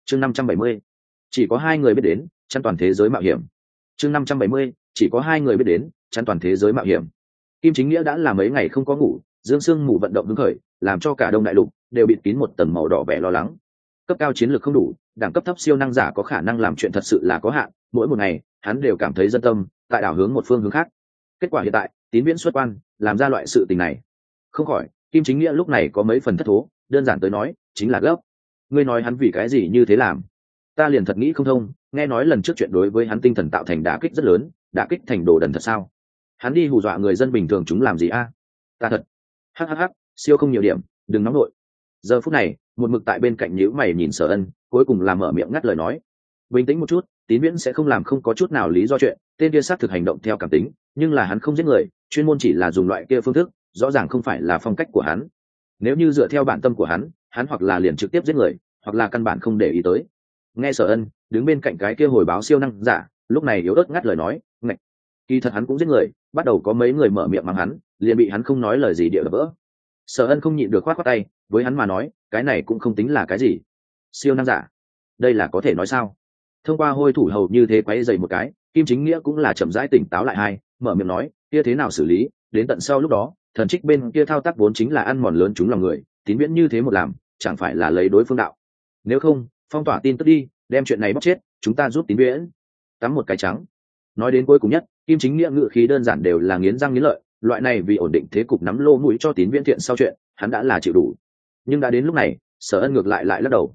chương 570. Chỉ có hai người biết đến chắn toàn thế giới mạo hiểm. chương 570. Chỉ có hai người biết đến chắn toàn thế giới mạo hiểm. Kim Chính Nghĩa đã là mấy ngày không có ngủ, dương sương mù vận động hứng khởi, làm cho cả đông đại lục đều bịt kín một tầng màu đỏ vẻ lo lắng. Cấp cao chiến lược không đủ, đẳng cấp thấp siêu năng giả có khả năng làm chuyện thật sự là có hạn, mỗi một ngày hắn đều cảm thấy dân tâm tại đảo hướng một phương hướng khác. Kết quả hiện tại Tín Viễn xuất quan làm ra loại sự tình này, không khỏi Kim Chính Nghĩa lúc này có mấy phần thất thố, đơn giản tới nói chính là gấp. Ngươi nói hắn vì cái gì như thế làm, ta liền thật nghĩ không thông. Nghe nói lần trước chuyện đối với hắn tinh thần tạo thành đả kích rất lớn, đả kích thành đồ đần thật sao? Hắn đi hù dọa người dân bình thường chúng làm gì a? Ta thật hhh, siêu không nhiều điểm, đừng nóng nội. Giờ phút này một mực tại bên cạnh nhíu mày nhìn Sở Ân, cuối cùng làm mở miệng ngắt lời nói. Bình tĩnh một chút, Tín Viễn sẽ không làm không có chút nào lý do chuyện, tên kia xác thực hành động theo cảm tính, nhưng là hắn không giết người, chuyên môn chỉ là dùng loại kia phương thức, rõ ràng không phải là phong cách của hắn. Nếu như dựa theo bản tâm của hắn hoặc là liền trực tiếp giết người, hoặc là căn bản không để ý tới. Nghe Sở Ân đứng bên cạnh cái kia hồi báo siêu năng giả, lúc này yếu ớt ngắt lời nói, ngạch, kỳ thật hắn cũng giết người. Bắt đầu có mấy người mở miệng mắng hắn, liền bị hắn không nói lời gì địa đập vỡ. Sở Ân không nhịn được khoát khoát tay, với hắn mà nói cái này cũng không tính là cái gì. Siêu năng giả, đây là có thể nói sao? Thông qua hôi thủ hầu như thế quấy dày một cái, Kim Chính Nghĩa cũng là chậm rãi tỉnh táo lại, hai mở miệng nói, kia thế nào xử lý? Đến tận sau lúc đó thần trích bên kia thao tác vốn chính là ăn mòn lớn chúng lòng người, Tín Viễn như thế một làm chẳng phải là lấy đối phương đạo. Nếu không phong tỏa tin tức đi, đem chuyện này bóc chết, chúng ta giúp Tín Viễn tắm một cái trắng. Nói đến cuối cùng nhất, Kim Chính Nghĩa ngự khí đơn giản đều là nghiến răng nghiến lợi, loại này vì ổn định thế cục nắm lô mũi cho Tín Viễn thiện sau chuyện hắn đã là chịu đủ. Nhưng đã đến lúc này Sở Ân ngược lại lắc đầu,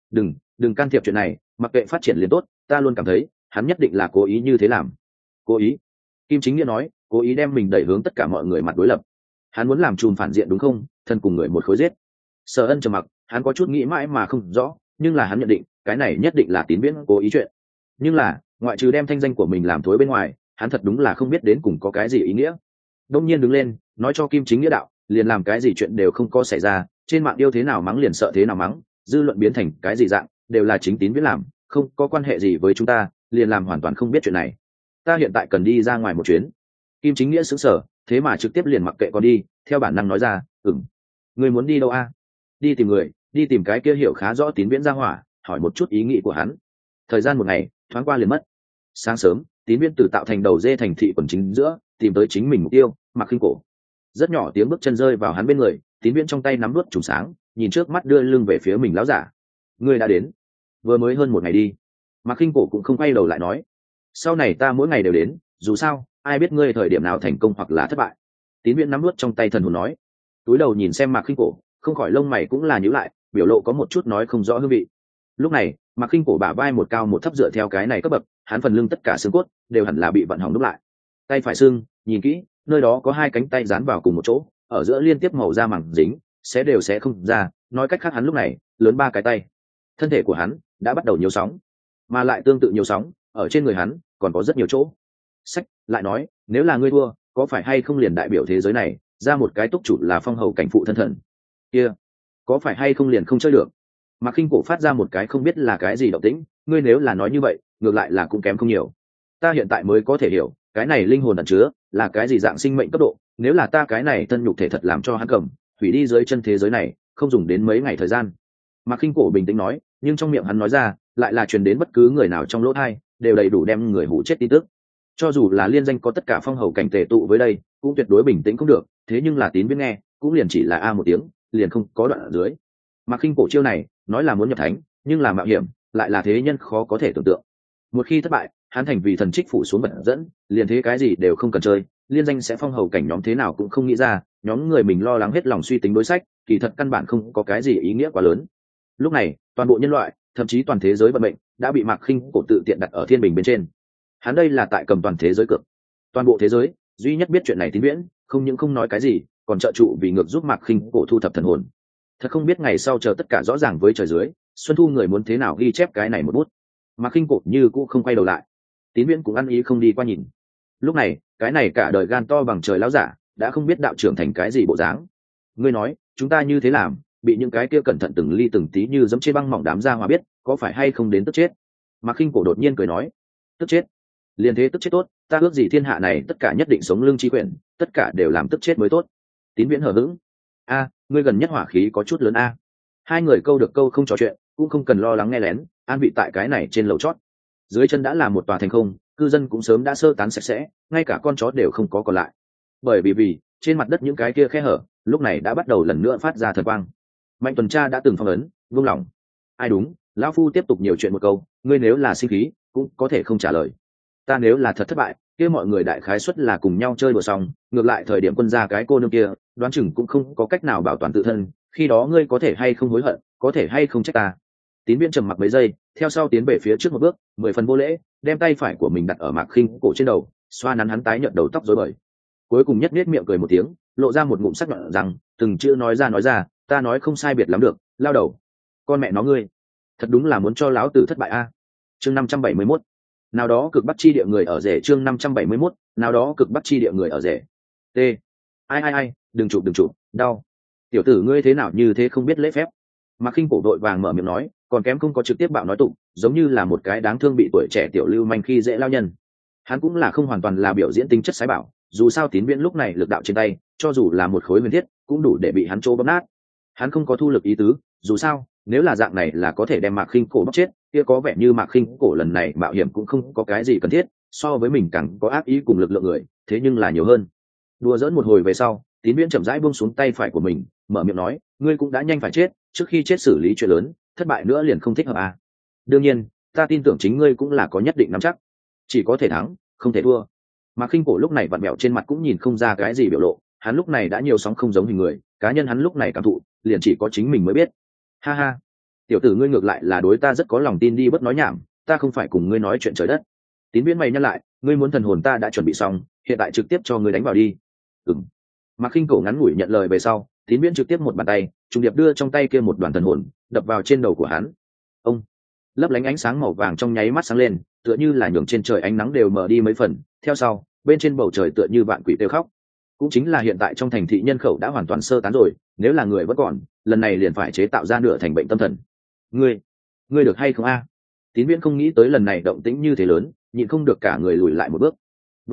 đừng can thiệp chuyện này, mặc kệ phát triển liền tốt. Ta luôn cảm thấy hắn nhất định là cố ý như thế làm. Cố ý? Kim Chính Nghĩa nói, cố ý đem mình đẩy hướng tất cả mọi người mặt đối lập. Hắn muốn làm chùm phản diện đúng không? Thân cùng người một khối giết. Sở Ân trầm mặc, hắn có chút nghĩ mãi mà không rõ, nhưng là hắn nhận định cái này nhất định là Tín Viễn cố ý chuyện. Nhưng là ngoại trừ đem thanh danh của mình làm thối bên ngoài, hắn thật đúng là không biết đến cùng có cái gì ý nghĩa. Đông nhiên đứng lên nói cho Kim Chính Nghĩa đạo, liền làm cái gì chuyện đều không có xảy ra, trên mạng yêu thế nào mắng liền sợ thế nào mắng, dư luận biến thành cái gì dạng đều là chính Tín Viễn làm, không có quan hệ gì với chúng ta, liền làm hoàn toàn không biết chuyện này. Ta hiện tại cần đi ra ngoài một chuyến. Kim Chính Nghĩa sững sờ, thế mà trực tiếp liền mặc kệ con đi, theo bản năng nói ra, người muốn đi đâu a? Đi tìm người, đi tìm cái kia hiểu khá rõ Tín Viễn ra hỏa, hỏi một chút ý nghĩ của hắn. Thời gian một ngày thoáng qua liền mất. Sáng sớm Tín Viễn từ tạo thành đầu dê thành thị quần chính giữa tìm tới chính mình mục tiêu, Mạc Khinh Cổ. Rất nhỏ tiếng bước chân rơi vào hắn bên người, Tín Viễn trong tay nắm đuốt trùng sáng, nhìn trước mắt đưa lưng về phía mình lão giả. Ngươi đã đến? Vừa mới hơn một ngày đi. Mạc Khinh Cổ cũng không quay đầu lại nói, sau này ta mỗi ngày đều đến, dù sao ai biết ngươi thời điểm nào thành công hoặc là thất bại. Tín Viễn nắm đuốt trong tay thần hồn nói. Túi đầu nhìn xem Mạc Khinh Cổ, không khỏi lông mày cũng là nhíu lại, biểu lộ có một chút nói không rõ hương vị. Lúc này Mạc Khinh Cổ bả vai một cao một thấp dựa theo cái này cấp bậc, hắn phần lưng tất cả xương cốt đều hẳn là bị vận hỏng đúc lại. Tay phải xương, nhìn kỹ, nơi đó có hai cánh tay dán vào cùng một chỗ, ở giữa liên tiếp màu da mảng dính, sẽ đều sẽ không ra, nói cách khác hắn lúc này lớn ba cái tay. Thân thể của hắn đã bắt đầu nhiều sóng, mà lại tương tự nhiều sóng ở trên người hắn còn có rất nhiều chỗ. Sách lại nói, nếu là ngươi thua, có phải hay không liền đại biểu thế giới này ra một cái túc chủ là phong hầu cảnh phụ thân thần kia, có phải hay không liền không chơi được. Mạc Khinh Cổ phát ra một cái không biết là cái gì động tĩnh, ngươi nếu là nói như vậy ngược lại là cũng kém không nhiều. Ta hiện tại mới có thể hiểu cái này linh hồn ẩn chứa là cái gì dạng sinh mệnh cấp độ, nếu là ta cái này thân nhục thể thật làm cho hắn cầm hủy đi dưới chân thế giới này, không dùng đến mấy ngày thời gian. Mạc Khinh Cổ bình tĩnh nói, nhưng trong miệng hắn nói ra lại là truyền đến bất cứ người nào trong lỗ tai đều đầy đủ đem người hủ chết tin tức. Cho dù là liên danh có tất cả phong hầu cảnh tề tụ với đây cũng tuyệt đối bình tĩnh không được, thế nhưng là Tín Viễn nghe cũng liền chỉ là a một tiếng, liền không có đoạn ở dưới. Mạc Khinh Cổ chiêu này nói là muốn nhập thánh, nhưng là mạo hiểm, lại là thế nhân khó có thể tưởng tượng. Một khi thất bại, hắn thành vì thần trích phủ xuống bẩn dẫn, liền thế cái gì đều không cần chơi, liên danh sẽ phong hầu cảnh nhóm thế nào cũng không nghĩ ra, nhóm người mình lo lắng hết lòng suy tính đối sách, kỳ thật căn bản không có cái gì ý nghĩa quá lớn. Lúc này toàn bộ nhân loại, thậm chí toàn thế giới vận mệnh đã bị Mạc Khinh Cổ tự tiện đặt ở thiên bình bên trên. Hắn đây là tại cầm toàn thế giới cược. Toàn bộ thế giới duy nhất biết chuyện này Tín Viễn không những không nói cái gì, còn trợ trụ vì ngược giúp Mạc Khinh Cổ thu thập thần hồn. Thật không biết ngày sau chờ tất cả rõ ràng với trời dưới, Xuân Thu người muốn thế nào ghi chép cái này một bút. Mạc Khinh Cổ như cũng không quay đầu lại. Tín Viễn cũng ăn ý không đi qua nhìn. Lúc này cái này cả đời gan to bằng trời lão giả đã không biết đạo trưởng thành cái gì bộ dáng. Ngươi nói chúng ta như thế làm, bị những cái kia cẩn thận từng ly từng tí như giẫm trên băng mỏng đám ra hòa biết, có phải hay không đến tức chết. Mạc Khinh Cổ đột nhiên cười nói, tức chết? Liền thế tức chết tốt, ta ước gì thiên hạ này tất cả nhất định sống lưng chi quyển, tất cả đều làm tức chết mới tốt. Tín Viễn hờ hững, a ngươi gần nhất hỏa khí có chút lớn a. Hai người câu được câu không trò chuyện, cũng không cần lo lắng nghe lén, an vị tại cái này trên lầu chót. Dưới chân đã là một tòa thành không, cư dân cũng sớm đã sơ tán sạch sẽ, ngay cả con chó đều không có còn lại. Bởi vì trên mặt đất những cái kia khe hở lúc này đã bắt đầu lần nữa phát ra thần quang. Mạnh tuần tra đã từng phong ấn, vương lòng. Ai đúng, lão phu tiếp tục nhiều chuyện một câu, ngươi nếu là sinh khí cũng có thể không trả lời. Ta nếu là thật thất bại, kia mọi người đại khái suất là cùng nhau chơi đùa xong, ngược lại thời điểm quân gia cái cô nương kia đoán chừng cũng không có cách nào bảo toàn tự thân, khi đó ngươi có thể hay không hối hận, có thể hay không trách ta. Tín Viễn trầm mặc mấy giây, theo sau tiến về phía trước một bước, 10 phần vô lễ, đem tay phải của mình đặt ở Mạc Khinh cổ trên đầu, xoa nắn hắn tái nhợt đầu tóc rối bời. Cuối cùng nhất nết miệng cười một tiếng, lộ ra một ngụm sắc nhọn rằng, từng chữ nói ra, ta nói không sai biệt lắm được, lao đầu. Con mẹ nó ngươi, thật đúng là muốn cho lão tử thất bại a. Chương 571. Nào đó cực bắc chi địa người ở rể, chương 571, nào đó cực bắc chi địa người ở rể. T. Ai, đừng chụp, đau. Tiểu tử ngươi thế nào như thế không biết lễ phép. Mạc Khinh cổ đội vàng mở miệng nói, còn kém không có trực tiếp bạo nói tụng, giống như là một cái đáng thương bị tuổi trẻ tiểu lưu manh khi dễ lao nhân. Hắn cũng là không hoàn toàn là biểu diễn tính chất sái bảo, dù sao Tín Viễn lúc này lực đạo trên tay, cho dù là một khối huyền thiết, cũng đủ để bị hắn trô bóp nát. Hắn không có thu lực ý tứ, dù sao, nếu là dạng này là có thể đem Mạc Khinh cổ bóp chết, kia có vẻ như Mạc Khinh cổ lần này mạo hiểm cũng không có cái gì cần thiết, so với mình càng có ác ý cùng lực lượng người, thế nhưng là nhiều hơn. Đùa giỡn một hồi về sau, Tín Viễn chậm rãi buông xuống tay phải của mình, mở miệng nói, ngươi cũng đã nhanh phải chết, trước khi chết xử lý chuyện lớn, thất bại nữa liền không thích hợp à. Đương nhiên, ta tin tưởng chính ngươi cũng là có nhất định nắm chắc, chỉ có thể thắng, không thể thua. Mạc Khinh cổ lúc này vặn mẹo trên mặt cũng nhìn không ra cái gì biểu lộ, hắn lúc này đã nhiều sóng không giống hình người, cá nhân hắn lúc này cảm thụ, liền chỉ có chính mình mới biết. Ha ha, tiểu tử ngươi ngược lại là đối ta rất có lòng tin đi, bất nói nhảm, ta không phải cùng ngươi nói chuyện trời đất. Tín Viễn mày nhắc lại, ngươi muốn thần hồn ta đã chuẩn bị xong, hiện tại trực tiếp cho ngươi đánh vào đi. Ừm. Mạc Khinh cổ ngắn ngủi nhận lời về sau, Tín Viễn trực tiếp một bàn tay trùng điệp đưa trong tay kia một đoàn thần hồn đập vào trên đầu của hắn. Ông. Lấp lánh ánh sáng màu vàng trong nháy mắt sáng lên, tựa như là nhường trên trời ánh nắng đều mở đi mấy phần, theo sau bên trên bầu trời tựa như vạn quỷ kêu khóc. Cũng chính là hiện tại trong thành thị nhân khẩu đã hoàn toàn sơ tán rồi, nếu là người vẫn còn, lần này liền phải chế tạo ra nửa thành bệnh tâm thần. Ngươi được hay không a? Tín Viễn không nghĩ tới lần này động tĩnh như thế lớn, nhịn không được cả người lùi lại một bước.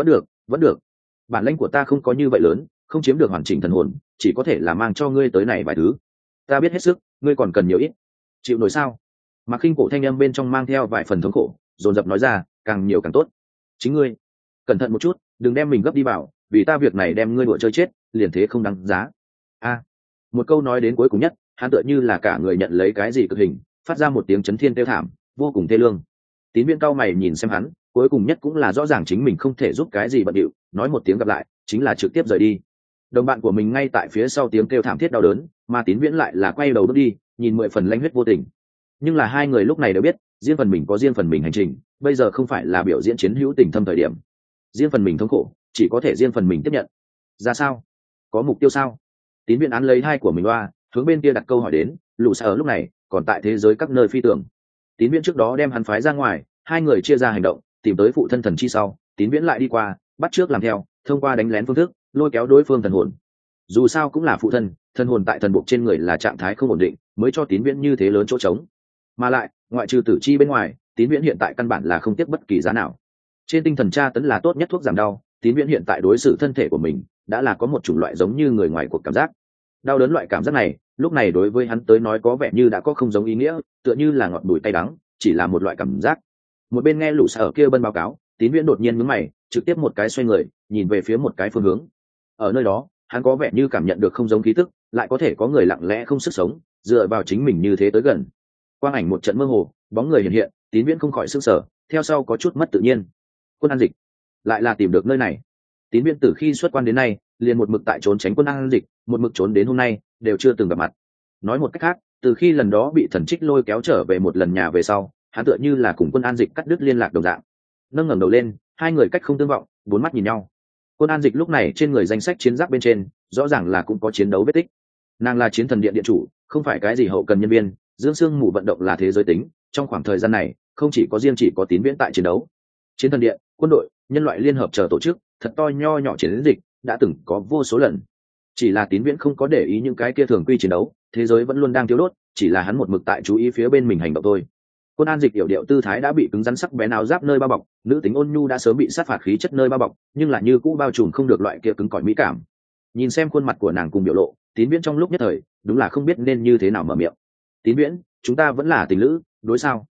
Vẫn được. Bản lĩnh của ta không có như vậy lớn, không chiếm được hoàn chỉnh thần hồn, chỉ có thể là mang cho ngươi tới này vài thứ. Ta biết hết sức, ngươi còn cần nhiều ít. Chịu nổi sao? Mạc Khinh cổ thanh âm bên trong mang theo vài phần thống khổ, dồn dập nói ra, càng nhiều càng tốt. Chính ngươi, cẩn thận một chút, đừng đem mình gấp đi vào, vì ta việc này đem ngươi đùa chơi chết, liền thế không đáng giá. A. Một câu nói đến cuối cùng nhất, hắn tựa như là cả người nhận lấy cái gì cực hình, phát ra một tiếng chấn thiên tiêu thảm, vô cùng thê lương. Tín Viễn cao mày nhìn xem hắn, cuối cùng nhất cũng là rõ ràng chính mình không thể giúp cái gì bận điệu, nói một tiếng gặp lại, chính là trực tiếp rời đi. Đồng bạn của mình ngay tại phía sau tiếng kêu thảm thiết đau đớn, mà Tín Viễn lại là quay đầu bước đi, nhìn 10 phần lanh huyết vô tình. Nhưng là hai người lúc này đều biết, riêng phần mình có riêng phần mình hành trình, bây giờ không phải là biểu diễn chiến hữu tình thâm thời điểm. Riêng phần mình thống khổ, chỉ có thể riêng phần mình tiếp nhận. Ra sao? Có mục tiêu sao? Tín Viễn án lấy hai của mình loa, hướng bên kia đặt câu hỏi đến, lũ xa ở lúc này còn tại thế giới các nơi phi tưởng. Tín Viễn trước đó đem hắn phái ra ngoài, hai người chia ra hành động, tìm tới phụ thân thần chi sau, Tín Viễn lại đi qua, bắt trước làm theo, thông qua đánh lén phương thức, lôi kéo đối phương thần hồn. Dù sao cũng là phụ thân, thần hồn tại thần buộc trên người là trạng thái không ổn định, mới cho Tín Viễn như thế lớn chỗ trống. Mà lại, ngoại trừ tử chi bên ngoài, Tín Viễn hiện tại căn bản là không tiếc bất kỳ giá nào. Trên tinh thần tra tấn là tốt nhất thuốc giảm đau, Tín Viễn hiện tại đối xử thân thể của mình đã là có một chủng loại giống như người ngoài cuộc cảm giác. Đau đớn loại cảm giác này, lúc này đối với hắn tới nói có vẻ như đã có không giống ý nghĩa, tựa như là ngọt bùi tay đắng, chỉ là một loại cảm giác. Một bên nghe lũ sở kia bân báo cáo, Tín Viễn đột nhiên nhướng mày, trực tiếp một cái xoay người, nhìn về phía một cái phương hướng. Ở nơi đó, hắn có vẻ như cảm nhận được không giống khí tức, lại có thể có người lặng lẽ không sức sống, dựa vào chính mình như thế tới gần. Quang ảnh một trận mơ hồ, bóng người hiện hiện, Tín Viễn không khỏi sửng sở, theo sau có chút mất tự nhiên. Quân An Dịch, lại là tìm được nơi này. Tín Viễn từ khi xuất quan đến nay, liền một mực tại trốn tránh Quân An Dịch, một mực trốn đến hôm nay, đều chưa từng gặp mặt. Nói một cách khác, từ khi lần đó bị thần trích lôi kéo trở về một lần nhà về sau, hắn tựa như là cùng Quân An Dịch cắt đứt liên lạc đồng dạng. Nâng ngẩng đầu lên, hai người cách không tương vọng, bốn mắt nhìn nhau. Quân An Dịch lúc này trên người danh sách chiến giáp bên trên, rõ ràng là cũng có chiến đấu vết tích. Nàng là chiến thần điện điện chủ, không phải cái gì hậu cần nhân viên, Dương Sương Mù vận động là thế giới tính, trong khoảng thời gian này, không chỉ có Tín Viễn tại chiến đấu. Chiến thần điện, quân đội, nhân loại liên hợp chờ tổ chức, thật to nho nhỏ chiến dịch, đã từng có vô số lần. Chỉ là Tín Viễn không có để ý những cái kia thường quy chiến đấu, thế giới vẫn luôn đang thiếu đốt, chỉ là hắn một mực tại chú ý phía bên mình hành động thôi. Quân An Dịch yểu điệu tư thái đã bị cứng rắn sắc bén áo giáp nơi bao bọc, nữ tính ôn nhu đã sớm bị sát phạt khí chất nơi bao bọc, nhưng là như cũ bao trùm không được loại kia cứng cỏi mỹ cảm. Nhìn xem khuôn mặt của nàng cùng biểu lộ, Tín Viễn trong lúc nhất thời đúng là không biết nên như thế nào mở miệng. Tín Viễn, chúng ta vẫn là tình lữ, đối sao?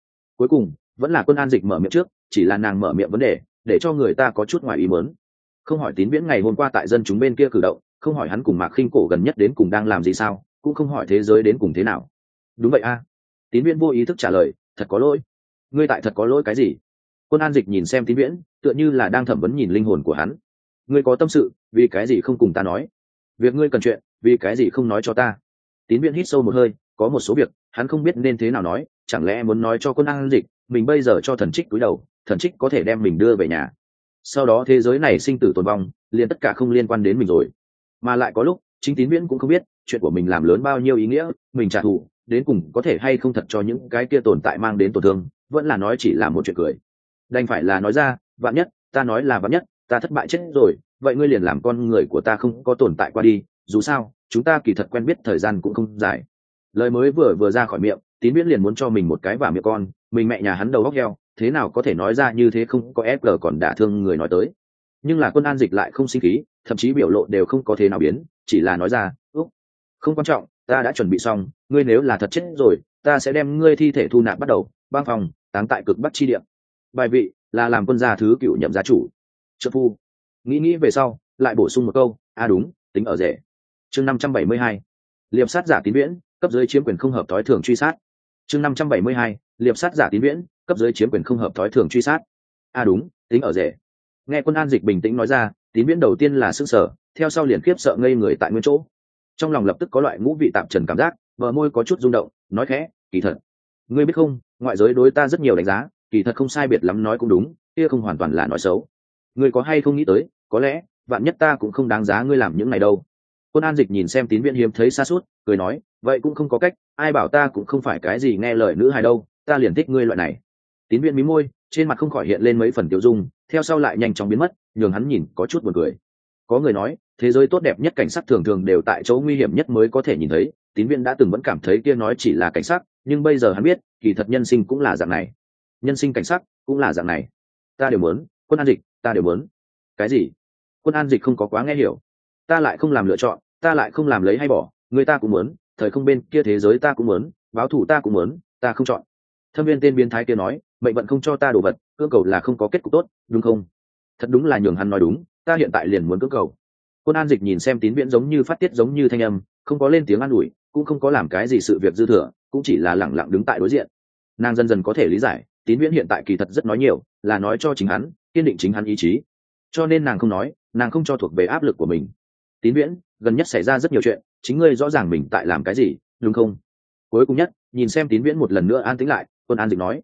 Cuối cùng vẫn là Quân An Dịch mở miệng trước, chỉ là nàng mở miệng vấn đề để cho người ta có chút ngoài ý muốn. Không hỏi Tín Viễn ngày hôm qua tại dân chúng bên kia cử động, không hỏi hắn cùng Mạc Khinh Cổ gần nhất đến cùng đang làm gì sao, cũng không hỏi thế giới đến cùng thế nào. Đúng vậy a. Tín Viễn vô ý thức trả lời, thật có lỗi. Ngươi tại thật có lỗi cái gì? Quân An Dịch nhìn xem Tín Viễn, tựa như là đang thẩm vấn nhìn linh hồn của hắn. Ngươi có tâm sự, vì cái gì không cùng ta nói? Việc ngươi cần chuyện, vì cái gì không nói cho ta? Tín Viễn hít sâu một hơi, có một số việc hắn không biết nên thế nào nói, chẳng lẽ muốn nói cho Quân An Dịch mình bây giờ cho thần trích cúi đầu, thần trích có thể đem mình đưa về nhà, sau đó thế giới này sinh tử tồn vong liền tất cả không liên quan đến mình rồi. Mà lại có lúc chính Tín Viễn cũng không biết chuyện của mình làm lớn bao nhiêu ý nghĩa, mình trả thù đến cùng có thể hay không thật cho những cái kia tồn tại mang đến tổn thương, vẫn là nói chỉ là một chuyện cười. Đành phải là nói ra, vạn nhất ta nói là vạn nhất ta thất bại chết rồi, vậy ngươi liền làm con người của ta không có tồn tại qua đi, dù sao chúng ta kỳ thật quen biết thời gian cũng không dài. Lời mới vừa ra khỏi miệng, Tín Viễn liền muốn cho mình một cái vả miệng con, mình mẹ nhà hắn đầu góc heo, thế nào có thể nói ra như thế không có ép còn đả thương người nói tới. Nhưng là Quân An Dịch lại không sinh khí, thậm chí biểu lộ đều không có thế nào biến, chỉ là nói ra, không quan trọng, ta đã chuẩn bị xong, ngươi nếu là thật chết rồi, ta sẽ đem ngươi thi thể thu nạp bắt đầu, băng phòng, táng tại cực bắc chi địa. Bài vị là làm quân gia thứ cựu nhậm gia chủ. Trợ phu. Nghĩ về sau, lại bổ sung một câu, đúng, tính ở rể. Chương 572. Liệp sát giả Tín Viễn, cấp dưới chiếm quyền không hợp thói thường truy sát. Chương 572. Liệp sát giả Tín Viễn, cấp dưới chiếm quyền không hợp thói thường truy sát. Đúng, tính ở rể. Nghe Quân An Dịch bình tĩnh nói ra, Tín Viễn đầu tiên là sững sờ, theo sau liền khiếp sợ ngây người tại nguyên chỗ. Trong lòng lập tức có loại ngũ vị tạp trần cảm giác, bờ môi có chút rung động, nói khẽ, kỳ thật, ngươi biết không, ngoại giới đối ta rất nhiều đánh giá, kỳ thật không sai biệt lắm nói cũng đúng, kia không hoàn toàn là nói xấu. Ngươi có hay không nghĩ tới, có lẽ vạn nhất ta cũng không đáng giá ngươi làm những này đâu. Quân An Dịch nhìn xem Tín Viễn hiếm thấy xa suốt, cười nói, vậy cũng không có cách, ai bảo ta cũng không phải cái gì nghe lời nữ hài đâu, ta liền thích ngươi loại này. Tín Viễn mí môi, trên mặt không khỏi hiện lên mấy phần tiêu dung, theo sau lại nhanh chóng biến mất, nhường hắn nhìn có chút buồn cười. Có người nói, thế giới tốt đẹp nhất cảnh sắc thường thường đều tại chỗ nguy hiểm nhất mới có thể nhìn thấy, Tín Viễn đã từng vẫn cảm thấy kia nói chỉ là cảnh sắc, nhưng bây giờ hắn biết, kỳ thật nhân sinh cũng là dạng này. Nhân sinh cảnh sắc cũng là dạng này. Ta đều muốn, Quân An Dịch, ta đều muốn. Cái gì? Quân An Dịch không có quá nghe hiểu. Ta lại không làm lựa chọn, ta lại không làm lấy hay bỏ, người ta cũng muốn, thời không bên kia thế giới ta cũng muốn, báo thù ta cũng muốn, ta không chọn. Thâm viên tên biến thái kia nói, mệnh vận không cho ta đồ vật, cưỡng cầu là không có kết cục tốt, đúng không? Thật đúng là nhường hắn nói đúng, ta hiện tại liền muốn cưỡng cầu. Quân An Dịch nhìn xem Tín Viễn giống như phát tiết giống như thanh âm, không có lên tiếng an ủi, cũng không có làm cái gì sự việc dư thừa, cũng chỉ là lẳng lặng đứng tại đối diện. Nàng dần dần có thể lý giải, Tín Viễn hiện tại kỳ thật rất nói nhiều, là nói cho chính hắn, kiên định chính hắn ý chí. Cho nên nàng không nói, nàng không cho thuộc về áp lực của mình. Tín Viễn, gần nhất xảy ra rất nhiều chuyện, chính ngươi rõ ràng mình tại làm cái gì, đúng không? Cuối cùng nhất, nhìn xem Tín Viễn một lần nữa an tĩnh lại, Quân An Dịch nói,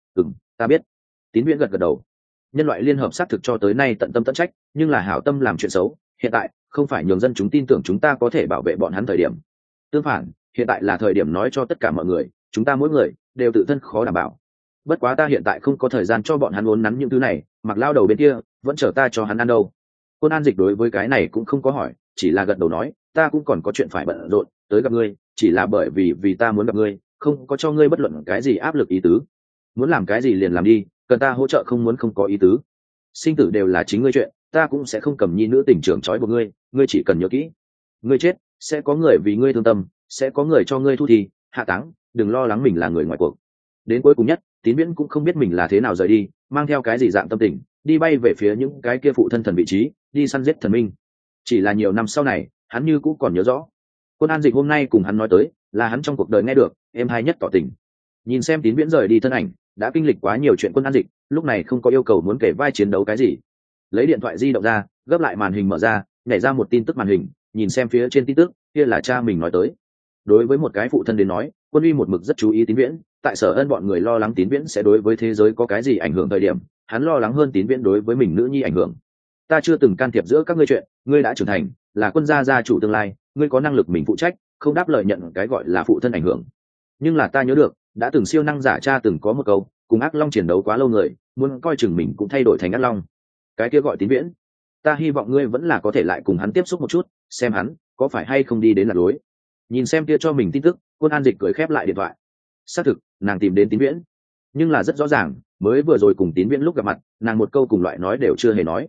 ta biết. Tín Viễn gật gật đầu. Nhân loại liên hợp xác thực cho tới nay tận tâm tận trách, nhưng là hảo tâm làm chuyện xấu, hiện tại không phải nhường dân chúng tin tưởng chúng ta có thể bảo vệ bọn hắn thời điểm. Tương phản, hiện tại là thời điểm nói cho tất cả mọi người, chúng ta mỗi người đều tự thân khó đảm bảo. Bất quá ta hiện tại không có thời gian cho bọn hắn uốn nắn những thứ này, mặc lao đầu bên kia vẫn chờ ta cho hắn ăn đâu. Quân An Dịch đối với cái này cũng không có hỏi, chỉ là gật đầu nói, ta cũng còn có chuyện phải bận rộn, tới gặp ngươi chỉ là bởi vì ta muốn gặp ngươi, không có cho ngươi bất luận cái gì áp lực ý tứ. Muốn làm cái gì liền làm đi, cần ta hỗ trợ không muốn không có ý tứ. Sinh tử đều là chính ngươi chuyện, ta cũng sẽ không cầm nhi nữ tình trường trói buộc ngươi, ngươi chỉ cần nhớ kỹ, ngươi chết sẽ có người vì ngươi thương tâm, sẽ có người cho ngươi thu thì hạ táng, đừng lo lắng mình là người ngoài cuộc. Đến cuối cùng nhất, Tín Viễn cũng không biết mình là thế nào rời đi, mang theo cái gì dạng tâm tình, đi bay về phía những cái kia phụ thân thần vị trí, đi săn giết thần minh. Chỉ là nhiều năm sau này, hắn như cũng còn nhớ rõ. Quân An Dịch hôm nay cùng hắn nói tới, là hắn trong cuộc đời nghe được êm hay nhất tỏ tình. Nhìn xem Tín Viễn rời đi thân ảnh, đã kinh lịch quá nhiều chuyện. Quân An Dịch lúc này không có yêu cầu muốn kể vai chiến đấu cái gì, lấy điện thoại di động ra, gấp lại màn hình mở ra, nhảy ra một tin tức màn hình, nhìn xem phía trên tin tức kia là cha mình nói tới. Đối với một cái phụ thân đến nói, Quân Uy một mực rất chú ý Tín Viễn, tại Sở Ân bọn người lo lắng Tín Viễn sẽ đối với thế giới có cái gì ảnh hưởng thời điểm, hắn lo lắng hơn Tín Viễn đối với mình nữ nhi ảnh hưởng. Ta chưa từng can thiệp giữa các ngươi chuyện, ngươi đã trưởng thành, là quân gia gia chủ tương lai, ngươi có năng lực mình phụ trách, không đáp lời nhận cái gọi là phụ thân ảnh hưởng. Nhưng là ta nhớ được, đã từng siêu năng giả cha từng có một câu, cùng ác long chiến đấu quá lâu người, muốn coi chừng mình cũng thay đổi thành ác long. Cái kia gọi Tín Viễn, ta hy vọng ngươi vẫn là có thể lại cùng hắn tiếp xúc một chút, xem hắn có phải hay không đi đến lạc lối. Nhìn xem kia cho mình tin tức, Quân An Dịch cười khép lại điện thoại. Xác thực, nàng tìm đến Tín Viễn, nhưng là rất rõ ràng, mới vừa rồi cùng Tín Viễn lúc gặp mặt, nàng một câu cùng loại nói đều chưa hề nói.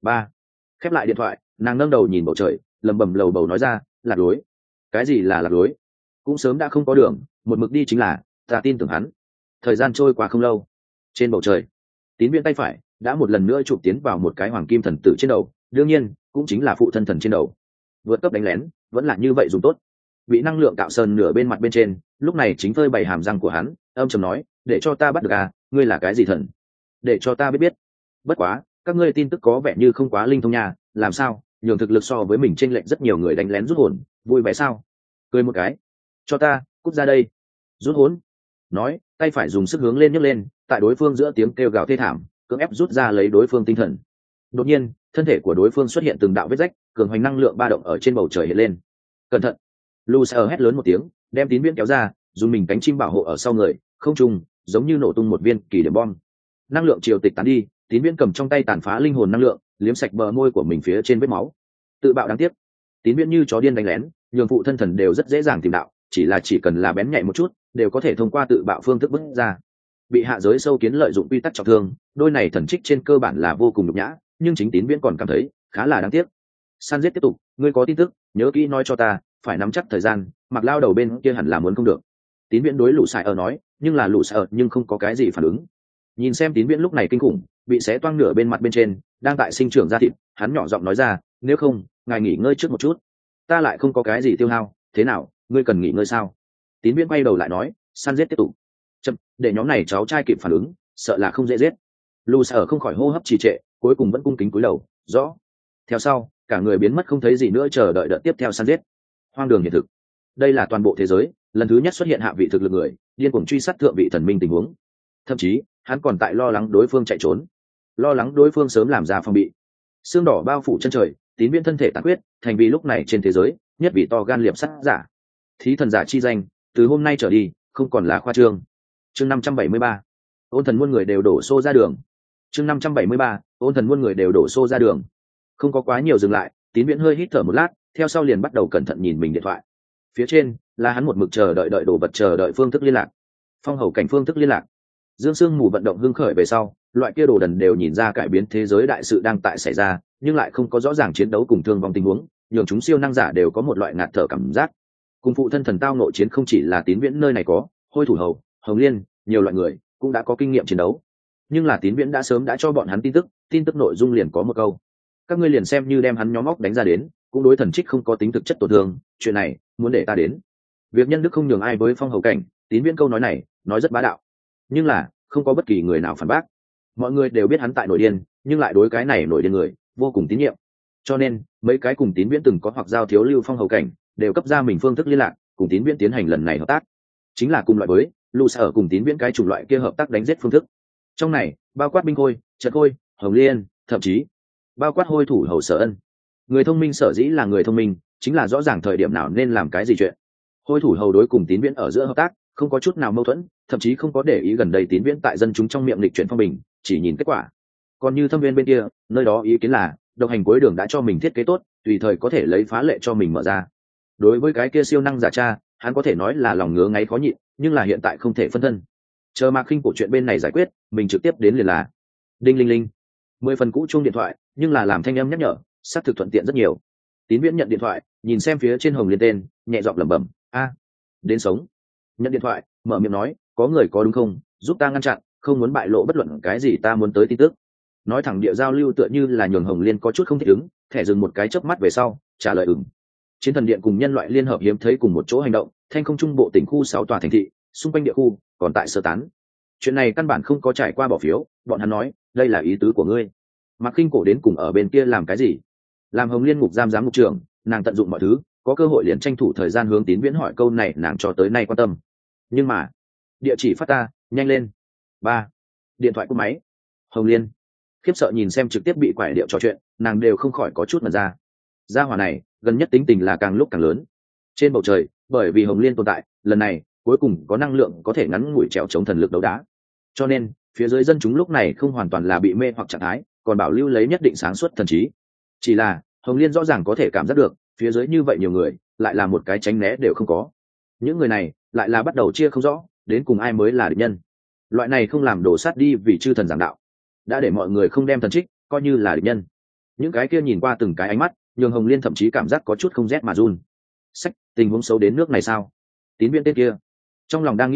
Khép lại điện thoại, nàng nâng đầu nhìn bầu trời, lẩm bẩm lầu bầu nói ra, lạc lối. Cái gì là lạc lối? Cũng sớm đã không có đường, một mực đi chính là, ta tin tưởng hắn. Thời gian trôi qua không lâu, trên bầu trời tín viễn tay phải đã một lần nữa chụp tiến vào một cái hoàng kim thần tử trên đầu, đương nhiên cũng chính là phụ thân thần trên đầu. Vượt cấp đánh lén vẫn là như vậy dùng tốt. Bị năng lượng cạo sơn nửa bên mặt bên trên, lúc này chính phơi bày hàm răng của hắn, âm trầm nói, để cho ta bắt được à, ngươi là cái gì thần? Để cho ta biết biết. Bất quá các ngươi tin tức có vẻ như không quá linh thông nha, làm sao nhường thực lực so với mình chênh lệch rất nhiều người đánh lén rút hồn, vui vẻ sao? Cười một cái, cho ta cút ra đây. Rút hồn. Nói tay phải dùng sức hướng lên nhấc lên, tại đối phương giữa tiếng kêu gào thê thảm cưỡng ép rút ra lấy đối phương tinh thần. Đột nhiên thân thể của đối phương xuất hiện từng đạo vết rách, cường hoành năng lượng ba động ở trên bầu trời hiện lên. Cẩn thận. Lucer hét lớn một tiếng, đem tín viễn kéo ra, dùng mình cánh chim bảo hộ ở sau người, không trùng giống như nổ tung một viên kỳ điểm bom. Năng lượng triều tịch tán đi, tín viễn cầm trong tay tàn phá linh hồn năng lượng, liếm sạch bờ môi của mình phía trên vết máu. Tự bạo đáng tiếc. Tín viễn như chó điên đánh lén, nhường phụ thân thần đều rất dễ dàng tìm đạo, chỉ cần là bén nhạy một chút đều có thể thông qua tự bạo phương thức bứt ra. Bị hạ giới sâu kiến lợi dụng quy tắc trọng thương, đôi này thần trích trên cơ bản là vô cùng nhục nhã, nhưng chính tín viễn còn cảm thấy khá là đáng tiếc. Săn giết tiếp tục, ngươi có tin tức nhớ kỹ nói cho ta, phải nắm chắc thời gian, mặc lao đầu bên kia hẳn là muốn không được. Tín viễn đối lũ sải ở nói, nhưng là lũ sải nhưng không có cái gì phản ứng. Nhìn xem tín viễn lúc này kinh khủng, bị xé toang nửa bên mặt bên trên đang tại sinh trưởng ra thịt, hắn nhỏ giọng nói ra, nếu không ngài nghỉ ngơi trước một chút, ta lại không có cái gì tiêu hao, thế nào ngươi cần nghỉ ngơi sao? Tín viễn quay đầu lại nói, săn giết tiếp tục. Chậm, để nhóm này cháu trai kịp phản ứng, sợ là không dễ giết. Lũ sải không khỏi hô hấp trì trệ, cuối cùng vẫn cung kính cúi đầu, rõ. Theo sau cả người biến mất không thấy gì nữa, chờ đợi đợt tiếp theo săn giết. Hoang đường hiện thực. Đây là toàn bộ thế giới lần thứ nhất xuất hiện hạ vị thực lực người điên cuồng truy sát thượng vị thần minh tình huống. Thậm chí hắn còn tại lo lắng đối phương chạy trốn, lo lắng đối phương sớm làm ra phòng bị. Xương đỏ bao phủ chân trời, tín viễn thân thể tàn quyết thành vì lúc này trên thế giới nhất vị to gan liệp sắt giả. Thí thần giả chi danh từ hôm nay trở đi không còn là khoa trương. Chương 573, ôn thần muôn người đều đổ xô ra đường. Chương 573, ôn thần muôn người đều đổ xô ra đường. Không có quá nhiều dừng lại, tín viễn hơi hít thở một lát, theo sau liền bắt đầu cẩn thận nhìn mình điện thoại. Phía trên là hắn một mực chờ đợi đồ vật, chờ đợi phương thức liên lạc. Phong hầu cảnh phương thức liên lạc. Dương Sương Mù vận động hưng khởi về sau, loại kia đồ đần đều nhìn ra cải biến thế giới đại sự đang tại xảy ra, nhưng lại không có rõ ràng chiến đấu cùng thương vong tình huống, nhường chúng siêu năng giả đều có một loại ngạt thở cảm giác. Cùng phụ thân thần tao nội chiến không chỉ là tín viễn nơi này có, hôi thủ hầu, hồng liên, nhiều loại người cũng đã có kinh nghiệm chiến đấu. Nhưng là tín viễn đã sớm đã cho bọn hắn tin tức nội dung liền có một câu: các ngươi liền xem như đem hắn nhóm óc đánh ra đến, cũng đối thần trích không có tính thực chất tổn thương, chuyện này muốn để ta đến. Việc nhân đức không nhường ai với phong hầu cảnh, tín viễn câu nói này nói rất bá đạo, nhưng là không có bất kỳ người nào phản bác. Mọi người đều biết hắn tại nổi điên, nhưng lại đối cái này nổi điên người vô cùng tín nhiệm, cho nên mấy cái cùng tín viễn từng có hoặc giao thiếu lưu phong hầu cảnh đều cấp ra mình phương thức liên lạc, cùng tín viễn tiến hành lần này hợp tác. Chính là cùng loại với lù sở cùng tín viễn cái chủng loại kia hợp tác đánh giết phương thức. Trong này bao quát binh khôi, trận khôi, hồng liên, thậm chí bao quát hôi thủ hầu Sở Ân. Người thông minh sở dĩ là người thông minh, chính là rõ ràng thời điểm nào nên làm cái gì chuyện. Hôi thủ hầu đối cùng tín viễn ở giữa hợp tác không có chút nào mâu thuẫn, thậm chí không có để ý gần đây tín viễn tại dân chúng trong miệng lịch chuyển phong bình, chỉ nhìn kết quả. Còn như thâm viên bên kia, nơi đó ý kiến là độc hành cuối đường đã cho mình thiết kế tốt, tùy thời có thể lấy phá lệ cho mình mở ra. Đối với cái kia siêu năng giả cha, hắn có thể nói là lòng ngứa ngáy khó nhịn, nhưng là hiện tại không thể phân thân. Chờ Mạc Khinh cổ chuyện bên này giải quyết, mình trực tiếp đến liền là. Đinh linh linh, 10 phần cũ chuông điện thoại, nhưng là làm thanh âm nhắc nhở, xác thực thuận tiện rất nhiều. Tín viễn nhận điện thoại, nhìn xem phía trên hồng liên tên, nhẹ giọng lẩm bẩm, a, đến sống. Nhận điện thoại, mở miệng nói, có người có đúng không, giúp ta ngăn chặn, không muốn bại lộ bất luận cái gì ta muốn tới tin tức. Nói thẳng địa giao lưu tựa như là nhường hồng liên có chút không thích ứng, thẻ dừng một cái chớp mắt về sau trả lời ừng. Chiến thần điện cùng nhân loại liên hợp hiếm thấy cùng một chỗ hành động, thanh không trung bộ tỉnh khu 6 tòa thành thị, xung quanh địa khu còn tại sơ tán. Chuyện này căn bản không có trải qua bỏ phiếu, bọn hắn nói đây là ý tứ của ngươi. Mạc Khinh cổ đến cùng ở bên kia làm cái gì? Làm hồng liên ngục giam giám ngục trưởng, nàng tận dụng mọi thứ, có cơ hội liền tranh thủ thời gian hướng tín viễn hỏi câu này, nàng cho tới nay quan tâm. Nhưng mà địa chỉ phát ta, nhanh lên. 3. Điện thoại cúp máy. Hồng liên khiếp sợ nhìn xem trực tiếp bị quải điệu trò chuyện, nàng đều không khỏi có chút mật ra. Gia hỏa này gần nhất tính tình là càng lúc càng lớn. Trên bầu trời bởi vì hồng liên tồn tại, lần này cuối cùng có năng lượng có thể ngắn ngủi trèo chống thần lực đấu đá, cho nên phía dưới dân chúng lúc này không hoàn toàn là bị mê hoặc trạng thái, còn bảo lưu lấy nhất định sáng suốt thần trí. Chỉ là hồng liên rõ ràng có thể cảm giác được phía dưới như vậy nhiều người lại là một cái tránh né đều không có. Những người này lại là bắt đầu chia không rõ đến cùng ai mới là địch nhân. Loại này không làm đổ sát đi vì chư thần giảng đạo, đã để mọi người không đem thần trích coi như là địch nhân. Những cái kia nhìn qua từng cái ánh mắt, nhường hồng liên thậm chí cảm giác có chút không rét mà run. Sách, tình huống xấu đến nước này sao? Tín viễn tên kia trong lòng đang nghĩ ngợi,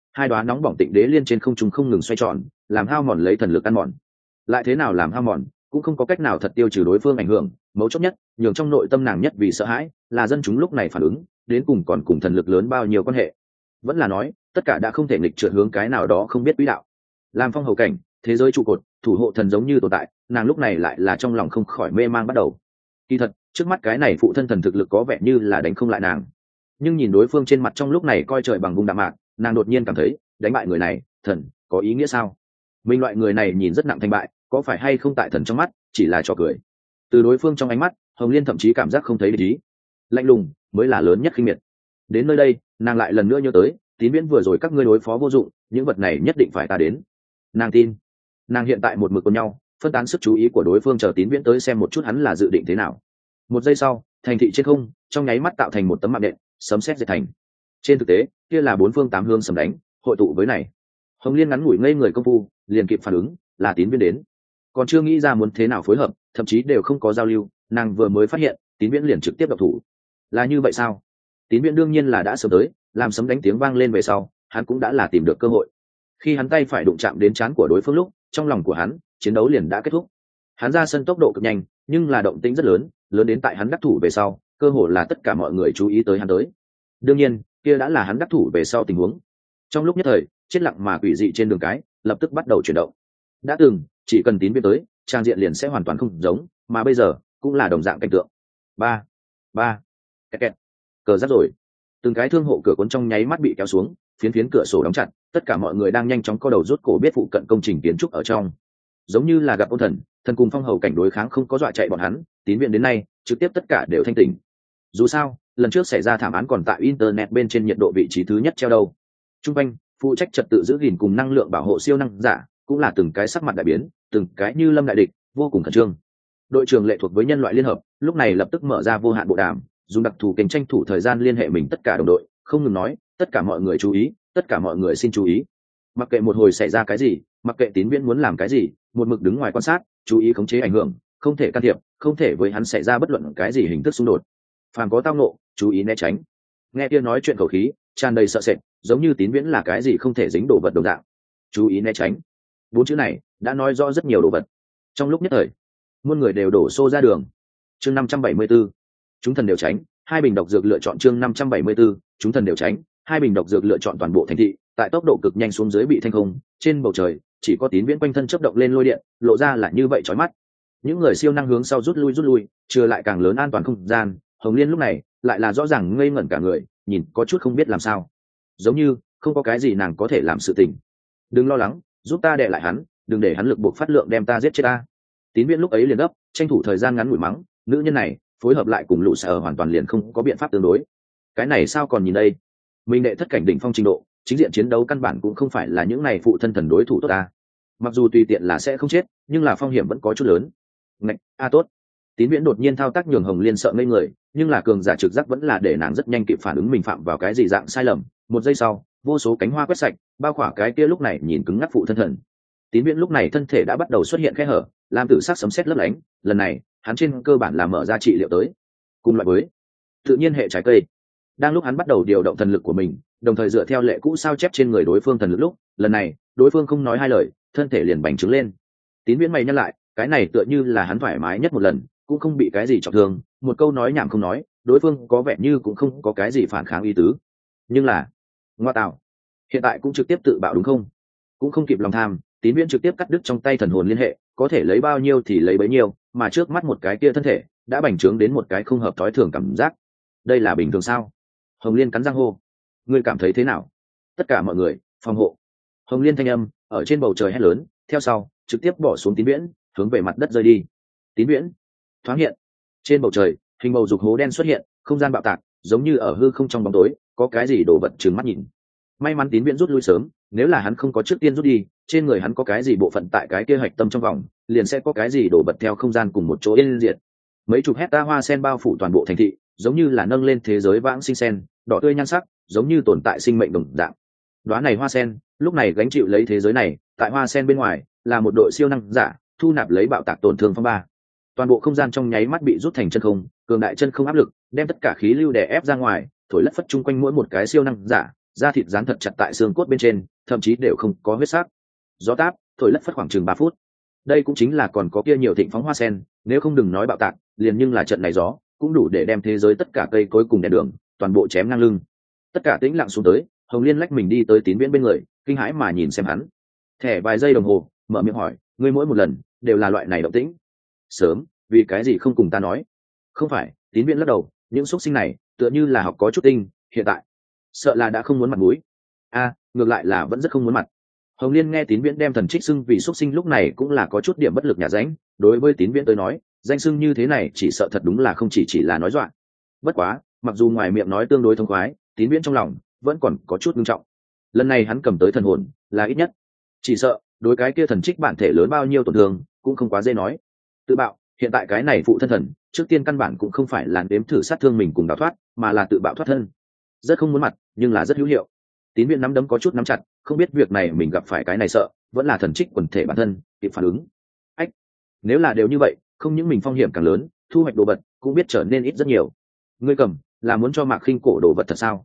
hai đoá nóng bỏng tịnh đế liên trên không trung không ngừng xoay tròn, làm hao mòn lấy thần lực ăn mòn. Lại thế nào làm hao mòn cũng không có cách nào thật tiêu trừ đối phương ảnh hưởng. Mấu chốt nhất nhường trong nội tâm nàng nhất vì sợ hãi là dân chúng lúc này phản ứng đến cùng còn cùng thần lực lớn bao nhiêu quan hệ, vẫn là nói tất cả đã không thể nghịch trượt hướng cái nào đó không biết quỹ đạo. Làm phong hầu cảnh thế giới trụ cột thủ hộ thần giống như tồn tại, nàng lúc này lại là trong lòng không khỏi mê mang bắt đầu. Kỳ thật trước mắt cái này phụ thân thần thực lực có vẻ như là đánh không lại nàng, nhưng nhìn đối phương trên mặt trong lúc này coi trời bằng vùng đạm mạc, nàng đột nhiên cảm thấy đánh bại người này thần có ý nghĩa sao? Mình loại người này nhìn rất nặng thành bại, có phải hay không tại thần trong mắt chỉ là trò cười? Từ đối phương trong ánh mắt, Hồng Liên thậm chí cảm giác không thấy địch ý, lạnh lùng mới là lớn nhất khinh miệt. Đến nơi đây nàng lại lần nữa nhớ tới Tín Viễn vừa rồi các ngươi đối phó vô dụng, những vật này nhất định phải ta đến. Nàng tin, nàng hiện tại một mực cùng nhau phân tán sức chú ý của đối phương, chờ Tín Viễn tới xem một chút hắn là dự định thế nào. Một giây sau, thành thị trên không trong nháy mắt tạo thành một tấm mạng nện, sấm sét diệt thành. Trên thực tế kia là bốn phương tám hướng sấm đánh hội tụ với này. Hồng Liên ngắn ngủi ngây người công phu liền kịp phản ứng là Tín Viễn đến, còn chưa nghĩ ra muốn thế nào phối hợp, thậm chí đều không có giao lưu, nàng vừa mới phát hiện Tín Viễn liền trực tiếp độc thủ. Là như vậy sao? Tín Viễn đương nhiên là đã sớm tới, làm sấm đánh tiếng vang lên về sau hắn cũng đã là tìm được cơ hội. Khi hắn tay phải đụng chạm đến trán của đối phương lúc, trong lòng của hắn chiến đấu liền đã kết thúc. Hắn ra sân tốc độ cực nhanh, nhưng là động tĩnh rất lớn, lớn đến tại hắn đắc thủ về sau cơ hội là tất cả mọi người chú ý tới hắn tới. Đương nhiên kia đã là hắn đắc thủ về sau tình huống. Trong lúc nhất thời chết lặng mà quỷ dị trên đường cái lập tức bắt đầu chuyển động. Đã từng chỉ cần Tín Viễn tới trang diện liền sẽ hoàn toàn không giống, mà bây giờ cũng là đồng dạng cảnh tượng. Ba ba kẹt kẹt, cờ rắc rồi. Từng cái thương hộ cửa cuốn trong nháy mắt bị kéo xuống, phiến phiến cửa sổ đóng chặt, tất cả mọi người đang nhanh chóng co đầu rút cổ biết phụ cận công trình kiến trúc ở trong. Giống như là gặp ôn thần, thần cùng phong hầu cảnh đối kháng không có dọa chạy bọn hắn, Tín Viễn đến nay trực tiếp tất cả đều thanh tỉnh. Dù sao lần trước xảy ra thảm án còn tại internet bên trên nhiệt độ vị trí thứ nhất treo đầu. Trung quanh phụ trách trật tự giữ gìn cùng năng lượng bảo hộ siêu năng giả cũng là từng cái sắc mặt đại biến, từng cái như lâm đại địch, vô cùng khẩn trương. Đội trưởng lệ thuộc với nhân loại liên hợp lúc này lập tức mở ra vô hạn bộ đàm, dùng đặc thù kênh tranh thủ thời gian liên hệ mình tất cả đồng đội, không ngừng nói tất cả mọi người chú ý, tất cả mọi người xin chú ý. Mặc kệ một hồi xảy ra cái gì, mặc kệ Tín Viễn muốn làm cái gì, một mực đứng ngoài quan sát, chú ý khống chế ảnh hưởng, không thể can thiệp, không thể với hắn xảy ra bất luận cái gì hình thức xung đột. Phàm có tao nộ chú ý né tránh. Nghe kia nói chuyện khẩu khí tràn đầy sợ sệt, giống như Tín Viễn là cái gì không thể dính đồ vật đồng dạng. Chú ý né tránh, bốn chữ này đã nói rõ rất nhiều đồ vật. Trong lúc nhất thời muôn người đều đổ xô ra đường. Chương 574, chúng thần đều tránh, hai bình độc dược lựa chọn. Chương 574, chúng thần đều tránh, hai bình độc dược lựa chọn. Toàn bộ thành thị tại tốc độ cực nhanh xuống dưới bị thanh không, trên bầu trời chỉ có Tín Viễn quanh thân chớp động lên lôi điện, lộ ra là như vậy chói mắt. Những người siêu năng hướng sau rút lui, trừ lại càng lớn an toàn không gian. Hồng Liên lúc này lại là rõ ràng ngây ngẩn cả người, nhìn có chút không biết làm sao, giống như không có cái gì nàng có thể làm sự tình. Đừng lo lắng, giúp ta đè lại hắn, đừng để hắn lực buộc phát lượng đem ta giết chết ta. Tín Viễn lúc ấy liền gấp, tranh thủ thời gian ngắn ngủi mắng nữ nhân này, phối hợp lại cùng lũ sở hoàn toàn liền không có biện pháp tương đối. Cái này sao còn nhìn đây, mình đệ thất cảnh đỉnh phong trình độ, chính diện chiến đấu căn bản cũng không phải là những này phụ thân thần đối thủ tốt ta. Mặc dù tùy tiện là sẽ không chết, nhưng là phong hiểm vẫn có chút lớn. Ngạch, tốt. Tín Viễn đột nhiên thao tác nhường Hồng Liên sợ ngây người, nhưng là cường giả trực giác vẫn là để nàng rất nhanh kịp phản ứng mình phạm vào cái gì dạng sai lầm. Một giây sau, vô số cánh hoa quét sạch, bao khỏa cái kia lúc này nhìn cứng ngắc phụ thân thần. Tín Viễn lúc này thân thể đã bắt đầu xuất hiện khe hở, làm tử sắc sấm sét lấp lánh. Lần này hắn trên cơ bản là mở ra trị liệu tới, cùng loại với tự nhiên hệ trái cây. Đang lúc hắn bắt đầu điều động thần lực của mình, đồng thời dựa theo lệ cũ sao chép trên người đối phương thần lực lúc, lần này đối phương không nói hai lời, thân thể liền bành trướng lên. Tín Viễn mày nhắc lại, cái này tựa như là hắn thoải mái nhất một lần, cũng không bị cái gì trọng thương, một câu nói nhảm không nói, đối phương có vẻ như cũng không có cái gì phản kháng ý tứ. Nhưng là ngoa tạo, hiện tại cũng trực tiếp tự bạo đúng không? Cũng không kịp lòng tham, Tín Viễn trực tiếp cắt đứt trong tay thần hồn liên hệ, có thể lấy bao nhiêu thì lấy bấy nhiêu, mà trước mắt một cái kia thân thể đã bành trướng đến một cái không hợp thói thường cảm giác. Đây là bình thường sao? Hồng Liên cắn răng hô, ngươi cảm thấy thế nào? Tất cả mọi người phòng hộ. Hồng Liên thanh âm ở trên bầu trời hét lớn, theo sau trực tiếp bỏ xuống Tín Viễn, hướng về mặt đất rơi đi. Tín Viễn thoáng hiện trên bầu trời, hình bầu dục hố đen xuất hiện, không gian bạo tạc, giống như ở hư không trong bóng tối có cái gì đổ vật trừng mắt nhìn. May mắn Tín Viễn rút lui sớm, nếu là hắn không có trước tiên rút đi, trên người hắn có cái gì bộ phận tại cái kia hạch tâm trong vòng, liền sẽ có cái gì đổ vật theo không gian cùng một chỗ yên diệt. Mấy chục hecta hoa sen bao phủ toàn bộ thành thị, giống như là nâng lên thế giới vãng sinh sen, đỏ tươi nhan sắc, giống như tồn tại sinh mệnh đồng dạng. Đóa này hoa sen lúc này gánh chịu lấy thế giới này, tại hoa sen bên ngoài là một đội siêu năng giả thu nạp lấy bạo tạc tổn thương phong ba. Toàn bộ không gian trong nháy mắt bị rút thành chân không, cường đại chân không áp lực đem tất cả khí lưu đè ép ra ngoài, thổi lất phất chung quanh mỗi một cái siêu năng giả, da thịt dán thật chặt tại xương cốt bên trên, thậm chí đều không có huyết sắc. Gió táp thổi lất phất khoảng chừng 3 phút. Đây cũng chính là còn có kia nhiều thịnh phóng hoa sen, nếu không đừng nói bạo tạc, liền nhưng là trận này gió cũng đủ để đem thế giới tất cả cây cối cùng đèn đường toàn bộ chém ngang lưng. Tất cả tĩnh lặng xuống tới, Hồng Liên lách mình đi tới Tín Viễn bên người, kinh hãi mà nhìn xem hắn. Thẻ vài giây đồng hồ, mở miệng hỏi, ngươi mỗi một lần đều là loại này động tĩnh? Sớm, vì cái gì không cùng ta nói? Không phải, Tín Viễn lắc đầu, những xuất sinh này tựa như là học có chút tinh, hiện tại sợ là đã không muốn mặt mũi. Ngược lại là vẫn rất không muốn mặt. Hồng Liên nghe Tín Viễn đem thần trích xưng vì xuất sinh lúc này cũng là có chút điểm bất lực nhà ránh, đối với Tín Viễn tới nói, danh xưng như thế này chỉ sợ thật đúng là không chỉ là nói dọa. Bất quá, mặc dù ngoài miệng nói tương đối thông khoái, Tín Viễn trong lòng vẫn còn có chút nghiêm trọng. Lần này hắn cầm tới thần hồn, là ít nhất, chỉ sợ đối cái kia thần trích bản thể lớn bao nhiêu tổn thương cũng không quá dễ nói. Tự bạo, hiện tại cái này phụ thân thần, trước tiên căn bản cũng không phải là đếm thử sát thương mình cùng đào thoát, mà là tự bạo thoát thân. Rất không muốn mặt, nhưng là rất hữu hiệu. Tín Viễn nắm đấm có chút nắm chặt, không biết việc này mình gặp phải cái này sợ, vẫn là thần trích quần thể bản thân kịp phản ứng. Nếu là đều như vậy, không những mình phong hiểm càng lớn, thu hoạch đồ vật cũng biết trở nên ít rất nhiều. Ngươi cầm là muốn cho Mạc Khinh cổ đồ vật thật sao?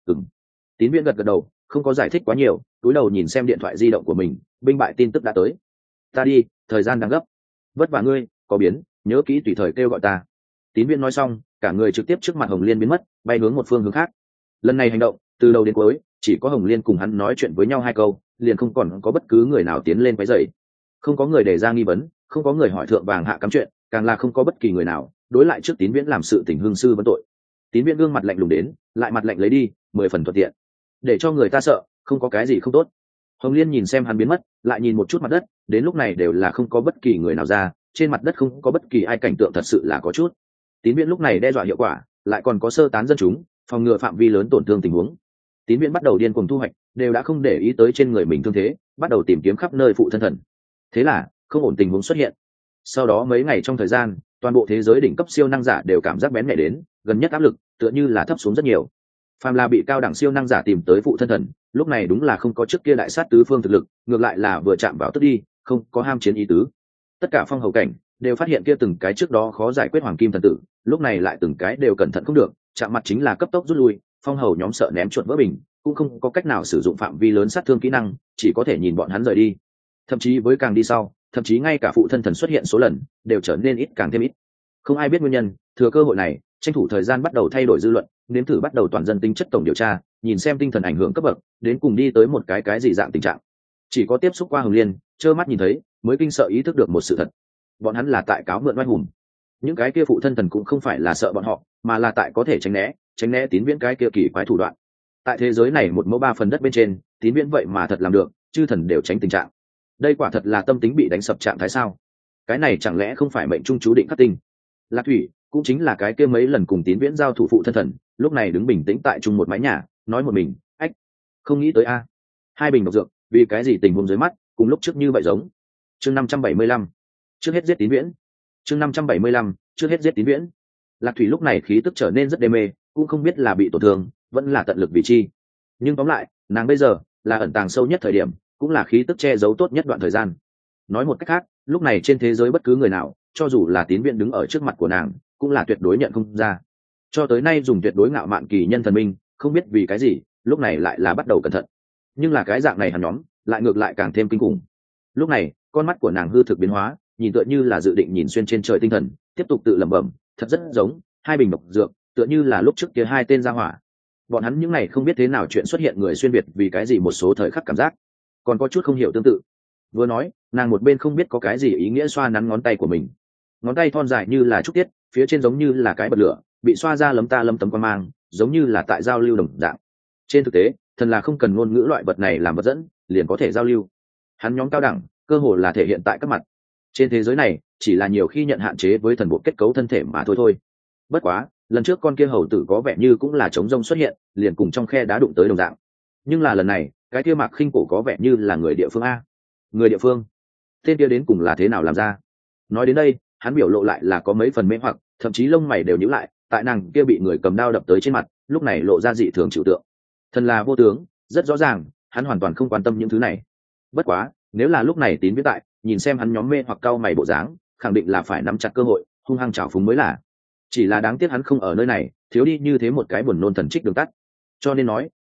Tín Viễn gật gật đầu, không có giải thích quá nhiều, cúi đầu nhìn xem điện thoại di động của mình, binh bại tin tức đã tới. Ta đi, thời gian đang gấp. Vất vả ngươi, có biến, nhớ kỹ tùy thời kêu gọi ta. Tín Viễn nói xong, cả người trực tiếp trước mặt Hồng Liên biến mất, bay hướng một phương hướng khác. Lần này hành động, từ đầu đến cuối, chỉ có Hồng Liên cùng hắn nói chuyện với nhau 2 câu, liền không còn có bất cứ người nào tiến lên quấy rầy. Không có người đề ra nghi vấn, không có người hỏi thượng vàng hạ cắm chuyện, càng là không có bất kỳ người nào đối lại trước Tín Viễn làm sự tình hương sư vấn tội. Tín Viễn gương mặt lạnh lùng đến, lại mặt lạnh lấy đi, 10 phần thuận tiện, để cho người ta sợ, không có cái gì không tốt. Hồng Liên nhìn xem hắn biến mất, lại nhìn một chút mặt đất, đến lúc này đều là không có bất kỳ người nào ra, trên mặt đất không có bất kỳ ai, cảnh tượng thật sự là có chút. Tín Viễn lúc này đe dọa hiệu quả, lại còn có sơ tán dân chúng, phòng ngừa phạm vi lớn tổn thương tình huống. Tín Viễn bắt đầu điên cuồng thu hoạch, đều đã không để ý tới trên người mình thương thế, bắt đầu tìm kiếm khắp nơi phụ thân thần. Thế là không ổn tình huống xuất hiện. Sau đó mấy ngày trong thời gian, toàn bộ thế giới đỉnh cấp siêu năng giả đều cảm giác bén mẻ đến, gần nhất áp lực tựa như là thấp xuống rất nhiều. Phàm là bị cao đẳng siêu năng giả tìm tới phụ thân thần, lúc này đúng là không có trước kia đại sát tứ phương thực lực, ngược lại là vừa chạm vào tức đi, không có ham chiến ý tứ. Tất cả phong hầu cảnh đều phát hiện kia từng cái trước đó khó giải quyết hoàng kim thần tử, lúc này lại từng cái đều cẩn thận không được, chạm mặt chính là cấp tốc rút lui. Phong hầu nhóm sợ ném chuột vỡ bình, cũng không có cách nào sử dụng phạm vi lớn sát thương kỹ năng, chỉ có thể nhìn bọn hắn rời đi. Thậm chí với càng đi sau, thậm chí ngay cả phụ thân thần xuất hiện số lần đều trở nên ít càng thêm ít. Không ai biết nguyên nhân, thừa cơ hội này tranh thủ thời gian bắt đầu thay đổi dư luận, nếm thử bắt đầu toàn dân tính chất tổng điều tra, nhìn xem tinh thần ảnh hưởng cấp bậc đến cùng đi tới một cái gì dạng tình trạng. Chỉ có tiếp xúc qua Hồng Liên, trơ mắt nhìn thấy mới kinh sợ ý thức được một sự thật, bọn hắn là tại cáo mượn oai hùng. Những cái kia phụ thân thần cũng không phải là sợ bọn họ, mà là tại có thể tránh né Tín Viễn cái kia kỳ quái thủ đoạn. Tại thế giới này 1/3 đất bên trên, Tín Viễn vậy mà thật làm được, chư thần đều tránh tình trạng. Đây quả thật là tâm tính bị đánh sập trạng thái sao? Cái này chẳng lẽ không phải mệnh trung chú định khắc tinh? Lạc Thủy cũng chính là cái kia mấy lần cùng Tín Viễn giao thủ phụ thân thần, lúc này đứng bình tĩnh tại chung một mái nhà, nói một mình, ách, không nghĩ tới a. 2 bình độc dược, vì cái gì tình huống dưới mắt cùng lúc trước như vậy giống. Chương 575, trước hết giết Tín Viễn. Chương 575, trước hết giết Tín Viễn. Lạc Thủy lúc này khí tức trở nên rất đê mê, cũng không biết là bị tổn thương, vẫn là tận lực vì chi. Nhưng tóm lại, nàng bây giờ là ẩn tàng sâu nhất thời điểm, cũng là khí tức che giấu tốt nhất đoạn thời gian. Nói một cách khác, lúc này trên thế giới bất cứ người nào, cho dù là Tín Viễn đứng ở trước mặt của nàng, cũng là tuyệt đối nhận không ra. Cho tới nay dùng tuyệt đối ngạo mạn kỳ nhân thần minh, không biết vì cái gì, lúc này lại là bắt đầu cẩn thận. Nhưng là cái dạng này hắn nhóm, lại ngược lại càng thêm kinh khủng. Lúc này, con mắt của nàng hư thực biến hóa, nhìn tựa như là dự định nhìn xuyên trên trời tinh thần, tiếp tục tự lẩm bẩm, thật rất giống 2 bình độc dược, tựa như là lúc trước kia 2 tên gia hỏa. Bọn hắn những này không biết thế nào chuyện xuất hiện người xuyên việt vì cái gì một số thời khắc cảm giác còn có chút không hiểu tương tự. Vừa nói, nàng một bên không biết có cái gì ý nghĩa xoa nắn ngón tay của mình. Ngón tay thon dài như là trúc tiết, phía trên giống như là cái bật lửa, bị xoa ra lấm ta lấm tấm quan mang, giống như là tại giao lưu đồng dạng. Trên thực tế, thần là không cần ngôn ngữ loại vật này làm vật dẫn, liền có thể giao lưu. Hắn nhóm cao đẳng, cơ hồ là thể hiện tại các mặt. Trên thế giới này, chỉ là nhiều khi nhận hạn chế với thần bộ kết cấu thân thể mà thôi. Bất quá, lần trước con kia hầu tử có vẻ như cũng là trống rông xuất hiện, liền cùng trong khe đá đụng tới đồng dạng. Nhưng là lần này, cái kia Mạc Khinh cổ có vẻ như là người địa phương a. Người địa phương? Tên kia đến cùng là thế nào làm ra? Nói đến đây, hắn biểu lộ lại là có mấy phần mê hoặc, thậm chí lông mày đều nhíu lại, tại nàng kia bị người cầm đao đập tới trên mặt, lúc này lộ ra dị thường chịu tượng. Thần là vô tướng, rất rõ ràng, hắn hoàn toàn không quan tâm những thứ này. Bất quá, nếu là lúc này Tín Viễn tại, nhìn xem hắn nhóm mê hoặc cau mày bộ dáng, khẳng định là phải nắm chặt cơ hội, hung hăng trảo phúng mới là. Chỉ là đáng tiếc hắn không ở nơi này, thiếu đi như thế một cái buồn nôn thần trích đường tắt. Cho nên nói,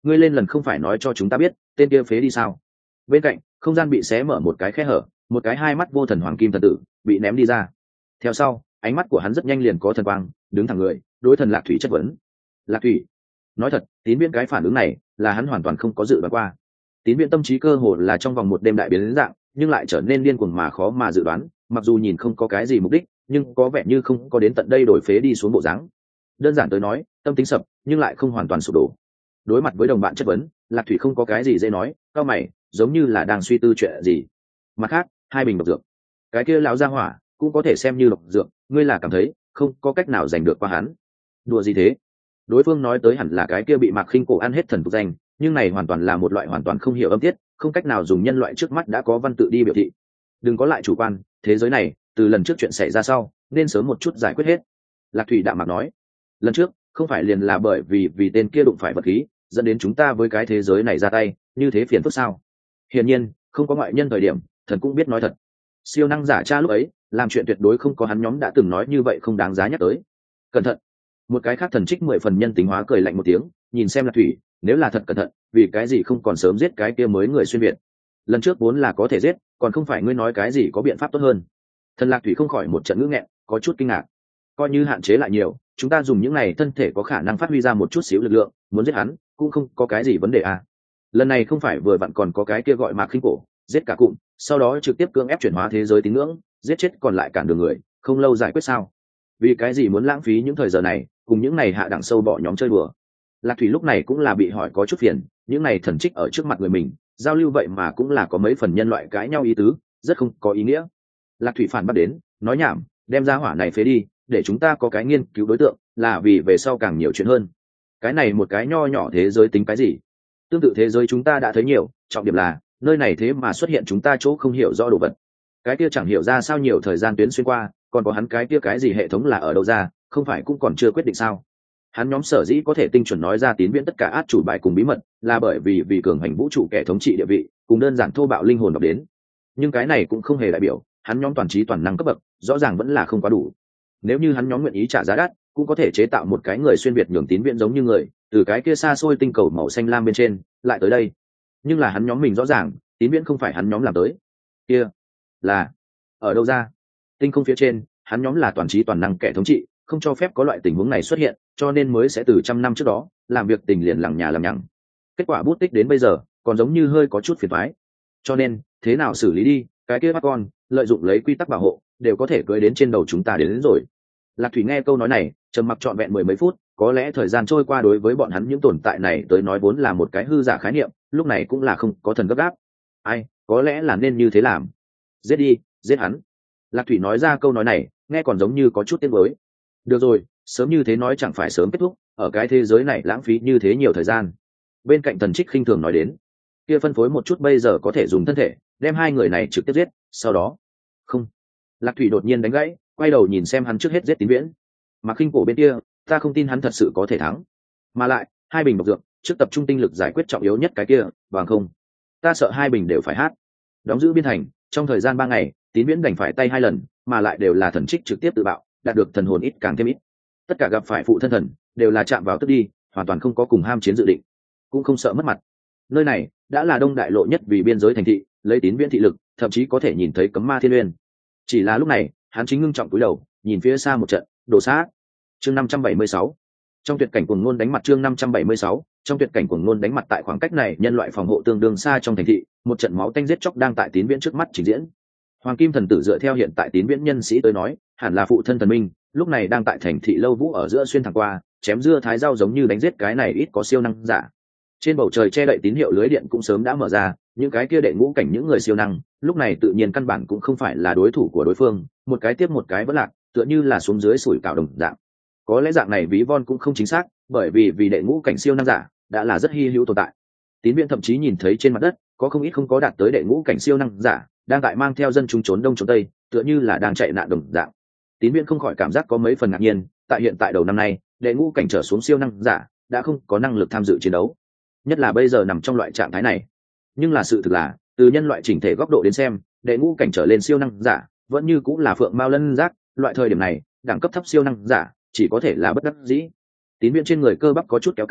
ngươi lên lần không phải nói cho chúng ta biết tên kia phế đi sao? Bên cạnh không gian bị xé mở một cái khe hở, một cái hai mắt vô thần hoàng kim thần tử bị ném đi ra. Theo sau ánh mắt của hắn rất nhanh liền có thần quang, đứng thẳng người đối thần Lạc Thủy chất vấn. Lạc Thủy, nói thật, Tín Viễn cái phản ứng này là hắn hoàn toàn không có dự đoán qua. Tín Viễn tâm trí cơ hồ là trong vòng một đêm đại biến đến dạng, nhưng lại trở nên điên cuồng mà khó mà dự đoán, mặc dù nhìn không có cái gì mục đích, nhưng có vẻ như không có đến tận đây đổi phế đi xuống bộ dáng. Đơn giản tới nói, tâm tính sập nhưng lại không hoàn toàn sụp đổ. Đối mặt với đồng bạn chất vấn, Lạc Thủy không có cái gì dễ nói, cao mày giống như là đang suy tư chuyện gì. Mặt khác, hai bình độc dược, cái kia lão gia hỏa cũng có thể xem như độc dược, ngươi là cảm thấy không có cách nào giành được qua hắn? Đùa gì thế? Đối phương nói tới hẳn là cái kia bị Mạc Khinh Cổ ăn hết thần tục danh, nhưng này hoàn toàn là một loại hoàn toàn không hiểu âm tiết, không cách nào dùng nhân loại trước mắt đã có văn tự đi biểu thị. Đừng có lại chủ quan, thế giới này từ lần trước chuyện xảy ra sau nên sớm một chút giải quyết hết. Lạc Thủy đạm mạc nói, lần trước không phải liền là bởi vì tên kia đụng phải vật khí dẫn đến chúng ta với cái thế giới này ra tay, như thế phiền phức sao? Hiển nhiên không có ngoại nhân thời điểm, thần cũng biết nói thật. Siêu năng giả cha lúc ấy làm chuyện tuyệt đối không có hắn nhóm đã từng nói như vậy, không đáng giá nhắc tới. Cẩn thận. Một cái khác thần trích 10 phần nhân tính hóa cười lạnh một tiếng, nhìn xem Lạc Thủy, nếu là thật cẩn thận, vì cái gì không còn sớm giết cái kia mới người xuyên việt? Lần trước vốn là có thể giết, còn không phải ngươi nói cái gì có biện pháp tốt hơn? Thần Lạc Thủy không khỏi một trận ngữ nghẹn, có chút kinh ngạc. Coi như hạn chế lại nhiều, chúng ta dùng những này thân thể có khả năng phát huy ra một chút xíu lực lượng, muốn giết hắn cũng không có cái gì vấn đề à? Lần này không phải vừa vặn còn có cái kia gọi Mạc Khinh Cổ giết cả cụm, sau đó trực tiếp cưỡng ép chuyển hóa thế giới tín ngưỡng, giết chết còn lại cản đường người, không lâu giải quyết sao? Vì cái gì muốn lãng phí những thời giờ này cùng những này hạ đẳng sâu bọ nhóm chơi đùa? Lạc Thủy lúc này cũng là bị hỏi có chút phiền, những này thần trích ở trước mặt người mình giao lưu vậy mà cũng là có mấy phần nhân loại cãi nhau ý tứ, rất không có ý nghĩa. Lạc Thủy phản bác đến, nói nhảm, đem ra hỏa này phế đi, để chúng ta có cái nghiên cứu đối tượng, là vì về sau càng nhiều chuyện hơn. Cái này một cái nho nhỏ thế giới tính cái gì? Tương tự thế giới chúng ta đã thấy nhiều, trọng điểm là nơi này thế mà xuất hiện chúng ta chỗ không hiểu rõ đồ vật. Cái kia chẳng hiểu ra sao nhiều thời gian tuyến xuyên qua, còn có hắn cái kia cái gì hệ thống là ở đâu ra, không phải cũng còn chưa quyết định sao? Hắn nhóm sở dĩ có thể tinh chuẩn nói ra Tín Viễn tất cả át chủ bài cùng bí mật, là bởi vì cường hành vũ trụ kẻ thống trị địa vị cùng đơn giản thô bạo linh hồn đọc đến. Nhưng cái này cũng không hề đại biểu hắn nhóm toàn trí toàn năng cấp bậc rõ ràng vẫn là không quá đủ. Nếu như hắn nhóm nguyện ý trả giá đắt, cũng có thể chế tạo một cái người xuyên việt nhường Tín Viễn giống như người, từ cái kia xa xôi tinh cầu màu xanh lam bên trên lại tới đây. Nhưng là hắn nhóm mình rõ ràng Tín Viễn không phải hắn nhóm làm tới. Kia là ở đâu ra? Tinh không phía trên hắn nhóm là toàn trí toàn năng kẻ thống trị, không cho phép có loại tình huống này xuất hiện, cho nên mới sẽ từ trăm năm trước đó làm việc tình liền lằng nhà làm nhằng. Kết quả bút tích đến bây giờ còn giống như hơi có chút phiền toái. Cho nên thế nào xử lý đi, cái kia bắt con lợi dụng lấy quy tắc bảo hộ đều có thể cưỡi đến trên đầu chúng ta đến rồi. Lạc Thủy nghe câu nói này trầm mặc trọn vẹn 10 mấy phút, có lẽ thời gian trôi qua đối với bọn hắn những tồn tại này tới nói vốn là một cái hư giả khái niệm, lúc này cũng là không có thần gấp gáp. Ai, có lẽ là nên như thế làm. Giết đi, giết hắn. Lạc Thủy nói ra câu nói này nghe còn giống như có chút tiếc nuối. Được rồi, sớm như thế nói chẳng phải sớm kết thúc, ở cái thế giới này lãng phí như thế nhiều thời gian. Bên cạnh thần trích khinh thường nói đến, kia phân phối một chút bây giờ có thể dùng thân thể đem hai người này trực tiếp giết, sau đó không. Lạc Thủy đột nhiên đánh gãy, quay đầu nhìn xem hắn trước hết giết Tín Viễn. Mà Khinh Cổ bên kia ta không tin hắn thật sự có thể thắng, mà lại hai bình độc dược trước tập trung tinh lực giải quyết trọng yếu nhất cái kia, bằng không ta sợ hai bình đều phải hát. Đóng giữ biên thành trong thời gian 3 ngày, Tín Viễn đành phải tay 2 lần, mà lại đều là thần trích trực tiếp tự bạo, đạt được thần hồn ít càng thêm ít. Tất cả gặp phải phụ thân thần đều là chạm vào tức đi, hoàn toàn không có cùng ham chiến dự định, cũng không sợ mất mặt. Nơi này đã là đông đại lộ nhất vì biên giới thành thị, lấy Tín Viễn thị lực thậm chí có thể nhìn thấy cấm ma thiên uyên. Chỉ là lúc này hắn chính ngưng trọng cúi đầu nhìn phía xa một trận đổ sát. Chương 576 trong tuyệt cảnh cuồng ngôn đánh mặt. Chương 576 trong tuyệt cảnh cuồng ngôn đánh mặt. Tại khoảng cách này nhân loại phòng hộ tương đương xa trong thành thị, một trận máu tanh giết chóc đang tại Tín Viễn trước mắt trình diễn. Hoàng kim thần tử dựa theo hiện tại Tín Viễn nhân sĩ tới nói hẳn là phụ thân thần minh, lúc này đang tại thành thị lâu vũ ở giữa xuyên thẳng qua, chém dưa thái rau giống như đánh giết cái này ít có siêu năng giả. Trên bầu trời che đậy tín hiệu lưới điện cũng sớm đã mở ra, những cái kia đệ ngũ cảnh những người siêu năng lúc này tự nhiên căn bản cũng không phải là đối thủ của đối phương, một cái tiếp một cái vỡ lạc, tựa như là xuống dưới sủi cảo đồng dạng. Có lẽ dạng này ví von cũng không chính xác, bởi vì đệ ngũ cảnh siêu năng giả đã là rất hy hữu tồn tại. Tín Viễn thậm chí nhìn thấy trên mặt đất có không ít không có đạt tới đệ ngũ cảnh siêu năng giả đang tại mang theo dân chúng trốn đông trốn tây, tựa như là đang chạy nạn đồng dạng. Tín Viễn không khỏi cảm giác có mấy phần ngạc nhiên, tại hiện tại đầu năm nay đệ ngũ cảnh trở xuống siêu năng giả đã không có năng lực tham dự chiến đấu, nhất là bây giờ nằm trong loại trạng thái này. Nhưng là sự thực là từ nhân loại chỉnh thể góc độ đến xem, đệ ngũ cảnh trở lên siêu năng giả vẫn như cũng là phượng mao lân giác, loại thời điểm này đẳng cấp thấp siêu năng giả chỉ có thể là bất đắc dĩ. Tín Viễn trên người cơ bắp có chút kéo căng,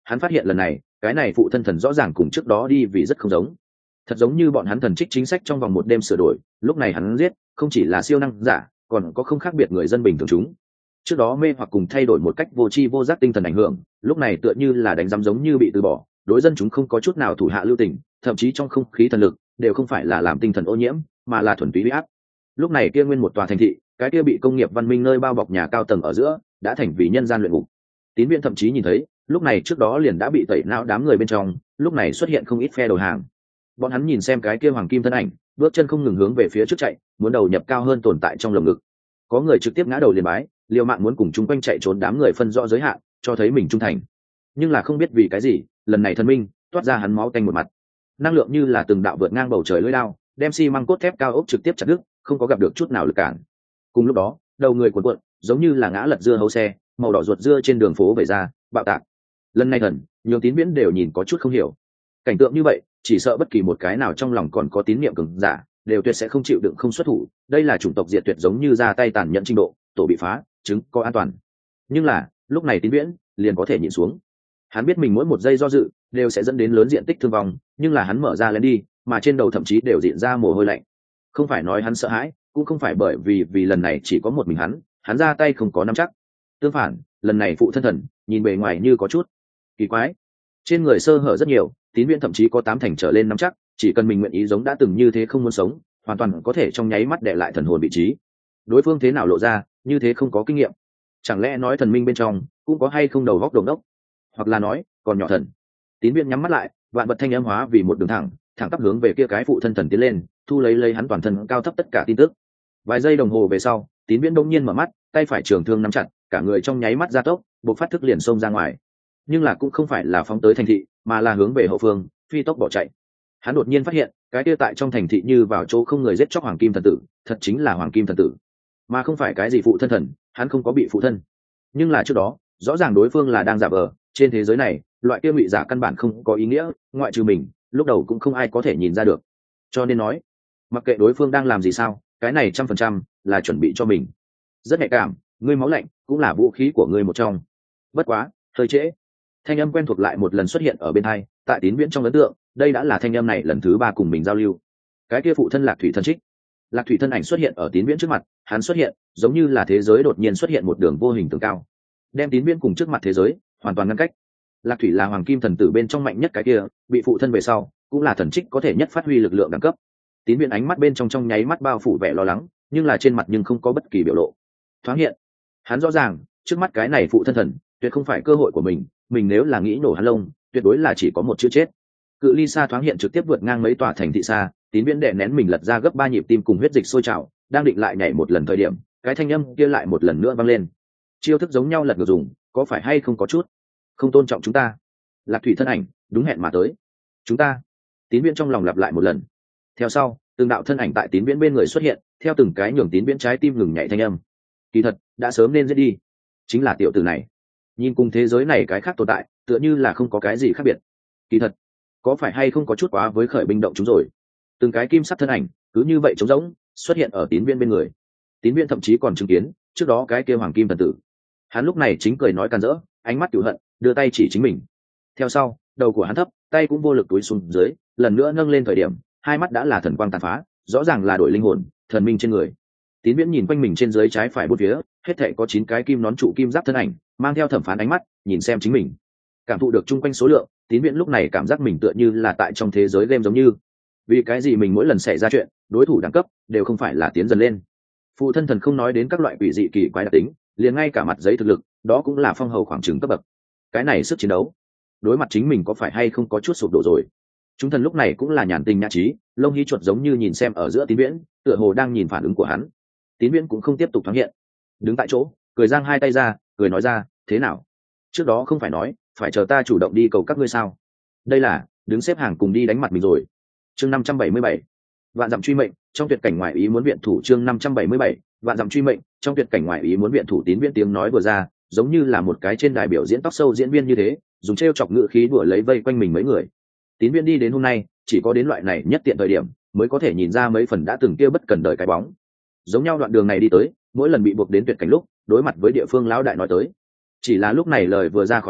hắn phát hiện lần này cái này phụ thân thần rõ ràng cùng trước đó đi vì rất không giống, thật giống như bọn hắn thần trích chính sách trong vòng một đêm sửa đổi. Lúc này hắn giết không chỉ là siêu năng giả, còn có không khác biệt người dân bình thường chúng. Trước đó mê hoặc cùng thay đổi một cách vô tri vô giác tinh thần ảnh hưởng, lúc này tựa như là đánh giám giống như bị từ bỏ, đối dân chúng không có chút nào thủ hạ lưu tình, thậm chí trong không khí thần lực đều không phải là làm tinh thần ô nhiễm, mà là thuần túy uy áp. Lúc này kia nguyên một tòa thành thị, cái kia bị công nghiệp văn minh nơi bao bọc nhà cao tầng ở giữa, đã thành vì nhân gian luyện ngục. Tín Viễn thậm chí nhìn thấy, lúc này trước đó liền đã bị tẩy não đám người bên trong, lúc này xuất hiện không ít phe đầu hàng. Bọn hắn nhìn xem cái kia hoàng kim thân ảnh, bước chân không ngừng hướng về phía trước chạy, muốn đầu nhập cao hơn tồn tại trong lồng ngực. Có người trực tiếp ngã đầu liền bái, liều mạng muốn cùng chung quanh chạy trốn đám người phân rõ giới hạn, cho thấy mình trung thành. Nhưng là không biết vì cái gì, lần này thần minh toát ra hắn máu tanh một mặt, năng lượng như là từng đạo vượt ngang bầu trời lưỡi đao, đem xi măng cốt thép cao ốc trực tiếp chặt đứt, không có gặp được chút nào lực cản. Cùng lúc đó, đầu người cuộn cuộn, giống như là ngã lật dưa hấu xe, màu đỏ ruột dưa trên đường phố về ra, bạo tạc. Lần này thần, nhiều Tín Viễn đều nhìn có chút không hiểu. Cảnh tượng như vậy, chỉ sợ bất kỳ một cái nào trong lòng còn có tín niệm cường giả, đều tuyệt sẽ không chịu đựng không xuất thủ. Đây là chủng tộc diệt tuyệt, giống như ra tay tàn nhẫn trình độ, tổ bị phá, chứng có an toàn. Nhưng là, lúc này Tín Viễn liền có thể nhịn xuống. Hắn biết mình mỗi một giây do dự đều sẽ dẫn đến lớn diện tích thương vong, nhưng là hắn mở ra lên đi, mà trên đầu thậm chí đều diện ra mồ hôi lạnh. Không phải nói hắn sợ hãi, cũng không phải bởi vì lần này chỉ có một mình hắn ra tay không có nắm chắc. Tương phản, lần này phụ thân thần nhìn bề ngoài như có chút kỳ quái, trên người sơ hở rất nhiều. Tín Viễn thậm chí có 8 thành trở lên nắm chắc, chỉ cần mình nguyện ý giống đã từng như thế không muốn sống, hoàn toàn có thể trong nháy mắt đè lại thần hồn vị trí. Đối phương thế nào lộ ra như thế không có kinh nghiệm? Chẳng lẽ nói thần minh bên trong cũng có hay không đầu góc đồng đốc, hoặc là nói còn nhỏ thần? Tín Viễn nhắm mắt lại, vạn vật thanh âm hóa vì một đường thẳng tắp hướng về kia cái phụ thân thần tiến lên, thu lấy hắn toàn thân cao thấp tất cả tin tức. Vài giây đồng hồ về sau, Tín Viễn đông nhiên mở mắt, tay phải trường thương nắm chặt, cả người trong nháy mắt gia tốc, buộc phát thức liền xông ra ngoài. Nhưng là cũng không phải là phóng tới thành thị, mà là hướng về hậu phương phi tốc bỏ chạy. Hắn đột nhiên phát hiện, cái kia tại trong thành thị như vào chỗ không người giết chóc hoàng kim thần tử, thật chính là hoàng kim thần tử, mà không phải cái gì phụ thân thần. Hắn không có bị phụ thân, nhưng là trước đó rõ ràng đối phương là đang giả vờ. Trên thế giới này, loại kia ngụy giả căn bản không có ý nghĩa, ngoại trừ mình, lúc đầu cũng không ai có thể nhìn ra được. Cho nên nói, mặc kệ đối phương đang làm gì sao, cái này 100% là chuẩn bị cho mình. Rất nhạy cảm, ngươi máu lạnh cũng là vũ khí của ngươi một trong. Bất quá hơi trễ. Thanh âm quen thuộc lại một lần xuất hiện ở bên tai, tại Tín Viễn trong ấn tượng, đây đã là thanh âm này lần thứ 3 cùng mình giao lưu. Cái kia phụ thân Lạc Thủy thân trích. Lạc Thủy thân ảnh xuất hiện ở Tín Viễn trước mặt, hắn xuất hiện giống như là thế giới đột nhiên xuất hiện một đường vô hình tường cao, đem Tín Viễn cùng trước mặt thế giới hoàn toàn ngăn cách. Lạc Thủy là hoàng kim thần tử bên trong mạnh nhất cái kia, bị phụ thân về sau, cũng là thần trích có thể nhất phát huy lực lượng đẳng cấp. Tín Viễn ánh mắt bên trong nháy mắt bao phủ vẻ lo lắng, nhưng là trên mặt nhưng không có bất kỳ biểu lộ. Thoáng hiện, hắn rõ ràng, trước mắt cái này phụ thân thần, tuyệt không phải cơ hội của mình nếu là nghĩ nổ hắn lông, tuyệt đối là chỉ có một chữ chết. Cự ly xa thoáng hiện trực tiếp vượt ngang mấy tòa thành thị xa. Tín Viễn đè nén mình lật ra gấp 3 nhịp tim cùng huyết dịch sôi trào, đang định lại nhảy một lần thời điểm, cái thanh âm kia lại một lần nữa vang lên. Chiêu thức giống nhau lật ngược dùng, có phải hay không có chút không tôn trọng chúng ta? Lạc Thủy thân ảnh đúng hẹn mà tới. Chúng ta? Tín Viễn trong lòng lặp lại một lần. Theo sau, từng đạo thân ảnh tại Tín Viễn bên người xuất hiện, theo từng cái nhường Tín Viễn trái tim ngừng nhảy thanh âm. Kỳ thật, đã sớm nên giết đi. Chính là tiểu tử này. Nhìn cùng thế giới này cái khác tồn tại, tựa như là không có cái gì khác biệt. Kỳ thật, có phải hay không có chút quá với khởi binh động chúng rồi? Từng cái kim sắc thân ảnh cứ như vậy trống rỗng xuất hiện ở Tín Viễn bên người. Tín Viễn thậm chí còn chứng kiến trước đó cái kia hoàng kim thần tử. Hắn lúc này chính cười nói càn rỡ, ánh mắt cửu hận, đưa tay chỉ chính mình. Theo sau, đầu của hắn thấp, tay cũng vô lực túi xuống dưới, lần nữa nâng lên thời điểm, hai mắt đã là thần quang tàn phá, rõ ràng là đổi linh hồn, thần minh trên người. Tín Viễn nhìn quanh mình trên dưới trái phải bốn phía, hết thảy có 9 cái kim nón trụ kim giáp thân ảnh, mang theo thẩm phán ánh mắt, nhìn xem chính mình. Cảm thụ được chung quanh số lượng, Tín Viễn lúc này cảm giác mình tựa như là tại trong thế giới game giống như. Vì cái gì mình mỗi lần xảy ra chuyện, đối thủ đẳng cấp đều không phải là tiến dần lên. Phụ thân thần không nói đến các loại quỷ dị kỳ quái đặc tính, liền ngay cả mặt giấy thực lực, đó cũng là phong hầu khoảng chừng cấp bậc. Cái này sức chiến đấu, đối mặt chính mình có phải hay không có chút sụp đổ rồi. Chúng thần lúc này cũng là nhàn tình nhã trí, lông hí chuột giống như nhìn xem ở giữa Tín Viễn, tựa hồ đang nhìn phản ứng của hắn. Tín Viễn cũng không tiếp tục thoáng hiện, đứng tại chỗ, cười giang hai tay ra, cười nói ra, thế nào? Trước đó không phải nói phải chờ ta chủ động đi cầu các ngươi sao? Đây là đứng xếp hàng cùng đi đánh mặt mình rồi. Chương 577, vạn dặm truy mệnh, trong tuyệt cảnh ngoại ý muốn viện thủ. Chương 577, vạn dặm truy mệnh, trong tuyệt cảnh ngoại ý muốn viện thủ. Tín Viễn tiếng nói vừa ra, giống như là một cái trên đài biểu diễn tóc sâu diễn viên như thế, dùng trêu chọc ngữ khí đùa lấy vây quanh mình mấy người. Tín Viễn đi đến hôm nay, chỉ có đến loại này nhất tiện thời điểm, mới có thể nhìn ra mấy phần đã từng kia bất cần đời cái bóng. Giống nhau đoạn đường này đi tới, mỗi lần bị buộc đến tuyệt cảnh lúc, đối mặt với địa phương lão đại nói tới, chỉ là lúc này lời vừa ra khỏi miệng,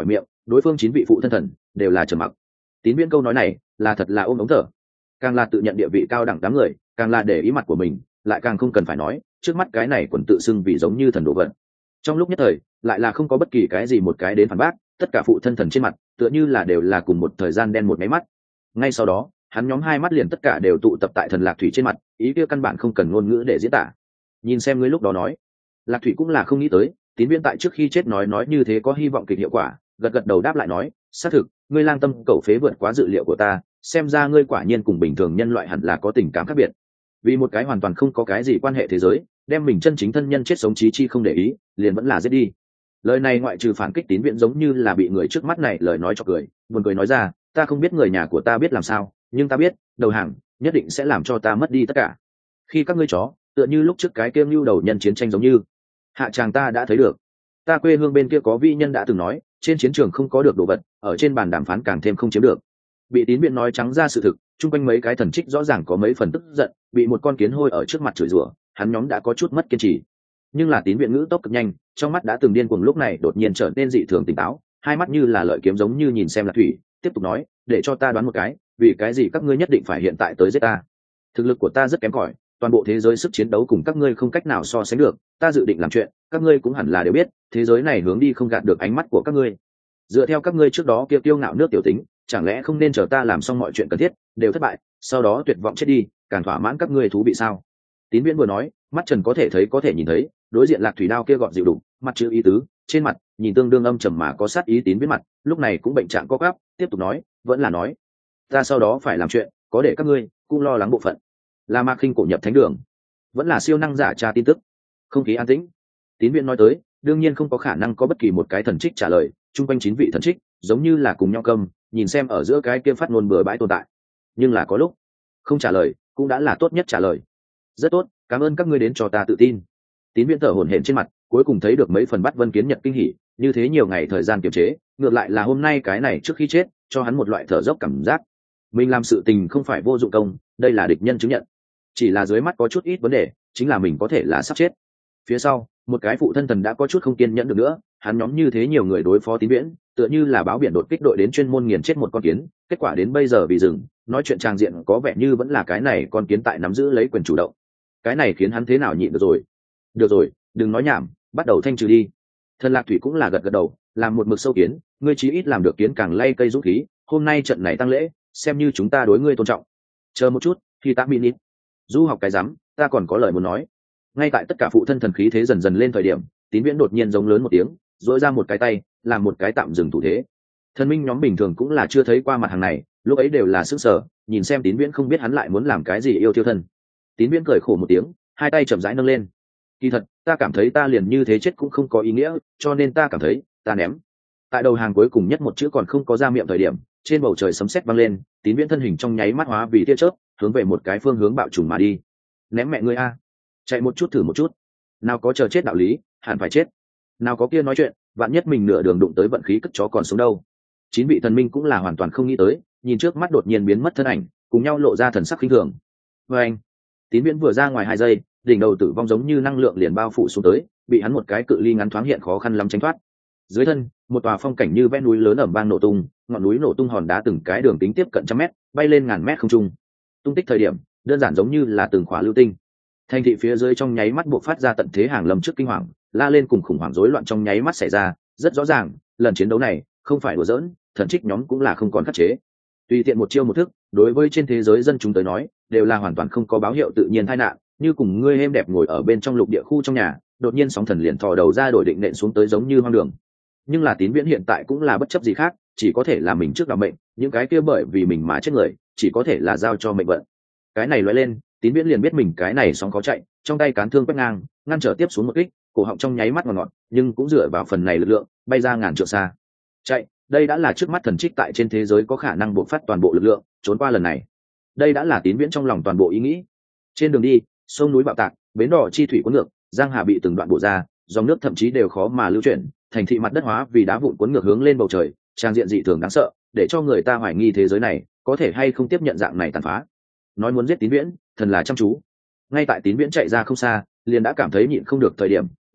đối phương 9 vị phụ thân thần đều là trầm mặc. Tín Viễn câu nói này là thật là ôm ống thở, càng là tự nhận địa vị cao đẳng đám người, càng là để ý mặt của mình, lại càng không cần phải nói trước mắt cái này quần tự xưng vì giống như thần đồ vật. Trong lúc nhất thời lại là không có bất kỳ cái gì một cái đến phản bác, tất cả phụ thân thần trên mặt tựa như là đều là cùng một thời gian đen một máy mắt. Ngay sau đó hắn nhóm hai mắt liền tất cả đều tụ tập tại thần Lạc Thủy trên mặt, ý kia căn bản không cần ngôn ngữ để diễn tả. Nhìn xem ngươi lúc đó nói. Lạc Thủy cũng là không nghĩ tới Tín Viễn tại trước khi chết nói như thế có hy vọng kịch hiệu quả, gật gật đầu đáp lại nói, xác thực ngươi lang tâm cẩu phế vượt quá dự liệu của ta, xem ra ngươi quả nhiên cùng bình thường nhân loại hẳn là có tình cảm khác biệt. Vì một cái hoàn toàn không có cái gì quan hệ thế giới, đem mình chân chính thân nhân chết sống chí chi không để ý, liền vẫn là giết đi. Lời này ngoại trừ phản kích Tín Viễn giống như là bị người trước mắt này lời nói cho cười, buồn cười nói ra, ta không biết người nhà của ta biết làm sao, nhưng ta biết đầu hàng nhất định sẽ làm cho ta mất đi tất cả. Khi các ngươi chó tựa như lúc trước cái kêu lưu đầu nhân chiến tranh giống như hạ tràng ta đã thấy được. Ta quê hương bên kia có vi nhân đã từng nói, trên chiến trường không có được đồ vật, ở trên bàn đàm phán càng thêm không chiếm được. Bị Tín Viễn nói trắng ra sự thực, chung quanh mấy cái thần trích rõ ràng có mấy phần tức giận, bị một con kiến hôi ở trước mặt chửi rủa, hắn nhóm đã có chút mất kiên trì. Nhưng là Tín Viễn ngữ tốc cực nhanh, trong mắt đã từng điên cuồng lúc này đột nhiên trở nên dị thường tỉnh táo, hai mắt như là lợi kiếm giống như nhìn xem Lạc Thủy, tiếp tục nói, để cho ta đoán một cái, vì cái gì các ngươi nhất định phải hiện tại tới giết ta? Thực lực của ta rất kém cỏi, toàn bộ thế giới sức chiến đấu cùng các ngươi không cách nào so sánh được, ta dự định làm chuyện, các ngươi cũng hẳn là đều biết, thế giới này hướng đi không gạt được ánh mắt của các ngươi. Dựa theo các ngươi trước đó kia kiêu ngạo nước tiểu tính, chẳng lẽ không nên chờ ta làm xong mọi chuyện cần thiết, đều thất bại, sau đó tuyệt vọng chết đi, càng thỏa mãn các ngươi thú vị sao? Tín Viễn vừa nói, mắt Trần có thể thấy có thể nhìn thấy, đối diện Lạc Thủy đao kia gọn dịu đục, mặt chữ ý tứ, trên mặt nhìn tương đương âm trầm mà có sát ý. Tín Viễn mặt lúc này cũng bệnh trạng co quắp, tiếp tục nói, vẫn là nói, ta sau đó phải làm chuyện, có để các ngươi cũng lo lắng bộ phận. Là Mạc Khinh cổ nhập thánh đường, vẫn là siêu năng giả tra tin tức. Không khí an tĩnh. Tín Viễn nói tới, đương nhiên không có khả năng có bất kỳ một cái thần trích trả lời, chung quanh 9 vị thần trích giống như là cùng nhau câm, nhìn xem ở giữa cái kia phát ngôn bừa bãi tồn tại. Nhưng là có lúc không trả lời cũng đã là tốt nhất trả lời. Rất tốt, cảm ơn các ngươi đến cho ta tự tin. Tín Viễn thở hổn hển trên mặt, cuối cùng thấy được mấy phần bắt Vân Kiến Nhật kinh hỉ, như thế nhiều ngày thời gian kiềm chế, ngược lại là hôm nay cái này trước khi chết, cho hắn một loại thở dốc cảm giác. Mình làm sự tình không phải vô dụng công, đây là địch nhân chứng nhận. Chỉ là dưới mắt có chút ít vấn đề, chính là mình có thể là sắp chết. Phía sau, một cái phụ thân thần đã có chút không kiên nhẫn được nữa, hắn nhóm như thế nhiều người đối phó Tín Viễn, tựa như là báo biển đột kích đội đến chuyên môn nghiền chết một con kiến, kết quả đến bây giờ vì dừng, nói chuyện trang diện có vẻ như vẫn là cái này con kiến tại nắm giữ lấy quyền chủ động. Cái này khiến hắn thế nào nhịn được rồi. Được rồi, đừng nói nhảm, bắt đầu thanh trừ đi. Thần Lạc Thủy cũng là gật gật đầu, làm một mực sâu kiến, ngươi chí ít làm được kiến càng lay cây dũng khí, hôm nay trận này tăng lễ, xem như chúng ta đối ngươi tôn trọng. Chờ một chút, khi ta minit. Du học cái rắm, ta còn có lời muốn nói. Ngay tại tất cả phụ thân thần khí thế dần dần lên thời điểm, Tín Viễn đột nhiên giống lớn một tiếng, duỗi ra một cái tay, làm một cái tạm dừng thủ thế. Thần minh nhóm bình thường cũng là chưa thấy qua mặt hàng này, lúc ấy đều là sững sờ, nhìn xem Tín Viễn không biết hắn lại muốn làm cái gì yêu thiêu thân. Tín Viễn cười khổ một tiếng, hai tay chậm rãi nâng lên. Kỳ thật, ta cảm thấy ta liền như thế chết cũng không có ý nghĩa, cho nên ta cảm thấy, ta ném. Tại đầu hàng cuối cùng nhất một chữ còn không có ra miệng thời điểm, trên bầu trời sấm sét vang lên, Tín Viễn thân hình trong nháy mắt hóa vì tia chớp, hướng về một cái phương hướng bạo trùng mà đi. Ném mẹ ngươi a, chạy một chút thử một chút. Nào có chờ chết đạo lý, hẳn phải chết. Nào có kia nói chuyện, vạn nhất mình nửa đường đụng tới vận khí cất chó còn sống đâu. 9 vị thần minh cũng là hoàn toàn không nghĩ tới, nhìn trước mắt đột nhiên biến mất thân ảnh, cùng nhau lộ ra thần sắc khinh thường. Và anh, Tín Viễn vừa ra ngoài 2 giây, đỉnh đầu tử vong giống như năng lượng liền bao phủ xuống tới, bị hắn một cái cự ly ngắn thoáng hiện khó khăn lắm tránh thoát. Dưới thân, một tòa phong cảnh như vẽ núi lớn ầm vang nổ tung, ngọn núi nổ tung hòn đá từng cái đường kính tiếp cận trăm mét, bay lên ngàn mét không trung. Tung tích thời điểm, đơn giản giống như là từng khóa lưu tinh. Thành thị phía dưới trong nháy mắt buộc phát ra tận thế hàng lâm trước kinh hoàng, la lên cùng khủng hoảng rối loạn trong nháy mắt xảy ra, rất rõ ràng, lần chiến đấu này không phải đùa giỡn, thần trích nhóm cũng là không còn khắc chế. Tùy tiện một chiêu một thức, đối với trên thế giới dân chúng tới nói, đều là hoàn toàn không có báo hiệu tự nhiên tai nạn, như cùng ngươi êm đẹp ngồi ở bên trong lục địa khu trong nhà, đột nhiên sóng thần liền thò đầu ra đổi định nện xuống tới giống như hoang đường. Nhưng là Tín Viễn hiện tại cũng là bất chấp gì khác, chỉ có thể là mình trước đảm mệnh, những cái kia bởi vì mình mà chết người, chỉ có thể là giao cho mệnh vận. Cái này lóe lên, Tín Viễn liền biết mình cái này sóng khó chạy, trong tay cán thương quét ngang, ngăn trở tiếp xuống một kích, cổ họng trong nháy mắt ngọt ngọt, nhưng cũng dựa vào phần này lực lượng, bay ra ngàn trượng xa. Chạy, đây đã là trước mắt thần trích tại trên thế giới có khả năng bộc phát toàn bộ lực lượng, trốn qua lần này. Đây đã là Tín Viễn trong lòng toàn bộ ý nghĩ. Trên đường đi, sông núi bạo tạc, bến đỏ chi thủy cuốn ngược, giang hà bị từng đoạn bổ ra, dòng nước thậm chí đều khó mà lưu chuyển, thành thị mặt đất hóa vì đá vụn cuốn ngược hướng lên bầu trời, trang diện dị thường đáng sợ, để cho người ta hoài nghi thế giới này có thể hay không tiếp nhận dạng này tàn phá. Nói muốn giết Tín Viễn, thần là chăm chú. Ngay tại Tín Viễn chạy ra không xa, liền đã cảm thấy nhịn không được thời điểm,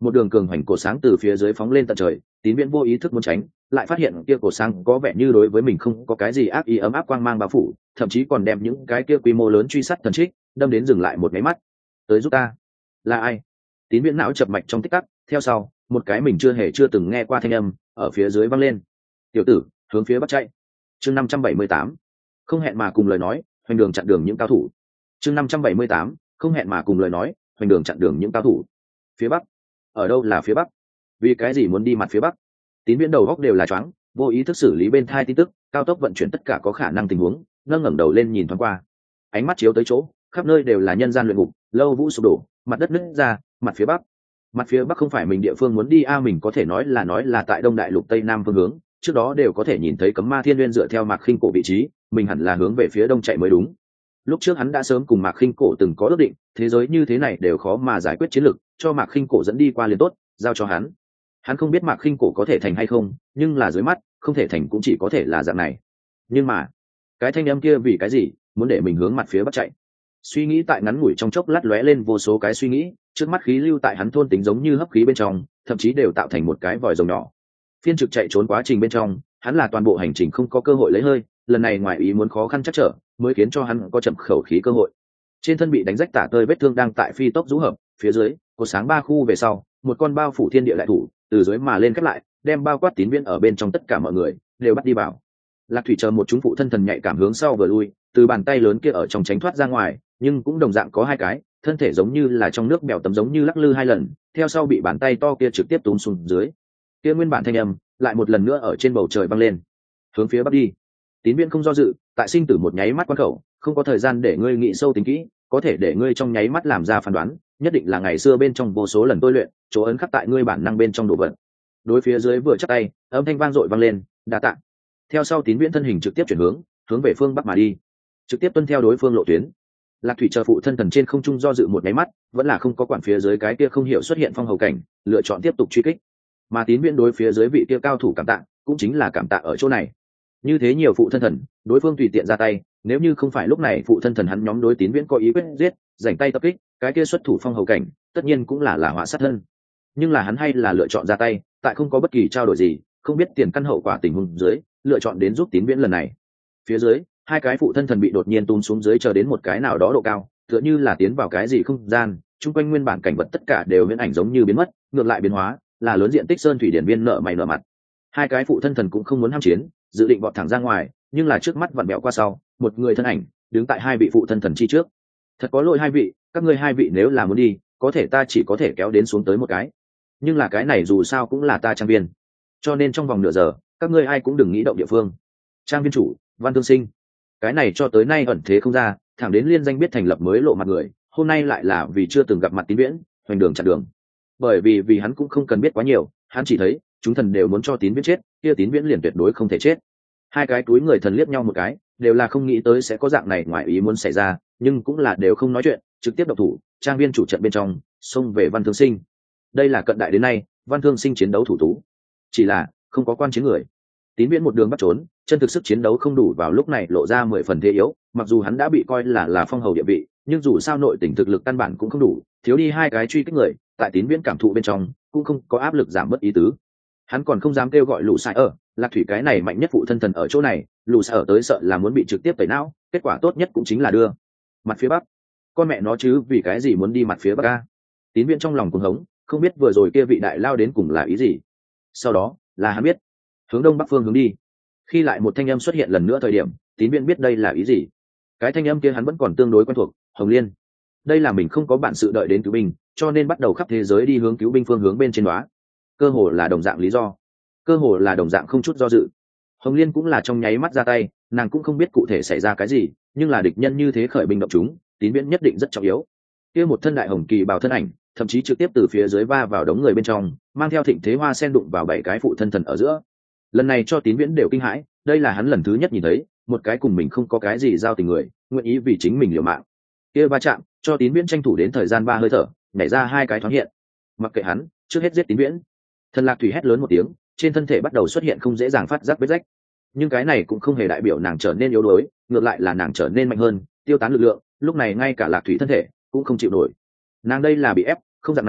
một đường cường hoành cổ sáng từ phía dưới phóng lên tận trời. Tín Viễn vô ý thức muốn tránh, lại phát hiện kia cổ sáng có vẻ như đối với mình không có cái gì ác ý, ấm áp quang mang bao phủ, thậm chí còn đem những cái kia quy mô lớn truy sát thần trích đâm đến dừng lại một máy mắt. Tới giúp ta. Là ai? Tín Viễn não chập mạch trong tích tắc, theo sau một cái mình chưa từng nghe qua thanh âm ở phía dưới vang lên. Tiểu tử, hướng phía bắc chạy. Chương 578. Không hẹn mà cùng lời nói, hoành đường chặn đường những cao thủ. Chương 578. Không hẹn mà cùng lời nói, hoành đường chặn đường những cao thủ. Phía bắc? Ở đâu là phía bắc? Vì cái gì muốn đi mặt phía bắc? Tín Viễn đầu góc đều là choáng, vô ý thức xử lý bên thai tin tức, cao tốc vận chuyển tất cả có khả năng tình huống, nâng ngẩng đầu lên nhìn thoáng qua. Ánh mắt chiếu tới chỗ, khắp nơi đều là nhân gian luyện ngục, lâu vũ sụp đổ, mặt đất nứt ra, mặt phía bắc. Mặt phía bắc không phải mình địa phương muốn đi mình có thể nói là tại Đông Đại Lục Tây Nam phương hướng, trước đó đều có thể nhìn thấy Cấm Ma Thiên Nguyên dựa theo Mạc Khinh Cổ vị trí, mình hẳn là hướng về phía đông chạy mới đúng. Lúc trước hắn đã sớm cùng Mạc Khinh Cổ từng có ước định, thế giới như thế này đều khó mà giải quyết chiến lược, cho Mạc Khinh Cổ dẫn đi qua liền tốt, giao cho hắn. Hắn không biết Mạc Khinh Cổ có thể thành hay không, nhưng là dưới mắt, không thể thành cũng chỉ có thể là dạng này. Nhưng mà, cái thanh âm kia vì cái gì muốn để mình hướng mặt phía bắc chạy? Suy nghĩ tại ngắn ngủi trong chốc lát lóe lên vô số cái suy nghĩ, trước mắt khí lưu tại hắn thôn tính giống như hấp khí bên trong, thậm chí đều tạo thành một cái vòi rồng nhỏ. Phiên trực chạy trốn quá trình bên trong, hắn là toàn bộ hành trình không có cơ hội lấy hơi, lần này ngoài ý muốn khó khăn chắc trở, mới khiến cho hắn có chậm khẩu khí cơ hội. Trên thân bị đánh rách tả tơi vết thương đang tại phi tốc rũ hợp, phía dưới, cột sáng ba khu về sau, một con bao phủ thiên địa đại thủ, từ dưới mà lên khép lại, đem bao quát Tín Viễn ở bên trong tất cả mọi người đều bắt đi vào. Lạc Thủy chờ một chúng phụ thân thần nhạy cảm hướng sau vừa lui, từ bàn tay lớn kia ở trong tránh thoát ra ngoài, nhưng cũng đồng dạng có hai cái, thân thể giống như là trong nước bèo tấm giống như lắc lư hai lần, theo sau bị bàn tay to kia trực tiếp túm xuống dưới. Kia nguyên bản thanh âm lại một lần nữa ở trên bầu trời vang lên. Hướng phía bắc đi. Tín Viễn không do dự, tại sinh tử một nháy mắt quan khẩu, không có thời gian để ngươi nghĩ sâu tính kỹ, có thể để ngươi trong nháy mắt làm ra phán đoán, nhất định là ngày xưa bên trong vô số lần tôi luyện, chỗ ấn khắc tại ngươi bản năng bên trong đồ vật. Đối phía dưới vừa chắp tay, âm thanh vang dội vang lên, đa tạ. Theo sau Tín Viễn thân hình trực tiếp chuyển hướng về phương bắc mà đi, trực tiếp tuân theo đối phương lộ tuyến. Lạc Thủy chờ phụ thân thần trên không trung do dự một nháy mắt, vẫn là không có quản phía dưới cái kia không hiểu xuất hiện phong hầu cảnh, lựa chọn tiếp tục truy kích. Mà Tín Viễn đối phía dưới vị kia cao thủ cảm tạ, cũng chính là cảm tạ ở chỗ này. Như thế nhiều phụ thân thần, đối phương tùy tiện ra tay, nếu như không phải lúc này phụ thân thần hắn nhóm đối Tín Viễn có ý quyết giết, rảnh tay tập kích, cái kia xuất thủ phong hầu cảnh, tất nhiên cũng là họa sát thân. Nhưng là hắn hay là lựa chọn ra tay, tại không có bất kỳ trao đổi gì, không biết tiền căn hậu quả tình huống dưới, lựa chọn đến giúp Tín Viễn lần này. Phía dưới, hai cái phụ thân thần bị đột nhiên túm xuống dưới chờ đến một cái nào đó độ cao, tựa như là tiến vào cái gì không gian, chung quanh nguyên bản cảnh vật tất cả đều viễn ảnh giống như biến mất, ngược lại biến hóa là lớn diện tích sơn thủy điển viên nợ mày nợ mặt. Hai cái phụ thân thần cũng không muốn ham chiến, dự định vọt thẳng ra ngoài, nhưng là trước mắt vặn bẹo qua sau, một người thân ảnh đứng tại hai vị phụ thân thần chi trước. Thật có lỗi hai vị, các ngươi hai vị nếu là muốn đi, có thể ta chỉ có thể kéo đến xuống tới một cái, nhưng là cái này dù sao cũng là ta trang viên, cho nên trong vòng nửa giờ các ngươi ai cũng đừng nghĩ động địa phương. Trang viên chủ Văn Thương Sinh, cái này cho tới nay ẩn thế không ra, thẳng đến liên danh biết thành lập mới lộ mặt người, hôm nay lại là vì chưa từng gặp mặt Tín Viễn, hoành đường chặn đường. Bởi vì hắn cũng không cần biết quá nhiều, hắn chỉ thấy chúng thần đều muốn cho Tín Viễn chết, kia Tín Viễn liền tuyệt đối không thể chết. Hai cái túi người thần liếc nhau một cái, đều là không nghĩ tới sẽ có dạng này ngoài ý muốn xảy ra, nhưng cũng là đều không nói chuyện, trực tiếp động thủ. Trang viên chủ trận bên trong xông về Văn Thương Sinh. Đây là cận đại đến nay Văn Thương Sinh chiến đấu thủ tú, chỉ là không có quan chiến người. Tín Viễn một đường bắt trốn, chân thực sức chiến đấu không đủ, vào lúc này lộ ra 10 phần thế yếu, mặc dù hắn đã bị coi là phong hầu địa vị, nhưng dù sao nội tình thực lực căn bản cũng không đủ, thiếu đi hai cái truy kích người, tại Tín Viễn cảm thụ bên trong cũng không có áp lực giảm bớt ý tứ. Hắn còn không dám kêu gọi Lũ Sai ở, Lạc Thủy cái này mạnh nhất phụ thân thần ở chỗ này, Lũ Sai ở tới sợ là muốn bị trực tiếp tẩy não, kết quả tốt nhất cũng chính là đưa mặt phía bắc. Con mẹ nó chứ, vì cái gì muốn đi mặt phía bắc a? Tín Viễn trong lòng cuồng hống, không biết vừa rồi kia vị đại lao đến cùng là ý gì. Sau đó là hắn biết hướng đông bắc phương hướng đi. Khi lại một thanh âm xuất hiện lần nữa thời điểm, Tín Viễn biết đây là ý gì. Cái thanh âm kia hắn vẫn còn tương đối quen thuộc, Hồng Liên. Đây là mình không có bản sự đợi đến cứu binh, cho nên bắt đầu khắp thế giới đi hướng cứu binh phương hướng bên trên đó. Cơ hồ là đồng dạng lý do, cơ hồ là đồng dạng không chút do dự. Hồng Liên cũng là trong nháy mắt ra tay, nàng cũng không biết cụ thể xảy ra cái gì, nhưng là địch nhân như thế khởi binh động chúng, Tín Viễn nhất định rất trọng yếu. Kia một thân đại hồng kỳ bào thân ảnh, thậm chí trực tiếp từ phía dưới va vào đống người bên trong, mang theo thịnh thế hoa sen đụng vào 7 cái phụ thân thần ở giữa. Lần này cho Tín Viễn đều kinh hãi, đây là hắn lần thứ nhất nhìn thấy một cái cùng mình không có cái gì giao tình người nguyện ý vì chính mình liều mạng. Kia va chạm cho Tín Viễn tranh thủ đến thời gian 3 hơi thở, nhảy ra hai cái thoáng hiện. Mặc kệ hắn, trước hết giết Tín Viễn. Thần Lạc Thủy hét lớn một tiếng, trên thân thể bắt đầu xuất hiện không dễ dàng phát giác vết rách, nhưng cái này cũng không hề đại biểu nàng trở nên yếu đuối, ngược lại là nàng trở nên mạnh hơn, tiêu tán lực lượng. Lúc này ngay cả Lạc Thủy thân thể cũng không chịu nổi, nàng đây là bị ép, không dạng này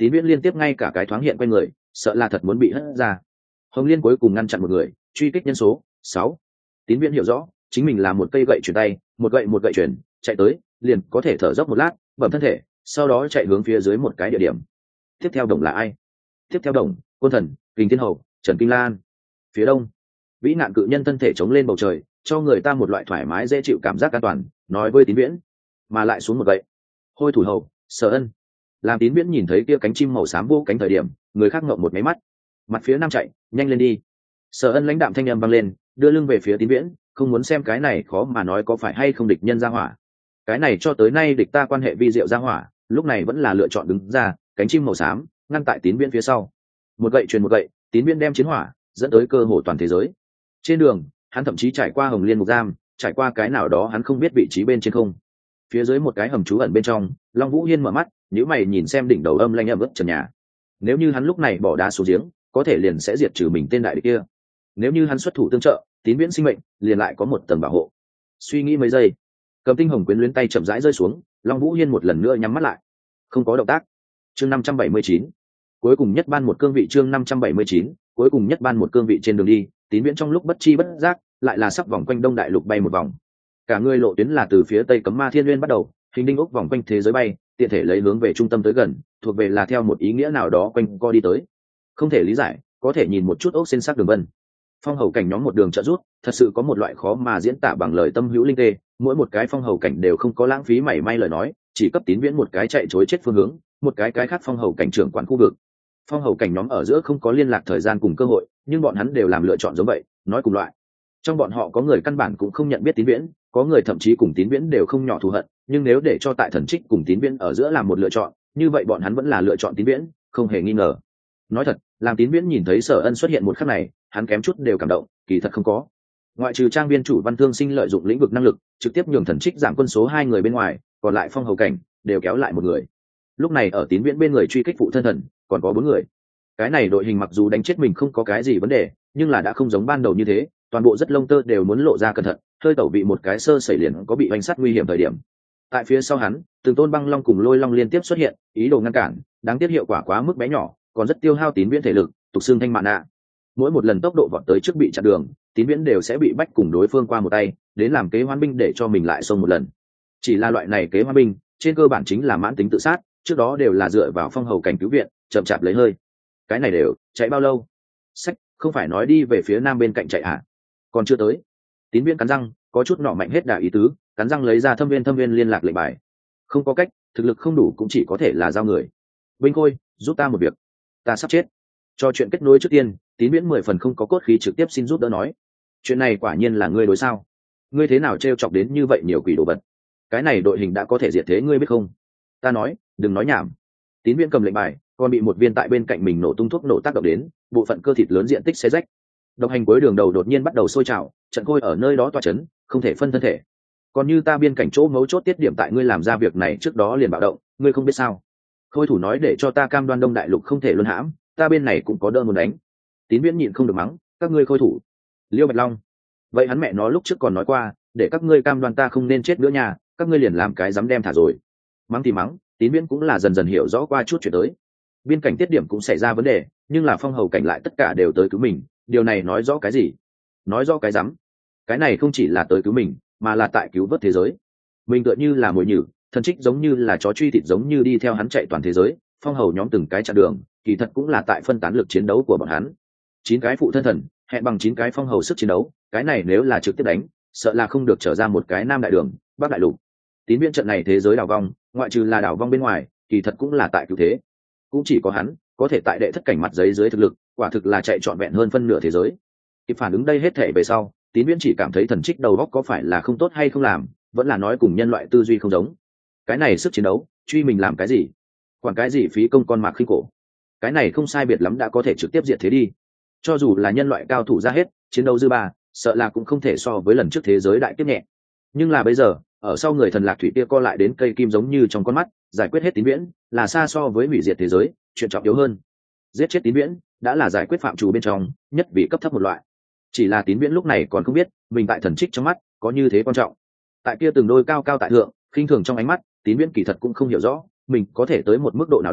Tín Viễn liên tiếp ngay cả cái thoáng hiện quay người, sợ là thật muốn bị hất ra. Hồng Liên cuối cùng ngăn chặn một người, truy kích nhân số 6. Tín Viễn hiểu rõ chính mình là một cây gậy chuyển tay, một gậy chuyển, chạy tới liền có thể thở dốc một lát, bẩm thân thể, sau đó chạy hướng phía dưới một cái địa điểm. Tiếp theo đồng là ai? Tiếp theo đồng, Quân Thần, Kình Thiên Hầu, Trần Kinh Lan. Phía đông, vĩ nạn cự nhân thân thể chống lên bầu trời, cho người ta một loại thoải mái dễ chịu cảm giác an toàn, nói với Tín Viễn, mà lại xuống một gậy. Hôi thủ hầu, Sở Ân. Làm Tín Viễn nhìn thấy kia cánh chim màu xám vô cánh thời điểm, người khác ngậm một máy mắt. Mặt phía nam chạy, nhanh lên đi. Sở Ân lãnh đạm thanh âm vang lên, đưa lưng về phía Tín Viễn, không muốn xem cái này khó mà nói có phải hay không địch nhân ra hỏa. Cái này cho tới nay địch ta quan hệ vi diệu ra hỏa, lúc này vẫn là lựa chọn đứng ra, cánh chim màu xám ngăn tại Tín Viễn phía sau. Một gậy truyền một gậy, Tín Viễn đem chiến hỏa dẫn tới cơ hồ toàn thế giới. Trên đường, hắn thậm chí trải qua Hồng Liên ngục giam, trải qua cái nào đó hắn không biết vị trí bên trên không. Phía dưới một cái hầm trú ẩn bên trong, Long Vũ Hiên mở mắt, nhíu mày nhìn xem đỉnh đầu âm lanh ẩm ướt trần nhà. Nếu như hắn lúc này bỏ đá xuống giếng, có thể liền sẽ diệt trừ mình tên đại địch kia. Nếu như hắn xuất thủ tương trợ, Tín Viễn sinh mệnh liền lại có một tầng bảo hộ. Suy nghĩ mấy giây, Cầm Tinh Hồng quyến luyến tay chậm rãi rơi xuống, Long Vũ Hiên một lần nữa nhắm mắt lại, không có động tác. Chương 579, cuối cùng nhất ban một cương vị. Chương 579, cuối cùng nhất ban một cương vị. Trên đường đi, Tín Viễn trong lúc bất chi bất giác lại là sắp vòng quanh Đông Đại Lục bay một vòng. Cả người lộ tuyến là từ phía tây Cấm Ma Thiên Nguyên bắt đầu, hình đinh ốc vòng quanh thế giới bay, tiện thể lấy hướng về trung tâm tới gần, thuộc về là theo một ý nghĩa nào đó quanh co đi tới. Không thể lý giải, có thể nhìn một chút ốc xên sắc đường vân. Phong hầu cảnh nhóm một đường trợ rút, thật sự có một loại khó mà diễn tả bằng lời tâm hữu linh tê, mỗi một cái phong hầu cảnh đều không có lãng phí mảy may lời nói, chỉ cấp Tín Viễn một cái chạy trối chết phương hướng, một cái khác phong hầu cảnh trưởng quản khu vực. Phong hầu cảnh nhóm ở giữa không có liên lạc thời gian cùng cơ hội, nhưng bọn hắn đều làm lựa chọn giống vậy, nói cùng loại. Trong bọn họ có người căn bản cũng không nhận biết Tín Viễn, có người thậm chí cùng Tín Viễn đều không nhỏ thù hận, nhưng nếu để cho tại Thần Trích cùng Tín Viễn ở giữa làm một lựa chọn, như vậy bọn hắn vẫn là lựa chọn Tín Viễn, không hề nghi ngờ. Nói thật, làm Tín Viễn nhìn thấy Sở Ân xuất hiện một khắc này, hắn kém chút đều cảm động, kỳ thật không có. Ngoại trừ trang viên chủ Văn Thương Sinh lợi dụng lĩnh vực năng lực, trực tiếp nhường Thần Trích giảm quân số 2 người bên ngoài, còn lại phong hầu cảnh đều kéo lại một người. Lúc này ở Tín Viễn bên người truy kích phụ thân thần, còn có 4 người. Cái này đội hình mặc dù đánh chết mình không có cái gì vấn đề, nhưng là đã không giống ban đầu như thế, toàn bộ rất lông tơ đều muốn lộ ra cẩn thận, hơi tẩu bị một cái sơ xảy liền có bị oanh sát nguy hiểm thời điểm. Tại phía sau hắn, từng tôn băng long cùng lôi long liên tiếp xuất hiện, ý đồ ngăn cản, đáng tiếc hiệu quả quá mức bé nhỏ, còn rất tiêu hao Tín Viễn thể lực, tục xương thanh mạn nạ. Mỗi một lần tốc độ vọt tới trước bị chặn đường, Tín Viễn đều sẽ bị bách cùng đối phương qua một tay, đến làm kế hoán binh để cho mình lại xông một lần. Chỉ là loại này kế hoán binh, trên cơ bản chính là mãn tính tự sát, trước đó đều là dựa vào phong hầu cảnh cứu viện, chậm chạp lấy hơi. Cái này đều chạy bao lâu? Sách, không phải nói đi về phía nam bên cạnh chạy à? Còn chưa tới. Tín Viễn cắn răng, có chút nọ mạnh hết đà ý tứ, cắn răng lấy ra thâm viên liên lạc lệnh bài. Không có cách, thực lực không đủ cũng chỉ có thể là giao người. Vinh Khôi, giúp ta một việc, ta sắp chết. Cho chuyện kết nối trước tiên, Tín Viễn 10 phần không có cốt khí trực tiếp xin giúp đỡ nói. Chuyện này quả nhiên là ngươi đối sao? Ngươi thế nào trêu chọc đến như vậy nhiều quỷ đồ vật? Cái này đội hình đã có thể diệt thế ngươi biết không? Ta nói, đừng nói nhảm. Tín Viễn cầm lệnh bài, còn bị một viên tại bên cạnh mình nổ tung thuốc nổ tác động đến, bộ phận cơ thịt lớn diện tích xé rách. Độc hành cuối đường đầu đột nhiên bắt đầu sôi trào, trận khôi ở nơi đó tỏa chấn, không thể phân thân thể. Còn như ta biên cảnh chỗ mấu chốt tiết điểm tại ngươi làm ra việc này trước đó liền bạo động, ngươi không biết sao? Khôi thủ nói để cho ta cam đoan Đông Đại Lục không thể luân hãm, ta bên này cũng có đơn muốn đánh. Tín Viễn nhịn không được mắng, các ngươi khôi thủ. Liêu Bạch Long, vậy hắn mẹ nó lúc trước còn nói qua, để các ngươi cam đoan ta không nên chết nữa nha, các ngươi liền làm cái dám đem thả rồi. Mắng thì mắng, Tín Viễn cũng là dần dần hiểu rõ qua chút chuyện tới. Biên cảnh tiết điểm cũng xảy ra vấn đề, nhưng là phong hầu cảnh lại tất cả đều tới cứu mình, điều này nói rõ cái gì? Nói rõ cái rắm. Cái này không chỉ là tới cứu mình, mà là tại cứu vớt thế giới. Mình tựa như là mồi nhử, Thần Trích giống như là chó truy thịt giống như đi theo hắn chạy toàn thế giới, phong hầu nhóm từng cái chặn đường, kỳ thật cũng là tại phân tán lực chiến đấu của bọn hắn. 9 cái phụ thân thần, hẹn bằng 9 cái phong hầu sức chiến đấu, cái này nếu là trực tiếp đánh, sợ là không được trở ra một cái Nam Đại Đường, Bắc Đại Lục. Tín Viễn trận này thế giới đảo vong, ngoại trừ là đảo vong bên ngoài, kỳ thật cũng là tại cứu thế. Cũng chỉ có hắn có thể tại đệ thất cảnh mặt giấy dưới thực lực, quả thực là chạy trọn vẹn hơn phân nửa thế giới. Kịp phản ứng đây hết thể về sau, Tín Viễn chỉ cảm thấy Thần Trích đầu óc có phải là không tốt hay không làm, vẫn là nói cùng nhân loại tư duy không giống. Cái này sức chiến đấu, truy mình làm cái gì? Quản cái gì phí công con mạc khinh cổ? Cái này không sai biệt lắm đã có thể trực tiếp diệt thế đi. Cho dù là nhân loại cao thủ ra hết, chiến đấu dư ba, sợ là cũng không thể so với lần trước thế giới đại kiếp nhẹ. Nhưng là bây giờ, ở sau người thần lạc thủy kia co lại đến cây kim giống như trong con mắt, giải quyết hết Tín Viễn, là xa so với hủy diệt thế giới, chuyện trọng yếu hơn. Giết chết Tín Viễn, đã là giải quyết phạm trù bên trong, nhất vị cấp thấp một loại. Chỉ là Tín Viễn lúc này còn không biết, mình tại Thần Trích trong mắt, có như thế quan trọng. Tại kia từng đôi cao cao tại thượng, khinh thường trong ánh mắt, Tín Viễn kỳ thật cũng không hiểu rõ, mình có thể tới một mức độ nào đó,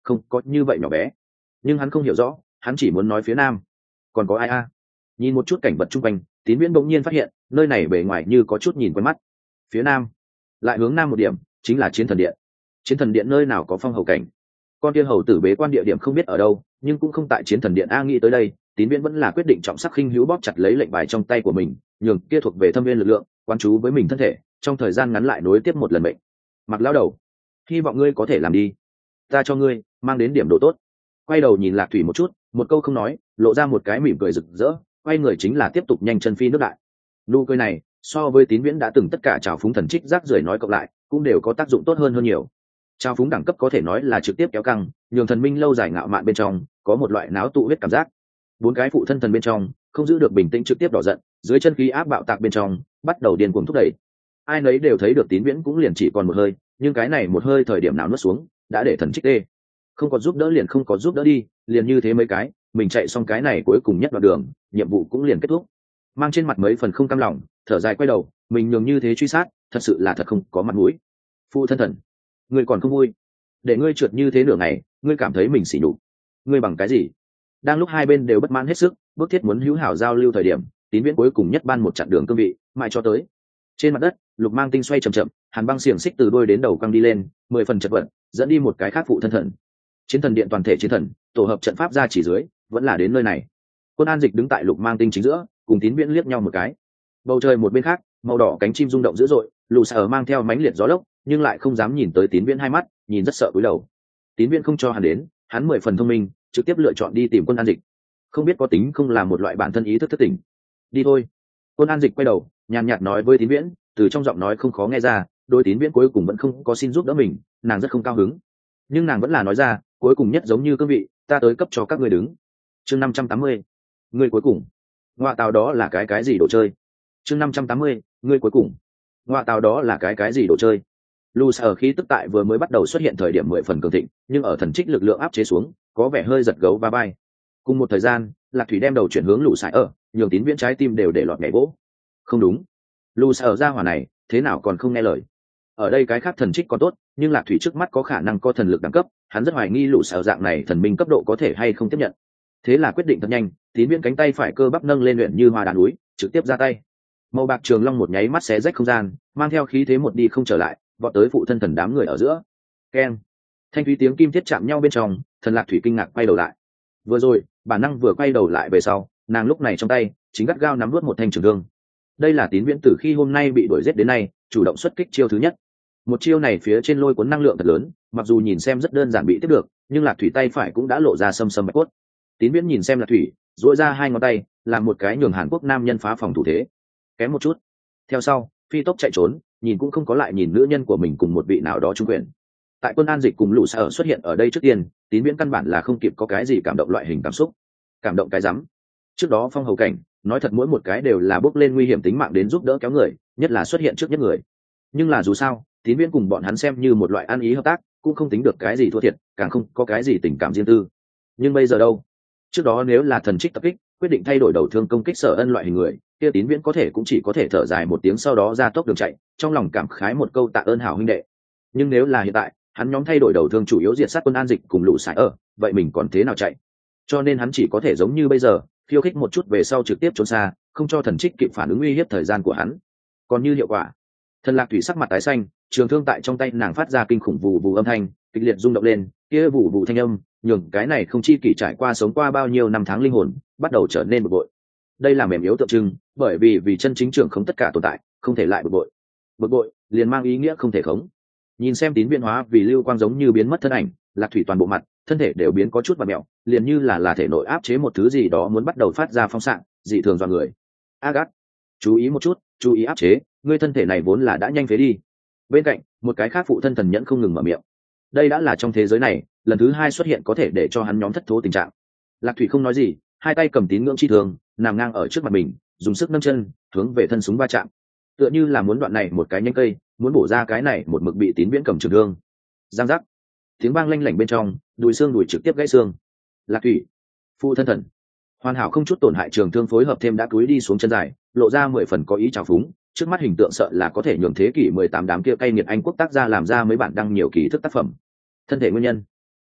không có như vậy nhỏ bé. Nhưng hắn không hiểu rõ, hắn chỉ muốn nói phía nam còn có ai a. Nhìn một chút cảnh vật chung quanh, Tín Viễn bỗng nhiên phát hiện nơi này bề ngoài như có chút nhìn quen mắt. Phía nam, lại hướng nam một điểm, chính là Chiến Thần Điện. Chiến Thần Điện nơi nào có phong hầu cảnh? Con kia hầu tử bế quan địa điểm không biết ở đâu, nhưng cũng không tại Chiến Thần Điện. A nghĩ tới đây, Tín Viễn vẫn là quyết định trọng sắc khinh hữu bóp chặt lấy lệnh bài trong tay của mình, nhường kia thuộc về thâm viên lực lượng quán chú với mình thân thể, trong thời gian ngắn lại nối tiếp một lần mệnh. Mặc lão đầu, hy vọng ngươi có thể làm đi, ta cho ngươi mang đến điểm độ tốt. Quay đầu nhìn Lạc Thủy một chút, một câu không nói, lộ ra một cái mỉm cười rực rỡ, quay người chính là tiếp tục nhanh chân phi nước đại. Nụ cười này so với Tín Viễn đã từng tất cả trào phúng thần trích rác rưởi nói cộng lại cũng đều có tác dụng tốt hơn nhiều. Trào phúng đẳng cấp có thể nói là trực tiếp kéo căng, nhường thần minh lâu dài ngạo mạn bên trong có một loại náo tụ huyết cảm giác. Bốn cái phụ thân thần bên trong không giữ được bình tĩnh trực tiếp đỏ giận, dưới chân khí áp bạo tạc bên trong bắt đầu điên cuồng thúc đẩy. Ai nấy đều thấy được Tín Viễn cũng liền chỉ còn một hơi, nhưng cái này một hơi thời điểm nào nuốt xuống đã để thần trích tê. Không có giúp đỡ liền không có giúp đỡ đi, liền như thế mấy cái, mình chạy xong cái này cuối cùng nhất đoạn đường, nhiệm vụ cũng liền kết thúc. Mang trên mặt mấy phần không cam lòng, thở dài quay đầu, mình nhường như thế truy sát, thật sự là thật không có mặt mũi. Phụ thân thần, ngươi còn không vui, để ngươi trượt như thế nửa ngày, ngươi cảm thấy mình sỉ nhục, ngươi bằng cái gì? Đang lúc hai bên đều bất mãn hết sức, bước thiết muốn hữu hảo giao lưu thời điểm, Tín Viễn cuối cùng nhất ban một chặng đường cương vị, mãi cho tới. Trên mặt đất, Lục Mang Tinh xoay chậm chậm, hàn băng xiềng xích từ đuôi đến đầu căng đi lên, 10 phần chật vật, dẫn đi một cái khác phụ thân thần. Chiến Thần Điện toàn thể chiến thần, tổ hợp trận pháp ra chỉ dưới, vẫn là đến nơi này. Quân An Dịch đứng tại Lục Mang Tinh chính giữa, cùng Tín Viễn liếc nhau một cái. Bầu trời một bên khác, màu đỏ cánh chim rung động dữ dội, Lù Sở mang theo mánh liệt gió lốc, nhưng lại không dám nhìn tới Tín Viễn hai mắt, nhìn rất sợ cúi đầu. Tín Viễn không cho hắn đến, hắn 10 phần thông minh, trực tiếp lựa chọn đi tìm Quân An Dịch. Không biết có tính không là một loại bản thân ý thức thất tỉnh. Đi thôi. Quân An Dịch quay đầu, nhàn nhạt nói với Tín Viễn, từ trong giọng nói không khó nghe ra, đôi Tín Viễn cuối cùng vẫn không có xin giúp đỡ mình, nàng rất không cao hứng. Nhưng nàng vẫn là nói ra, cuối cùng nhất giống như cương vị, ta tới cấp cho các ngươi đứng. Chương 580. Ngươi cuối cùng. Ngoại tàu đó là cái gì đồ chơi? Chương 580. Ngươi cuối cùng. Ngoại tàu đó là cái gì đồ chơi? Lù Sở khí tức tại vừa mới bắt đầu xuất hiện thời điểm 10 phần cường thịnh, nhưng ở thần trích lực lượng áp chế xuống, có vẻ hơi giật gấu va vai. Cùng một thời gian, Lạc Thủy đem đầu chuyển hướng Lù Sở, nhường Tín Viễn trái tim đều để lọt nhảy vỗ. Không đúng, Lù Sở ra hỏa này, thế nào còn không nghe lời? Ở đây cái khác thần trích còn tốt, nhưng Lạc Thủy trước mắt có khả năng có thần lực đẳng cấp, hắn rất hoài nghi Lù Sở dạng này thần minh cấp độ có thể hay không tiếp nhận. Thế là quyết định thật nhanh, Tín Viễn cánh tay phải cơ bắp nâng lên luyện như hoa đá núi, trực tiếp ra tay. Màu bạc trường long một nháy mắt xé rách không gian, mang theo khí thế một đi không trở lại, vọt tới phụ thân thần đám người ở giữa. Keng! Thanh thúy tiếng kim thiết chạm nhau bên trong, thần Lạc Thủy kinh ngạc quay đầu lại. Vừa rồi, bản năng vừa quay đầu lại về sau, nàng lúc này trong tay chính gắt gao nắm nuốt một thanh trường thương. Đây là Tín Viễn từ khi hôm nay bị đuổi giết đến nay, chủ động xuất kích chiêu thứ nhất. Một chiêu này phía trên lôi cuốn năng lượng thật lớn, mặc dù nhìn xem rất đơn giản bị tiếp được, nhưng Lạc Thủy tay phải cũng đã lộ ra sâm sâm bạch cốt. Tín Viễn nhìn xem Lạc Thủy, duỗi ra hai ngón tay, làm một cái nhường Hàn Quốc nam nhân phá phòng thủ thế. Kém một chút. Theo sau, phi tốc chạy trốn, nhìn cũng không có lại nhìn nữ nhân của mình cùng một vị nào đó trung quyền. Tại Quân An Dịch cùng Lũ Sở xuất hiện ở đây trước tiên, Tín Viễn căn bản là không kịp có cái gì cảm động loại hình cảm xúc. Cảm động cái rắm. Trước đó phong hầu cảnh, nói thật mỗi một cái đều là bước lên nguy hiểm tính mạng đến giúp đỡ kéo người, nhất là xuất hiện trước nhất người. Nhưng là dù sao, Tín Viễn cùng bọn hắn xem như một loại ăn ý hợp tác, cũng không tính được cái gì thua thiệt, càng không có cái gì tình cảm riêng tư. Nhưng bây giờ đâu? Trước đó nếu là thần trích tập kích, quyết định thay đổi đầu thương công kích Sở Ân loại hình người, kia Tín Viễn có thể cũng chỉ có thể thở dài một tiếng sau đó ra tốc đường chạy, trong lòng cảm khái một câu tạ ơn hảo huynh đệ. Nhưng nếu là hiện tại, hắn nhóm thay đổi đầu thương chủ yếu diệt sát Quân An Dịch cùng Lũ Sở, vậy mình còn thế nào chạy? Cho nên hắn chỉ có thể giống như bây giờ, khiêu khích một chút về sau trực tiếp trốn xa, không cho thần trích kịp phản ứng uy hiếp thời gian của hắn. Còn như hiệu quả, thần Lạc Thủy sắc mặt tái xanh, trường thương tại trong tay nàng phát ra kinh khủng vù vù âm thanh, kịch liệt rung động lên, kia vù vù thanh âm, nhường cái này không chi kỷ trải qua sống qua bao nhiêu năm tháng linh hồn, bắt đầu trở nên bực bội. Đây là mềm yếu tượng trưng, bởi vì chân chính trưởng không tất cả tồn tại, không thể lại bực bội. Bực bội liền mang ý nghĩa không thể khống. Nhìn xem Tín Viễn hóa vì lưu quang giống như biến mất thân ảnh, Lạc Thủy toàn bộ mặt, thân thể đều biến có chút vặn mèo, liền như là thể nội áp chế một thứ gì đó muốn bắt đầu phát ra phong xạ, dị thường dọa người. Agat, chú ý một chút, chú ý áp chế, ngươi thân thể này vốn là đã nhanh phế đi. Bên cạnh, một cái khác phụ thân thần nhẫn không ngừng mở miệng. Đây đã là trong thế giới này lần thứ hai xuất hiện có thể để cho hắn nhóm thất thố tình trạng. Lạc Thủy không nói gì, hai tay cầm tín ngưỡng chi thường nằm ngang ở trước mặt mình, dùng sức nâng chân hướng về thân súng va chạm, tựa như là muốn đoạn này một cái nhánh cây, muốn bổ ra cái này một mực bị Tín Viễn cầm trường thương. Giang giác, tiếng vang lanh lảnh bên trong, đùi xương đùi trực tiếp gãy xương. Lạc Thủy, phụ thân thần, hoàn hảo không chút tổn hại trường thương phối hợp thêm đã cúi đi xuống chân dài, lộ ra 10 phần có ý trào phúng, trước mắt hình tượng sợ là có thể nhường thế kỷ 18 đám kia cay nghiệt Anh quốc tác gia làm ra mấy bản đăng nhiều kỳ thức tác phẩm. Thân thể nguyên nhân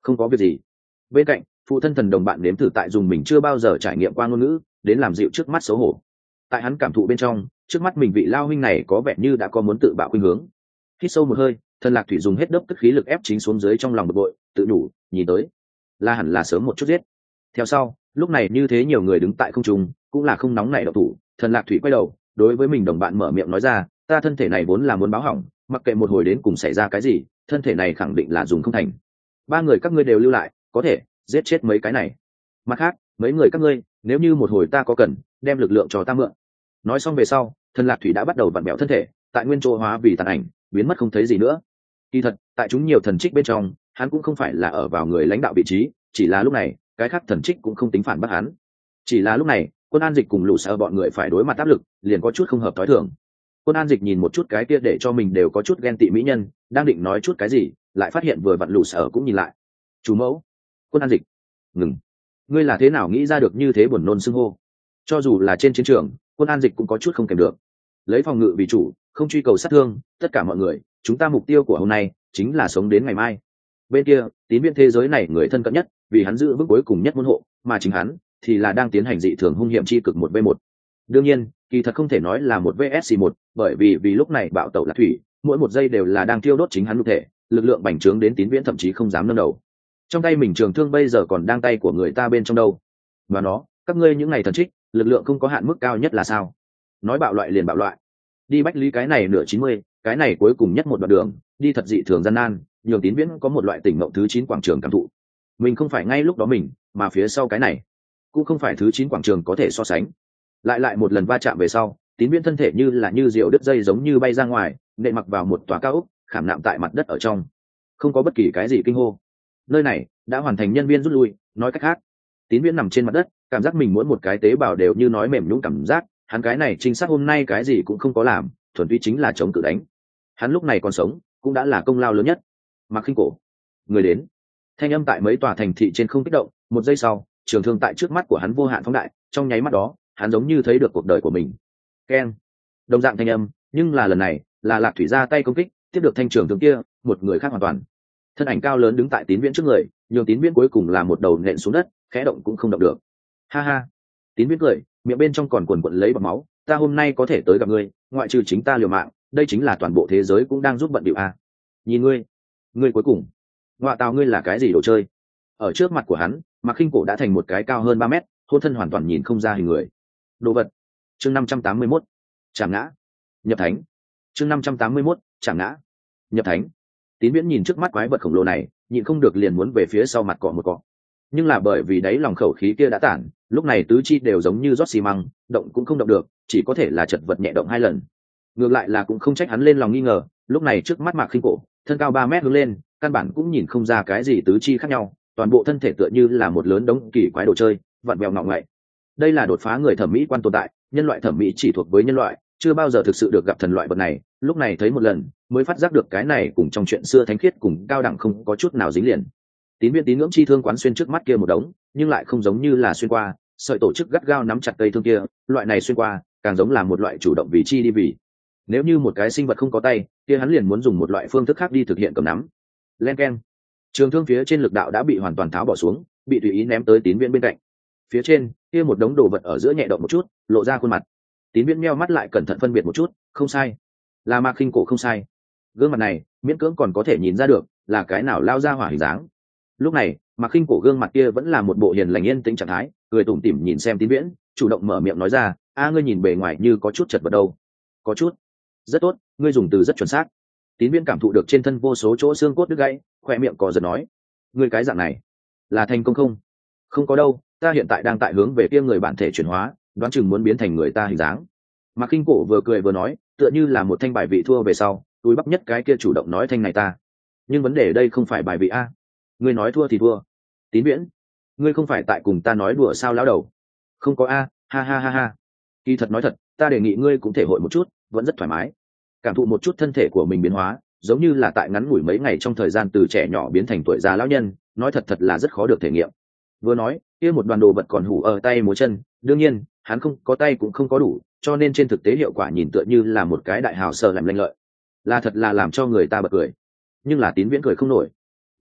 Không có việc gì. Bên cạnh phụ thân thần đồng bạn nếm thử tại dùng mình chưa bao giờ trải nghiệm qua ngôn ngữ đến làm dịu trước mắt xấu hổ. Tại hắn cảm thụ bên trong, trước mắt mình vị lao huynh này có vẻ như đã có muốn tự bạo khuynh hướng. Hít sâu một hơi, thần lạc thủy dùng hết đốc tức khí lực ép chính xuống dưới trong lòng bực bội, tự đủ nhìn tới là hẳn là sớm một chút giết. Theo sau, lúc này như thế nhiều người đứng tại không trung cũng là không nóng nảy động thủ. Thần lạc thủy quay đầu đối với mình đồng bạn mở miệng nói ra, ta thân thể này vốn là muốn báo hỏng, mặc kệ một hồi đến cùng xảy ra cái gì, thân thể này khẳng định là dùng không thành. Ba người các ngươi đều lưu lại, có thể giết chết mấy cái này. Mặt khác, mấy người các ngươi, nếu như một hồi ta có cần, đem lực lượng cho ta mượn. Nói xong về sau, thần lạc thủy đã bắt đầu vặn bẹo thân thể, tại nguyên chỗ hóa vì tàn ảnh, biến mất không thấy gì nữa. Kỳ thật, tại chúng nhiều thần trích bên trong, hắn cũng không phải là ở vào người lãnh đạo vị trí, chỉ là lúc này, cái khác thần trích cũng không tính phản bác hắn. Chỉ là lúc này, Quân An Dịch cùng Lũ Sở bọn người phải đối mặt áp lực, liền có chút không hợp tối thường. Quân An Dịch nhìn một chút cái kia để cho mình đều có chút ghen tị mỹ nhân, đang định nói chút cái gì, lại phát hiện vừa vặn Lũ Sở cũng nhìn lại. Chủ mẫu, Quân An Dịch, ngừng, ngươi là thế nào nghĩ ra được như thế buồn nôn xưng hô? Cho dù là trên chiến trường, Quân An Dịch cũng có chút không kèm được. Lấy phòng ngự vì chủ, không truy cầu sát thương, tất cả mọi người, chúng ta mục tiêu của hôm nay chính là sống đến ngày mai. Bên kia, tín viên thế giới này người thân cận nhất, vì hắn giữ vững cuối cùng nhất môn hộ, mà chính hắn thì là đang tiến hành dị thường hung hiểm chi cực 1v1. Đương nhiên, kỳ thật không thể nói là 1vs1, bởi vì lúc này bạo tẩu là thủy, mỗi một giây đều là đang tiêu đốt chính hắn nhục thể, lực lượng bành trướng đến tín viễn thậm chí không dám nâng đầu. Trong tay mình trường thương bây giờ còn đang tay của người ta bên trong đâu. Và nó, các ngươi những ngày thần trích, lực lượng không có hạn mức cao nhất là sao? Nói bạo loại liền bạo loại. Đi bách lý cái này nửa 90, cái này cuối cùng nhất một đoạn đường, đi thật dị thường gian nan, nhường tín viễn có một loại tỉnh mộng thứ 9 quảng trường cảm thụ. Mình không phải ngay lúc đó mình, mà phía sau cái này cũng không phải thứ 9 quảng trường có thể so sánh. Lại một lần va chạm về sau, tín viễn thân thể như diều đứt dây giống như bay ra ngoài, nện mặc vào một tòa cao ốc, khảm nạm tại mặt đất ở trong, không có bất kỳ cái gì kinh hô. Nơi này đã hoàn thành nhân viên rút lui, nói cách khác, tín viễn nằm trên mặt đất, cảm giác mình mỗi một cái tế bào đều như nói mềm nhũn cảm giác, hắn cái này chính xác hôm nay cái gì cũng không có làm, thuần túy chính là chống cự đánh. Hắn lúc này còn sống, cũng đã là công lao lớn nhất. Mặc Khinh Cổ, người đến. Thanh âm tại mấy tòa thành thị trên không kích động, một giây sau, trường thương tại trước mắt của hắn vô hạn phóng đại, trong nháy mắt đó, hắn giống như thấy được cuộc đời của mình. Keng. Đồng dạng thanh âm, nhưng là lần này, là Lạc Thủy ra tay công kích, tiếp được thanh trường thương kia, một người khác hoàn toàn. Thân ảnh cao lớn đứng tại tín viễn trước người, nhường tín viễn cuối cùng là một đầu nện xuống đất, khẽ động cũng không động được. Ha ha. Tín viễn cười, miệng bên trong còn quần quật lấy bọt máu, ta hôm nay có thể tới gặp ngươi, ngoại trừ chính ta liều mạng, đây chính là toàn bộ thế giới cũng đang giúp bận điệu a. Nhìn ngươi cuối cùng, ngoại tào ngươi là cái gì đồ chơi? Ở trước mặt của hắn, Mạc Khinh Cổ đã thành một cái cao hơn 3 mét, hôn thân hoàn toàn nhìn không ra hình người. Đồ vật. Chương 581. Chạm ngã. Nhập thánh. Chương 581. Chạm ngã. Nhập thánh. Tín viễn nhìn trước mắt quái vật khổng lồ này, nhịn không được liền muốn về phía sau mặt cọ một cọ. Nhưng là bởi vì đáy lòng khẩu khí kia đã tản, lúc này tứ chi đều giống như rót xi măng, động cũng không động được, chỉ có thể là chật vật nhẹ động 2 lần. Ngược lại là cũng không trách hắn lên lòng nghi ngờ, lúc này trước mắt Mạc Khinh Cổ, thân cao 3 mét hướng lên, căn bản cũng nhìn không ra cái gì tứ chi khác nhau, toàn bộ thân thể tựa như là một lớn đống kỳ quái đồ chơi, vặn vẹo ngọng ngậy. Đây là đột phá người thẩm mỹ quan tồn tại, nhân loại thẩm mỹ chỉ thuộc với nhân loại, chưa bao giờ thực sự được gặp thần loại vật này, lúc này thấy một lần, mới phát giác được cái này cùng trong chuyện xưa thánh khiết cùng cao đẳng không có chút nào dính liền. Tín viên tín ngưỡng chi thương quán xuyên trước mắt kia một đống, nhưng lại không giống như là xuyên qua, sợi tổ chức gắt gao nắm chặt cây thương kia, loại này xuyên qua, càng giống là một loại chủ động vì chi đi vì. Nếu như một cái sinh vật không có tay, kia hắn liền muốn dùng một loại phương thức khác đi thực hiện cầm nắm. Len keng. Trường thương phía trên lực đạo đã bị hoàn toàn tháo bỏ xuống, bị tùy ý ném tới tín viễn bên cạnh. Phía trên kia một đống đồ vật ở giữa nhẹ động một chút, lộ ra khuôn mặt. Tín viễn meo mắt lại cẩn thận phân biệt một chút, không sai, là Mạc Khinh Cổ không sai. Gương mặt này miễn cưỡng còn có thể nhìn ra được là cái nào lao ra hỏa hình dáng. Lúc này Mạc Khinh Cổ gương mặt kia vẫn là một bộ hiền lành yên tĩnh trạng thái, cười tủm tỉm nhìn xem tín viễn, chủ động mở miệng nói ra, a ngươi nhìn bề ngoài như có chút chật vật đâu. Có chút. Rất tốt, ngươi dùng từ rất chuẩn xác. Tín viễn cảm thụ được trên thân vô số chỗ xương cốt đứt gãy, khoe miệng cò giật nói, ngươi cái dạng này là thành công không? Không có đâu, ta hiện tại đang tại hướng về kia người bản thể chuyển hóa, đoán chừng muốn biến thành người ta hình dáng. Mạc Khinh Cổ vừa cười vừa nói, tựa như là một thanh bài vị thua về sau, túi bắp nhất cái kia chủ động nói thanh này ta. Nhưng vấn đề đây không phải bài vị a. Ngươi nói thua thì thua. Tín viễn, ngươi không phải tại cùng ta nói đùa sao lão đầu? Không có a, ha ha ha ha. Kỳ thật nói thật, ta đề nghị ngươi cũng thể hội một chút, vẫn rất thoải mái. Cảm thụ một chút thân thể của mình biến hóa, giống như là tại ngắn ngủi mấy ngày trong thời gian từ trẻ nhỏ biến thành tuổi già lão nhân, nói thật là rất khó được thể nghiệm. Vừa nói, kia một đoàn đồ vật còn hủ ở tay múa chân, đương nhiên, hắn không có tay cũng không có đủ, cho nên trên thực tế hiệu quả nhìn tựa như là một cái đại hào sở làm lanh lợi. Là thật là làm cho người ta bật cười. Nhưng là Tín viễn cười không nổi.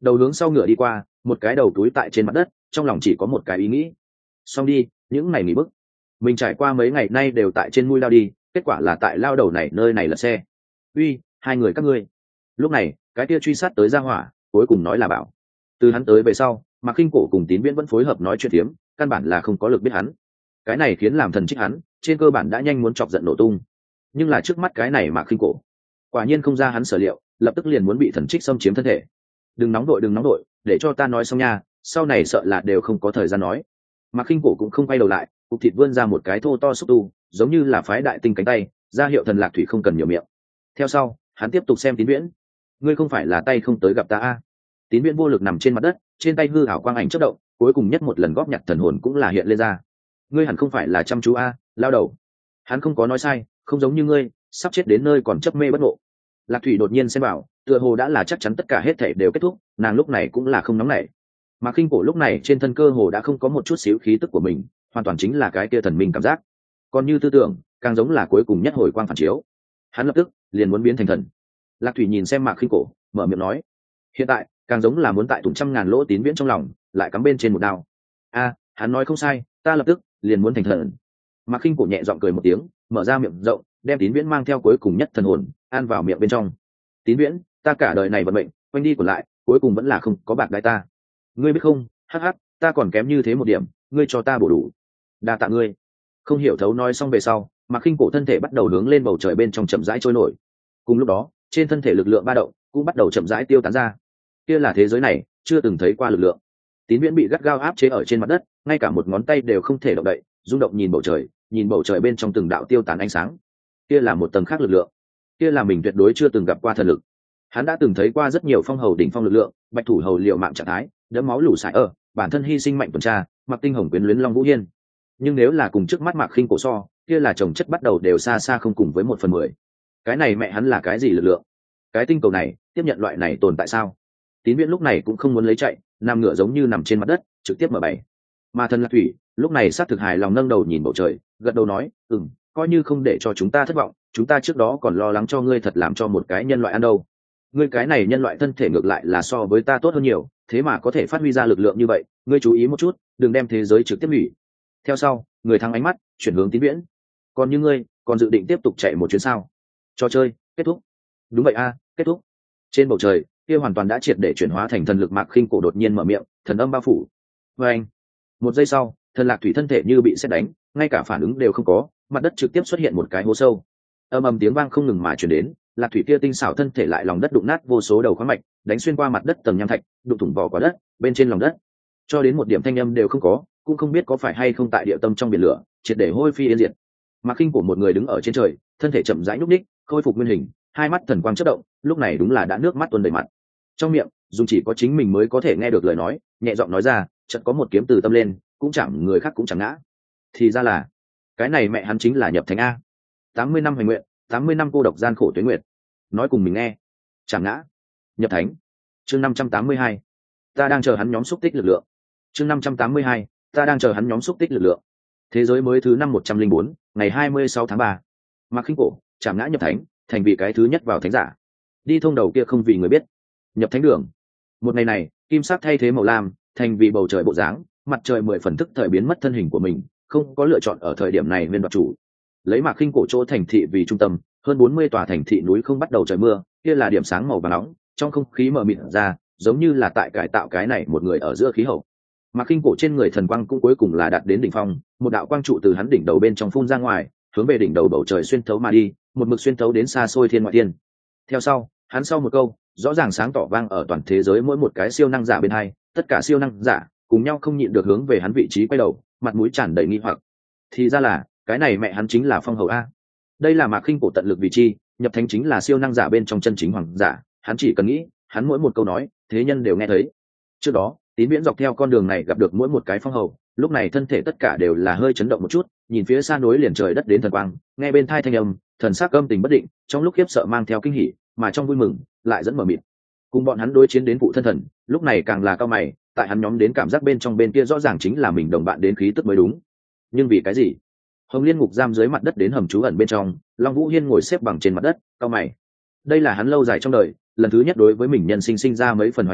đầu hướng sau ngựa đi qua, một cái đầu túi tại trên mặt đất, trong lòng chỉ có một cái ý nghĩ: xong đi, những ngày nghỉ bức mình trải qua mấy ngày nay đều tại trên mũi lao đi, kết quả là tại lao đầu này nơi này là xe. Uy, hai người các ngươi. Lúc này cái kia truy sát tới ra hỏa cuối cùng nói là bảo. Từ hắn tới về sau, Mạc Khinh Cổ cùng Tín Viễn vẫn phối hợp nói chuyện tiếm, căn bản là không có lực biết hắn. Cái này khiến làm thần trích hắn trên cơ bản đã nhanh muốn chọc giận nổ tung. Nhưng là trước mắt cái này Mạc Khinh Cổ quả nhiên không ra hắn sở liệu, lập tức liền muốn bị thần trích xâm chiếm thân thể. Đừng nóng đội, để cho ta nói xong nha, sau này sợ là đều không có thời gian nói. Mạc Khinh Cổ cũng không quay đầu lại, cục thịt vươn ra một cái thô to xúc tu, giống như là phái đại tinh cánh tay, ra hiệu thần lạc thủy không cần nhiều miệng. Theo sau hắn tiếp tục xem Tín Viễn. Ngươi không phải là tay không tới gặp ta a? Tín Viễn vô lực nằm trên mặt đất, trên tay hư ảo quang ảnh chớp động, cuối cùng nhất một lần góp nhặt thần hồn cũng là hiện lên ra. Ngươi hẳn không phải là chăm chú a, lao đầu. Hắn không có nói sai, không giống như ngươi sắp chết đến nơi còn chấp mê bất ngộ. Lạc thủy đột nhiên xem bảo, tựa hồ đã là chắc chắn tất cả hết thảy đều kết thúc, nàng lúc này cũng là không nóng nảy. Mà Khinh Cổ lúc này trên thân cơ hồ đã không có một chút xíu khí tức của mình, hoàn toàn chính là cái kia thần minh cảm giác. Còn như tư tưởng, càng giống là cuối cùng nhất hồi quang phản chiếu. Hắn lập tức liền muốn biến thành thần. Lạc thủy nhìn xem Mạc Khinh Cổ, mở miệng nói: hiện tại càng giống là muốn tại thủng trăm ngàn lỗ Tín Viễn trong lòng lại cắm bên trên một đao. A, hắn nói không sai, ta lập tức liền muốn thành thần. Mạc Khinh Cổ nhẹ giọng cười một tiếng, mở ra miệng rộng, đem Tín Viễn mang theo cuối cùng nhất thần hồn ăn vào miệng bên trong. Tín Viễn, ta cả đời này vận mệnh quanh đi còn lại, cuối cùng vẫn là không có bạc đái ta. Ngươi biết không, hắc hắc, ta còn kém như thế một điểm, ngươi cho ta bổ đủ. Đa tạ ngươi. Không hiểu thấu nói xong về sau, Mạc Khinh Cổ thân thể bắt đầu hướng lên bầu trời bên trong chậm rãi trôi nổi. Cùng lúc đó, trên thân thể lực lượng ba động cũng bắt đầu chậm rãi tiêu tán ra. Kia là thế giới này chưa từng thấy qua lực lượng. Tín Viễn bị gắt gao áp chế ở trên mặt đất, ngay cả một ngón tay đều không thể động đậy, rung động nhìn bầu trời bên trong từng đạo tiêu tán ánh sáng. Kia là một tầng khác lực lượng, kia là mình tuyệt đối chưa từng gặp qua thần lực. Hắn đã từng thấy qua rất nhiều phong hầu đỉnh phong lực lượng, bạch thủ hầu liệu mạng trạng thái, đẫm máu lũ sải bản thân hy sinh mạnh tuần tra, mặc tinh hồng quyến luyến long vũ hiên. Nhưng nếu là cùng trước mắt Mạc Khinh Cổ so, kia là chồng chất bắt đầu đều xa xa không cùng với 1/10. Cái này mẹ hắn là cái gì lực lượng? Cái tinh cầu này tiếp nhận loại này tồn tại sao? Tín Viễn lúc này cũng không muốn lấy chạy, nằm ngửa giống như nằm trên mặt đất, trực tiếp mở bày. Mà thần Lạc thủy lúc này sát thực hài lòng nâng đầu nhìn bầu trời, gật đầu nói: coi như không để cho chúng ta thất vọng, chúng ta trước đó còn lo lắng cho ngươi thật làm cho một cái nhân loại ăn đâu. Ngươi cái này nhân loại thân thể ngược lại là so với ta tốt hơn nhiều, thế mà có thể phát huy ra lực lượng như vậy, ngươi chú ý một chút, đừng đem thế giới trực tiếp hủy. Theo sau, người thắng ánh mắt chuyển hướng Tín Viễn. Còn như ngươi, còn dự định tiếp tục chạy một chuyến sao? Trò chơi kết thúc. Đúng vậy a, kết thúc. Trên bầu trời kia hoàn toàn đã triệt để chuyển hóa thành thần lực. Mạc Khinh Cổ đột nhiên mở miệng, thần âm bao phủ. Và anh, một giây sau, thần Lạc thủy thân thể như bị sét đánh, ngay cả phản ứng đều không có, mặt đất trực tiếp xuất hiện một cái hố sâu. Ầm tiếng vang không ngừng mà truyền đến, Lạc thủy kia tinh xảo thân thể lại lòng đất đụng nát vô số đầu khoáng mạch, đánh xuyên qua mặt đất tầng nham thạch, đụng thủng vỏ quả đất bên trên lòng đất, cho đến một điểm thanh âm đều không có, cũng không biết có phải hay không tại địa tâm trong biển lửa triệt để hôi phi yên diệt. Mạc Khinh Cổ một người đứng ở trên trời, thân thể chậm rãi nhúc nhích, khôi phục nguyên hình, hai mắt thần quang chớp động, lúc này đúng là đã nước mắt tuôn đầy mặt. Trong miệng dùng chỉ có chính mình mới có thể nghe được lời nói, nhẹ giọng nói ra, chợt có một kiếm từ tâm lên, cũng chẳng người khác cũng chẳng ngã. Thì ra là cái này mẹ hắn chính là nhập thánh a. 80 năm hành nguyện, 80 năm cô độc gian khổ tuế nguyệt. Nói cùng mình nghe. Chẳng ngã. Nhập thánh. Chương 582. Ta đang chờ hắn nhóm xúc tích lực lượng. Chương 582. Ta đang chờ hắn nhóm xúc tích lực lượng. Thế giới mới thứ năm 104, ngày 26 tháng 3. Mạc Khinh Cổ chạm ngã nhập thánh, thành vì cái thứ nhất vào thánh giả. Đi thông đầu kia không vì người biết. Nhập thánh đường. Một ngày này, kim sắc thay thế màu lam, thành vì bầu trời bộ dáng, mặt trời 10 phần thức thời biến mất thân hình của mình, không có lựa chọn ở thời điểm này viên đoạt chủ. Lấy Mạc Khinh Cổ chỗ thành thị vì trung tâm, hơn 40 tòa thành thị núi không bắt đầu trời mưa, kia là điểm sáng màu vàng nóng, trong không khí mờ mịt ra, giống như là tại cải tạo cái này một người ở giữa khí hậu. Mạc Khinh Cổ trên người thần quang cũng cuối cùng là đạt đến đỉnh phong, một đạo quang trụ từ hắn đỉnh đầu bên trong phun ra ngoài, hướng về đỉnh đầu bầu trời xuyên thấu mà đi, một mực xuyên thấu đến xa xôi thiên ngoại thiên. Theo sau, hắn sau một câu, rõ ràng sáng tỏ vang ở toàn thế giới mỗi một cái siêu năng giả bên hai, tất cả siêu năng giả cùng nhau không nhịn được hướng về hắn vị trí quay đầu, mặt mũi tràn đầy nghi hoặc. Thì ra là, cái này mẹ hắn chính là phong hầu a. Đây là Mạc Khinh Cổ tận lực vì chi, nhập thánh chính là siêu năng giả bên trong chân chính hoàng giả, hắn chỉ cần nghĩ, hắn mỗi một câu nói, thế nhân đều nghe thấy. Trước đó, Tín Viễn dọc theo con đường này gặp được mỗi một cái phong hầu, lúc này thân thể tất cả đều là hơi chấn động một chút, nhìn phía xa núi liền trời đất đến thần quang, nghe bên tai thanh âm, thần sắc âm tình bất định, trong lúc khiếp sợ mang theo kinh hỉ, mà trong vui mừng lại dẫn mờ mịt. Cùng bọn hắn đối chiến đến phụ thân thần, lúc này càng là cao mày, tại hắn nhóm đến cảm giác bên trong bên kia rõ ràng chính là mình đồng bạn đến khí tức mới đúng. Nhưng vì cái gì? Hồng Liên ngục giam dưới mặt đất đến hầm trú ẩn bên trong, Long Vũ Hiên ngồi xếp bằng trên mặt đất, cao mày. Đây là hắn lâu dài trong đời lần thứ nhất đối với mình nhân sinh sinh ra mấy phần hoài nghi,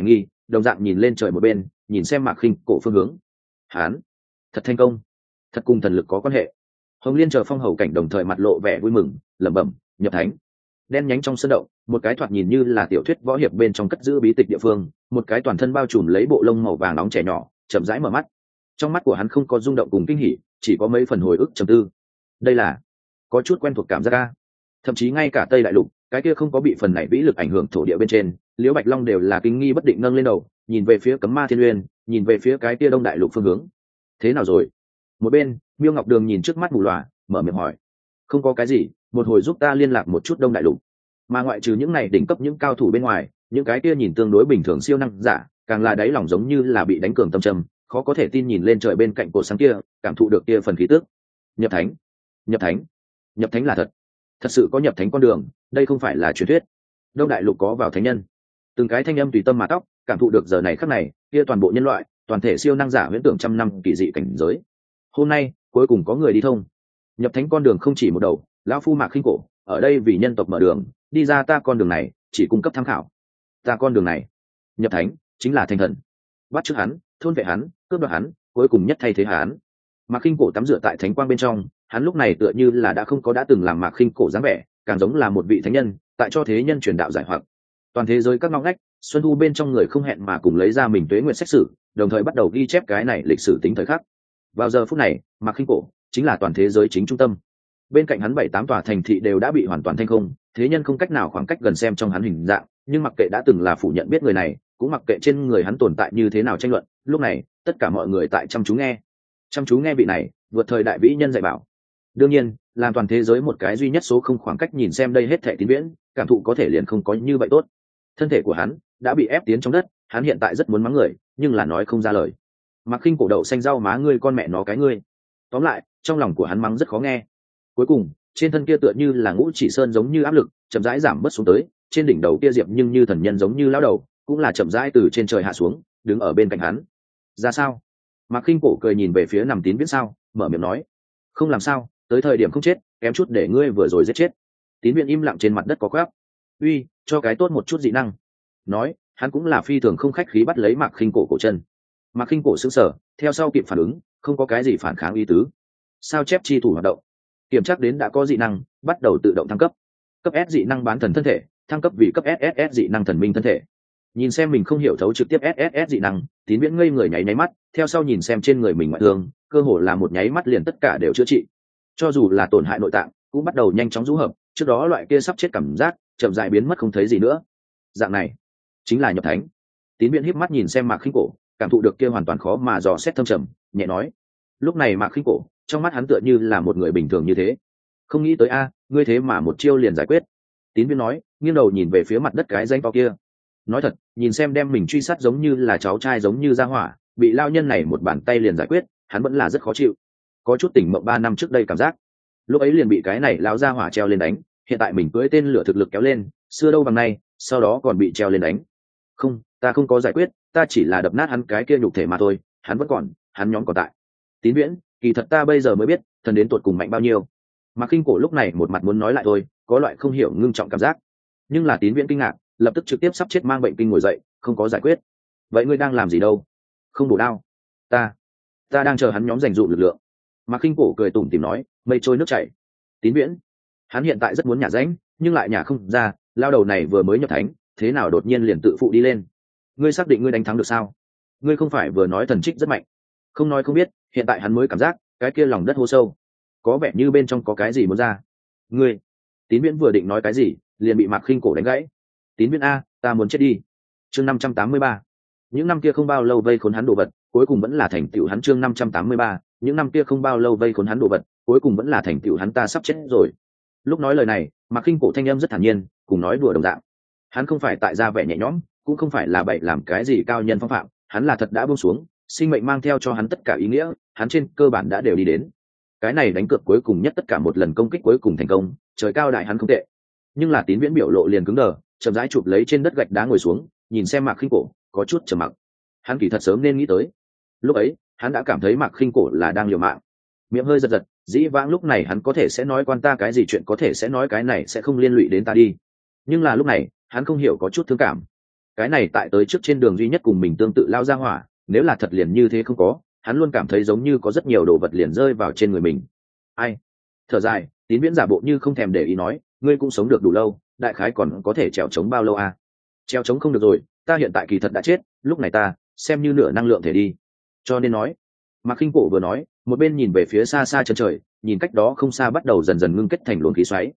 đồng dạng nhìn lên trời một bên, nhìn xem Mạc Khinh Cổ phương hướng. Hán, thật thành công, thật cùng thần lực có quan hệ. Hồng Liên chờ Phong Hầu cảnh đồng thời mặt lộ vẻ vui mừng, lẩm bẩm, nhập thánh. Đen nhánh trong sân động, một cái thoạt nhìn như là tiểu thuyết võ hiệp bên trong cất giữ bí tịch địa phương, một cái toàn thân bao trùm lấy bộ lông màu vàng nóng trẻ nhỏ, chậm rãi mở mắt. Trong mắt của hắn không có rung động cùng kinh hỉ, chỉ có mấy phần hồi ức trầm tư. Đây là có chút quen thuộc cảm giác a. Thậm chí ngay cả Tây Đại Lục, cái kia không có bị phần này vĩ lực ảnh hưởng thổ địa bên trên, Liễu Bạch Long đều là kinh nghi bất định nâng lên đầu, nhìn về phía Cấm Ma Thiên Uyên, nhìn về phía cái kia Đông Đại Lục phương hướng. Thế nào rồi? Một bên, Miêu Ngọc Đường nhìn trước mắt mù lòa, mở miệng hỏi. Không có cái gì, một hồi giúp ta liên lạc một chút Đông Đại Lục. Mà ngoại trừ những này đỉnh cấp những cao thủ bên ngoài, những cái kia nhìn tương đối bình thường siêu năng giả, càng là đáy lòng giống như là bị đánh cường tâm trầm, khó có thể tin nhìn lên trời bên cạnh cổ sáng kia, cảm thụ được kia phần khí tức. Nhập thánh, nhập thánh, nhập thánh là thật. Thật sự có nhập thánh con đường, đây không phải là truyền thuyết. Đông Đại Lục có vào thánh nhân. Từng cái thanh âm tùy tâm mà tóc, cảm thụ được giờ này khắc này, kia toàn bộ nhân loại, toàn thể siêu năng giả huyễn tưởng trăm năm kỳ dị cảnh giới. Hôm nay, cuối cùng có người đi thông. Nhập thánh con đường không chỉ một đầu, lão phu Mạc Khinh Cổ, ở đây vì nhân tộc mở đường, đi ra ta con đường này, chỉ cung cấp tham khảo. Ta con đường này, nhập thánh, chính là thành thần. Bắt chước hắn, thôn vệ hắn, cướp đoạt hắn, cuối cùng nhất thay thế hắn. Mạc Khinh Cổ tắm rửa tại thánh quang bên trong, hắn lúc này tựa như là đã không có đã từng làm Mạc Khinh Cổ dáng vẻ, càng giống là một vị thánh nhân, tại cho thế nhân truyền đạo giải hoặc. Toàn thế giới các ngóc ngách, xuân thu bên trong người không hẹn mà cùng lấy ra mình tuế nguyện xét xử, đồng thời bắt đầu ghi chép cái này lịch sử tính thời khắc. Vào giờ phút này, Mạc Khinh Cổ chính là toàn thế giới chính trung tâm. Bên cạnh hắn 7-8 tòa thành thị đều đã bị hoàn toàn thanh không, thế nhân không cách nào khoảng cách gần xem trong hắn hình dạng, nhưng mặc kệ đã từng là phủ nhận biết người này, cũng mặc kệ trên người hắn tồn tại như thế nào tranh luận, lúc này, tất cả mọi người tại chăm chú nghe vị này, vượt thời đại vĩ nhân dạy bảo. Đương nhiên, làm toàn thế giới một cái duy nhất số không khoảng cách nhìn xem đây hết thảy tín viễn, cảm thụ có thể liền không có như vậy tốt. Thân thể của hắn đã bị ép tiến trong đất, hắn hiện tại rất muốn mắng người, nhưng là nói không ra lời. Mạc Khinh Cổ đậu xanh rau má ngươi con mẹ nó cái ngươi. Tóm lại, trong lòng của hắn mắng rất khó nghe. Cuối cùng, trên thân kia tựa như là ngũ chỉ sơn giống như áp lực, chậm rãi giảm bớt xuống tới, trên đỉnh đầu kia diệp nhưng như thần nhân giống như lão đầu, cũng là chậm rãi từ trên trời hạ xuống, đứng ở bên cạnh hắn. Ra sao? Mạc Khinh Cổ cười nhìn về phía nằm tín viễn sao, mở miệng nói, không làm sao, tới thời điểm không chết, kém chút để ngươi vừa rồi giết chết. Tín viễn im lặng trên mặt đất có quáp. Uy, cho cái tốt một chút dị năng. Nói, hắn cũng là phi thường không khách khí bắt lấy Mạc Khinh Cổ cổ chân. Mạc Khinh Cổ sững sờ, theo sau kịp phản ứng, không có cái gì phản kháng ý tứ. Sao chép chi thủ hoạt động, kiểm tra đến đã có dị năng, bắt đầu tự động thăng cấp. Cấp S dị năng bán thần thân thể, thăng cấp vì cấp SSS dị năng thần minh thân thể. Nhìn xem mình không hiểu thấu trực tiếp SSS dị năng, Tín Viễn ngây người nháy nháy mắt, theo sau nhìn xem trên người mình ngoại thương, cơ hồ là một nháy mắt liền tất cả đều chữa trị. Cho dù là tổn hại nội tạng, cũng bắt đầu nhanh chóng rũ hợp, trước đó loại kia sắp chết cảm giác, chậm rãi biến mất không thấy gì nữa. Dạng này, chính là nhập thánh. Tín Viễn híp mắt nhìn xem Mạc Khinh Cổ, cảm thụ được kia hoàn toàn khó mà dò xét thâm trầm, nhẹ nói. Lúc này Mạc Khinh Cổ, trong mắt hắn tựa như là một người bình thường như thế. Không nghĩ tới a, ngươi thế mà một chiêu liền giải quyết. Tín Viễn nói, nghiêng đầu nhìn về phía mặt đất cái danh to kia. Nói thật, nhìn xem đem mình truy sát giống như là cháu trai giống như ra hỏa, bị lao nhân này một bàn tay liền giải quyết, hắn vẫn là rất khó chịu. Có chút tỉnh mộng 3 năm trước đây cảm giác. Lúc ấy liền bị cái này lao ra hỏa treo lên đánh, hiện tại mình cưỡi tên lửa thực lực kéo lên, xưa đâu bằng nay, sau đó còn bị treo lên đánh. Không, ta không có giải quyết, ta chỉ là đập nát hắn cái kia nhục thể mà thôi, hắn vẫn còn, hắn nhóm còn tại. Tín Viễn, kỳ thật ta bây giờ mới biết, thần đến tuột cùng mạnh bao nhiêu. Mạc Khinh Cổ lúc này một mặt muốn nói lại thôi, có loại không hiểu ngưng trọng cảm giác. Nhưng là Tín Viễn kinh ngạc, lập tức trực tiếp sắp chết mang bệnh kinh ngồi dậy, không có giải quyết. Vậy ngươi đang làm gì đâu? Không bổ đao. Ta đang chờ hắn nhóm dành dụ lực lượng. Mạc Khinh Cổ cười tủm tỉm nói, mây trôi nước chảy. Tín Viễn, hắn hiện tại rất muốn nhả rãnh, nhưng lại nhả không ra, lao đầu này vừa mới nhập thánh, thế nào đột nhiên liền tự phụ đi lên? Ngươi xác định ngươi đánh thắng được sao? Ngươi không phải vừa nói thần trích rất mạnh? Không nói không biết, hiện tại hắn mới cảm giác, cái kia lòng đất hô sâu, có vẻ như bên trong có cái gì muốn ra. Ngươi, Tín Viễn vừa định nói cái gì, liền bị Mạc Khinh Cổ đánh gãy. Tín Viễn a, ta muốn chết đi. Chương 583. Những năm kia không bao lâu vây khốn hắn đồ vật, cuối cùng vẫn là thành tựu hắn. Chương 583. Những năm kia không bao lâu vây khốn hắn đồ vật, cuối cùng vẫn là thành tựu hắn. Ta sắp chết rồi. Lúc nói lời này, Mạc Khinh Cổ thanh âm rất thản nhiên, cùng nói đùa đồng dạng. Hắn không phải tại ra vẻ nhẹ nhõm, cũng không phải là bậy làm cái gì cao nhân phong phạm, hắn là thật đã buông xuống, sinh mệnh mang theo cho hắn tất cả ý nghĩa, hắn trên cơ bản đã đều đi đến. Cái này đánh cược cuối cùng nhất tất cả một lần công kích cuối cùng thành công, trời cao đại hắn không tệ. Nhưng là Tín Viễn biểu lộ liền cứng đờ, chậm rãi chụp lấy trên đất gạch đá ngồi xuống, nhìn xem Mạc Khinh Cổ, có chút trầm mặc. Hắn kỳ thật sớm nên nghĩ tới. Lúc ấy, hắn đã cảm thấy Mạc Khinh Cổ là đang liều mạng. Miệng hơi giật giật, dĩ vãng lúc này hắn có thể sẽ nói quan ta cái gì chuyện có thể sẽ nói cái này sẽ không liên lụy đến ta đi. Nhưng là lúc này, hắn không hiểu có chút thương cảm. cái này tại tới trước trên đường duy nhất cùng mình tương tự lao ra hỏa, nếu là thật liền như thế không có, hắn luôn cảm thấy giống như có rất nhiều đồ vật liền rơi vào trên người mình. Ai? Thở dài, Tín Viễn giả bộ như không thèm để ý nói, ngươi cũng sống được đủ lâu, đại khái còn có thể trèo trống bao lâu à? Trèo trống không được rồi, ta hiện tại kỳ thật đã chết, lúc này ta xem như nửa năng lượng thể đi. Cho nên nói, Mạc Khinh Cổ vừa nói, một bên nhìn về phía xa xa chân trời, nhìn cách đó không xa bắt đầu dần dần ngưng kết thành luồng khí xoáy.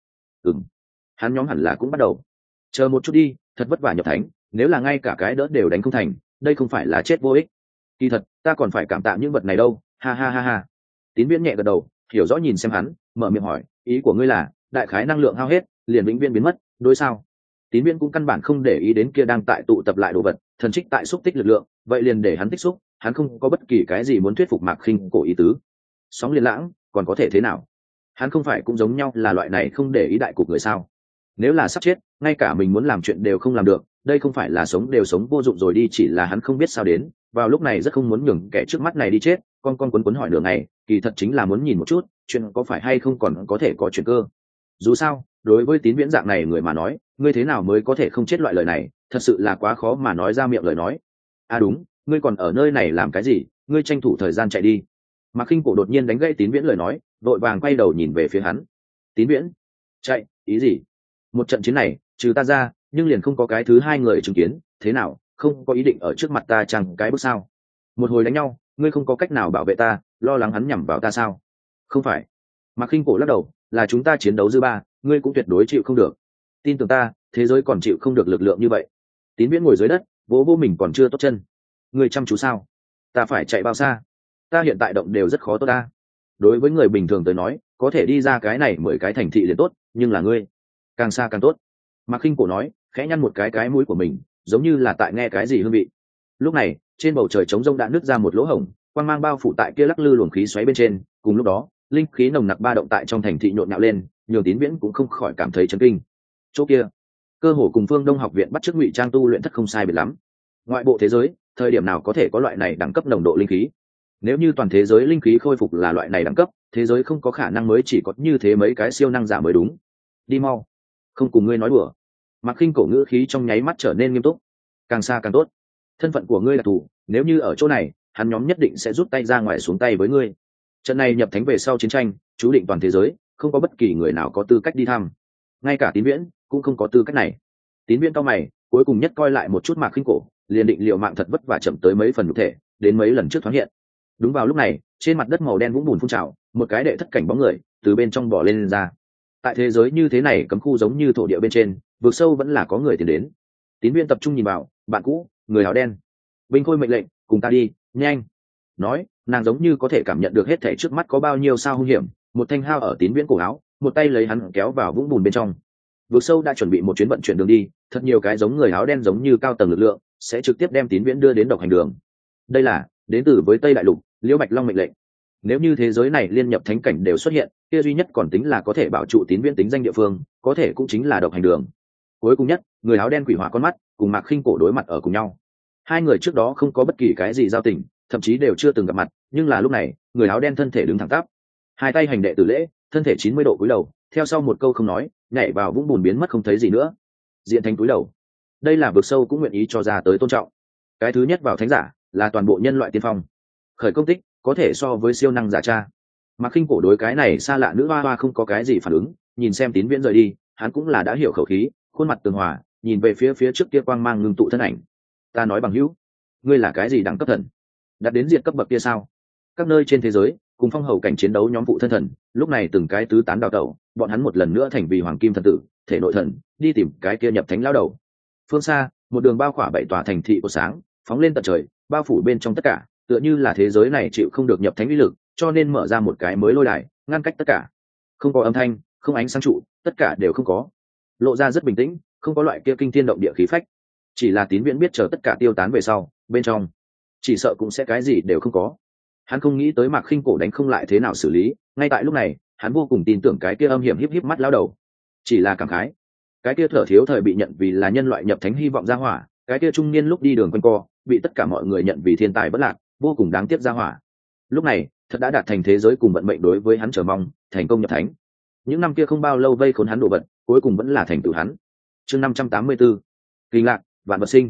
Hắn nhóm hẳn là cũng bắt đầu. Chờ một chút đi, thật vất vả nhập thánh, nếu là ngay cả cái đỡ đều đánh không thành, đây không phải là chết vô ích. Kỳ thật, ta còn phải cảm tạ những vật này đâu, ha ha ha ha. Tín Viễn nhẹ gật đầu, hiểu rõ nhìn xem hắn, mở miệng hỏi, ý của ngươi là, đại khái năng lượng hao hết, liền vĩnh viễn biến mất, đối sao? Tín Viễn cũng căn bản không để ý đến kia đang tại tụ tập lại đồ vật, thần trích tại xúc tích lực lượng, vậy liền để hắn tích xúc, hắn không có bất kỳ cái gì muốn thuyết phục Mạc Khinh Cổ ý tứ. Sóng liên lãng, còn có thể thế nào? Hắn không phải cũng giống nhau là loại này không để ý đại cục người sao? Nếu là sắp chết, ngay cả mình muốn làm chuyện đều không làm được, đây không phải là sống đều sống vô dụng rồi đi, chỉ là hắn không biết sao đến, vào lúc này rất không muốn nhường kẻ trước mắt này đi chết, con quấn hỏi nửa ngày, kỳ thật chính là muốn nhìn một chút, chuyện có phải hay không còn có thể có chuyện cơ. Dù sao, đối với Tín Viễn dạng này người mà nói, ngươi thế nào mới có thể không chết loại lời này, thật sự là quá khó mà nói ra miệng lời nói. À đúng, ngươi còn ở nơi này làm cái gì, ngươi tranh thủ thời gian chạy đi. Mạc Khinh Cổ đột nhiên đánh gãy Tín Viễn lời nói, vội vàng quay đầu nhìn về phía hắn. Tín Viễn, chạy, ý gì? Một trận chiến này, trừ ta ra, nhưng liền không có cái thứ hai người chứng kiến, thế nào, không có ý định ở trước mặt ta chẳng cái bước sao? Một hồi đánh nhau, ngươi không có cách nào bảo vệ ta, lo lắng hắn nhắm vào ta sao? Không phải. Mạc Khinh Cổ lắc đầu, là chúng ta chiến đấu dư ba, ngươi cũng tuyệt đối chịu không được. Tin tưởng ta, thế giới còn chịu không được lực lượng như vậy. Tín Viễn ngồi dưới đất, vỗ vỗ mình còn chưa tốt chân. Ngươi chăm chú sao? Ta phải chạy bao xa? Ta hiện tại động đều rất khó tốt ta. Đối với người bình thường tới nói, có thể đi ra cái này 10 cái thành thị liền tốt, nhưng là ngươi, càng xa càng tốt. Mạc Khinh Cổ nói, khẽ nhăn một cái mũi của mình, giống như là tại nghe cái gì hương vị. Lúc này, trên bầu trời trống rông đã nứt ra một lỗ hổng, quang mang bao phủ tại kia lắc lư luồng khí xoáy bên trên, cùng lúc đó, linh khí nồng nặc ba động tại trong thành thị nhộn nhạo lên, nhường Tín Viễn cũng không khỏi cảm thấy chấn kinh. Chỗ kia, cơ hồ cùng Phương Đông học viện bắt chước ngụy trang tu luyện thất không sai biệt lắm. Ngoại bộ thế giới, thời điểm nào có thể có loại này đẳng cấp nồng độ linh khí? Nếu như toàn thế giới linh khí khôi phục là loại này đẳng cấp, thế giới không có khả năng mới chỉ có như thế mấy cái siêu năng giả mới đúng. Đi mau, không cùng ngươi nói đùa. Mạc Khinh Cổ ngữ khí trong nháy mắt trở nên nghiêm túc. Càng xa càng tốt. Thân phận của ngươi là thủ, nếu như ở chỗ này, hắn nhóm nhất định sẽ rút tay ra ngoài xuống tay với ngươi. Trận này nhập thánh về sau chiến tranh, chú định toàn thế giới, không có bất kỳ người nào có tư cách đi thăm. Ngay cả Tín Viễn cũng không có tư cách này. Tín Viễn cao mày, cuối cùng nhất coi lại một chút Mạc Khinh Cổ, liền định liệu mạng thật vất vả chậm tới mấy phần nhục thể, đến mấy lần trước thoáng hiện. Đúng vào lúc này, trên mặt đất màu đen vũng bùn phun trào, một cái đệ thất cảnh bóng người từ bên trong bò lên ra. Tại thế giới như thế này, cấm khu giống như thổ địa bên trên, vực sâu vẫn là có người tiến đến. Tín Viễn tập trung nhìn vào, bạn cũ, người áo đen. Binh Khôi mệnh lệnh, cùng ta đi, nhanh. Nói, nàng giống như có thể cảm nhận được hết thảy trước mắt có bao nhiêu sao hung hiểm, một thanh hao ở Tín Viễn cổ áo, một tay lấy hắn kéo vào vũng bùn bên trong. Vực sâu đã chuẩn bị một chuyến vận chuyển đường đi, thật nhiều cái giống người áo đen giống như cao tầng lực lượng, sẽ trực tiếp đem Tín Viễn đưa đến độc hành đường. Đây là đến từ với Tây Đại Lục, Liễu Bạch Long mệnh lệnh. Nếu như thế giới này liên nhập thánh cảnh đều xuất hiện, kia duy nhất còn tính là có thể bảo trụ Tín Viễn tính danh địa phương, có thể cũng chính là độc hành đường. Cuối cùng nhất, người áo đen quỷ hỏa con mắt cùng Mạc Khinh Cổ đối mặt ở cùng nhau. Hai người trước đó không có bất kỳ cái gì giao tình, thậm chí đều chưa từng gặp mặt, nhưng là lúc này, người áo đen thân thể đứng thẳng tắp, hai tay hành đệ tử lễ, thân thể 90 độ cúi đầu, theo sau một câu không nói, nhảy vào vũng bùn biến mất không thấy gì nữa. Diện thánh cúi đầu. Đây là vực sâu cũng nguyện ý cho ra tới tôn trọng. Cái thứ nhất vào thánh giả, là toàn bộ nhân loại tiên phong. Khởi công tích, có thể so với siêu năng giả cha. Mạc Khinh Cổ đối cái này xa lạ nữ hoa hoa không có cái gì phản ứng, nhìn xem Tín Viễn rời đi, hắn cũng là đã hiểu khẩu khí, khuôn mặt tường hòa, nhìn về phía trước kia quang mang ngưng tụ thân ảnh. Ta nói bằng hữu, ngươi là cái gì đẳng cấp thần? Đạt đến diệt cấp bậc kia sao? Các nơi trên thế giới, cùng phong hầu cảnh chiến đấu nhóm phụ thân thần, lúc này từng cái tứ tán đào tẩu, bọn hắn một lần nữa thành vì hoàng kim thần tử, thể nội thần, đi tìm cái kia nhập thánh lão đầu. Phương xa, một đường bao khỏa 7 tòa thành thị của sáng, phóng lên tận trời, bao phủ bên trong tất cả, tựa như là thế giới này chịu không được nhập thánh uy lực, cho nên mở ra một cái mới lôi đài, ngăn cách tất cả. Không có âm thanh, không ánh sáng trụ, tất cả đều không có. Lộ ra rất bình tĩnh, không có loại kia kinh thiên động địa khí phách. Chỉ là Tín Viễn biết chờ tất cả tiêu tán về sau, bên trong chỉ sợ cũng sẽ cái gì đều không có. Hắn không nghĩ tới Mạc Khinh Cổ đánh không lại thế nào xử lý, ngay tại lúc này, hắn vô cùng tin tưởng cái kia âm hiểm híp híp mắt lão đầu. Chỉ là cảm khái, cái kia thở thiếu thời bị nhận vì là nhân loại nhập thánh hy vọng ra hỏa, cái kia trung niên lúc đi đường quanh co, bị tất cả mọi người nhận vì thiên tài bất lạc, vô cùng đáng tiếc ra hỏa. Lúc này, thật đã đạt thành thế giới cùng vận mệnh đối với hắn chờ mong, thành công nhập thánh. Những năm kia không bao lâu vây khốn hắn đồ vật, cuối cùng vẫn là thành tựu hắn. Chương 584, Kinh lạc, vạn vật sinh.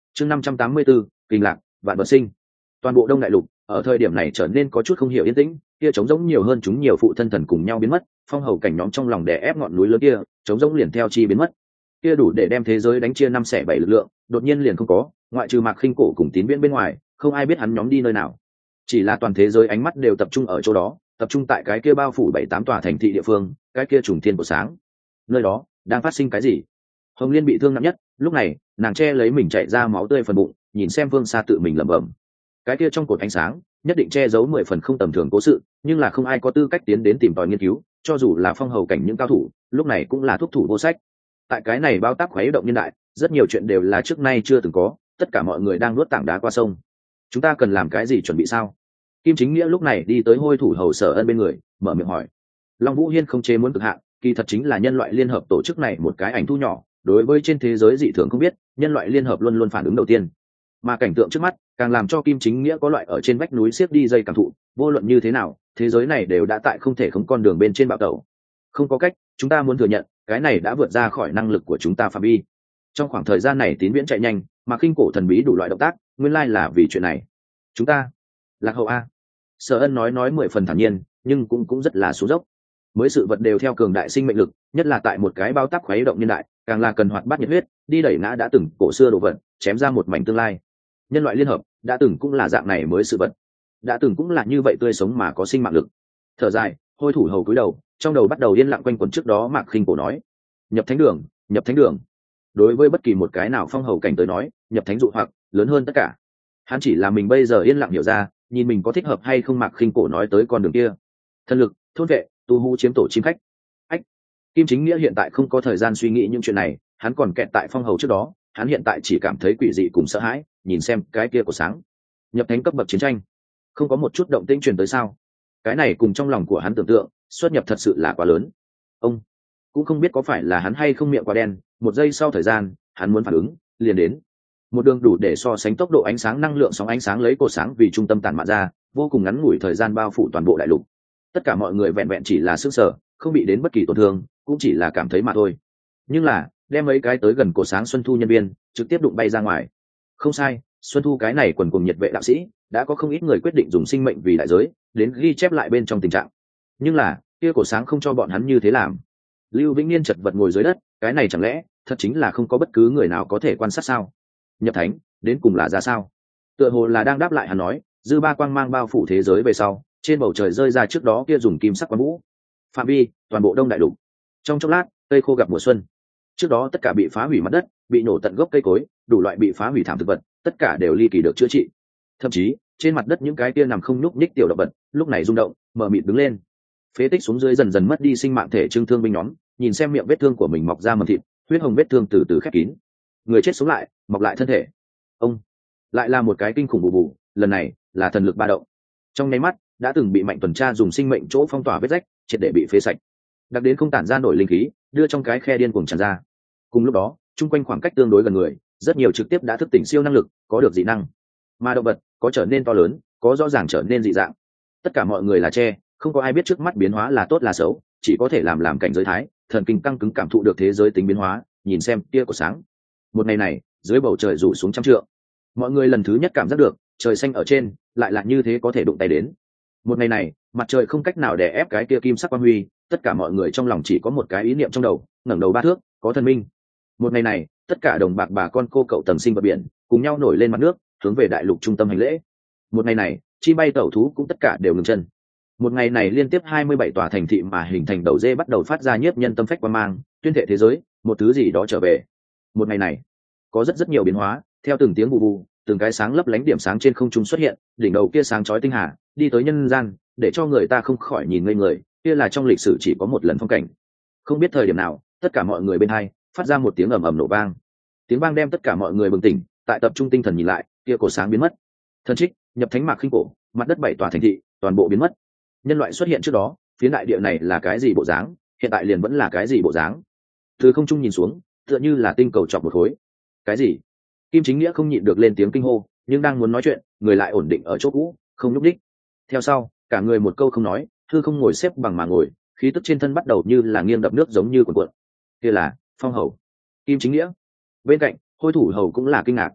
chương 584, kinh lạc vạn vật sinh. Toàn bộ Đông Đại Lục ở thời điểm này trở nên có chút không hiểu yên tĩnh, kia trống rỗng nhiều hơn chúng nhiều phụ thân thần cùng nhau biến mất, phong hầu cảnh nhóm trong lòng đè ép ngọn núi lớn kia, trống rỗng liền theo chi biến mất. Kia đủ để đem thế giới đánh chia năm xẻ bảy lực lượng, đột nhiên liền không có, ngoại trừ Mạc Khinh Cổ cùng Tín Viễn bên ngoài, không ai biết hắn nhóm đi nơi nào. Chỉ là toàn thế giới ánh mắt đều tập trung ở chỗ đó, tập trung tại cái kia bao phủ 7-8 tòa thành thị địa phương, cái kia trùng thiên của sáng. Nơi đó đang phát sinh cái gì? Hồng Liên bị thương nặng nhất, lúc này nàng che lấy mình chảy ra máu tươi phần bụng, nhìn xem phương xa tự mình lẩm bẩm. Cái kia trong cột ánh sáng nhất định che giấu 10 phần không tầm thường cố sự, nhưng là không ai có tư cách tiến đến tìm tòi nghiên cứu, cho dù là phong hầu cảnh những cao thủ, lúc này cũng là thuốc thủ vô sách. Tại cái này bao tác khuấy động nhân đại, rất nhiều chuyện đều là trước nay chưa từng có, tất cả mọi người đang nuốt tảng đá qua sông. Chúng ta cần làm cái gì chuẩn bị sao? Kim Chính Nghĩa lúc này đi tới Hôi thủ hầu Sở Ân bên người, mở miệng hỏi. Long Vũ Hiên không chế muốn cực hạn, kỳ thật chính là nhân loại liên hợp tổ chức này một cái ảnh thu nhỏ, đối với trên thế giới dị thường không biết, nhân loại liên hợp luôn luôn phản ứng đầu tiên. Mà cảnh tượng trước mắt càng làm cho Kim Chính Nghĩa có loại ở trên vách núi xiết đi dây cảm thụ, vô luận như thế nào, thế giới này đều đã tại không thể không con đường bên trên bạo tẩu. Không có cách, chúng ta muốn thừa nhận, cái này đã vượt ra khỏi năng lực của chúng ta phạm vi. Trong khoảng thời gian này Tín Viễn chạy nhanh, mà Khinh Cổ thần bí đủ loại động tác, nguyên lai là vì chuyện này. Chúng ta, Lạc Hậu a. Sở Ân nói 10 phần thản nhiên, nhưng cũng rất là xuống dốc. Mới sự vật đều theo cường đại sinh mệnh lực, nhất là tại một cái bao tác khuấy động niên đại, càng là cần hoạt bát nhiệt huyết, đi đẩy ngã đã từng cổ xưa đồ vật, chém ra một mảnh tương lai. Nhân loại liên hợp, đã từng cũng là dạng này mới sự vật, đã từng cũng là như vậy tươi sống mà có sinh mạng lực. Thở dài, Hôi thủ hầu cúi đầu, trong đầu bắt đầu yên lặng quanh quẩn trước đó Mạc Khinh Cổ nói: nhập thánh đường, nhập thánh đường. Đối với bất kỳ một cái nào phong hầu cảnh tới nói, nhập thánh dụ hoặc lớn hơn tất cả. Hắn chỉ là mình bây giờ yên lặng hiểu ra, nhìn mình có thích hợp hay không. Mạc Khinh Cổ nói tới con đường kia, thân lực, thôn vệ, tu hú chiếm tổ chim khách. Ách. Kim Chính Nghĩa hiện tại không có thời gian suy nghĩ những chuyện này, hắn còn kẹt tại phong hầu trước đó, hắn hiện tại chỉ cảm thấy quỷ dị cùng sợ hãi, nhìn xem cái kia của sáng. Nhập thánh cấp bậc chiến tranh, không có một chút động tĩnh truyền tới sao? Cái này cùng trong lòng của hắn tưởng tượng, xuất nhập thật sự là quá lớn. Ông cũng không biết có phải là hắn hay không miệng quá đen, một giây sau thời gian, hắn muốn phản ứng, liền đến. Một đường đủ để so sánh tốc độ ánh sáng năng lượng sóng ánh sáng lấy cột sáng vì trung tâm tản mạn ra, vô cùng ngắn ngủi thời gian bao phủ toàn bộ đại lục. Tất cả mọi người vẹn vẹn chỉ là sức sở, không bị đến bất kỳ tổn thương, cũng chỉ là cảm thấy mà thôi. Nhưng là, đem mấy cái tới gần cột sáng Xuân Thu nhân viên, trực tiếp đụng bay ra ngoài. Không sai, Xuân Thu cái này quần cùng nhiệt vệ đạo sĩ, đã có không ít người quyết định dùng sinh mệnh vì đại giới, đến ghi chép lại bên trong tình trạng. Nhưng là, kia cột sáng không cho bọn hắn như thế làm. Lưu Vĩnh Niên chật vật ngồi dưới đất, cái này chẳng lẽ thật chính là không có bất cứ người nào có thể quan sát sao? Nhập thánh, đến cùng là ra sao? Tựa hồ là đang đáp lại hắn nói, dư ba quang mang bao phủ thế giới về sau, trên bầu trời rơi ra trước đó kia dùng kim sắc quang vũ. Phạm vi, toàn bộ Đông Đại Lục. Trong chốc lát, cây khô gặp mùa xuân. Trước đó tất cả bị phá hủy mặt đất, bị nổ tận gốc cây cối, đủ loại bị phá hủy thảm thực vật, tất cả đều ly kỳ được chữa trị. Thậm chí, trên mặt đất những cái kia nằm không nhúc nhích tiểu động vật, lúc này rung động, mờ mịt đứng lên. Phế tích xuống dưới dần dần mất đi sinh mạng thể trưng thương binh nhóm, nhìn xem miệng vết thương của mình mọc ra mầm thịt, huyết hồng vết thương từ từ khép kín. Người chết sống lại, mọc lại thân thể. Ông lại là một cái kinh khủng bù bù, lần này là thần lực ba động. Trong nháy mắt, đã từng bị mạnh tuần tra dùng sinh mệnh chỗ phong tỏa vết rách, triệt để bị phế sạch. Đặc đến không tản ra nổi linh khí, đưa trong cái khe điên cuồng tràn ra. Cùng lúc đó, chung quanh khoảng cách tương đối gần người, rất nhiều trực tiếp đã thức tỉnh siêu năng lực, có được dị năng. Mà động vật, có trở nên to lớn, có rõ ràng trở nên dị dạng. Tất cả mọi người là tre, không có ai biết trước mắt biến hóa là tốt là xấu, chỉ có thể làm cảnh giới thái, thần kinh căng cứng cảm thụ được thế giới tính biến hóa, nhìn xem tia của sáng. Một ngày này, dưới bầu trời rủ xuống trăm trượng, mọi người lần thứ nhất cảm giác được trời xanh ở trên lại là như thế có thể đụng tay đến. Một ngày này, mặt trời không cách nào đè ép cái kia kim sắc quang huy, tất cả mọi người trong lòng chỉ có một cái ý niệm trong đầu, ngẩng đầu 3 thước, có thần minh. Một ngày này, tất cả đồng bạc bà con cô cậu tầng sinh vật biển cùng nhau nổi lên mặt nước, hướng về đại lục trung tâm hành lễ. Một ngày này, chi bay tẩu thú cũng tất cả đều ngừng chân. Một ngày này liên tiếp 27 tòa thành thị mà hình thành đầu dê bắt đầu phát ra nhiếp nhân tâm phách quang mang, tuyên thệ thế giới, một thứ gì đó trở về. Một ngày này, có rất nhiều biến hóa, theo từng tiếng bù bù, từng cái sáng lấp lánh điểm sáng trên không trung xuất hiện, đỉnh đầu kia sáng chói tinh hà, đi tới nhân gian, để cho người ta không khỏi nhìn ngây người, kia là trong lịch sử chỉ có một lần phong cảnh. Không biết thời điểm nào, tất cả mọi người bên hai phát ra một tiếng ầm ầm nổ vang. Tiếng vang đem tất cả mọi người bừng tỉnh, tại tập trung tinh thần nhìn lại, kia cổ sáng biến mất. Thần trích, nhập thánh Mạc Khinh Cổ, mặt đất 7 tòa thành thị, toàn bộ biến mất. Nhân loại xuất hiện trước đó, phía đại địa này là cái gì bộ dáng, hiện tại liền vẫn là cái gì bộ dáng. Từ không trung nhìn xuống, tựa như là tinh cầu chọc một khối. Cái gì? Kim Chính Nghĩa không nhịn được lên tiếng kinh hô, nhưng đang muốn nói chuyện, người lại ổn định ở chỗ cũ, không nhúc nhích. Theo sau, cả người một câu không nói, hư không ngồi xếp bằng mà ngồi, khí tức trên thân bắt đầu như là nghiêng đập nước giống như cuộn cuộn. Kia là Phong Hầu. Kim Chính Nghĩa. Bên cạnh, Hôi thủ hầu cũng là kinh ngạc.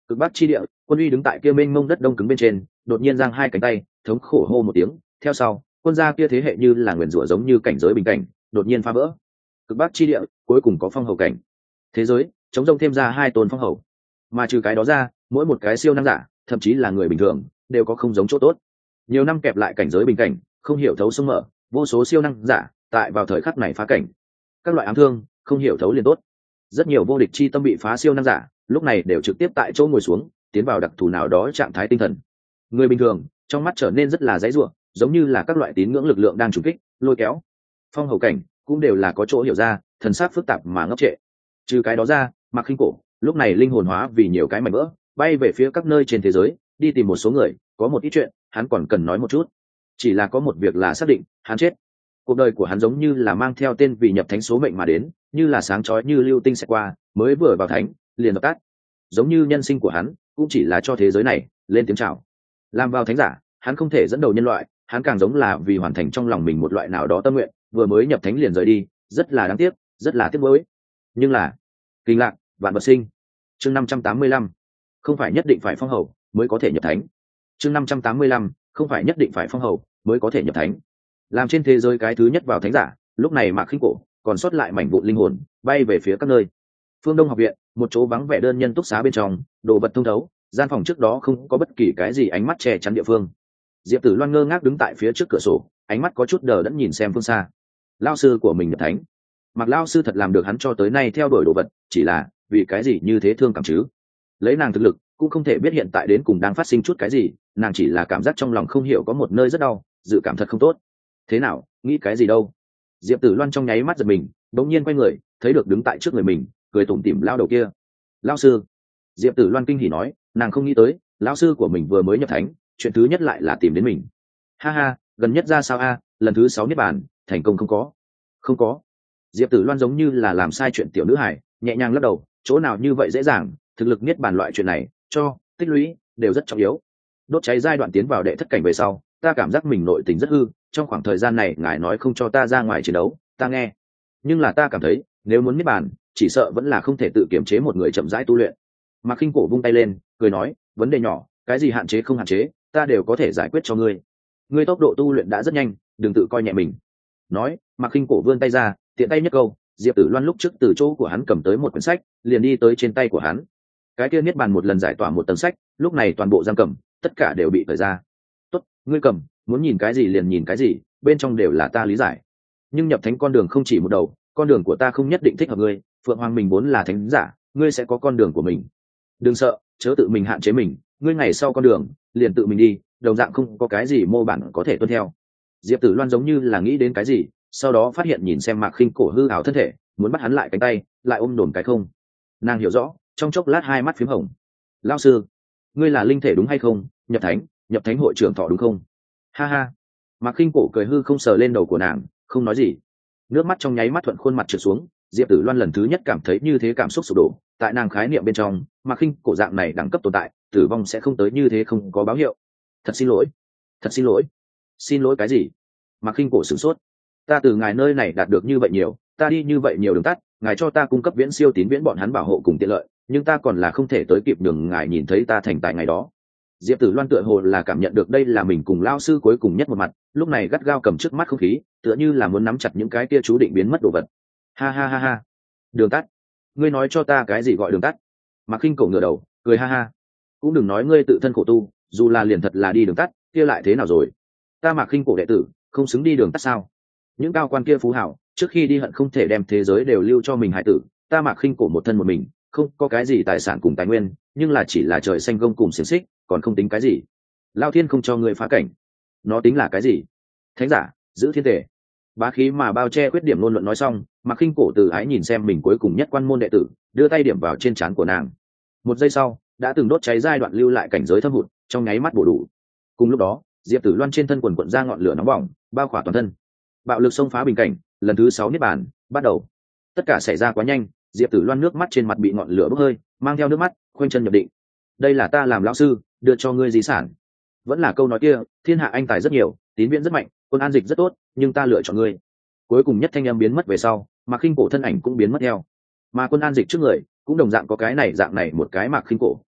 Cực bắc chi địa, Quân Uy đứng tại kia mênh mông đất đông cứng bên trên, đột nhiên giang hai cánh tay, thống khổ hô một tiếng, theo sau, quân gia kia thế hệ như là nguyền rủa giống như cảnh giới bình cảnh, đột nhiên phá vỡ. Cực bắc chi địa, cuối cùng có phong hầu cảnh. Thế giới, chống rông thêm ra hai tôn phong hầu. Mà trừ cái đó ra, mỗi một cái siêu năng giả, thậm chí là người bình thường, đều có không giống chỗ tốt. Nhiều năm kẹp lại cảnh giới bình cảnh, không hiểu thấu sông mở, vô số siêu năng giả, tại vào thời khắc này phá cảnh. Các loại ám thương, không hiểu thấu liền tốt. Rất nhiều vô địch chi tâm bị phá siêu năng giả, lúc này đều trực tiếp tại chỗ ngồi xuống, tiến vào đặc thù nào đó trạng thái tinh thần. Người bình thường, trong mắt trở nên rất là dãy rủa, giống như là các loại tín ngưỡng lực lượng đang trùng kích, lôi kéo. Phong hầu cảnh cũng đều là có chỗ hiểu ra, thần sắc phức tạp mà ngốc trệ. Trừ cái đó ra, Mạc Khinh Cổ lúc này linh hồn hóa vì nhiều cái mảnh vỡ, bay về phía các nơi trên thế giới, đi tìm một số người, có một ít chuyện, hắn còn cần nói một chút. Chỉ là có một việc là xác định, hắn chết. Cuộc đời của hắn giống như là mang theo tên vì nhập thánh số mệnh mà đến, như là sáng chói như lưu tinh sẽ qua, mới vừa vào thánh, liền dập tắt. Giống như nhân sinh của hắn, cũng chỉ là cho thế giới này lên tiếng chào. Làm vào thánh giả, hắn không thể dẫn đầu nhân loại, hắn càng giống là vì hoàn thành trong lòng mình một loại nào đó tâm nguyện, vừa mới nhập thánh liền rời đi, rất là đáng tiếc, rất là tiếc nuối. Nhưng là, kinh lạc, vạn vật sinh. Chương 585, không phải nhất định phải phong hầu mới có thể nhập thánh. Chương 585, không phải nhất định phải phong hầu mới có thể nhập thánh. Làm trên thế giới cái thứ nhất vào thánh giả, lúc này Mạc Khinh Cổ còn sót lại mảnh vụn linh hồn, bay về phía các nơi. Phương Đông học viện, một chỗ vắng vẻ đơn nhân túc xá bên trong, đồ vật thông thấu, gian phòng trước đó không có bất kỳ cái gì ánh mắt che chắn địa phương. Diệp Tử Loan ngơ ngác đứng tại phía trước cửa sổ, ánh mắt có chút đờ đẫn nhìn xem phương xa. Lão sư của mình nhập thánh. Mạc lão sư thật làm được hắn cho tới nay theo đuổi đồ vật, chỉ là vì cái gì như thế thương cảm chứ? Lấy nàng thực lực, cũng không thể biết hiện tại đến cùng đang phát sinh chút cái gì, nàng chỉ là cảm giác trong lòng không hiểu có một nơi rất đau, dự cảm thật không tốt. Thế nào, nghĩ cái gì đâu? Diệp Tử Loan trong nháy mắt giật mình, đột nhiên quay người, thấy được đứng tại trước người mình, cười tủm tỉm lao đầu kia. Lão sư. Diệp Tử Loan kinh hỉ nói, nàng không nghĩ tới, lão sư của mình vừa mới nhập thánh, chuyện thứ nhất lại là tìm đến mình. Ha ha, gần nhất ra sao a, lần thứ 6 niết bàn, thành công không có? Không có. Diệp Tử Loan giống như là làm sai chuyện tiểu nữ hài, nhẹ nhàng lắc đầu, chỗ nào như vậy dễ dàng, thực lực niết bàn loại chuyện này, cho tích lũy đều rất trọng yếu. Đốt cháy giai đoạn tiến vào đệ thất cảnh về sau, ta cảm giác mình nội tình rất hư, trong khoảng thời gian này ngài nói không cho ta ra ngoài chiến đấu, ta nghe. Nhưng là ta cảm thấy, nếu muốn niết bàn, chỉ sợ vẫn là không thể tự kiểm chế một người chậm rãi tu luyện. Mạc Khinh Cổ vung tay lên, cười nói, vấn đề nhỏ, cái gì hạn chế không hạn chế, ta đều có thể giải quyết cho ngươi. Ngươi tốc độ tu luyện đã rất nhanh, đừng tự coi nhẹ mình. Nói, Mạc Khinh Cổ vươn tay ra, tiện tay nhất câu, Diệp Tử Loan lúc trước từ chỗ của hắn cầm tới một quyển sách, liền đi tới trên tay của hắn. Cái kia niết bàn một lần giải tỏa một tầng sách, lúc này toàn bộ giam cầm, tất cả đều bị cởi ra. Tốt, ngươi cầm, muốn nhìn cái gì liền nhìn cái gì, bên trong đều là ta lý giải. Nhưng nhập thánh con đường không chỉ một đầu, con đường của ta không nhất định thích hợp ngươi, Phượng Hoàng mình vốn là thánh giả, ngươi sẽ có con đường của mình. Đừng sợ, chớ tự mình hạn chế mình, ngươi ngày sau con đường, liền tự mình đi, đồng dạng không có cái gì mô bản có thể tuân theo. Diệp Tử Loan giống như là nghĩ đến cái gì, sau đó phát hiện nhìn xem Mạc Khinh Cổ hư ảo thân thể, muốn bắt hắn lại cánh tay, lại ôm đồn cái không. Nàng hiểu rõ, trong chốc lát hai mắt phím hồng. Lão sư, ngươi là linh thể đúng hay không? Nhập thánh hội trưởng thọ đúng không? Ha ha. Mạc Khinh Cổ cười hư không sờ lên đầu của nàng, không nói gì. Nước mắt trong nháy mắt thuận khuôn mặt trượt xuống. Diệp Tử Loan lần thứ nhất cảm thấy như thế cảm xúc sụp đổ. Tại nàng khái niệm bên trong, Mạc Khinh Cổ dạng này đẳng cấp tồn tại, tử vong sẽ không tới như thế không có báo hiệu. Thật xin lỗi, thật xin lỗi. Xin lỗi cái gì? Mạc Khinh Cổ sửng sốt. Ta từ ngài nơi này đạt được như vậy nhiều, ta đi như vậy nhiều đường tắt, ngài cho ta cung cấp viễn siêu tín viễn bọn hắn bảo hộ cùng tiện lợi, nhưng ta còn là không thể tới kịp đường ngài nhìn thấy ta thành tài ngày đó. Diệp Tử Loan tựa hồ là cảm nhận được đây là mình cùng lao sư cuối cùng nhất một mặt, lúc này gắt gao cầm trước mắt không khí, tựa như là muốn nắm chặt những cái kia chú định biến mất đồ vật. Ha ha ha ha. Đường tắt? Ngươi nói cho ta cái gì gọi đường tắt? Mạc Khinh Cổ ngửa đầu, cười ha ha. Cũng đừng nói ngươi tự thân khổ tu, dù là liền thật là đi đường tắt, kia lại thế nào rồi? Ta Mạc Khinh Cổ đệ tử, không xứng đi đường tắt sao? Những cao quan kia phú hảo, trước khi đi hận không thể đem thế giới đều lưu cho mình hải tử, ta Mạc Khinh Cổ một thân một mình, không có cái gì tài sản cùng tài nguyên, nhưng là chỉ là trời xanh gông cùng xiềng xích, còn không tính cái gì. Lao thiên không cho ngươi phá cảnh, nó tính là cái gì? Thánh giả, giữ thiên thể. Bá khí mà bao che khuyết điểm luôn luận nói xong, Mạc Khinh Cổ từ ái nhìn xem mình cuối cùng nhất quan môn đệ tử, đưa tay điểm vào trên trán của nàng. Một giây sau, đã từng đốt cháy giai đoạn lưu lại cảnh giới thâm hụt, trong nháy mắt bổ đủ. Cùng lúc đó, Diệp Tử Loan trên thân quần quần ra ngọn lửa nóng bỏng, bao khỏa toàn thân. Bạo lực xông phá bình cảnh, lần thứ 6 niết bàn bắt đầu. Tất cả xảy ra quá nhanh, Diệp Tử Loan nước mắt trên mặt bị ngọn lửa bốc hơi, mang theo nước mắt, khoanh chân nhập định. Đây là ta làm lão sư, đưa cho ngươi di sản. Vẫn là câu nói kia, thiên hạ anh tài rất nhiều, tín viễn rất mạnh, Quân An Dịch rất tốt, nhưng ta lựa chọn ngươi. Cuối cùng nhất thanh âm biến mất về sau, Mạc Khinh Cổ thân ảnh cũng biến mất theo. Mà Quân An Dịch trước người, cũng đồng dạng có cái này dạng này một cái Mạc Khinh Cổ,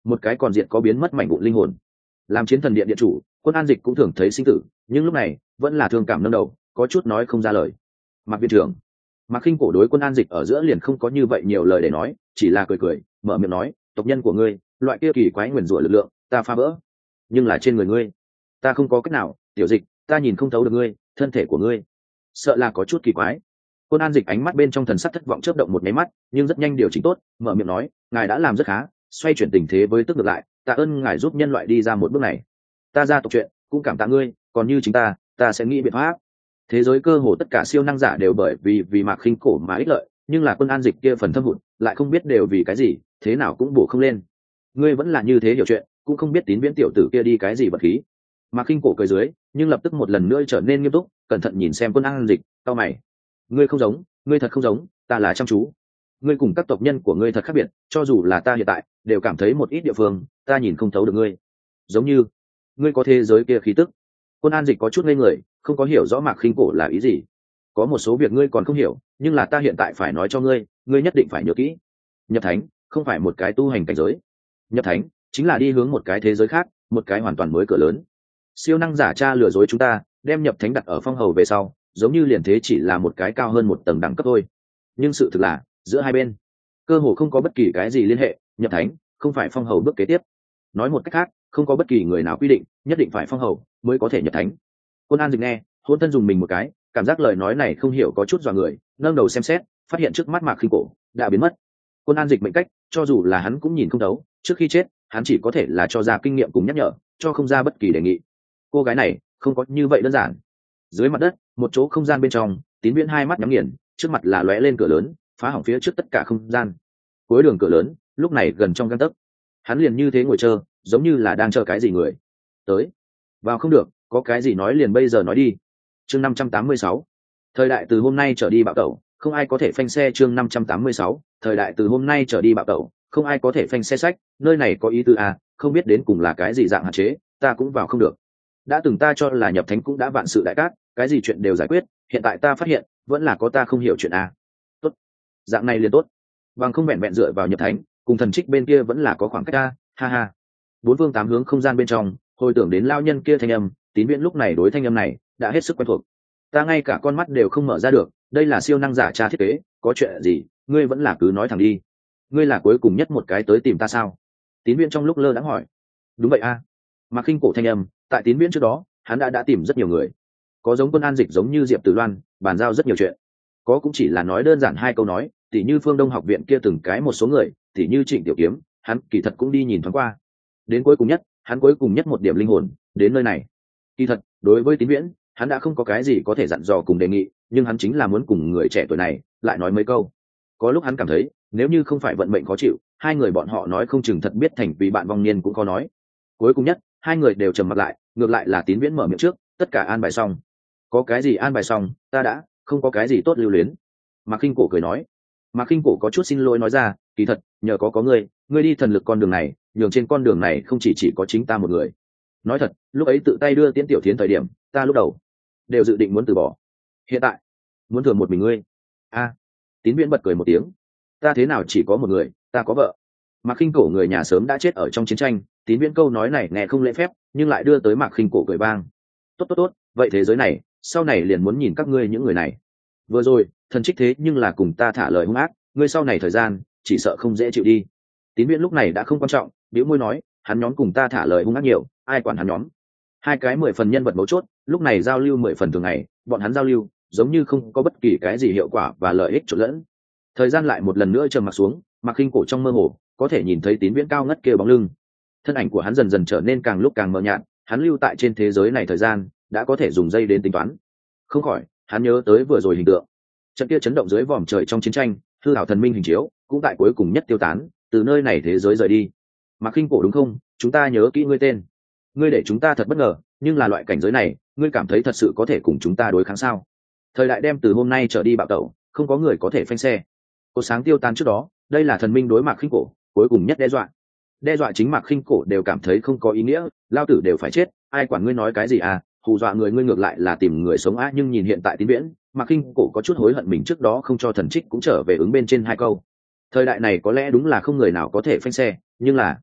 một cái còn diện có biến mất mảnh vụn linh hồn. Làm chiến thần điện điện chủ, Quân An Dịch cũng thường thấy sinh tử, nhưng lúc này vẫn là thương cảm nâng đầu, có chút nói không ra lời. Mạc viện trưởng, Mạc Khinh cổ đối Quân An Dịch ở giữa liền không có như vậy nhiều lời để nói, chỉ là cười cười mở miệng nói, tộc nhân của ngươi loại kia kỳ quái nguyền rủa lực lượng ta phá vỡ, nhưng là trên người ngươi ta không có cách nào. Tiểu Dịch, ta nhìn không thấu được ngươi, thân thể của ngươi sợ là có chút kỳ quái. Quân An Dịch ánh mắt bên trong thần sắc thất vọng chớp động một máy mắt, nhưng rất nhanh điều chỉnh tốt, mở miệng nói, ngài đã làm rất khá, xoay chuyển tình thế với tức ngược lại, tạ ơn ngài giúp nhân loại đi ra một bước này. Ta ra tộc chuyện cũng cảm tạ ngươi, còn như chính ta sẽ nghĩ biện pháp. Thế giới cơ hồ tất cả siêu năng giả đều bởi vì Mạc Khinh cổ mà ích lợi, nhưng là Quân An Dịch kia phần thâm hụt lại không biết đều vì cái gì, thế nào cũng bổ không lên. Ngươi vẫn là như thế hiểu chuyện, cũng không biết Tín Viễn tiểu tử kia đi cái gì vật khí. Mạc Khinh cổ cười dưới, nhưng lập tức một lần nữa trở nên nghiêm túc, cẩn thận nhìn xem Quân An Dịch, cau mày. Ngươi không giống, ngươi thật không giống, ta là chăm chú. Ngươi cùng các tộc nhân của ngươi thật khác biệt, cho dù là ta hiện tại đều cảm thấy một ít địa phương ta nhìn không thấu được ngươi, giống như ngươi có thế giới kia khí tức. Quân An Dịch có chút ngây người, không có hiểu rõ Mạc Khinh cổ là ý gì. Có một số việc ngươi còn không hiểu, nhưng là ta hiện tại phải nói cho ngươi, ngươi nhất định phải nhớ kỹ. Nhập thánh không phải một cái tu hành cảnh giới, nhập thánh chính là đi hướng một cái thế giới khác, một cái hoàn toàn mới cửa lớn. Siêu năng giả cha lừa dối chúng ta, đem nhập thánh đặt ở phong hầu về sau, giống như liền thế chỉ là một cái cao hơn một tầng đẳng cấp thôi. Nhưng sự thực là giữa hai bên cơ hồ không có bất kỳ cái gì liên hệ. Nhập thánh không phải phong hầu bước kế tiếp. Nói một cách khác, không có bất kỳ người nào quy định nhất định phải phong hầu mới có thể nhập thánh. Quân An Dịch nghe, hôn thân dùng mình một cái, cảm giác lời nói này không hiểu có chút dọa người, nâng đầu xem xét, phát hiện trước mắt Mạc Khinh cổ đã biến mất. Quân An Dịch mệnh cách, cho dù là hắn cũng nhìn không thấu, trước khi chết hắn chỉ có thể là cho ra kinh nghiệm cùng nhắc nhở, cho không ra bất kỳ đề nghị. Cô gái này không có như vậy đơn giản. Dưới mặt đất, một chỗ không gian bên trong, Tín Viễn hai mắt nhắm nghiền, trước mặt là lóe lên cửa lớn, phá hỏng phía trước tất cả không gian. Cuối đường cửa lớn lúc này gần trong gang tấc, hắn liền như thế ngồi chờ, giống như là đang chờ cái gì người tới. Vào không được, có cái gì nói liền bây giờ nói đi. Chương 586, thời đại từ hôm nay trở đi bạo tẩu, không ai có thể phanh xe. Chương 586, thời đại từ hôm nay trở đi bạo tẩu, không ai có thể phanh xe sách. Nơi này có ý tứ à, không biết đến cùng là cái gì dạng hạn chế, ta cũng vào không được. Đã từng ta cho là nhập thánh cũng đã vạn sự đại cát, cái gì chuyện đều giải quyết, hiện tại ta phát hiện vẫn là có ta không hiểu chuyện à. Tốt, dạng này liền tốt, bằng không vẹn vẹn dựa vào nhập thánh cùng thần trích bên kia vẫn là có khoảng cách ta, ha ha. Bốn phương tám hướng không gian bên trong, hồi tưởng đến lao nhân kia thanh âm, Tín Viễn lúc này đối thanh âm này đã hết sức quen thuộc. Ta ngay cả con mắt đều không mở ra được, đây là siêu năng giả cha thiết kế, có chuyện gì ngươi vẫn là cứ nói thẳng đi. Ngươi là cuối cùng nhất một cái tới tìm ta sao? Tín Viễn trong lúc lơ đãng hỏi. Đúng vậy a. Mạc Khinh cổ thanh âm, tại Tín Viễn trước đó hắn đã tìm rất nhiều người, có giống Quân An Dịch giống như Diệp Tử Loan bàn giao rất nhiều chuyện, có cũng chỉ là nói đơn giản hai câu nói, tỉ như Phương Đông học viện kia từng cái một số người, tỉ như Trịnh Tiểu Kiếm, hắn kỳ thật cũng đi nhìn thoáng qua. Đến cuối cùng nhất, hắn cuối cùng nhất một điểm linh hồn đến nơi này. Kỳ thật đối với Tín Viễn, hắn đã không có cái gì có thể dặn dò cùng đề nghị, nhưng hắn chính là muốn cùng người trẻ tuổi này lại nói mấy câu. Có lúc hắn cảm thấy nếu như không phải vận mệnh khó chịu, hai người bọn họ nói không chừng thật biết thành vì bạn vong niên cũng khó nói. Cuối cùng nhất hai người đều trầm mặt lại, ngược lại là Tín Viễn mở miệng trước, tất cả an bài xong. Có cái gì an bài xong, ta đã không có cái gì tốt lưu luyến. Mạc Khinh cổ cười nói. Mạc Khinh cổ có chút xin lỗi nói ra, kỳ thật nhờ có ngươi đi thần lực con đường này, nhường trên con đường này không chỉ có chính ta một người. Nói thật, lúc ấy tự tay đưa Tiễn Tiểu Thiến thời điểm, ta lúc đầu đều dự định muốn từ bỏ, hiện tại muốn thừa một mình ngươi. A. Tín Viễn bật cười một tiếng. Ta thế nào chỉ có một người, ta có vợ. Mạc Khinh cổ người nhà sớm đã chết ở trong chiến tranh, Tín Viễn câu nói này nghe không lễ phép, nhưng lại đưa tới Mạc Khinh cổ cười vang. Tốt, vậy thế giới này sau này liền muốn nhìn các ngươi những người này. Vừa rồi thần trích thế nhưng là cùng ta thả lời hung ác, ngươi sau này thời gian chỉ sợ không dễ chịu đi. Tín Viễn lúc này đã không quan trọng, bĩu môi nói, hắn nhóm cùng ta thả lời hung ác nhiều, ai quản hắn nhóm. Hai cái 10 phần nhân vật mấu chốt, lúc này giao lưu 10 phần thường ngày, bọn hắn giao lưu giống như không có bất kỳ cái gì hiệu quả và lợi ích trộn lẫn. Thời gian lại một lần nữa trầm mặc xuống, Mạc Khinh cổ trong mơ hồ có thể nhìn thấy Tín Viễn cao ngất kêu bóng lưng. Thân ảnh của hắn dần dần trở nên càng lúc càng mờ nhạt, hắn lưu tại trên thế giới này thời gian đã có thể dùng giây đến tính toán. Không khỏi hắn nhớ tới vừa rồi hình tượng, trận kia chấn động dưới vòm trời trong chiến tranh, hư ảo thần minh hình chiếu cũng tại cuối cùng nhất tiêu tán, từ nơi này thế giới rời đi. Mạc Khinh cổ đúng không, chúng ta nhớ kỹ ngươi tên, ngươi để chúng ta thật bất ngờ, nhưng là loại cảnh giới này ngươi cảm thấy thật sự có thể cùng chúng ta đối kháng sao? Thời đại đem từ hôm nay trở đi bạo tẩu, không có người có thể phanh xe. Cô sáng tiêu tan trước đó, đây là thần minh đối Mạc Khinh cổ cuối cùng nhất đe dọa chính Mạc Khinh cổ đều cảm thấy không có ý nghĩa, lao tử đều phải chết, ai quản ngươi nói cái gì à, hù dọa người ngươi ngược lại là tìm người sống á. Nhưng nhìn hiện tại Tín Viễn, Mạc Khinh cổ có chút hối hận mình trước đó không cho thần trích cũng trở về ứng bên trên hai câu. Thời đại này có lẽ đúng là không người nào có thể phanh xe, nhưng là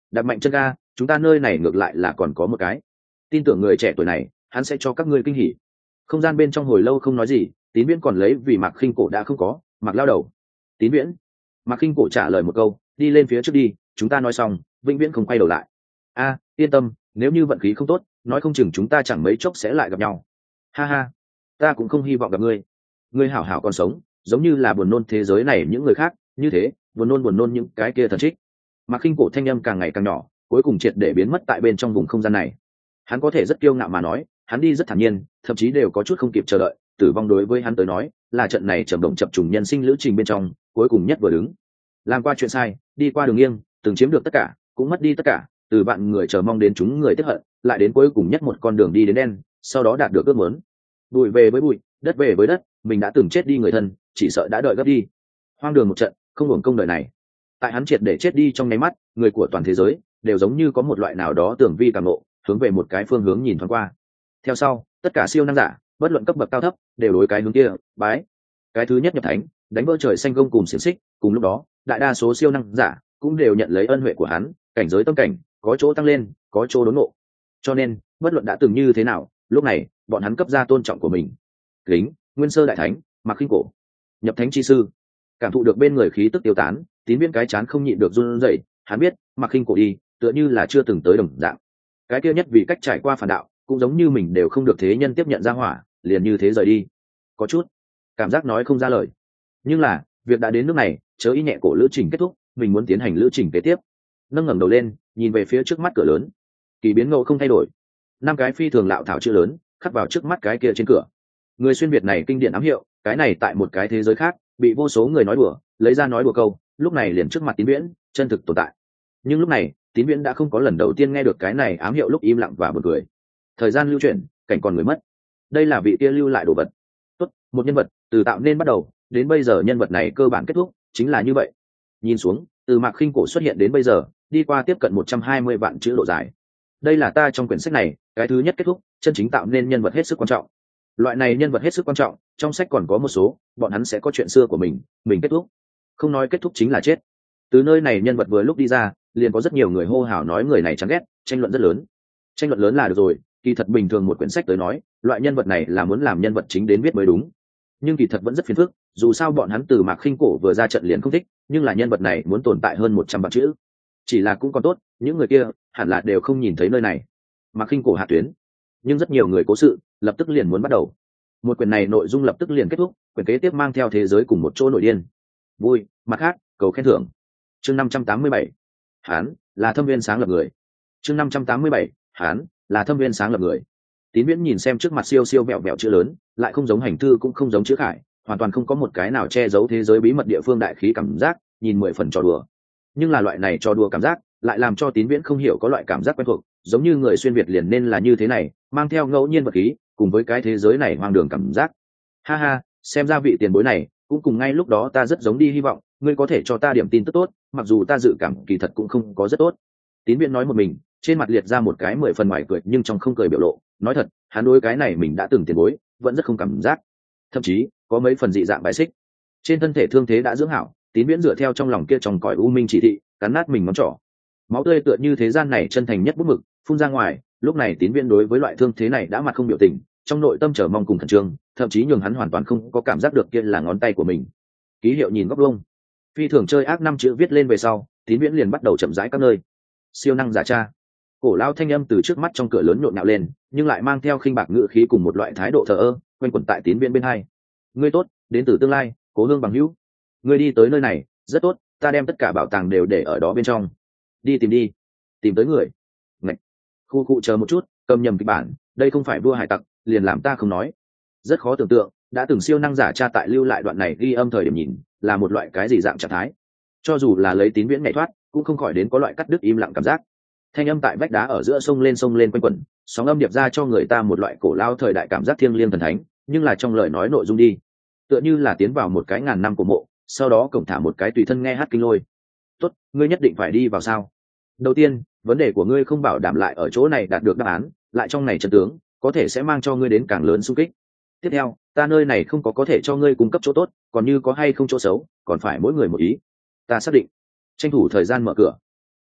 đặt mạnh chân ga, chúng ta nơi này ngược lại là còn có một cái. Tin tưởng người trẻ tuổi này, hắn sẽ cho các ngươi kinh hỉ. Không gian bên trong hồi lâu không nói gì, Tín Viễn còn lấy vì Mạc Khinh Cổ đã không có, Mạc lao đầu. Tín Viễn. Mạc Khinh Cổ trả lời một câu, đi lên phía trước đi, chúng ta nói xong, vĩnh viễn không quay đầu lại. A, yên tâm, nếu như vận khí không tốt, nói không chừng chúng ta chẳng mấy chốc sẽ lại gặp nhau. Ha ha, ta cũng không hy vọng gặp ngươi. Ngươi hảo hảo còn sống, giống như là buồn nôn thế giới này những người khác, như thế, buồn nôn những cái kia thần trích. Mạc Khinh Cổ thanh âm càng ngày càng nhỏ, cuối cùng triệt để biến mất tại bên trong vùng không gian này. Hắn có thể rất kiêu ngạo mà nói, hắn đi rất thản nhiên, thậm chí đều có chút không kịp chờ đợi, tử vong đối với hắn tới nói, là trận này trầm động chập trùng nhân sinh lữ trình bên trong, cuối cùng nhất vừa đứng. Làm qua chuyện sai, đi qua đường nghiêng, từng chiếm được tất cả, cũng mất đi tất cả, từ bạn người chờ mong đến chúng người tiếc hận, lại đến cuối cùng nhất một con đường đi đến đen, sau đó đạt được ước muốn. Bụi về với bụi, đất về với đất, mình đã từng chết đi người thân, chỉ sợ đã đợi gấp đi. Hoang đường một trận, không hưởng công đời này. Tại hắn triệt để chết đi trong nháy mắt, người của toàn thế giới đều giống như có một loại nào đó tưởng vi cảm ngộ, hướng về một cái phương hướng nhìn thoáng qua. Theo sau, tất cả siêu năng giả, bất luận cấp bậc cao thấp, đều đối cái hướng kia bái. Cái thứ nhất nhập thánh, đánh vỡ trời xanh gông cùng xiềng xích, cùng lúc đó, đại đa số siêu năng giả cũng đều nhận lấy ân huệ của hắn, cảnh giới tâm cảnh có chỗ tăng lên, có chỗ đốn ngộ. Cho nên, bất luận đã từng như thế nào, lúc này, bọn hắn cấp ra tôn trọng của mình. Kính, Nguyên Sơ đại thánh, Mạc Khinh Cổ, nhập thánh chi sư. Cảm thụ được bên người khí tức tiêu tán, Tín Viễn cái chán không nhịn được run rẩy, hắn biết, Mạc Khinh Cổ đi, tựa như là chưa từng tới đồng dạng. Cái kia nhất vì cách trải qua phản đạo, cũng giống như mình đều không được thế nhân tiếp nhận ra hỏa, liền như thế rời đi. Có chút cảm giác nói không ra lời. Nhưng là, việc đã đến nước này, chớ ý nhẹ cổ lữ trình kết thúc, mình muốn tiến hành lữ trình kế tiếp. Nâng ngẩng đầu lên, nhìn về phía trước mắt cửa lớn. Kỳ biến ngộ không thay đổi. 5 cái phi thường lạo thảo chữ lớn khắc vào trước mắt cái kia trên cửa. Người xuyên việt này kinh điển ám hiệu, cái này tại một cái thế giới khác bị vô số người nói đùa, lấy ra nói đùa câu, lúc này liền trước mặt Tín Viễn chân thực tồn tại. Nhưng lúc này Tín Viễn đã không có lần đầu tiên nghe được cái này ám hiệu lúc im lặng và buồn cười. Thời gian lưu chuyển, cảnh còn người mất, đây là vị kia lưu lại đồ vật. Tốt, một nhân vật từ tạo nên bắt đầu đến bây giờ, nhân vật này cơ bản kết thúc chính là như vậy. Nhìn xuống, từ Mạc Khinh Cổ xuất hiện đến bây giờ, đi qua tiếp cận 120 vạn chữ độ dài. Đây là ta trong quyển sách này cái thứ nhất kết thúc, chân chính tạo nên nhân vật hết sức quan trọng. Loại này nhân vật hết sức quan trọng, trong sách còn có một số, bọn hắn sẽ có chuyện xưa của mình kết thúc. Không nói kết thúc chính là chết. Từ nơi này nhân vật vừa lúc đi ra, liền có rất nhiều người hô hào nói người này chán ghét, tranh luận rất lớn. Tranh luận lớn là được rồi, kỳ thật bình thường một quyển sách tới nói, loại nhân vật này là muốn làm nhân vật chính đến viết mới đúng. Nhưng kỳ thật vẫn rất phiền phức, dù sao bọn hắn từ Mạc Khinh Cổ vừa ra trận liền không thích, nhưng là nhân vật này muốn tồn tại hơn 100 vạn chữ. Chỉ là cũng còn tốt, những người kia hẳn là đều không nhìn thấy nơi này. Mạc Khinh Cổ hạ tuyến, nhưng rất nhiều người cố sự lập tức liền muốn bắt đầu. Một quyển này nội dung lập tức liền kết thúc, quyển kế tiếp mang theo thế giới cùng một chỗ nổi điên. Vui, mặt khác, cầu khen thưởng. Chương 587. Hán là Thâm Viên sáng lập người. Chương 587. Hán là Thâm Viên sáng lập người. Tín Viễn nhìn xem trước mặt siêu siêu vẹo vẹo chữ lớn, lại không giống hành thư cũng không giống chữ khải, hoàn toàn không có một cái nào che giấu thế giới bí mật địa phương đại khí cảm giác, nhìn 10 phần trò đùa. Nhưng là loại này trò đùa cảm giác, lại làm cho Tín Viễn không hiểu có loại cảm giác quen thuộc, giống như người xuyên việt liền nên là như thế này, mang theo ngẫu nhiên vật khí, cùng với cái thế giới này hoang đường cảm giác. Ha ha, xem ra vị tiền bối này cũng cùng ngay lúc đó ta rất giống đi, hy vọng ngươi có thể cho ta điểm tin tức tốt, mặc dù ta dự cảm kỳ thật cũng không có rất tốt. Tín Viễn nói một mình, trên mặt liệt ra một cái 10 phần ngoài cười nhưng trong không cười biểu lộ, nói thật, hắn đối cái này mình đã từng tiền bối, vẫn rất không cảm giác, thậm chí có mấy phần dị dạng bài xích. Trên thân thể thương thế đã dưỡng hảo, Tín Viễn dựa theo trong lòng kia trong cõi u minh chỉ thị, cắn nát mình ngón trỏ. Máu tươi tựa như thế gian này chân thành nhất bút mực phun ra ngoài. Lúc này Tín Viễn đối với loại thương thế này đã mặt không biểu tình, trong nội tâm chờ mong cùng khẩn trương, thậm chí nhường hắn hoàn toàn không có cảm giác được kia là ngón tay của mình. Ký hiệu nhìn góc lông, phi thường chơi ác 5 chữ viết lên về sau, Tín Viễn liền bắt đầu chậm rãi các nơi. Siêu năng giả cha. Cổ lao thanh âm từ trước mắt trong cửa lớn nhộn nhạo lên, nhưng lại mang theo khinh bạc ngữ khí cùng một loại thái độ thờ ơ, quanh quẩn tại Tín Viễn bên hai. Ngươi tốt, đến từ tương lai, Cố Hương bằng hữu. Ngươi đi tới nơi này rất tốt, ta đem tất cả bảo tàng đều để ở đó bên trong. Đi tìm tới người. Ngạch. Khu cụ chờ một chút, cầm nhầm kịch bản, đây không phải vua hải tặc, liền làm ta không nói. Rất khó tưởng tượng, đã từng siêu năng giả cha tại lưu lại đoạn này ghi âm thời điểm nhìn, là một loại cái gì dạng trạng thái. Cho dù là lấy Tín Viễn nhảy thoát, cũng không khỏi đến có loại cắt đứt im lặng cảm giác. Thanh âm tại vách đá ở giữa sông lên quanh quẩn, sóng âm điệp ra cho người ta một loại cổ lao thời đại cảm giác thiêng liêng thần thánh, nhưng là trong lời nói nội dung đi, tựa như là tiến vào một cái ngàn năm cổ mộ, sau đó cổng thả một cái tùy thân nghe hát kinh lôi. Tốt, ngươi nhất định phải đi vào sao? Đầu tiên, vấn đề của ngươi không bảo đảm lại ở chỗ này đạt được đáp án, lại trong này chân tướng có thể sẽ mang cho ngươi đến càng lớn xung kích. Tiếp theo, ta nơi này không có thể cho ngươi cung cấp chỗ tốt, còn như có hay không chỗ xấu, còn phải mỗi người một ý. Ta xác định. Tranh thủ thời gian mở cửa.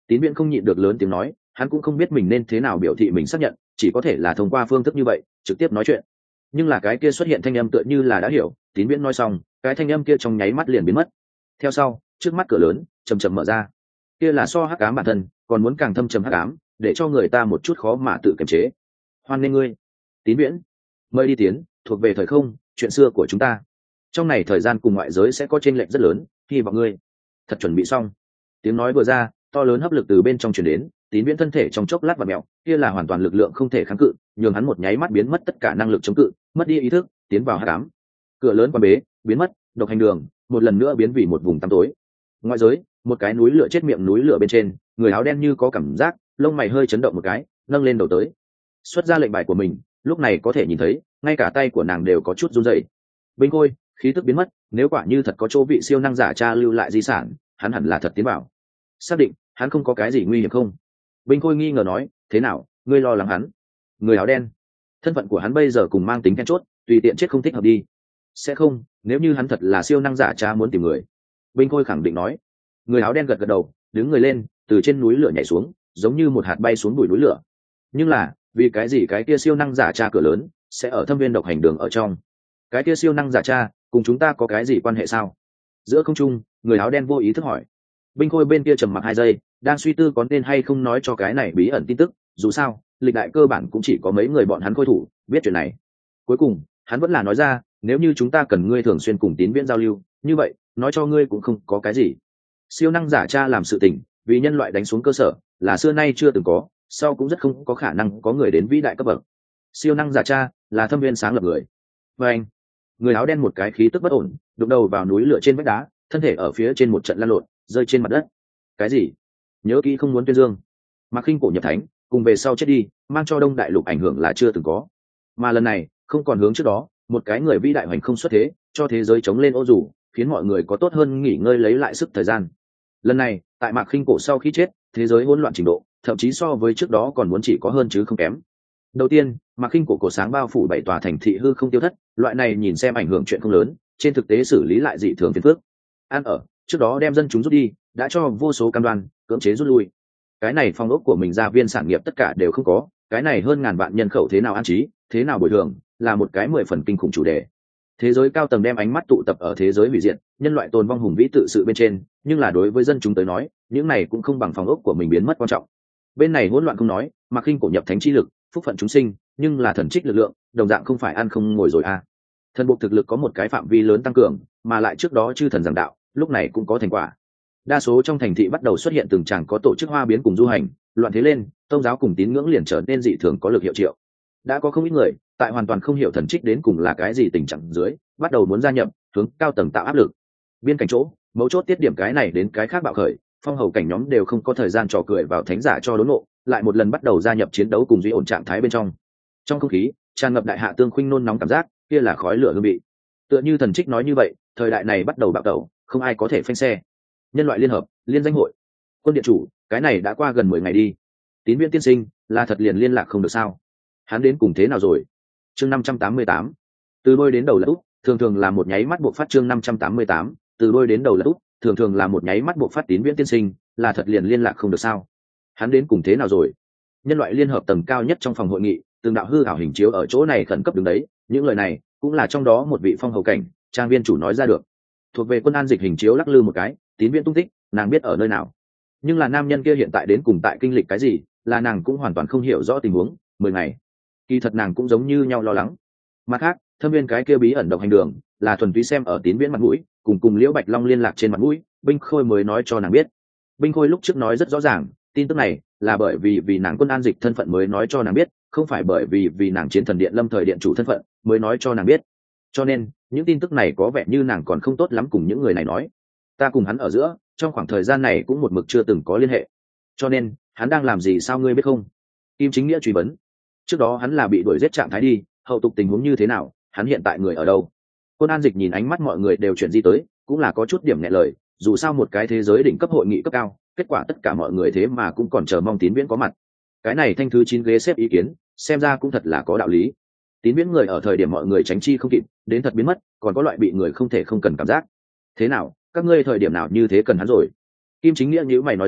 Tín Viễn không nhịn được lớn tiếng nói, hắn cũng không biết mình nên thế nào biểu thị mình xác nhận, chỉ có thể là thông qua phương thức như vậy trực tiếp nói chuyện. Nhưng là cái kia xuất hiện thanh âm tựa như là đã hiểu. Tín Viễn nói xong, cái thanh âm kia trong nháy mắt liền biến mất. Theo sau, trước mắt cửa lớn chầm chậm mở ra. Kia là so hắc ám bản thân còn muốn càng thâm trầm hắc ám, để cho người ta một chút khó mà tự kiềm chế. Hoan nghênh ngươi, Tín Viễn, mời đi tiến, thuộc về thời không, chuyện xưa của chúng ta. Trong này thời gian cùng ngoại giới sẽ có chênh lệch rất lớn, hy vọng ngươi thật chuẩn bị xong. Tiếng nói vừa ra, to lớn hấp lực từ bên trong truyền đến. Tín Viễn thân thể trong chốc lát và mẹo, kia là hoàn toàn lực lượng không thể kháng cự, nhường hắn một nháy mắt biến mất tất cả năng lực chống cự, mất đi ý thức, tiến vào hắc ám. Cửa lớn quan bế, biến mất, độc hành đường một lần nữa biến vì một vùng tăm tối. Ngoại giới, một cái núi lửa chết miệng núi lửa bên trên, người áo đen như có cảm giác, lông mày hơi chấn động một cái, nâng lên đầu tới, xuất ra lệnh bài của mình. Lúc này có thể nhìn thấy, ngay cả tay của nàng đều có chút run rẩy. Binh Khôi, khí tức biến mất, nếu quả như thật có chỗ vị siêu năng giả cha lưu lại di sản, hắn hẳn là thật tiến vào. Xác định, hắn không có cái gì nguy hiểm không? Binh Khôi nghi ngờ nói, thế nào, ngươi lo lắng hắn? Người áo đen, thân phận của hắn bây giờ cùng mang tính then chốt, tùy tiện chết không thích hợp đi. Sẽ không, nếu như hắn thật là siêu năng giả cha muốn tìm người. Binh Khôi khẳng định nói. Người áo đen gật gật đầu, đứng người lên, từ trên núi lửa nhảy xuống, giống như một hạt bay xuống bụi núi lửa. Nhưng là, vì cái gì cái kia siêu năng giả cha cửa lớn sẽ ở thâm viên độc hành đường ở trong? Cái kia siêu năng giả cha cùng chúng ta có cái gì quan hệ sao? Giữa không trung, người áo đen vô ý thức hỏi. Binh Khôi bên kia trầm mặc 2 giây, đang suy tư có nên hay không nói cho cái này bí ẩn tin tức. Dù sao, lịch đại cơ bản cũng chỉ có mấy người bọn hắn khôi thủ biết chuyện này. Cuối cùng, hắn vẫn là nói ra, nếu như chúng ta cần ngươi thường xuyên cùng Tín Viễn giao lưu, như vậy nói cho ngươi cũng không có cái gì. Siêu năng giả cha làm sự tình vì nhân loại đánh xuống cơ sở, là xưa nay chưa từng có, sau cũng rất không có khả năng có người đến vĩ đại cấp bậc. Siêu năng giả cha là thâm viên sáng lập người. Và anh, người áo đen một cái khí tức bất ổn, đụng đầu vào núi lửa trên vách đá, thân thể ở phía trên một trận lăn lộn, rơi trên mặt đất. Cái gì? Nhớ kỹ không muốn tuyên dương. Mạc Khinh cổ nhập thánh, cùng về sau chết đi, mang cho Đông Đại Lục ảnh hưởng là chưa từng có. Mà lần này, không còn hướng trước đó, một cái người vĩ đại hoành không xuất thế, cho thế giới chống lên ô dù, khiến mọi người có tốt hơn nghỉ ngơi lấy lại sức thời gian. Lần này, tại Mạc Khinh cổ sau khi chết, thế giới hỗn loạn trình độ, thậm chí so với trước đó còn muốn chỉ có hơn chứ không kém. Đầu tiên, Mạc Khinh cổ sáng bao phủ 7 tòa thành thị hư không tiêu thất, loại này nhìn xem ảnh hưởng chuyện không lớn, trên thực tế xử lý lại dị thường phiền phức. Ăn ở, trước đó đem dân chúng rút đi, đã cho vô số cam đoan, cưỡng chế rút lui. Cái này phong ốc của mình gia viên sản nghiệp tất cả đều không có, cái này hơn ngàn vạn nhân khẩu thế nào an trí, thế nào bồi thường, là một cái 10 phần kinh khủng chủ đề. Thế giới cao tầng đem ánh mắt tụ tập ở thế giới hủy diệt, nhân loại tồn vong hùng vĩ tự sự bên trên, nhưng là đối với dân chúng tới nói, những này cũng không bằng phong ốc của mình biến mất quan trọng. Bên này hỗn loạn không nói, Mạc Khinh cổ nhập thánh chi lực, phúc phận chúng sinh, nhưng là thần trích lực lượng, đồng dạng không phải ăn không ngồi rồi à. Thần buộc thực lực có một cái phạm vi lớn tăng cường, mà lại trước đó chư thần giảng đạo, lúc này cũng có thành quả. Đa số trong thành thị bắt đầu xuất hiện từng tràng có tổ chức hoa biến cùng du hành, loạn thế lên, tôn giáo cùng tín ngưỡng liền trở nên dị thường có lực hiệu triệu. Đã có không ít người tại hoàn toàn không hiểu thần trích đến cùng là cái gì tình trạng dưới, bắt đầu muốn gia nhập, hướng cao tầng tạo áp lực. Biên cảnh chỗ, mấu chốt tiết điểm cái này đến cái khác bạo khởi, phong hầu cảnh nhóm đều không có thời gian trò cười vào thánh giả cho đốn nộ, lại một lần bắt đầu gia nhập chiến đấu cùng duy ổn trạng thái bên trong. Trong không khí tràn ngập đại hạ tương khuynh nôn nóng cảm giác, kia là khói lửa hương vị. Tựa như thần trích nói như vậy, thời đại này bắt đầu bạo tẩu, không ai có thể phanh xe. Nhân loại liên hợp, liên danh hội, quân điện chủ, cái này đã qua gần 10 ngày đi. Tín Viễn tiên sinh, là thật liền liên lạc không được sao? Hắn đến cùng thế nào rồi? Chương 588. Từ đôi đến đầu là úp, thường thường là một nháy mắt buộc phát. Chương 588. Từ đôi đến đầu là úp, thường thường là một nháy mắt buộc phát. Tín Viễn tiên sinh, là thật liền liên lạc không được sao? Hắn đến cùng thế nào rồi? Nhân loại liên hợp tầng cao nhất trong phòng hội nghị, từng đạo hư ảo hình chiếu ở chỗ này khẩn cấp đứng đấy, những lời này cũng là trong đó một vị phong hầu cảnh trang viên chủ nói ra được. Thuộc về quân an dịch hình chiếu lắc lư một cái, Tín Viễn tung tích, nàng biết ở nơi nào. Nhưng là nam nhân kia hiện tại đến cùng tại kinh lịch cái gì, là nàng cũng hoàn toàn không hiểu rõ tình huống. 10 ngày, kỳ thật nàng cũng giống như nhau lo lắng. Mặt khác, thâm viên cái kia bí ẩn độc hành đường, là thuần túy xem ở Tín Viễn mặt mũi, cùng Liễu Bạch Long liên lạc trên mặt mũi, Binh Khôi mới nói cho nàng biết. Binh Khôi lúc trước nói rất rõ ràng, tin tức này là bởi vì nàng quân an dịch thân phận mới nói cho nàng biết, không phải bởi vì nàng chiến thần điện lâm thời điện chủ thân phận mới nói cho nàng biết. Cho nên những tin tức này có vẻ như nàng còn không tốt lắm cùng những người này nói. Ta cùng hắn ở giữa, trong khoảng thời gian này cũng một mực chưa từng có liên hệ. Cho nên hắn đang làm gì sao ngươi biết không? Kim Chính Nghĩa truy vấn. Trước đó hắn là bị đuổi giết trạng thái đi, hậu tục tình huống như thế nào, hắn hiện tại người ở đâu? Quân an dịch nhìn ánh mắt mọi người đều chuyển di tới, cũng là có chút điểm nhẹ lời, dù sao một cái thế giới đỉnh cấp hội nghị cấp cao, kết quả tất cả mọi người thế mà cũng còn chờ mong Tín Viễn có mặt. Cái này thanh thứ 9 ghế xếp ý kiến, xem ra cũng thật là có đạo lý. Tín Viễn người ở thời điểm mọi người tránh chi không kịp, đến thật biến mất, còn có loại bị người không thể không cần cảm giác. Thế nào, các ngươi thời điểm nào như thế cần hắn rồi? Kim Chính Nghĩa nhíu mày nói ra,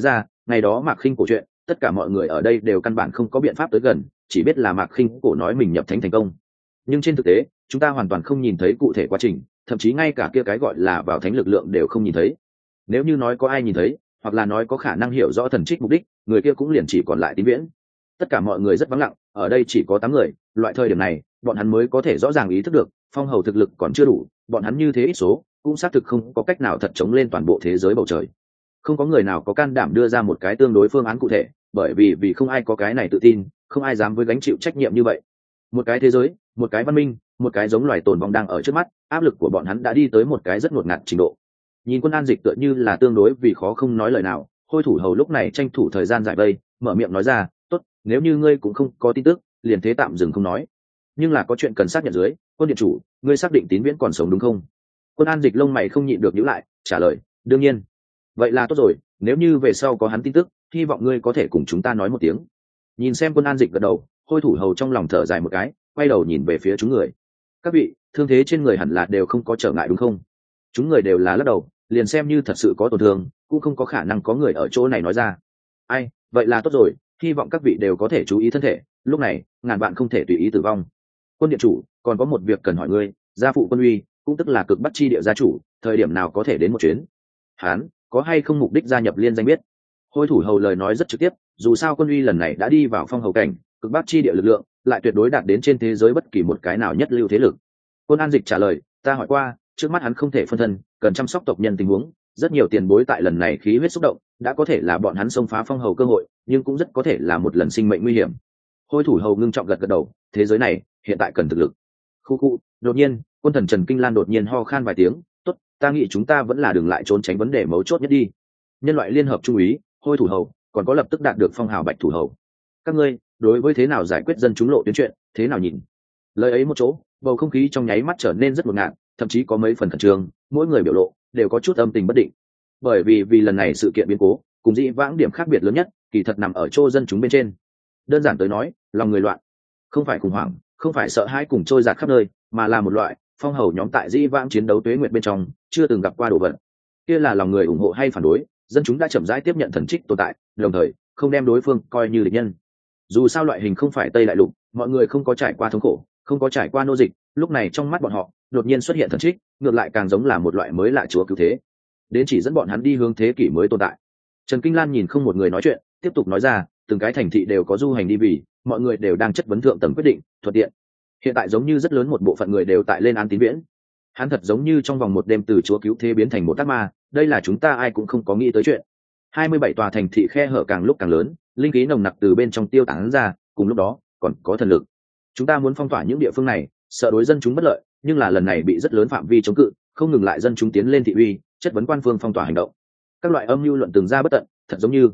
Ngày đó Mạc Khinh cổ chuyện, tất cả mọi người ở đây đều căn bản không có biện pháp tới gần, chỉ biết là Mạc Khinh cổ nói mình nhập thánh thành công. Nhưng trên thực tế, chúng ta hoàn toàn không nhìn thấy cụ thể quá trình, thậm chí ngay cả kia cái gọi là vào thánh lực lượng đều không nhìn thấy. Nếu như nói có ai nhìn thấy, hoặc là nói có khả năng hiểu rõ thần trích mục đích, người kia cũng liền chỉ còn lại Tín Viễn. Tất cả mọi người rất vắng lặng, ở đây chỉ có 8 người, loại thời điểm này, bọn hắn mới có thể rõ ràng ý thức được, phong hầu thực lực còn chưa đủ, bọn hắn như thế ít số, cũng xác thực không có cách nào thật chống lên toàn bộ thế giới bầu trời. Không có người nào có can đảm đưa ra một cái tương đối phương án cụ thể, bởi vì không ai có cái này tự tin, không ai dám với gánh chịu trách nhiệm như vậy. Một cái thế giới, một cái văn minh, một cái giống loài tồn vong đang ở trước mắt, áp lực của bọn hắn đã đi tới một cái rất ngột ngạt trình độ. Nhìn Quân An Dịch tựa như là tương đối vì khó không nói lời nào, Hôi Thủ Hầu lúc này tranh thủ thời gian giải vây, mở miệng nói ra, tốt, nếu như ngươi cũng không có tin tức, liền thế tạm dừng không nói. Nhưng là có chuyện cần xác nhận dưới, Quân điện chủ, ngươi xác định Tín Viễn còn sống đúng không? Quân An Dịch lông mày không nhịn được nhíu lại, trả lời, đương nhiên. Vậy là tốt rồi, nếu như về sau có hắn tin tức, hy vọng ngươi có thể cùng chúng ta nói một tiếng. Nhìn xem Quân An Dịch gật đầu, Hôi Thủ Hầu trong lòng thở dài một cái, quay đầu nhìn về phía chúng người. Các vị, thương thế trên người hẳn là đều không có trở ngại đúng không? Chúng người đều là lắc đầu, liền xem như thật sự có tổn thương, cũng không có khả năng có người ở chỗ này nói ra. Ai, vậy là tốt rồi, hy vọng các vị đều có thể chú ý thân thể, lúc này, ngàn bạn không thể tùy ý tử vong. Quân điện chủ, còn có một việc cần hỏi ngươi, gia phụ Quân Uy, cũng tức là cực Bắc chi địa gia chủ, thời điểm nào có thể đến một chuyến? Hán, có hay không mục đích gia nhập liên danh biết? Hôi Thủ Hầu lời nói rất trực tiếp, dù sao Quân Uy lần này đã đi vào phong hầu cảnh, cực Bắc chi địa lực lượng lại tuyệt đối đạt đến trên thế giới bất kỳ một cái nào nhất lưu thế lực. Quân An Dịch trả lời, ta hỏi qua, trước mắt hắn không thể phân thân, cần chăm sóc tộc nhân tình huống, rất nhiều tiền bối tại lần này khí huyết xúc động, đã có thể là bọn hắn xông phá phong hầu cơ hội, nhưng cũng rất có thể là một lần sinh mệnh nguy hiểm. Hôi Thủ Hầu ngưng trọng gật gật đầu, thế giới này hiện tại cần thực lực. Khu khu, đột nhiên, Quân thần Trần Kinh Lan đột nhiên ho khan vài tiếng, tốt, ta nghĩ chúng ta vẫn là đừng lại trốn tránh vấn đề mấu chốt nhất đi. Nhân loại liên hợp trung úy, Hôi Thủ Hầu, còn có lập tức đạt được phong hào Bạch Thủ Hầu. Các ngươi, đối với thế nào giải quyết dân chúng lộ tuyến chuyện, thế nào nhìn? Lời ấy một chỗ, bầu không khí trong nháy mắt trở nên rất ngột ngạt, thậm chí có mấy phần khẩn trương, mỗi người biểu lộ đều có chút âm tình bất định. Bởi vì lần này sự kiện biến cố, cùng dĩ vãng điểm khác biệt lớn nhất, kỳ thật nằm ở chỗ dân chúng bên trên. Đơn giản tới nói, lòng người loạn, không phải khủng hoảng, không phải sợ hãi cùng trôi dạt khắp nơi, mà là một loại phong hầu nhóm tại dĩ vãng chiến đấu tuế nguyệt bên trong chưa từng gặp qua đồ vật. Kia là lòng người ủng hộ hay phản đối, dân chúng đã chậm rãi tiếp nhận thần trích tồn tại, đồng thời không đem đối phương coi như địch nhân. Dù sao loại hình không phải Tây Đại Lục, mọi người không có trải qua thống khổ, không có trải qua nô dịch, lúc này trong mắt bọn họ đột nhiên xuất hiện thần trích, ngược lại càng giống là một loại mới lạ chúa cứu thế, đến chỉ dẫn bọn hắn đi hướng thế kỷ mới tồn tại. Trần Kinh Lan nhìn không một người nói chuyện, tiếp tục nói ra, từng cái thành thị đều có du hành đi vì, mọi người đều đang chất vấn thượng tầng quyết định, thuận tiện. Hiện tại giống như rất lớn một bộ phận người đều tại lên án Tín Viễn. Hắn thật giống như trong vòng một đêm từ chúa cứu thế biến thành một ác ma, đây là chúng ta ai cũng không có nghĩ tới chuyện. 27 tòa thành thị khe hở càng lúc càng lớn, linh khí nồng nặc từ bên trong tiêu tán ra, cùng lúc đó còn có thần lực. Chúng ta muốn phong tỏa những địa phương này, sợ đối dân chúng bất lợi, nhưng là lần này bị rất lớn phạm vi chống cự, không ngừng lại dân chúng tiến lên thị uy, chất vấn quan phương phong tỏa hành động. Các loại âm mưu luận từng ra bất tận, thật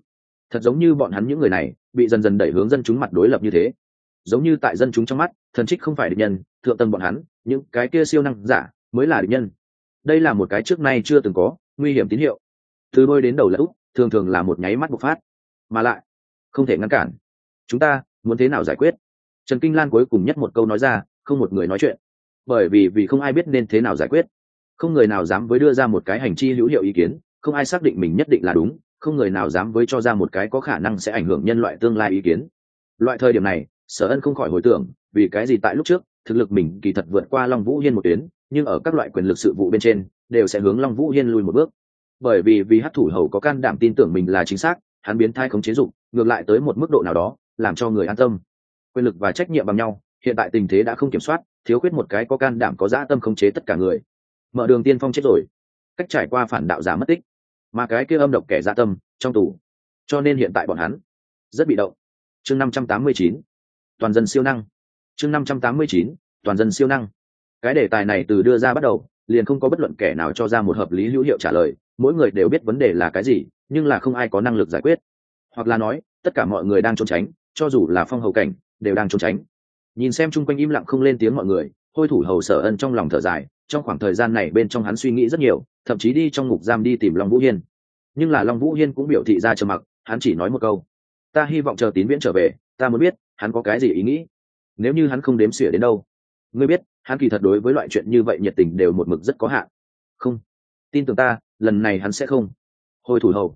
giống như bọn hắn những người này bị dần dần đẩy hướng dân chúng mặt đối lập như thế. Giống như tại dân chúng trong mắt, thần trích không phải địch nhân, thượng tầng bọn hắn, những cái kia siêu năng giả mới là địch nhân. Đây là một cái trước nay chưa từng có nguy hiểm tín hiệu. Từ đôi đến đầu là úp, thường thường là một nháy mắt bộc phát, mà lại không thể ngăn cản. Chúng ta muốn thế nào giải quyết? Trần Kinh Lan cuối cùng nhất một câu nói ra, không một người nói chuyện, bởi vì không ai biết nên thế nào giải quyết, không người nào dám với đưa ra một cái hành chi hữu hiệu ý kiến, không ai xác định mình nhất định là đúng, không người nào dám với cho ra một cái có khả năng sẽ ảnh hưởng nhân loại tương lai ý kiến. Loại thời điểm này, Sở Ân không khỏi hồi tưởng, vì cái gì tại lúc trước thực lực mình kỳ thật vượt qua Long Vũ Hiên một tuyến, nhưng ở các loại quyền lực sự vụ bên trên đều sẽ hướng Long Vũ Hiên lùi một bước. Bởi vì Hắc Thủ Hầu có can đảm tin tưởng mình là chính xác, hắn biến thái khống chế dụng, ngược lại tới một mức độ nào đó, làm cho người an tâm. Quyền lực và trách nhiệm bằng nhau, hiện tại tình thế đã không kiểm soát, thiếu khuyết một cái có can đảm có dã tâm khống chế tất cả người. Mở Đường Tiên Phong chết rồi, cách trải qua phản đạo giả mất tích, mà cái kia âm độc kẻ dã tâm trong tù, cho nên hiện tại bọn hắn rất bị động. Chương 589, toàn dân siêu năng. Chương 589, toàn dân siêu năng. Cái đề tài này từ đưa ra bắt đầu, liền không có bất luận kẻ nào cho ra một hợp lý hữu hiệu trả lời, mỗi người đều biết vấn đề là cái gì, nhưng là không ai có năng lực giải quyết, hoặc là nói tất cả mọi người đang trốn tránh, cho dù là phong hầu cảnh đều đang trốn tránh. Nhìn xem chung quanh im lặng không lên tiếng mọi người, Hôi Thủ Hầu Sở Ân trong lòng thở dài, trong khoảng thời gian này bên trong hắn suy nghĩ rất nhiều, thậm chí đi trong ngục giam đi tìm Long Vũ Hiên, nhưng là Long Vũ Hiên cũng biểu thị ra trầm mặc, hắn chỉ nói một câu, ta hy vọng chờ Tín Viễn trở về, ta muốn biết hắn có cái gì ý nghĩ, nếu như hắn không đếm xỉa đến đâu. Ngươi biết, hắn kỳ thật đối với loại chuyện như vậy nhiệt tình đều một mực rất có hạn. Không, tin tưởng ta, lần này hắn sẽ không. Hôi Thủ Hầu,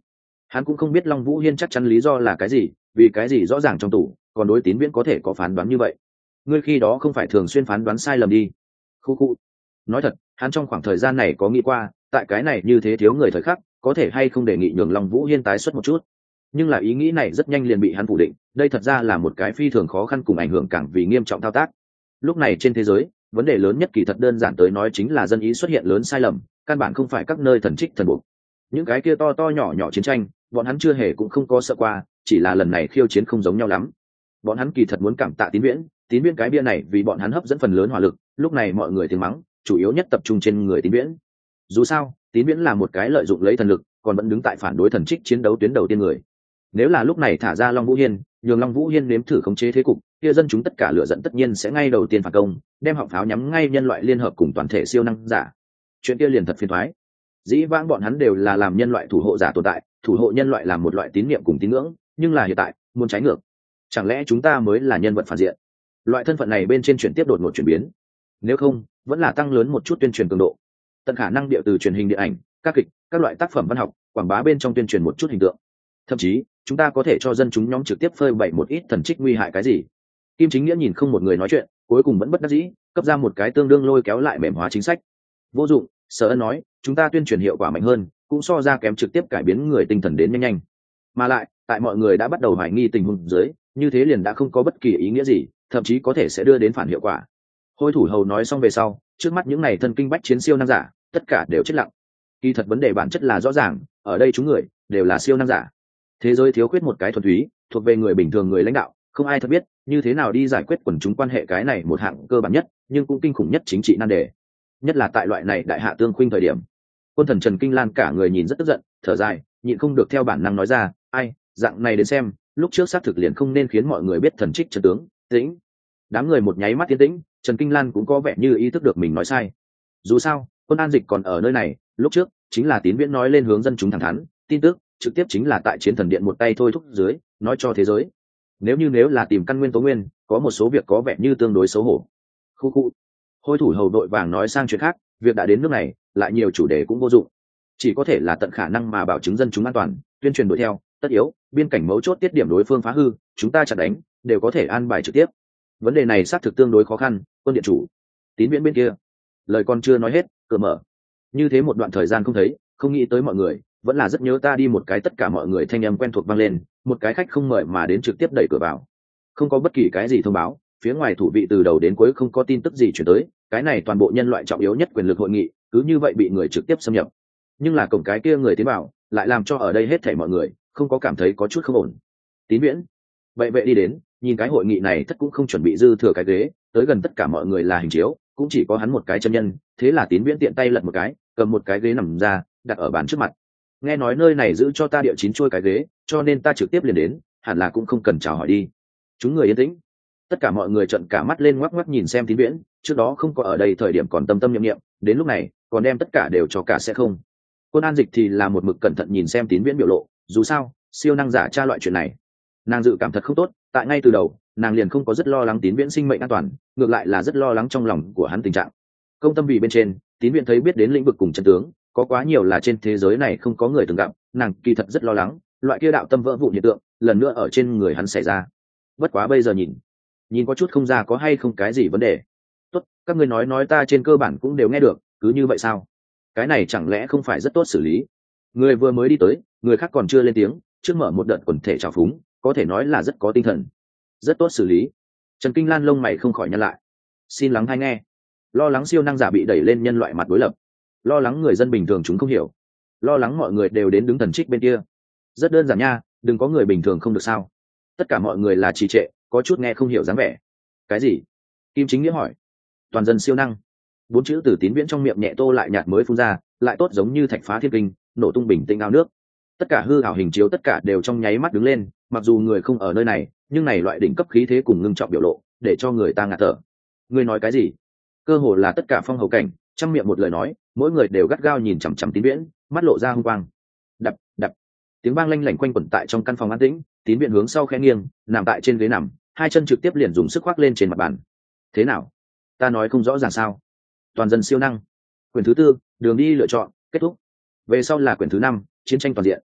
Hắn cũng không biết Long Vũ Hiên chắc chắn lý do là cái gì, vì cái gì rõ ràng trong tủ còn đối Tín Viễn có thể có phán đoán như vậy. Ngươi khi đó không phải thường xuyên phán đoán sai lầm đi. Khu khu. Nói thật, hắn trong khoảng thời gian này có nghĩ qua, tại cái này như thế thiếu người thời khắc, có thể hay không đề nghị nhường Long Vũ Hiên tái xuất một chút. Nhưng là ý nghĩ này rất nhanh liền bị hắn phủ định, đây thật ra là một cái phi thường khó khăn cùng ảnh hưởng càng vì nghiêm trọng thao tác. Lúc này trên thế giới, vấn đề lớn nhất kỳ thật đơn giản tới nói chính là dân ý xuất hiện lớn sai lầm, căn bản không phải các nơi thần trích thần buộc. Những cái kia to to nhỏ nhỏ chiến tranh, bọn hắn chưa hề cũng không có sợ qua, chỉ là lần này khiêu chiến không giống nhau lắm. Bọn hắn kỳ thật muốn cảm tạ Tín Viễn cái bia này vì bọn hắn hấp dẫn phần lớn hỏa lực, lúc này mọi người tiếng mắng, chủ yếu nhất tập trung trên người Tín Viễn. Dù sao, Tín Viễn là một cái lợi dụng lấy thần lực, còn vẫn đứng tại phản đối thần trích chiến đấu tuyến đầu tiên người. Nếu là lúc này thả ra Long Vũ Hiên, nhường Long Vũ Hiên nếm thử khống chế thế cục, kia dân chúng tất cả lửa giận tất nhiên sẽ ngay đầu tiên phản công, đem họng pháo nhắm ngay nhân loại liên hợp cùng toàn thể siêu năng giả. Chuyện kia liền thật phiền toái. Dĩ vãng bọn hắn đều là làm nhân loại thủ hộ giả tồn tại, thủ hộ nhân loại làm một loại tín niệm cùng tín ngưỡng, nhưng là hiện tại, muốn trái ngược. Chẳng lẽ chúng ta mới là nhân vật phản diện? Loại thân phận này bên trên chuyển tiếp đột ngột chuyển biến. Nếu không, vẫn là tăng lớn một chút tuyên truyền cường độ. Tận khả năng điệu từ truyền hình điện ảnh, các kịch, các loại tác phẩm văn học, quảng bá bên trong tuyên truyền một chút hình tượng. Thậm chí, chúng ta có thể cho dân chúng nhóm trực tiếp phơi bày một ít thần trích nguy hại cái gì. Kim Chính Nghĩa nhìn không một người nói chuyện, cuối cùng vẫn bất đắc dĩ, cấp ra một cái tương đương lôi kéo lại mềm hóa chính sách. Vô dụng, Sở Ân nói, chúng ta tuyên truyền hiệu quả mạnh hơn, cũng so ra kém trực tiếp cải biến người tinh thần đến nhanh nhanh. Mà lại, tại mọi người đã bắt đầu hoài nghi tình huống dưới, như thế liền đã không có bất kỳ ý nghĩa gì, thậm chí có thể sẽ đưa đến phản hiệu quả. Hôi thủ hầu nói xong về sau, trước mắt những này thân kinh bách chiến siêu năng giả, tất cả đều chết lặng. Kỳ thật vấn đề bản chất là rõ ràng, ở đây chúng người đều là siêu năng giả. Thế giới thiếu khuyết một cái thuần túy, thuộc về người bình thường người lãnh đạo, không ai thật biết như thế nào đi giải quyết quần chúng quan hệ cái này một hạng cơ bản nhất, nhưng cũng kinh khủng nhất chính trị nan đề. Nhất là tại loại này đại hạ tương khuynh thời điểm. Quân thần Trần Kinh Lan cả người nhìn rất tức giận, thở dài, nhịn không được theo bản năng nói ra, ai, dạng này đến xem, lúc trước xác thực liền không nên khiến mọi người biết thần trích chân tướng. Tĩnh. Đám người một nháy mắt tiến tĩnh, Trần Kinh Lan cũng có vẻ như ý thức được mình nói sai. Dù sao, quân an dịch còn ở nơi này, lúc trước chính là Tín Viễn nói lên hướng dân chúng thẳng thắn, tin tức trực tiếp chính là tại chiến thần điện một tay thôi thúc dưới, nói cho thế giới. Nếu là tìm căn nguyên tố nguyên, có một số việc có vẻ như tương đối xấu hổ. Khu khu. Hôi thủ hầu đội vàng nói sang chuyện khác, việc đã đến nước này, lại nhiều chủ đề cũng vô dụng, chỉ có thể là tận khả năng mà bảo chứng dân chúng an toàn, tuyên truyền đuổi theo, tất yếu, biên cảnh mấu chốt tiết điểm đối phương phá hư, chúng ta chặn đánh, đều có thể an bài trực tiếp. Vấn đề này xác thực tương đối khó khăn, quân điện chủ. Tín Viễn bên kia, lời còn chưa nói hết, cửa mở. Như thế một đoạn thời gian không thấy, không nghĩ tới mọi người, vẫn là rất nhớ ta đi một cái, tất cả mọi người thanh âm quen thuộc vang lên, một cái khách không mời mà đến trực tiếp đẩy cửa vào. Không có bất kỳ cái gì thông báo, phía ngoài thủ vị từ đầu đến cuối không có tin tức gì chuyển tới, cái này toàn bộ nhân loại trọng yếu nhất quyền lực hội nghị, cứ như vậy bị người trực tiếp xâm nhập. Nhưng là cổng cái kia người tiến vào, lại làm cho ở đây hết thảy mọi người không có cảm thấy có chút không ổn. Tín Viễn, vậy vệ đi đến, nhìn cái hội nghị này tất cũng không chuẩn bị dư thừa cái ghế, tới gần tất cả mọi người là hình chiếu, cũng chỉ có hắn một cái chân nhân, thế là Tín Viễn tiện tay lật một cái, cầm một cái ghế nằm ra, đặt ở bàn trước mặt. Nghe nói nơi này giữ cho ta địa chín trôi cái ghế, cho nên ta trực tiếp liền đến, hẳn là cũng không cần chào hỏi đi. Chúng người yên tĩnh, tất cả mọi người trợn cả mắt lên ngoắc ngoắc nhìn xem Tín Viễn, trước đó không có ở đây thời điểm còn tâm tâm niệm niệm, đến lúc này còn đem tất cả đều cho cả sẽ không. Quân an dịch thì là một mực cẩn thận nhìn xem Tín Viễn biểu lộ, dù sao siêu năng giả tra loại chuyện này, nàng dự cảm thật không tốt, tại ngay từ đầu nàng liền không có rất lo lắng Tín Viễn sinh mệnh an toàn, ngược lại là rất lo lắng trong lòng của hắn tình trạng công tâm. Vì bên trên Tín Viễn thấy biết đến lĩnh vực cùng chân tướng có quá nhiều là trên thế giới này không có người từng gặp, nàng kỳ thật rất lo lắng loại kia đạo tâm vỡ vụn hiện tượng lần nữa ở trên người hắn xảy ra. Bất quá bây giờ nhìn có chút không ra có hay không cái gì vấn đề. Tốt, các ngươi nói ta trên cơ bản cũng đều nghe được, cứ như vậy sao? Cái này chẳng lẽ không phải rất tốt xử lý? Người vừa mới đi tới, người khác còn chưa lên tiếng, trước mở một đợt quần thể trào phúng, có thể nói là rất có tinh thần. Rất tốt xử lý. Trần Kinh Lan lông mày không khỏi nhăn lại. Xin lắng hay nghe. Lo lắng siêu năng giả bị đẩy lên nhân loại mặt đối lập, lo lắng người dân bình thường chúng không hiểu, lo lắng mọi người đều đến đứng thần trích bên kia. Rất đơn giản nha, đừng có người bình thường không được sao? Tất cả mọi người là trì trệ, có chút nghe không hiểu dáng vẻ. Cái gì? Kim Chính Nghĩa hỏi. Toàn dân siêu năng. 4 chữ từ Tín Viễn trong miệng nhẹ tô lại nhạt mới phun ra, lại tốt giống như thạch phá thiên kinh, nổ tung bình tĩnh ao nước. Tất cả hư ảo hình chiếu tất cả đều trong nháy mắt đứng lên, mặc dù người không ở nơi này, nhưng này loại đỉnh cấp khí thế cùng ngưng trọng biểu lộ, để cho người ta ngạt thở. Ngươi nói cái gì? Cơ hồ là tất cả phong hầu cảnh, trăm miệng một lời nói, mỗi người đều gắt gao nhìn chằm chằm Tín Viễn, mắt lộ ra hung quang. Đập, đập. Tiếng vang lanh lảnh quanh quẩn tại trong căn phòng an tĩnh, Tín Viễn hướng sau khẽ nghiêng, nằm tại trên ghế nằm, hai chân trực tiếp liền dùng sức khoác lên trên mặt bàn. Thế nào? Ta nói không rõ ràng sao? Toàn dân siêu năng. Quyển thứ 4, đường đi lựa chọn, kết thúc. Về sau là quyển thứ 5, chiến tranh toàn diện.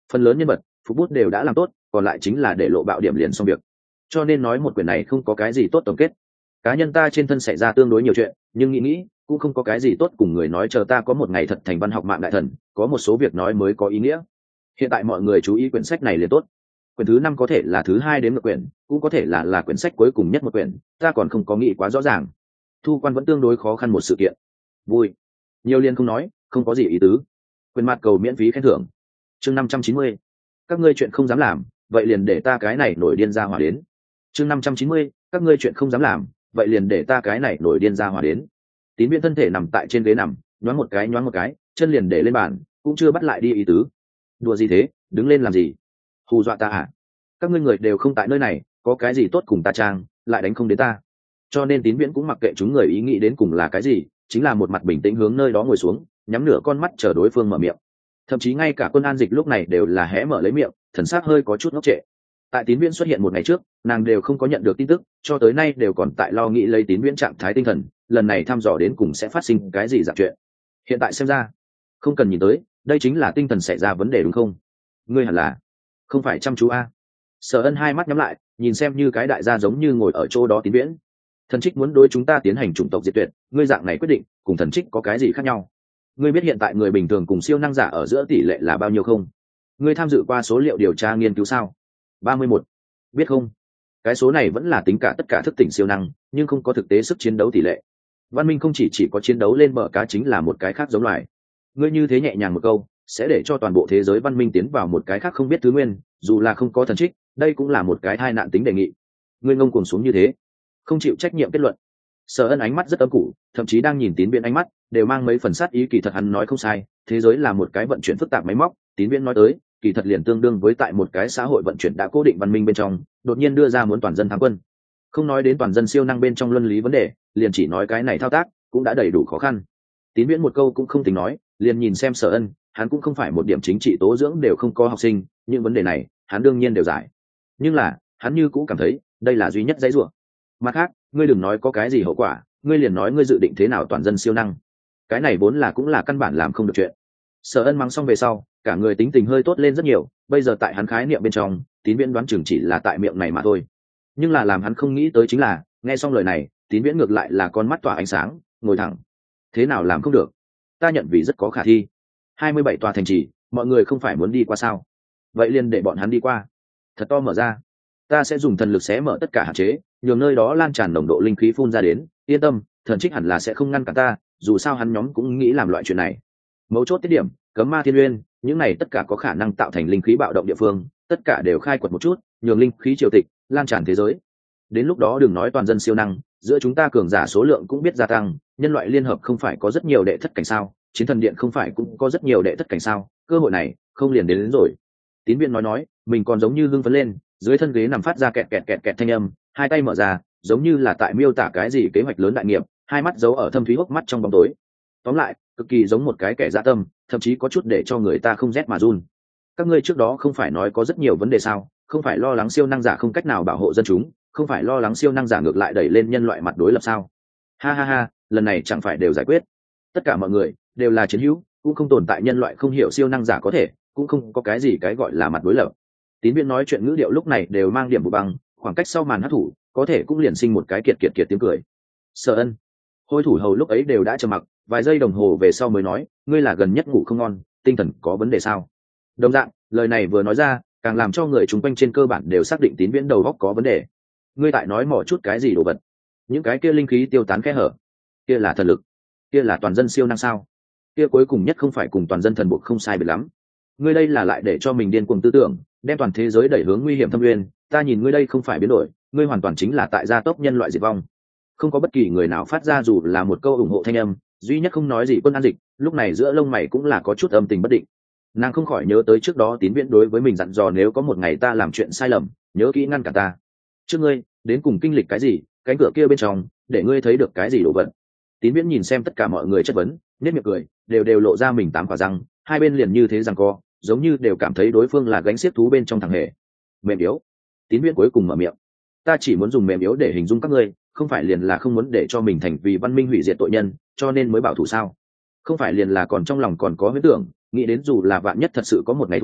phần lớn nhân vật phục bút đều đã làm tốt, còn lại chính là để lộ bạo điểm liền xong việc. Cho nên nói một quyển này không có cái gì tốt tổng kết. Cá nhân ta trên thân xảy ra tương đối nhiều chuyện, nhưng nghĩ cũng không có cái gì tốt cùng người nói, chờ ta có một ngày thật thành văn học mạng đại thần, có một số việc nói mới có ý nghĩa. Hiện tại mọi người chú ý quyển sách này liền tốt. Quyển thứ 5 có thể là thứ 2 đến một quyển, cũng có thể là quyển sách cuối cùng nhất một quyển, ta còn không có nghĩ quá rõ ràng. Thu quan vẫn tương đối khó khăn một sự kiện. Vui. Nhiều liên không nói, không có gì ý tứ. Quyển mặt cầu miễn phí khen thưởng. Chương 590. Các ngươi chuyện không dám làm, vậy liền để ta cái này nổi điên ra hỏa đến. Chương 590. Các ngươi chuyện không dám làm, vậy liền để ta cái này nổi điên ra hỏa đến. Tín Viễn thân thể nằm tại trên ghế nằm, nhoáng một cái, chân liền để lên bàn, cũng chưa bắt lại đi ý tứ. Đùa gì thế, đứng lên làm gì? Hù dọa ta à? Các ngươi người đều không tại nơi này, có cái gì tốt cùng ta trang, lại đánh không đến ta. Cho nên Tín Viễn cũng mặc kệ chúng người ý nghĩ đến cùng là cái gì, chính là một mặt bình tĩnh hướng nơi đó ngồi xuống, nhắm nửa con mắt chờ đối phương mở miệng. Thậm chí ngay cả Quân An Dịch lúc này đều là hé mở lấy miệng, thần sắc hơi có chút ngốc trệ. Tại Tín Viễn xuất hiện một ngày trước, nàng đều không có nhận được tin tức, cho tới nay đều còn tại lo nghĩ lấy Tín Viễn trạng thái tinh thần, lần này thăm dò đến cùng sẽ phát sinh cái gì dạng chuyện. Hiện tại xem ra, không cần nhìn tới, đây chính là tinh thần xảy ra vấn đề đúng không? Ngươi hẳn là không phải chăm chú a? Sở Ân hai mắt nhắm lại, nhìn xem như cái đại gia giống như ngồi ở chỗ đó Tín Viễn. Thần Trích muốn đối chúng ta tiến hành chủng tộc diệt tuyệt, ngươi dạng này quyết định, cùng Thần Trích có cái gì khác nhau? Ngươi biết hiện tại người bình thường cùng siêu năng giả ở giữa tỷ lệ là bao nhiêu không? Ngươi tham dự qua số liệu điều tra nghiên cứu sao? 31. Biết không? Cái số này vẫn là tính cả tất cả thức tỉnh siêu năng, nhưng không có thực tế sức chiến đấu tỷ lệ. Văn minh không chỉ có chiến đấu lên bờ cá, chính là một cái khác giống loài. Ngươi như thế nhẹ nhàng một câu, sẽ để cho toàn bộ thế giới văn minh tiến vào một cái khác không biết thứ nguyên, dù là không có Thần Trích, đây cũng là một cái tai nạn tính đề nghị. Ngươi ngông cuồng xuống như thế, không chịu trách nhiệm kết luận. Sở Ân ánh mắt rất âm củ, thậm chí đang nhìn Tín Viễn ánh mắt đều mang mấy phần sát ý. Kỳ thật hắn nói không sai, thế giới là một cái vận chuyển phức tạp máy móc. Tín Viễn nói tới, kỳ thật liền tương đương với tại một cái xã hội vận chuyển đã cố định văn minh bên trong, đột nhiên đưa ra muốn toàn dân thắng quân. Không nói đến toàn dân siêu năng bên trong luân lý vấn đề, liền chỉ nói cái này thao tác cũng đã đầy đủ khó khăn. Tín Viễn một câu cũng không tính nói, liền nhìn xem Sở Ân, hắn cũng không phải một điểm chính trị tố dưỡng đều không có học sinh, những vấn đề này hắn đương nhiên đều giải. Nhưng là hắn như cũng cảm thấy đây là duy nhất dãy rủa. Mặt khác, ngươi đừng nói có cái gì hậu quả, ngươi liền nói ngươi dự định thế nào toàn dân siêu năng, cái này vốn là cũng là căn bản làm không được chuyện. Sở Ân mắng xong về sau, cả người tính tình hơi tốt lên rất nhiều. Bây giờ tại hắn khái niệm bên trong, Tín Viễn đoán chừng chỉ là tại miệng này mà thôi. Nhưng là làm hắn không nghĩ tới chính là, nghe xong lời này, Tín Viễn ngược lại là con mắt tỏa ánh sáng, ngồi thẳng. Thế nào làm không được? Ta nhận vì rất có khả thi. 27 tòa thành trì, mọi người không phải muốn đi qua sao? Vậy liền để bọn hắn đi qua. Thật to mở ra. Ta sẽ dùng thần lực xé mở tất cả hạn chế, nhường nơi đó lan tràn nồng độ linh khí phun ra đến. Yên tâm, Thần Trích hẳn là sẽ không ngăn cản ta, dù sao hắn nhóm cũng nghĩ làm loại chuyện này. Mấu chốt tiết điểm, cấm ma thiên uyên, những này tất cả có khả năng tạo thành linh khí bạo động địa phương, tất cả đều khai quật một chút, nhường linh khí triều tịch lan tràn thế giới. Đến lúc đó đừng nói toàn dân siêu năng, giữa chúng ta cường giả số lượng cũng biết gia tăng. Nhân loại liên hợp không phải có rất nhiều đệ thất cảnh sao? Chiến thần điện không phải cũng có rất nhiều đệ thất cảnh sao? Cơ hội này không liền đến rồi. Tín Viễn nói, mình còn giống như hưng phấn lên, dưới thân ghế nằm phát ra kẹt kẹt kẹt kẹt thanh âm, hai tay mở ra, giống như là tại miêu tả cái gì kế hoạch lớn đại nghiệp, hai mắt giấu ở thâm thúy hốc mắt trong bóng tối. Tóm lại, cực kỳ giống một cái kẻ dã tâm, thậm chí có chút để cho người ta không rét mà run. Các ngươi trước đó không phải nói có rất nhiều vấn đề sao? Không phải lo lắng siêu năng giả không cách nào bảo hộ dân chúng, không phải lo lắng siêu năng giả ngược lại đẩy lên nhân loại mặt đối lập sao? Ha ha ha, lần này chẳng phải đều giải quyết. Tất cả mọi người đều là chiến hữu, cũng không tồn tại nhân loại không hiểu siêu năng giả có thể, cũng không có cái gì cái gọi là mặt đối lập. Tín Viễn nói chuyện ngữ điệu lúc này đều mang điểm vụ băng, khoảng cách sau màn hát thủ, có thể cũng liền sinh một cái kiệt tiếng cười. Sở Ân, Hôi thủ hầu lúc ấy đều đã trầm mặc, vài giây đồng hồ về sau mới nói, ngươi là gần nhất ngủ không ngon, tinh thần có vấn đề sao? Đồng dạng, lời này vừa nói ra, càng làm cho người chung quanh trên cơ bản đều xác định Tín Viễn đầu óc có vấn đề. Ngươi tại nói mỏ chút cái gì đồ vật? Những cái kia linh khí tiêu tán kẽ hở, kia là thần lực, kia là toàn dân siêu năng sao? Kia cuối cùng nhất không phải cùng toàn dân thần buộc không sai biệt lắm. Ngươi đây là lại để cho mình điên cuồng tư tưởng, đem toàn thế giới đẩy hướng nguy hiểm thâm uyên. Ta nhìn ngươi đây không phải biến đổi, ngươi hoàn toàn chính là tại gia tốc nhân loại diệt vong. Không có bất kỳ người nào phát ra dù là một câu ủng hộ thanh âm, duy nhất không nói gì Quân An Dịch, lúc này giữa lông mày cũng là có chút âm tình bất định. Nàng không khỏi nhớ tới trước đó Tín Viễn đối với mình dặn dò, nếu có một ngày ta làm chuyện sai lầm, nhớ kỹ ngăn cả ta. Trước ngươi đến cùng kinh lịch cái gì, cánh cửa kia bên trong để ngươi thấy được cái gì đồ vật. Tín Viễn nhìn xem tất cả mọi người chất vấn, nhếch miệng cười, đều lộ ra mình tám quả răng, hai bên liền như thế giằng co, giống như đều cảm thấy đối phương là gánh xiếc thú bên trong thằng hề. Mềm yếu. Tín Viễn cuối cùng mở miệng, ta chỉ muốn dùng mềm yếu để hình dung các ngươi, không phải liền là không muốn để cho mình thành vì văn minh hủy diệt tội nhân, cho nên mới bảo thủ sao? Không phải liền là còn trong lòng còn có huyễn tưởng, nghĩ đến dù là vạn nhất thật sự có một ngày thua,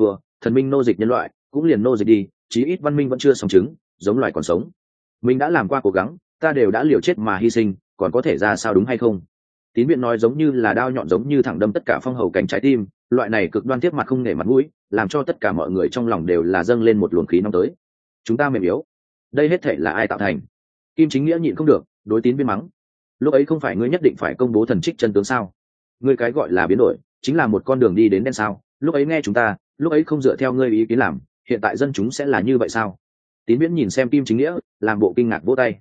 thần minh nô dịch nhân loại cũng liền nô dịch đi, chí ít văn minh vẫn chưa xong chứng, giống loài còn sống. Mình đã làm qua cố gắng, ta đều đã liều chết mà hy sinh, còn có thể ra sao đúng hay không? Tín Viễn nói giống như là đao nhọn, giống như thẳng đâm tất cả phong hầu cánh trái tim, loại này cực đoan tiếp mặt không nể mặt mũi, làm cho tất cả mọi người trong lòng đều là dâng lên một luồng khí nóng tới. Chúng ta mềm yếu, đây hết thảy là ai tạo thành? Kim Chính Nghĩa nhịn không được, đối Tín Viễn mắng. Lúc ấy không phải ngươi nhất định phải công bố thần trích chân tướng sao? Ngươi cái gọi là biến đổi, chính là một con đường đi đến đen sao? Lúc ấy nghe chúng ta, lúc ấy không dựa theo ngươi ý kiến làm, hiện tại dân chúng sẽ là như vậy sao? Tín Viễn nhìn xem Kim Chính Nghĩa, làm bộ kinh ngạc vỗ tay.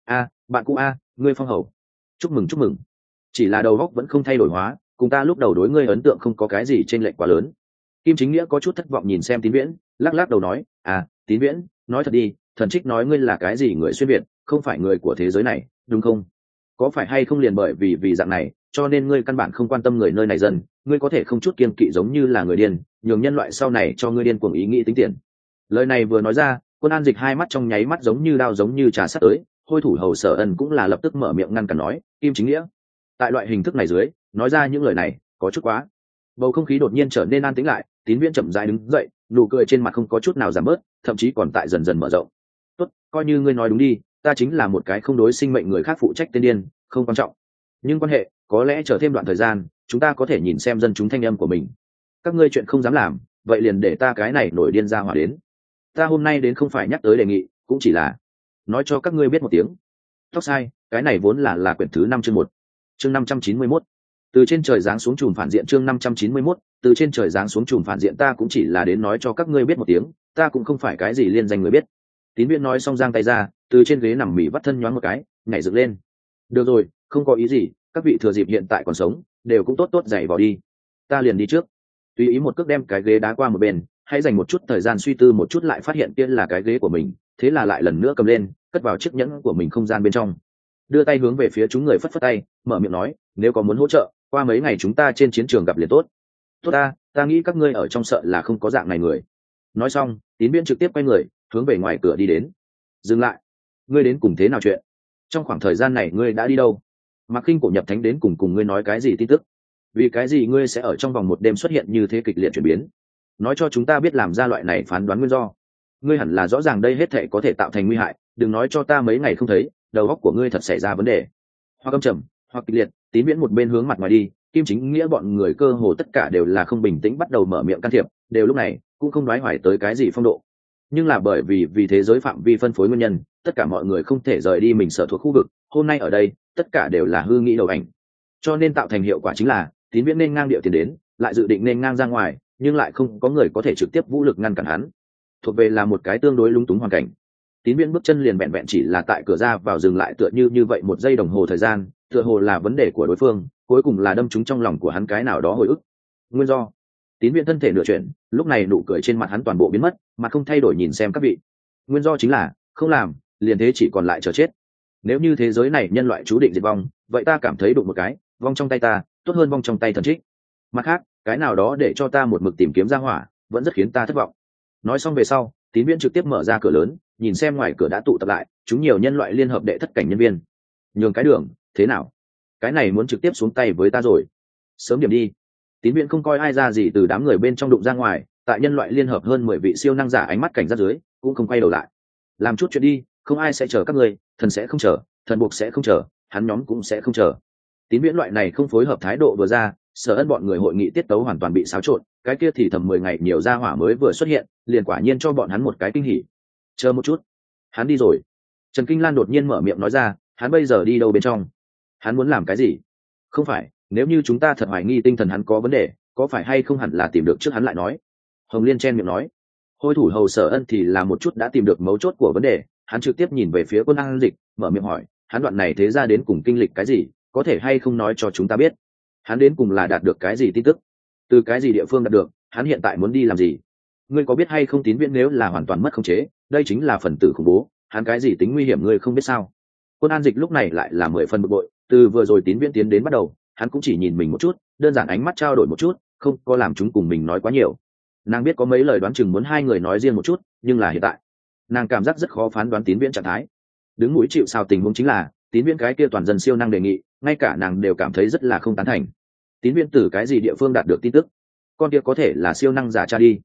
Bạn cũ ngươi phong hầu, chúc mừng chúc mừng. Chỉ là đầu óc vẫn không thay đổi hóa, cùng ta lúc đầu đối ngươi ấn tượng không có cái gì chênh lệch quá lớn. Kim Chính Nghĩa có chút thất vọng nhìn xem Tín Viễn, lắc lắc đầu nói, Tín Viễn, nói thật đi, thần trích nói ngươi là cái gì người xuyên việt, không phải người của thế giới này, đúng không? Có phải hay không liền bởi vì dạng này, cho nên ngươi căn bản không quan tâm người nơi này dân, ngươi có thể không chút kiêng kỵ giống như là người điên, nhường nhân loại sau này cho ngươi điên cuồng ý nghĩ tính tiền. Lời này vừa nói ra, Quân An Dịch hai mắt trong nháy mắt giống như đao giống như trà sắt tới, Hôi thủ hầu Sở Ân cũng là lập tức mở miệng ngăn cản nói, Kim Chính Nghĩa, tại loại hình thức này dưới, nói ra những lời này có chút quá. Bầu không khí đột nhiên trở nên an tĩnh lại, Tín Viễn chậm rãi đứng dậy, nụ cười trên mặt không có chút nào giảm bớt, thậm chí còn tại dần dần mở rộng. Tốt, coi như ngươi nói đúng đi, ta chính là một cái không đối sinh mệnh người khác phụ trách tên điên, không quan trọng. Nhưng quan hệ, có lẽ chờ thêm đoạn thời gian, chúng ta có thể nhìn xem dân chúng thanh âm của mình. Các ngươi chuyện không dám làm, vậy liền để ta cái này nổi điên ra hỏa đến. Ta hôm nay đến không phải nhắc tới đề nghị, cũng chỉ là nói cho các ngươi biết một tiếng. Tóc sai, cái này vốn là quyển thứ 5 chương 1. Chương 591. Từ trên trời giáng xuống chùm phản diện. Chương 591. Từ trên trời giáng xuống chùm phản diện. Ta cũng chỉ là đến nói cho các ngươi biết một tiếng, ta cũng không phải cái gì liên danh người biết. Tín Viễn nói xong giang tay ra, từ trên ghế nằm mỉ vắt thân nhoáng một cái, nhảy dựng lên. Được rồi, không có ý gì, các vị thừa dịp hiện tại còn sống, đều cũng tốt dậy vào đi. Ta liền đi trước. Tùy ý một cước đem cái ghế đá qua một bên, hãy dành một chút thời gian suy tư một chút, lại phát hiện kia là cái ghế của mình, thế là lại lần nữa cầm lên, cất vào chiếc nhẫn của mình không gian bên trong, đưa tay hướng về phía chúng người phất phất tay, mở miệng nói, nếu có muốn hỗ trợ, qua mấy ngày chúng ta trên chiến trường gặp liền tốt. Tốt ta nghĩ các ngươi ở trong sợ là không có dạng này người. Nói xong, Tín Viễn trực tiếp quay người hướng về ngoài cửa đi đến. Dừng lại, ngươi đến cùng thế nào chuyện? Trong khoảng thời gian này ngươi đã đi đâu? Mạc Khinh Cổ nhập thánh đến cùng ngươi nói cái gì tin tức? Vì cái gì ngươi sẽ ở trong vòng một đêm xuất hiện như thế kịch liệt chuyển biến? Nói cho chúng ta biết làm ra loại này phán đoán nguyên do. Ngươi hẳn là rõ ràng đây hết thảy có thể tạo thành nguy hại, đừng nói cho ta mấy ngày không thấy, đầu óc của ngươi thật xảy ra vấn đề. Hoặc âm trầm, hoặc kịch liệt. Tín Viễn một bên hướng mặt ngoài đi, Kim Chính Nghĩa bọn người cơ hồ tất cả đều là không bình tĩnh, bắt đầu mở miệng can thiệp, đều lúc này cũng không đoái hoài tới cái gì phong độ. Nhưng là bởi vì thế giới phạm vi phân phối nguyên nhân, tất cả mọi người không thể rời đi mình sở thuộc khu vực, hôm nay ở đây, tất cả đều là hư nghĩ đầu ảnh. Cho nên tạo thành hiệu quả chính là, Tín Viễn nên ngang điệu tiền đến, lại dự định nên ngang ra ngoài, nhưng lại không có người có thể trực tiếp vũ lực ngăn cản hắn. Thuộc về là một cái tương đối lung túng hoàn cảnh. Tín Viễn bước chân liền vẹn vẹn chỉ là tại cửa ra vào dừng lại tựa như vậy một giây đồng hồ thời gian, tựa hồ là vấn đề của đối phương, cuối cùng là đâm trúng trong lòng của hắn cái nào đó hồi ức. Nguyên do. Tín Viễn thân thể nửa chuyển, lúc này nụ cười trên mặt hắn toàn bộ biến mất, mặt không thay đổi nhìn xem các vị. Nguyên do chính là, không làm, liền thế chỉ còn lại chờ chết. Nếu như thế giới này nhân loại chú định diệt vong, vậy ta cảm thấy đụng một cái, vong trong tay ta, tốt hơn vong trong tay thần trích. Mặt khác, cái nào đó để cho ta một mực tìm kiếm ra hỏa, vẫn rất khiến ta thất vọng. Nói xong về sau, Tín Viễn trực tiếp mở ra cửa lớn, nhìn xem ngoài cửa đã tụ tập lại chúng nhiều nhân loại liên hợp đệ thất cảnh nhân viên. Nhường cái đường, thế nào? Cái này muốn trực tiếp xuống tay với ta rồi. Sớm điểm đi. Tín Viễn không coi ai ra gì từ đám người bên trong đụng ra ngoài, tại nhân loại liên hợp hơn 10 vị siêu năng giả ánh mắt cảnh giác dưới, cũng không quay đầu lại. Làm chút chuyện đi, không ai sẽ chờ các ngươi, thần sẽ không chờ, thần buộc sẽ không chờ, hắn nhóm cũng sẽ không chờ. Tín Viễn loại này không phối hợp thái độ vừa ra, Sở Ân bọn người hội nghị tiết tấu hoàn toàn bị xáo trộn, cái kia thì thầm 10 ngày nhiều ra hỏa mới vừa xuất hiện, liền quả nhiên cho bọn hắn một cái kinh hỉ. Chờ một chút, hắn đi rồi. Trần Kinh Lan đột nhiên mở miệng nói ra, hắn bây giờ đi đâu bên trong? Hắn muốn làm cái gì? Không phải, nếu như chúng ta thật hoài nghi tinh thần hắn có vấn đề, có phải hay không hẳn là tìm được trước hắn lại nói. Hồng Liên chen miệng nói. Hôi thủ hầu Sở Ân thì là một chút đã tìm được mấu chốt của vấn đề, hắn trực tiếp nhìn về phía Quân An Dịch, mở miệng hỏi, hắn đoạn này thế ra đến cùng kinh lịch cái gì, có thể hay không nói cho chúng ta biết? Hắn đến cùng là đạt được cái gì tin tức, từ cái gì địa phương đạt được, hắn hiện tại muốn đi làm gì? Ngươi có biết hay không Tín Viễn nếu là hoàn toàn mất khống chế, đây chính là phần tử khủng bố, hắn cái gì tính nguy hiểm ngươi không biết sao? Quân An Dịch lúc này lại là 10 phần bực bội, từ vừa rồi Tín Viễn tiến đến bắt đầu, hắn cũng chỉ nhìn mình một chút, đơn giản ánh mắt trao đổi một chút, không có làm chúng cùng mình nói quá nhiều. Nàng biết có mấy lời đoán chừng muốn hai người nói riêng một chút, nhưng là hiện tại, nàng cảm giác rất khó phán đoán Tín Viễn trạng thái. Đứng mũi chịu sào tình huống chính là, Tín Viễn cái kia toàn dân siêu năng đề nghị, ngay cả nàng đều cảm thấy rất là không tán thành. Tín Viễn từ cái gì địa phương đạt được tin tức? Con kia có thể là siêu năng giả cha đi.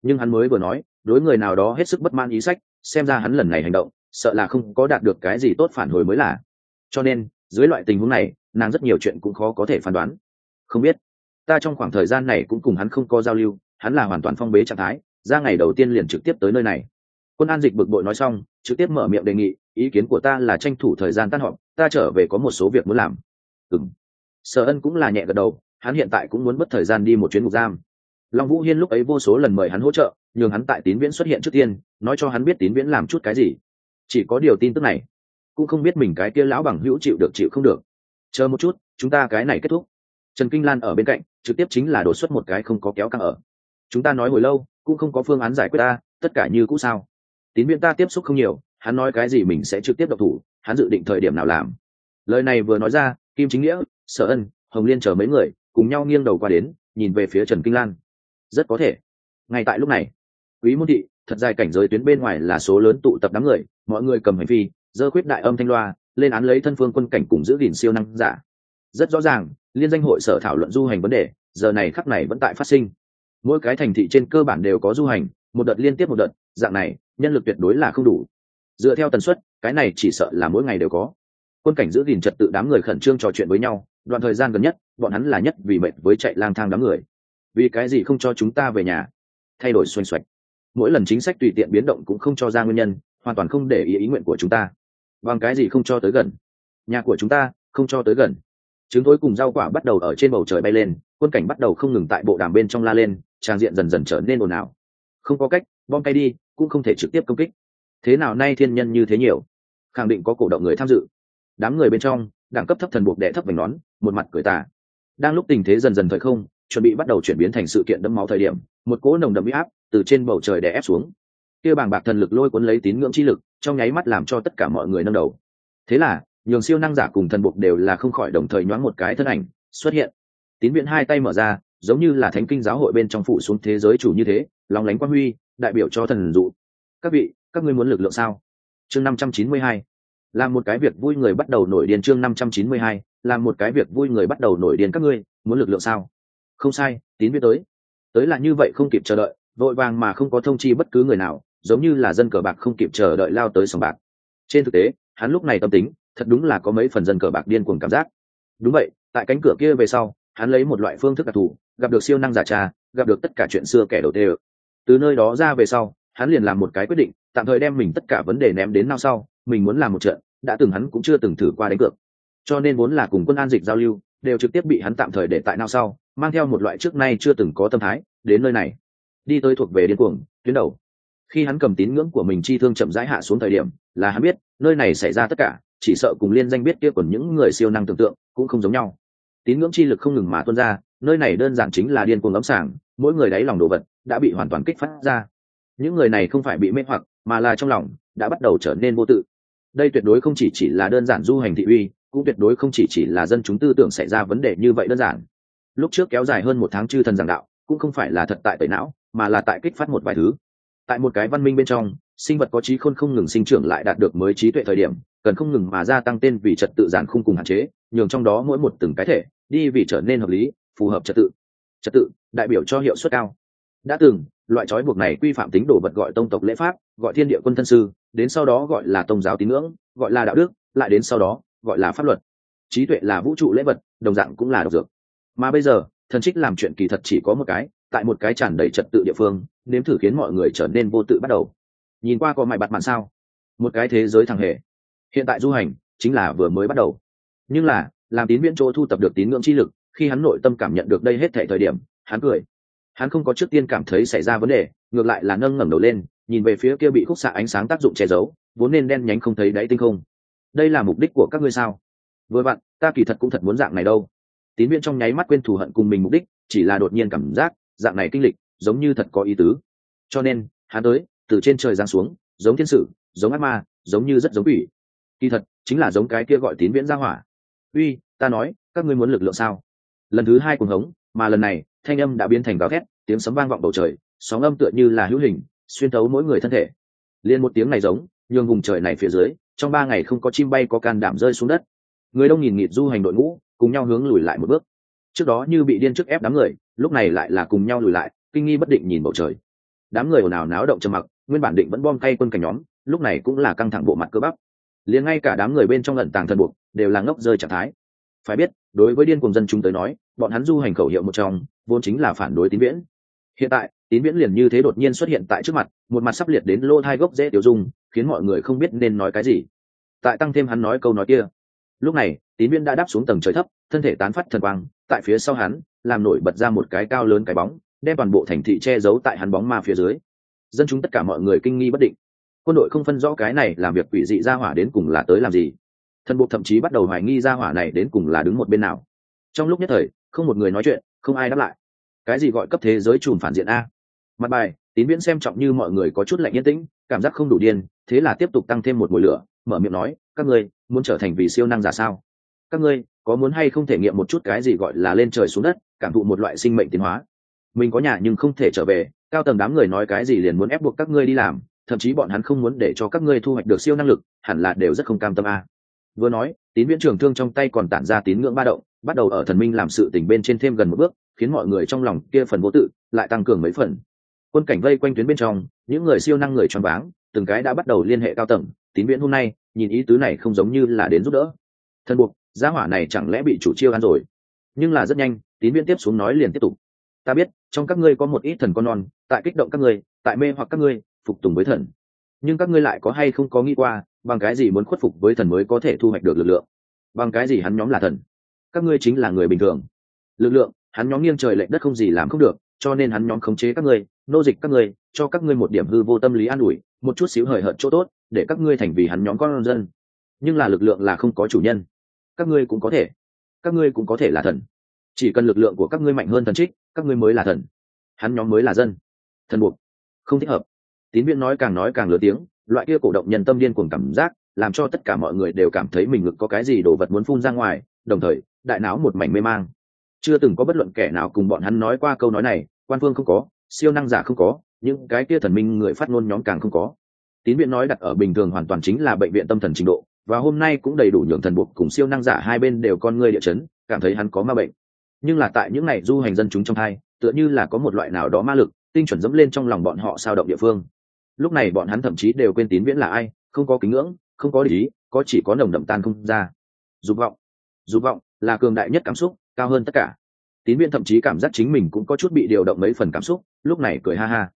nhưng hắn mới vừa nói đối người nào đó hết sức bất mãn ý sách, xem ra hắn lần này hành động sợ là không có đạt được cái gì tốt phản hồi mới là. Cho nên dưới loại tình huống này nàng rất nhiều chuyện cũng khó có thể phán đoán. Không biết, ta trong khoảng thời gian này cũng cùng hắn không có giao lưu, hắn là hoàn toàn phong bế trạng thái, ra ngày đầu tiên liền trực tiếp tới nơi này. Quân An Dịch bực bội nói xong trực tiếp mở miệng đề nghị, ý kiến của ta là tranh thủ thời gian tan họp, ta trở về có một số việc muốn làm. Sở Ân cũng là nhẹ gật đầu, hắn hiện tại cũng muốn mất thời gian đi một chuyến ngục giam. Long Vũ Hiên lúc ấy vô số lần mời hắn hỗ trợ, nhường hắn tại Tín Viễn xuất hiện trước tiên, nói cho hắn biết Tín Viễn làm chút cái gì. Chỉ có điều tin tức này, cũng không biết mình cái kia lão bằng hữu chịu được chịu không được. Chờ một chút, chúng ta cái này kết thúc. Trần Kinh Lan ở bên cạnh, trực tiếp chính là đột xuất một cái không có kéo căng ở. Chúng ta nói hồi lâu, cũng không có phương án giải quyết ta, tất cả như cũ sao? Tín Viễn ta tiếp xúc không nhiều, hắn nói cái gì mình sẽ trực tiếp độc thủ, hắn dự định thời điểm nào làm. Lời này vừa nói ra, Kim Chính Nghĩa, Sở Ân, Hồng Liên chờ mấy người cùng nhau nghiêng đầu qua đến, nhìn về phía Trần Kinh Lan. Rất có thể. Ngay tại lúc này, Quý Môn thị, thật dài cảnh giới tuyến bên ngoài là số lớn tụ tập đám người, mọi người cầm hành phi, giơ khuyết đại âm thanh loa, lên án lấy thân phương quân cảnh cùng giữ gìn siêu năng giả. Rất rõ ràng, liên danh hội sở thảo luận du hành vấn đề, giờ này khắc này vẫn tại phát sinh. Mỗi cái thành thị trên cơ bản đều có du hành, một đợt liên tiếp một đợt, dạng này, nhân lực tuyệt đối là không đủ. Dựa theo tần suất, cái này chỉ sợ là mỗi ngày đều có. Quân cảnh giữ gìn trật tự đám người khẩn trương trò chuyện với nhau, đoạn thời gian gần nhất, bọn hắn là nhất vì mệt với chạy lang thang đám người. Vì cái gì không cho chúng ta về nhà? Thay đổi xoành xoạch. Mỗi lần chính sách tùy tiện biến động cũng không cho ra nguyên nhân, hoàn toàn không để ý nguyện của chúng ta. Bằng cái gì không cho tới gần? Nhà của chúng ta không cho tới gần. Trứng thối cùng rau quả bắt đầu ở trên bầu trời bay lên, quân cảnh bắt đầu không ngừng tại bộ đàm bên trong la lên, tràng diện dần dần trở nên ồn ào. Không có cách, bom tay đi, cũng không thể trực tiếp công kích. Thế nào nay thiên nhân như thế nhiều, khẳng định có cổ động người tham dự. Đám người bên trong, đẳng cấp thấp thần buộc đệ thấp vành nón, một mặt cười tà. Đang lúc tình thế dần dần thời không, chuẩn bị bắt đầu chuyển biến thành sự kiện đẫm máu thời điểm, một cỗ nồng đậm uy áp từ trên bầu trời đè ép xuống. Kia bàng bạc thần lực lôi cuốn lấy tín ngưỡng chi lực, trong nháy mắt làm cho tất cả mọi người nâng đầu. Thế là, nhường siêu năng giả cùng thần buộc đều là không khỏi đồng thời nhoáng một cái thân ảnh xuất hiện. Tín Viễn hai tay mở ra, giống như là thánh kinh giáo hội bên trong phụ xuống thế giới chủ như thế, long lánh quang huy, đại biểu cho thần dụ. Các vị, các ngươi muốn lực lượng sao? Chương 592. Làm một cái việc vui người bắt đầu nổi điên. Chương 592. Làm một cái việc vui người bắt đầu nổi điên. Các ngươi muốn lực lượng sao? Không sai, Tín Viễn tới là như vậy, không kịp chờ đợi, vội vàng mà không có thông chi bất cứ người nào, giống như là dân cờ bạc không kịp chờ đợi lao tới sòng bạc. Trên thực tế, hắn lúc này tâm tính thật đúng là có mấy phần dân cờ bạc điên cuồng cảm giác. Đúng vậy, tại cánh cửa kia về sau, hắn lấy một loại phương thức đặc thù, gặp được siêu năng giả trà, gặp được tất cả chuyện xưa kẻ đầu tê. Từ nơi đó ra về sau, hắn liền làm một cái quyết định, tạm thời đem mình tất cả vấn đề ném đến nào sau, mình muốn làm một trận, đã từng hắn cũng chưa từng thử qua đánh cược. Cho nên vốn là cùng Quân An Dịch giao lưu, đều trực tiếp bị hắn tạm thời để tại nào sau, mang theo một loại trước nay chưa từng có tâm thái, đến nơi này, đi tới thuộc về điên cuồng tuyến đầu. Khi hắn cầm tín ngưỡng của mình chi thương chậm rãi hạ xuống thời điểm, là hắn biết, nơi này xảy ra tất cả, chỉ sợ cùng liên danh biết kia còn những người siêu năng tưởng tượng cũng không giống nhau. Tín ngưỡng chi lực không ngừng mà tuôn ra, nơi này đơn giản chính là điên cuồng ấm sảng, mỗi người đáy lòng đồ vật đã bị hoàn toàn kích phát ra. Những người này không phải bị mê hoặc, mà là trong lòng đã bắt đầu trở nên vô tự. Đây tuyệt đối không chỉ là đơn giản du hành thị uy, cũng tuyệt đối không chỉ là dân chúng tư tưởng xảy ra vấn đề như vậy đơn giản. Lúc trước kéo dài hơn một tháng chư thần giảng đạo, cũng không phải là thật tại tẩy não, mà là tại kích phát một vài thứ. Tại một cái văn minh bên trong, sinh vật có trí khôn không ngừng sinh trưởng lại đạt được mới trí tuệ thời điểm, cần không ngừng mà gia tăng tên vì trật tự giản khung cùng hạn chế, nhường trong đó mỗi một từng cái thể đi vì trở nên hợp lý, phù hợp trật tự. Trật tự đại biểu cho hiệu suất cao. Đã từng, loại trói buộc này quy phạm tính đồ vật gọi tông tộc lễ pháp, gọi thiên địa quân thân sư, đến sau đó gọi là tôn giáo tín ngưỡng, gọi là đạo đức, lại đến sau đó gọi là pháp luật. Trí tuệ là vũ trụ lễ vật, đồng dạng cũng là độc dược. Mà bây giờ, thần trích làm chuyện kỳ thật chỉ có một cái, tại một cái tràn đầy trật tự địa phương, nếm thử khiến mọi người trở nên vô tự bắt đầu. Nhìn qua có mày bặt mạn sao? Một cái thế giới thằng hề. Hiện tại du hành chính là vừa mới bắt đầu. Nhưng là, làm Tín Viễn chỗ thu tập được tín ngưỡng chi lực, khi hắn nội tâm cảm nhận được đây hết thảy thời điểm, hắn cười. Hắn không có trước tiên cảm thấy xảy ra vấn đề, ngược lại là nâng ngẩng đầu lên, nhìn về phía kia bị khúc xạ ánh sáng tác dụng che giấu, vốn nên đen nhánh không thấy đáy tinh không. Đây là mục đích của các ngươi sao? Vừa vặn, ta kỳ thật cũng thật muốn dạng này đâu. Tín Viễn trong nháy mắt quên thù hận cùng mình mục đích, chỉ là đột nhiên cảm giác, dạng này kinh lịch, giống như thật có ý tứ. Cho nên, hắn tới, từ trên trời giáng xuống, giống thiên sử, giống ác ma, giống như rất giống quỷ. Kỳ thật, chính là giống cái kia gọi Tín Viễn ra hỏa. Uy, ta nói, các ngươi muốn lực lượng sao? Lần thứ hai cuồng hống, mà lần này, thanh âm đã biến thành gào thét, tiếng sấm vang vọng bầu trời, sóng âm tựa như là hữu hình, xuyên thấu mỗi người thân thể. Liên một tiếng này giống, nhường vùng trời này phía dưới, trong 3 ngày không có chim bay có can đảm rơi xuống đất. Người đông nghìn nghịt du hành đội ngũ, cùng nhau hướng lùi lại một bước. Trước đó như bị điên trước ép đám người, lúc này lại là cùng nhau lùi lại, kinh nghi bất định nhìn bầu trời. Đám người ồn ào náo động trầm mặc, nguyên bản định vẫn bom tay quân cảnh nhóm lúc này cũng là căng thẳng bộ mặt cơ bắp, liền ngay cả đám người bên trong ẩn tàng thần buộc đều là ngốc rơi trạng thái. Phải biết đối với điên cuồng dân chúng tới nói, bọn hắn du hành khẩu hiệu một trong vốn chính là phản đối Tín Viễn. Hiện tại Tín Viễn liền như thế đột nhiên xuất hiện tại trước mặt, một mặt sắp liệt đến lỗ hai gốc dễ tiêu dung, khiến mọi người không biết nên nói cái gì. Tại tăng thêm hắn nói câu nói kia, lúc này Tín Viễn đã đáp xuống tầng trời thấp, thân thể tán phát thần quang, tại phía sau hắn làm nổi bật ra một cái cao lớn cái bóng, đem toàn bộ thành thị che giấu tại hắn bóng ma phía dưới. Dân chúng tất cả mọi người kinh nghi bất định, quân đội không phân rõ cái này làm việc quỷ dị ra hỏa đến cùng là tới làm gì. Thần buộc thậm chí bắt đầu hoài nghi ra hỏa này đến cùng là đứng một bên nào. Trong lúc nhất thời không một người nói chuyện, không ai đáp lại. Cái gì gọi cấp thế giới trùm phản diện a? Mặt bài Tín Viễn xem trọng như mọi người có chút lạnh yên tĩnh, cảm giác không đủ điên, thế là tiếp tục tăng thêm một mùi lửa, mở miệng nói, các ngươi muốn trở thành vì siêu năng giả sao? Các ngươi có muốn hay không thể nghiệm một chút cái gì gọi là lên trời xuống đất, cảm thụ một loại sinh mệnh tiến hóa? Mình có nhà nhưng không thể trở về, cao tầng đám người nói cái gì liền muốn ép buộc các ngươi đi làm, thậm chí bọn hắn không muốn để cho các ngươi thu hoạch được siêu năng lực, hẳn là đều rất không cam tâm a. Vừa nói, Tín Viễn trường thương trong tay còn tản ra tín ngưỡng ba động, bắt đầu ở thần minh làm sự tình bên trên thêm gần một bước, khiến mọi người trong lòng kia phần vô tự lại tăng cường mấy phần. Quân cảnh vây quanh tuyến bên trong, những người siêu năng người choáng váng, từng cái đã bắt đầu liên hệ cao tầng. Tín Viễn hôm nay nhìn ý tứ này không giống như là đến giúp đỡ. Thần buộc gia hỏa này chẳng lẽ bị chủ chiêu ăn rồi? Nhưng là rất nhanh, Tín Viễn tiếp xuống nói liền tiếp tục. Ta biết trong các ngươi có một ít thần con non, tại kích động các ngươi, tại mê hoặc các ngươi phục tùng với thần, nhưng các ngươi lại có hay không có nghĩ qua bằng cái gì muốn khuất phục với thần mới có thể thu hoạch được lực lượng? Bằng cái gì hắn nhóm là thần? Các ngươi chính là người bình thường. Lực lượng hắn nhóm nghiêng trời lệch đất không gì làm không được, cho nên hắn nhóm khống chế các ngươi, nô dịch các ngươi, cho các ngươi một điểm hư vô tâm lý an ủi, một chút xíu hời hợt chỗ tốt, để các ngươi thành vì hắn nhóm con dân. Nhưng là lực lượng là không có chủ nhân. Các ngươi cũng có thể là thần. Chỉ cần lực lượng của các ngươi mạnh hơn thần trích, các ngươi mới là thần, hắn nhóm mới là dân. Thần buộc không thích hợp. Tín Viễn nói càng lớn tiếng, loại kia cổ động nhân tâm điên cuồng cảm giác làm cho tất cả mọi người đều cảm thấy mình ngực có cái gì đồ vật muốn phun ra ngoài, đồng thời đại não một mảnh mê mang. Chưa từng có bất luận kẻ nào cùng bọn hắn nói qua câu nói này, quan phương không có, siêu năng giả không có, những cái kia thần minh người phát ngôn nhóm càng không có. Tín Viễn nói đặt ở bình thường hoàn toàn chính là bệnh viện tâm thần trình độ, và hôm nay cũng đầy đủ nhường thần buộc cùng siêu năng giả hai bên đều con ngươi địa chấn, cảm thấy hắn có ma bệnh. Nhưng là tại những ngày du hành dân chúng trong hai, tựa như là có một loại nào đó ma lực tinh chuẩn dẫm lên trong lòng bọn họ sao động địa phương. Lúc này bọn hắn thậm chí đều quên Tín Viễn là ai, không có kính ngưỡng, không có lý, có chỉ có nồng đậm tan không ra dục vọng là cường đại nhất cảm xúc, cao hơn tất cả. Tín Viễn thậm chí cảm giác chính mình cũng có chút bị điều động mấy phần cảm xúc, lúc này cười ha ha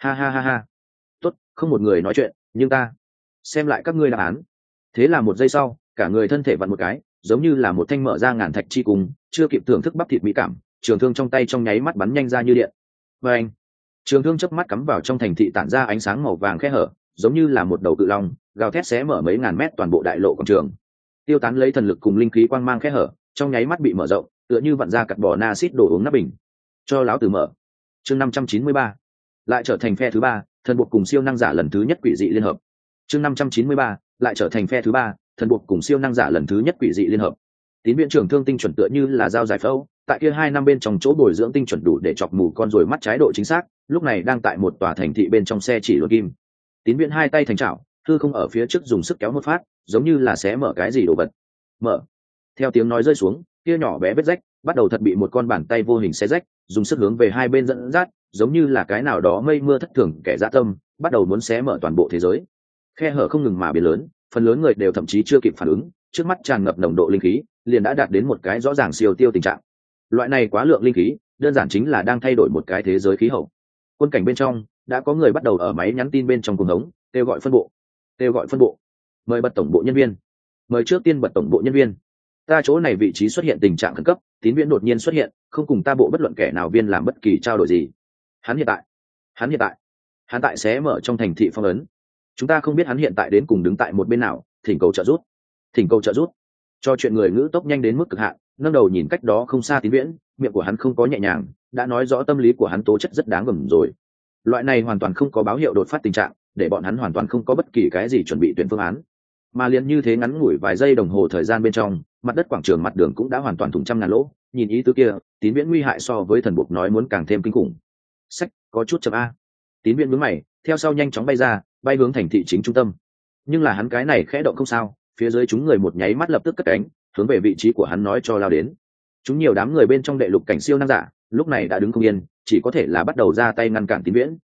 ha. Tốt, không một người nói chuyện, nhưng ta xem lại các ngươi đáp án. Thế là một giây sau, cả người thân thể vặn một cái, giống như là một thanh mở ra ngàn thạch chi cùng, chưa kịp thưởng thức bắp thịt mỹ cảm, trường thương trong tay trong nháy mắt bắn nhanh ra như điện. Và anh, trường thương chớp mắt cắm vào trong thành thị tản ra ánh sáng màu vàng khe hở, giống như là một đầu cự long gào thét xé mở mấy ngàn mét toàn bộ đại lộ quảng trường, tiêu tán lấy thần lực cùng linh khí quang mang khe hở, trong nháy mắt bị mở rộng, tựa như vặn ra cặt bò na xít đổ uống nắp bình. Cho láo từ mở. Chương 593 lại trở thành phe thứ ba, thần buộc cùng siêu năng giả lần thứ nhất quỷ dị liên hợp. Chương 593 lại trở thành phe thứ ba, thần buộc cùng siêu năng giả lần thứ nhất quỷ dị liên hợp. Tín Viễn trường thương tinh chuẩn tựa như là dao giải phẫu, tại kia 2 năm bên trong chỗ bồi dưỡng tinh chuẩn đủ để chọc mù con rồi mắt trái độ chính xác, lúc này đang tại một tòa thành thị bên trong xe chỉ luồn kim. Tín Viễn hai tay thành chảo, thư không ở phía trước dùng sức kéo một phát, giống như là xé mở cái gì đồ vật. Mở. Theo tiếng nói rơi xuống, kia nhỏ bé vết rách bắt đầu thật bị một con bàn tay vô hình xé rách, dùng sức hướng về hai bên dẫn dắt, giống như là cái nào đó mây mưa thất thường kẻ dã tâm, bắt đầu muốn xé mở toàn bộ thế giới. Khe hở không ngừng mà biến lớn, phần lớn người đều thậm chí chưa kịp phản ứng, trước mắt tràn ngập nồng độ linh khí, liền đã đạt đến một cái rõ ràng siêu tiêu tình trạng. Loại này quá lượng linh khí, đơn giản chính là đang thay đổi một cái thế giới khí hậu. Quân cảnh bên trong đã có người bắt đầu ở máy nhắn tin bên trong cuồng hống, kêu gọi phân bộ, mời bật tổng bộ nhân viên, mời trước tiên bật tổng bộ nhân viên. Ta chỗ này vị trí xuất hiện tình trạng khẩn cấp, Tín Viễn đột nhiên xuất hiện, không cùng ta bộ bất luận kẻ nào viên làm bất kỳ trao đổi gì. Hắn hiện tại sẽ mở trong thành thị phong ấn. Chúng ta không biết hắn hiện tại đến cùng đứng tại một bên nào, thỉnh cầu trợ giúp. Cho chuyện người ngữ tốc nhanh đến mức cực hạn, nâng đầu nhìn cách đó không xa Tín Viễn, miệng của hắn không có nhẹ nhàng, đã nói rõ tâm lý của hắn tố chất rất đáng gờm rồi. Loại này hoàn toàn không có báo hiệu đột phát tình trạng, để bọn hắn hoàn toàn không có bất kỳ cái gì chuẩn bị tuyển phương án. Mà liền như thế ngắn ngủi vài giây đồng hồ thời gian bên trong, mặt đất quảng trường mặt đường cũng đã hoàn toàn thủng trăm ngàn lỗ. Nhìn ý tứ kia, Tín Viễn nguy hại so với thần buộc nói muốn càng thêm kinh khủng. Sách có chút chậm a. Tín Viễn nhướng mày, theo sau nhanh chóng bay ra, bay hướng thành thị chính trung tâm. Nhưng là hắn cái này khẽ động không sao, phía dưới chúng người một nháy mắt lập tức cất cánh, hướng về vị trí của hắn nói cho lao đến. Chúng nhiều đám người bên trong đệ lục cảnh siêu năng giả, lúc này đã đứng không yên, chỉ có thể là bắt đầu ra tay ngăn cản Tín Viễn.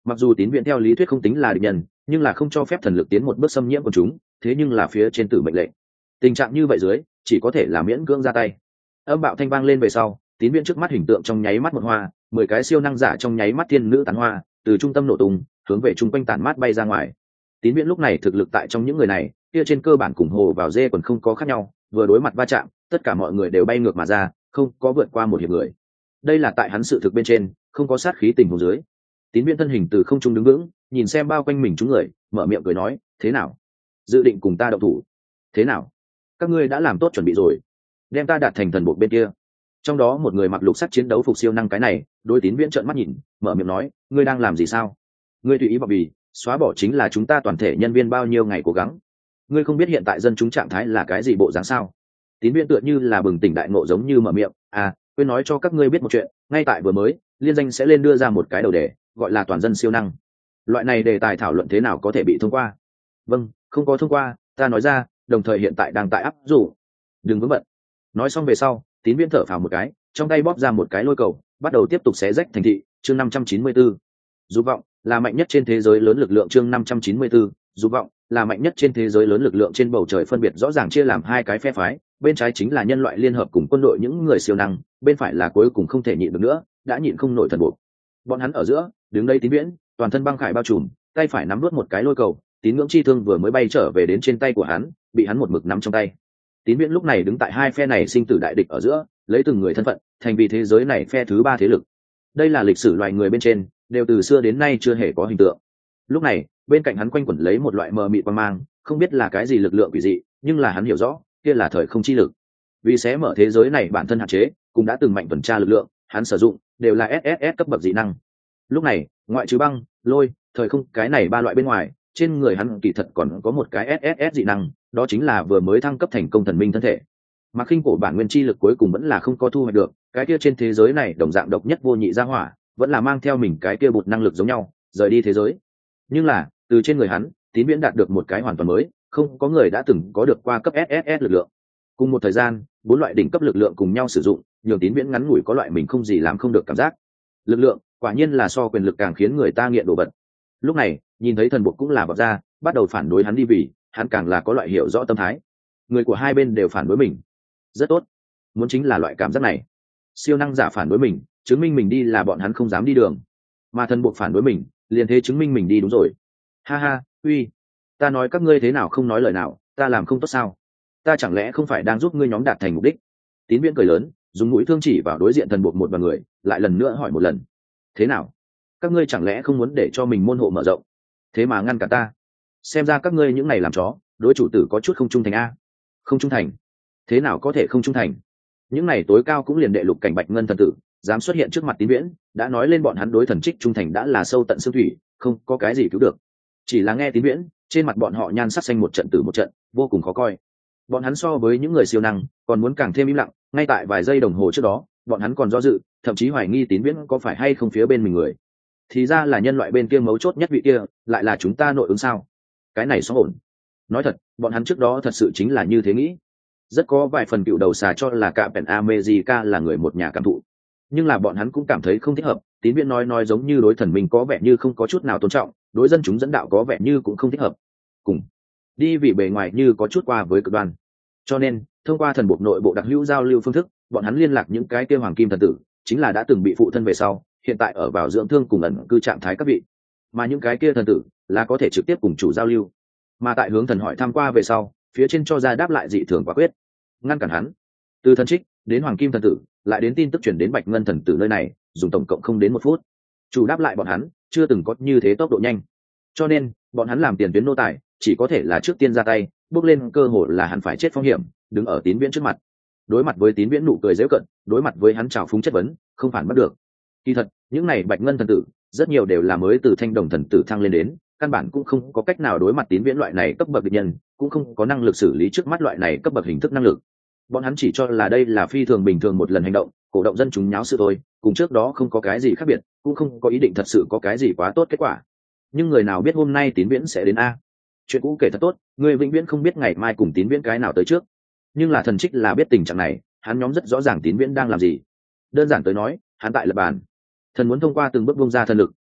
Mặc dù tín viện theo lý thuyết không tính là địch nhân, nhưng là không cho phép thần lực tiến một bước xâm nhiễm của chúng, thế nhưng là phía trên tử mệnh lệnh. Tình trạng như vậy dưới chỉ có thể là miễn cưỡng ra tay. Âm bạo thanh vang lên về sau, tín viện trước mắt hình tượng trong nháy mắt một hoa, 10 cái siêu năng giả trong nháy mắt thiên nữ tán hoa, từ trung tâm nổ tung hướng về chung quanh tàn mát bay ra ngoài. Tín viện lúc này thực lực tại trong những người này kia trên cơ bản cùng hồ vào dê còn không có khác nhau, vừa đối mặt va chạm tất cả mọi người đều bay ngược mà ra, không có vượt qua một hiệp người. Đây là tại hắn sự thực bên trên không có sát khí tình huống dưới. Tín viện thân hình từ không trung đứng vững, nhìn xem bao quanh mình chúng người, mở miệng cười nói, thế nào, dự định cùng ta động thủ? Thế nào, các ngươi đã làm tốt chuẩn bị rồi, đem ta đạt thành thần bộ bên kia. Trong đó một người mặc lục sắc chiến đấu phục siêu năng cái này đối tín viễn trợn mắt nhìn, mở miệng nói, ngươi đang làm gì sao? Ngươi tùy ý vào bì, xóa bỏ chính là chúng ta toàn thể nhân viên bao nhiêu ngày cố gắng. Ngươi không biết hiện tại dân chúng trạng thái là cái gì bộ dáng sao? Tín viễn tựa như là bừng tỉnh đại ngộ giống như mở miệng, quên nói cho các ngươi biết một chuyện, ngay tại vừa mới liên danh sẽ lên đưa ra một cái đầu đề, gọi là toàn dân siêu năng. Loại này đề tài thảo luận thế nào có thể bị thông qua? Vâng, không có thông qua, ta nói ra, đồng thời hiện tại đang tại áp dụng. Đừng vướng bận. Nói xong về sau, tín viễn thở phào một cái, trong tay bóp ra một cái lôi cầu, bắt đầu tiếp tục xé rách thành thị. Chương 594. Dục vọng là mạnh nhất trên thế giới lớn lực lượng. Chương 594. Dục vọng là mạnh nhất trên thế giới lớn lực lượng. Trên bầu trời phân biệt rõ ràng chia làm hai cái phe phái, bên trái chính là nhân loại liên hợp cùng quân đội những người siêu năng, bên phải là cuối cùng không thể nhịn được nữa, đã nhịn không nổi thần buộc. Bọn hắn ở giữa, đứng đây tín viễn, toàn thân băng khải bao trùm, tay phải nắm nuốt một cái lôi cầu, tín ngưỡng chi thương vừa mới bay trở về đến trên tay của hắn, bị hắn một mực nắm trong tay. Tín viễn lúc này đứng tại hai phe này sinh tử đại địch ở giữa, lấy từng người thân phận thành vì thế giới này phe thứ ba thế lực. Đây là lịch sử loài người bên trên đều từ xưa đến nay chưa hề có hình tượng. Lúc này bên cạnh hắn quanh quẩn lấy một loại mờ mịt quang mang, không biết là cái gì lực lượng quỷ dị, nhưng là hắn hiểu rõ kia là thời không chi lực. Vì sẽ mở thế giới này bản thân hạn chế cũng đã từng mạnh tuần tra lực lượng, hắn sử dụng đều là SSS cấp bậc dị năng. Lúc này ngoại trừ băng, lôi, thời không cái này ba loại bên ngoài, trên người hắn kỳ thật còn có một cái SSS dị năng, đó chính là vừa mới thăng cấp thành công thần minh thân thể. Mà khinh cổ bản nguyên chi lực cuối cùng vẫn là không có thu hoạch được, cái kia trên thế giới này đồng dạng độc nhất vô nhị ra hỏa, vẫn là mang theo mình cái kia bột năng lực giống nhau, rời đi thế giới. Nhưng là từ trên người hắn, tín viễn đạt được một cái hoàn toàn mới, không có người đã từng có được qua cấp SSS lực lượng. Cùng một thời gian, bốn loại đỉnh cấp lực lượng cùng nhau sử dụng, nhường tín viễn ngắn ngủi có loại mình không gì làm không được cảm giác. Lực lượng quả nhiên là so quyền lực càng khiến người ta nghiện đồ vật. Lúc này nhìn thấy thần buộc cũng là vọt ra, bắt đầu phản đối hắn đi, vì hắn càng là có loại hiểu rõ tâm thái, người của hai bên đều phản đối mình. Rất tốt, muốn chính là loại cảm giác này. Siêu năng giả phản đối mình, chứng minh mình đi là bọn hắn không dám đi đường, mà thần buộc phản đối mình, liền thế chứng minh mình đi đúng rồi. Ha ha, uy, ta nói các ngươi thế nào không nói lời nào, ta làm không tốt sao? Ta chẳng lẽ không phải đang giúp ngươi nhóm đạt thành mục đích? Tín viễn cười lớn, dùng mũi thương chỉ vào đối diện thần buộc một đoàn người, lại lần nữa hỏi một lần. Thế nào, các ngươi chẳng lẽ không muốn để cho mình môn hộ mở rộng, thế mà ngăn cả ta? Xem ra các ngươi những này làm chó, đối chủ tử có chút không trung thành a. Không trung thành? Thế nào có thể không trung thành? Những này tối cao cũng liền đệ lục cảnh bạch ngân thần tử dám xuất hiện trước mặt tín viễn, đã nói lên bọn hắn đối thần trích trung thành đã là sâu tận xương thủy, không có cái gì cứu được. Chỉ là nghe tín viễn, trên mặt bọn họ nhan sắc xanh một trận tử một trận, vô cùng khó coi. Bọn hắn so với những người siêu năng còn muốn càng thêm im lặng, ngay tại vài giây đồng hồ trước đó bọn hắn còn do dự, thậm chí hoài nghi tín viễn có phải hay không phía bên mình người. Thì ra là nhân loại bên kia mấu chốt nhất vị kia lại là chúng ta nội ứng sao? Cái này xóa ổn. Nói thật, bọn hắn trước đó thật sự chính là như thế nghĩ. Rất có vài phần cựu đầu xà cho là Captain America là người một nhà cảm thụ, nhưng là bọn hắn cũng cảm thấy không thích hợp. Tín viễn nói giống như đối thần mình có vẻ như không có chút nào tôn trọng, đối dân chúng dẫn đạo có vẻ như cũng không thích hợp, cùng đi vì bề ngoài như có chút qua với cực đoan. Cho nên thông qua thần buộc nội bộ đặc hữu giao lưu phương thức, bọn hắn liên lạc những cái kia hoàng kim thần tử, chính là đã từng bị phụ thân về sau hiện tại ở vào dưỡng thương cùng ẩn cư trạng thái các vị, mà những cái kia thần tử là có thể trực tiếp cùng chủ giao lưu. Mà tại hướng thần hỏi tham qua về sau, phía trên cho ra đáp lại dị thường quả quyết, ngăn cản hắn. Từ thần trích đến hoàng kim thần tử, lại đến tin tức chuyển đến bạch ngân thần tử nơi này, dùng tổng cộng không đến 1 phút. Chủ đáp lại bọn hắn chưa từng có như thế tốc độ nhanh, cho nên bọn hắn làm tiền tuyến nô tài chỉ có thể là trước tiên ra tay, bước lên cơ hội là hắn phải chết phong hiểm, đứng ở tín viễn trước mặt. Đối mặt với tín viễn nụ cười giễu cận, đối mặt với hắn trào phúng chất vấn, không phản bắt được. Kỳ thật những này bạch ngân thần tử rất nhiều đều là mới từ thanh đồng thần tử thăng lên đến, căn bản cũng không có cách nào đối mặt tín viễn loại này cấp bậc địch nhân, cũng không có năng lực xử lý trước mắt loại này cấp bậc hình thức năng lực. Bọn hắn chỉ cho là đây là phi thường bình thường một lần hành động, cổ động dân chúng nháo sự thôi, cùng trước đó không có cái gì khác biệt, cũng không có ý định thật sự có cái gì quá tốt kết quả. Nhưng người nào biết hôm nay tín viễn sẽ đến a? Chuyện cũ kể thật tốt, người vĩnh viễn không biết ngày mai cùng tín viễn cái nào tới trước. Nhưng là thần trích là biết tình trạng này, hắn nhóm rất rõ ràng tín viễn đang làm gì. Đơn giản tới nói, hắn tại lập bàn. Thần muốn thông qua từng bước bung ra thần lực,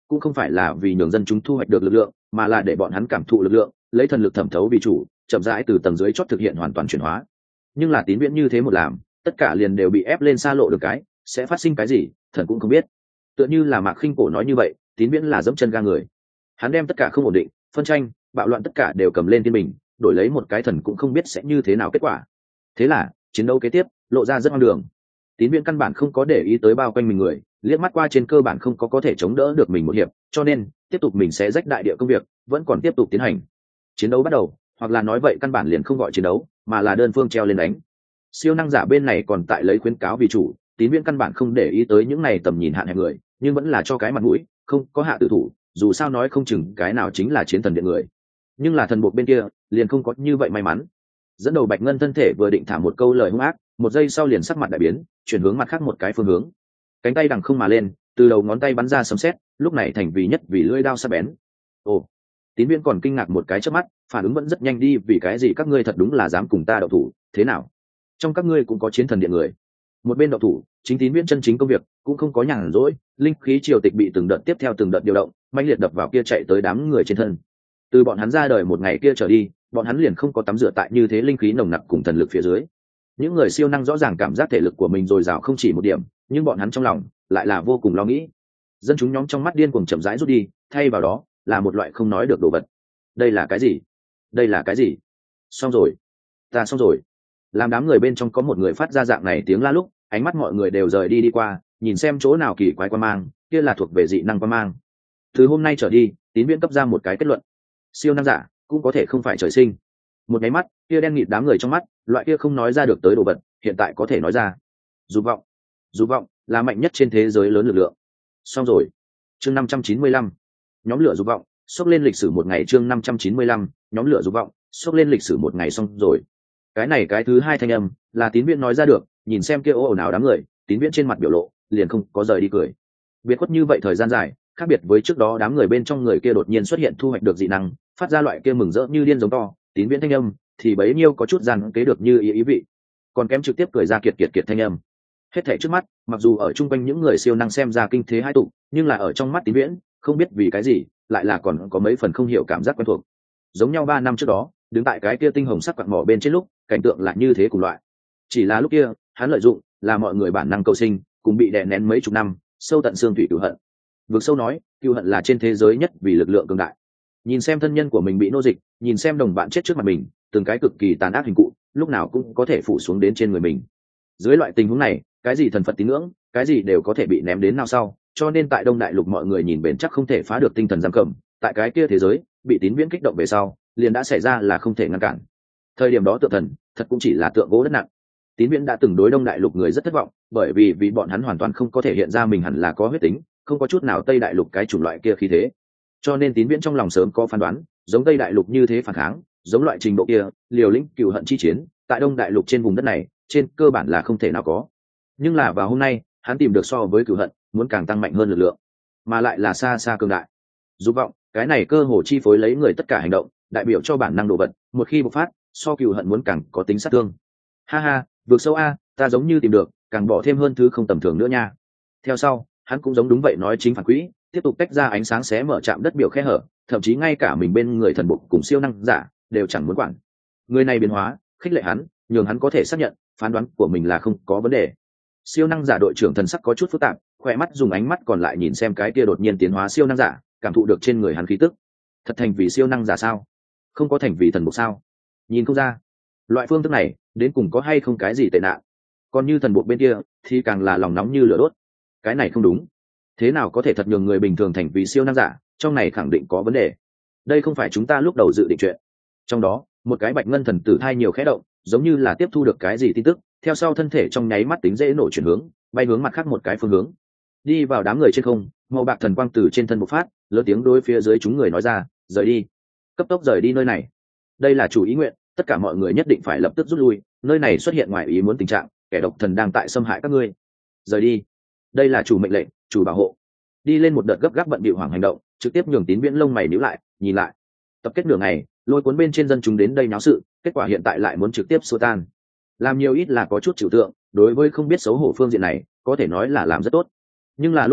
cũng không phải là vì nhường dân chúng thu hoạch được lực lượng, mà là để bọn hắn cảm thụ lực lượng, lấy thần lực thẩm thấu vì chủ, chậm rãi từ tầng dưới chót thực hiện hoàn toàn chuyển hóa. Nhưng là Tín Viễn như thế một làm, tất cả liền đều bị ép lên xa lộ được cái, sẽ phát sinh cái gì, thần cũng không biết. Tựa như là Mạc Khinh Cổ nói như vậy, Tín Viễn là dẫm chân ga người. Hắn đem tất cả không ổn định, phân tranh, bạo loạn tất cả đều cầm lên thiên mình, đổi lấy một cái thần cũng không biết sẽ như thế nào kết quả. Thế là chiến đấu kế tiếp lộ ra rất hoang đường. Tín Viễn căn bản không có để ý tới bao quanh mình người, liếc mắt qua trên cơ bản không có thể chống đỡ được mình một hiệp, cho nên tiếp tục mình sẽ rách đại địa công việc vẫn còn tiếp tục tiến hành. Chiến đấu bắt đầu, hoặc là nói vậy căn bản liền không gọi chiến đấu, mà là đơn phương treo lên đánh. Siêu năng giả bên này còn tại lấy khuyến cáo vì chủ, Tín Viễn căn bản không để ý tới những này tầm nhìn hạn hẹp người, nhưng vẫn là cho cái mặt mũi, không có hạ tử thủ, dù sao nói không chừng cái nào chính là chiến thần điện người. Nhưng là thần buộc bên kia liền không có như vậy may mắn. Dẫn đầu Bạch Ngân thân thể vừa định thả một câu lời hung ác, một giây sau liền sắc mặt đại biến, chuyển hướng mặt khác một cái phương hướng. Cánh tay đằng không mà lên, từ đầu ngón tay bắn ra sấm sét, lúc này thành vì nhất vì lưỡi đao sắc bén. Ồ, Tín Viễn còn kinh ngạc một cái chớp mắt, phản ứng vẫn rất nhanh đi, vì cái gì các ngươi thật đúng là dám cùng ta động thủ, thế nào? Trong các ngươi cũng có chiến thần điện người. Một bên động thủ, chính Tín Viễn chân chính công việc cũng không có nhàn rỗi, linh khí triều tịch bị từng đợt tiếp theo từng đợt điều động, mãnh liệt đập vào kia chạy tới đám người trên thân. Từ bọn hắn ra đời một ngày kia trở đi, bọn hắn liền không có tắm rửa tại như thế linh khí nồng nặc cùng thần lực phía dưới. Những người siêu năng rõ ràng cảm giác thể lực của mình dồi dào không chỉ một điểm, nhưng bọn hắn trong lòng lại là vô cùng lo nghĩ. Dân chúng nhóm trong mắt điên cuồng chậm rãi rút đi, thay vào đó là một loại không nói được đồ vật. Đây là cái gì? Đây là cái gì? Xong rồi, ta xong rồi. Làm đám người bên trong có một người phát ra dạng này tiếng la lúc, ánh mắt mọi người đều rời đi đi qua, nhìn xem chỗ nào kỳ quái quan mang, kia là thuộc về dị năng quan mang. Từ hôm nay trở đi, Tín Viễn cấp ra một cái kết luận: siêu năng giả cũng có thể không phải trời sinh. Một cái mắt, kia đen nghịt đám người trong mắt, loại kia không nói ra được tới đồ vật, hiện tại có thể nói ra. Dục vọng, dục vọng là mạnh nhất trên thế giới lớn lực lượng. Xong rồi. Chương 595. Nhóm lửa dục vọng, xốc lên lịch sử một ngày. Chương 595. Nhóm lửa dục vọng, xốc lên lịch sử một ngày. Xong rồi. Cái này cái thứ hai thanh âm là Tín Viễn nói ra được, nhìn xem kia ồn ào đám người, Tín Viễn trên mặt biểu lộ liền không có rời đi cười. Biệt khuất như vậy thời gian dài, khác biệt với trước đó đám người bên trong người kia đột nhiên xuất hiện thu hoạch được dị năng, phát ra loại kia mừng rỡ như điên giống to, Tín Viễn thanh âm thì bấy nhiêu có chút gian kế được như ý vị, còn kém trực tiếp cười ra kiệt kiệt kiệt thanh âm. Hết thảy trước mắt, mặc dù ở chung quanh những người siêu năng xem ra kinh thế hai tụ, nhưng là ở trong mắt Tín Viễn, không biết vì cái gì, lại là còn có mấy phần không hiểu cảm giác quen thuộc. Giống nhau 3 năm trước đó, đứng tại cái kia tinh hồng sắc quặng mỏ bên trên lúc, cảnh tượng lại như thế cùng loại. Chỉ là lúc kia, hắn lợi dụng là mọi người bản năng cầu sinh, cùng bị đè nén mấy chục năm, sâu tận xương thủy cừu hận. Vực sâu nói, cừu hận là trên thế giới nhất vì lực lượng cường đại. Nhìn xem thân nhân của mình bị nô dịch, nhìn xem đồng bạn chết trước mặt mình, từng cái cực kỳ tàn ác hình cụ, lúc nào cũng có thể phủ xuống đến trên người mình. Dưới loại tình huống này, cái gì thần Phật tín ngưỡng, cái gì đều có thể bị ném đến nào sau, cho nên tại Đông Đại Lục mọi người nhìn bền chắc không thể phá được tinh thần giam cầm, tại cái kia thế giới, bị Tín Viễn kích động về sau, liền đã xảy ra là không thể ngăn cản. Thời điểm đó tượng thần, thật cũng chỉ là tượng gỗ đất nặng. Tín Viễn đã từng đối Đông Đại Lục người rất thất vọng, bởi vì bọn hắn hoàn toàn không có thể hiện ra mình hẳn là có huyết tính, không có chút nào Tây Đại Lục cái chủng loại kia khí thế. Cho nên Tín Viễn trong lòng sớm có phán đoán, giống Tây Đại Lục như thế phản kháng, giống loại trình độ kia, liều lĩnh cừu hận chi chiến, tại Đông Đại Lục trên vùng đất này, trên cơ bản là không thể nào có. Nhưng là vào hôm nay, hắn tìm được so với cừu hận, muốn càng tăng mạnh hơn lực lượng, mà lại là xa xa cường đại. Dục vọng, cái này cơ hồ chi phối lấy người tất cả hành động, đại biểu cho bản năng đồ vật, một khi bộc phát, so cừu hận muốn càng có tính sát thương. Ha ha, vượt sâu a, ta giống như tìm được, càng bỏ thêm hơn thứ không tầm thường nữa nha. Theo sau, hắn cũng giống đúng vậy nói chính phản quỹ, tiếp tục tách ra ánh sáng xé mở chạm đất biểu khe hở, thậm chí ngay cả mình bên người thần bộ cùng siêu năng giả đều chẳng muốn quản. Người này biến hóa, khích lệ hắn, nhường hắn có thể xác nhận phán đoán của mình là không có vấn đề. Siêu năng giả đội trưởng thần sắc có chút phức tạp, khỏe mắt dùng ánh mắt còn lại nhìn xem cái kia đột nhiên tiến hóa siêu năng giả, cảm thụ được trên người hắn khí tức. Thật thành vì siêu năng giả sao? Không có thành vì thần bộ sao? Nhìn không ra. Loại phương thức này, đến cùng có hay không cái gì tệ nạn? Còn như thần bộ bên kia, thì càng là lòng nóng như lửa đốt. Cái này không đúng. Thế nào có thể thật nhường người bình thường thành vì siêu năng giả, trong này khẳng định có vấn đề. Đây không phải chúng ta lúc đầu dự định chuyện. Trong đó, một cái bạch ngân thần tử thai nhiều khẽ động, giống như là tiếp thu được cái gì tin tức, theo sau thân thể trong nháy mắt tính dễ nổ chuyển hướng, bay hướng mặt khác một cái phương hướng. Đi vào đám người trên không, màu bạc thần quang từ trên thân bộc phát, lớn tiếng đối phía dưới chúng người nói ra, rời đi, cấp tốc rời đi nơi này. Đây là chủ ý nguyện, tất cả mọi người nhất định phải lập tức rút lui, nơi này xuất hiện ngoài ý muốn tình trạng, kẻ độc thần đang tại xâm hại các ngươi. Rời đi. Đây là chủ mệnh lệnh, chủ bảo hộ. Đi lên một đợt gấp gáp bận bịu hoảng hành động, trực tiếp nhường Tín Viễn lông mày nhíu lại, nhìn lại. Tập kết nửa ngày, lôi cuốn bên trên dân chúng đến đây náo sự, kết quả hiện tại lại muốn trực tiếp xua tan. Làm nhiều ít là có chút chịu tượng, đối với không biết xấu hổ phương diện này, có thể nói là làm rất tốt. Nhưng là lúc này,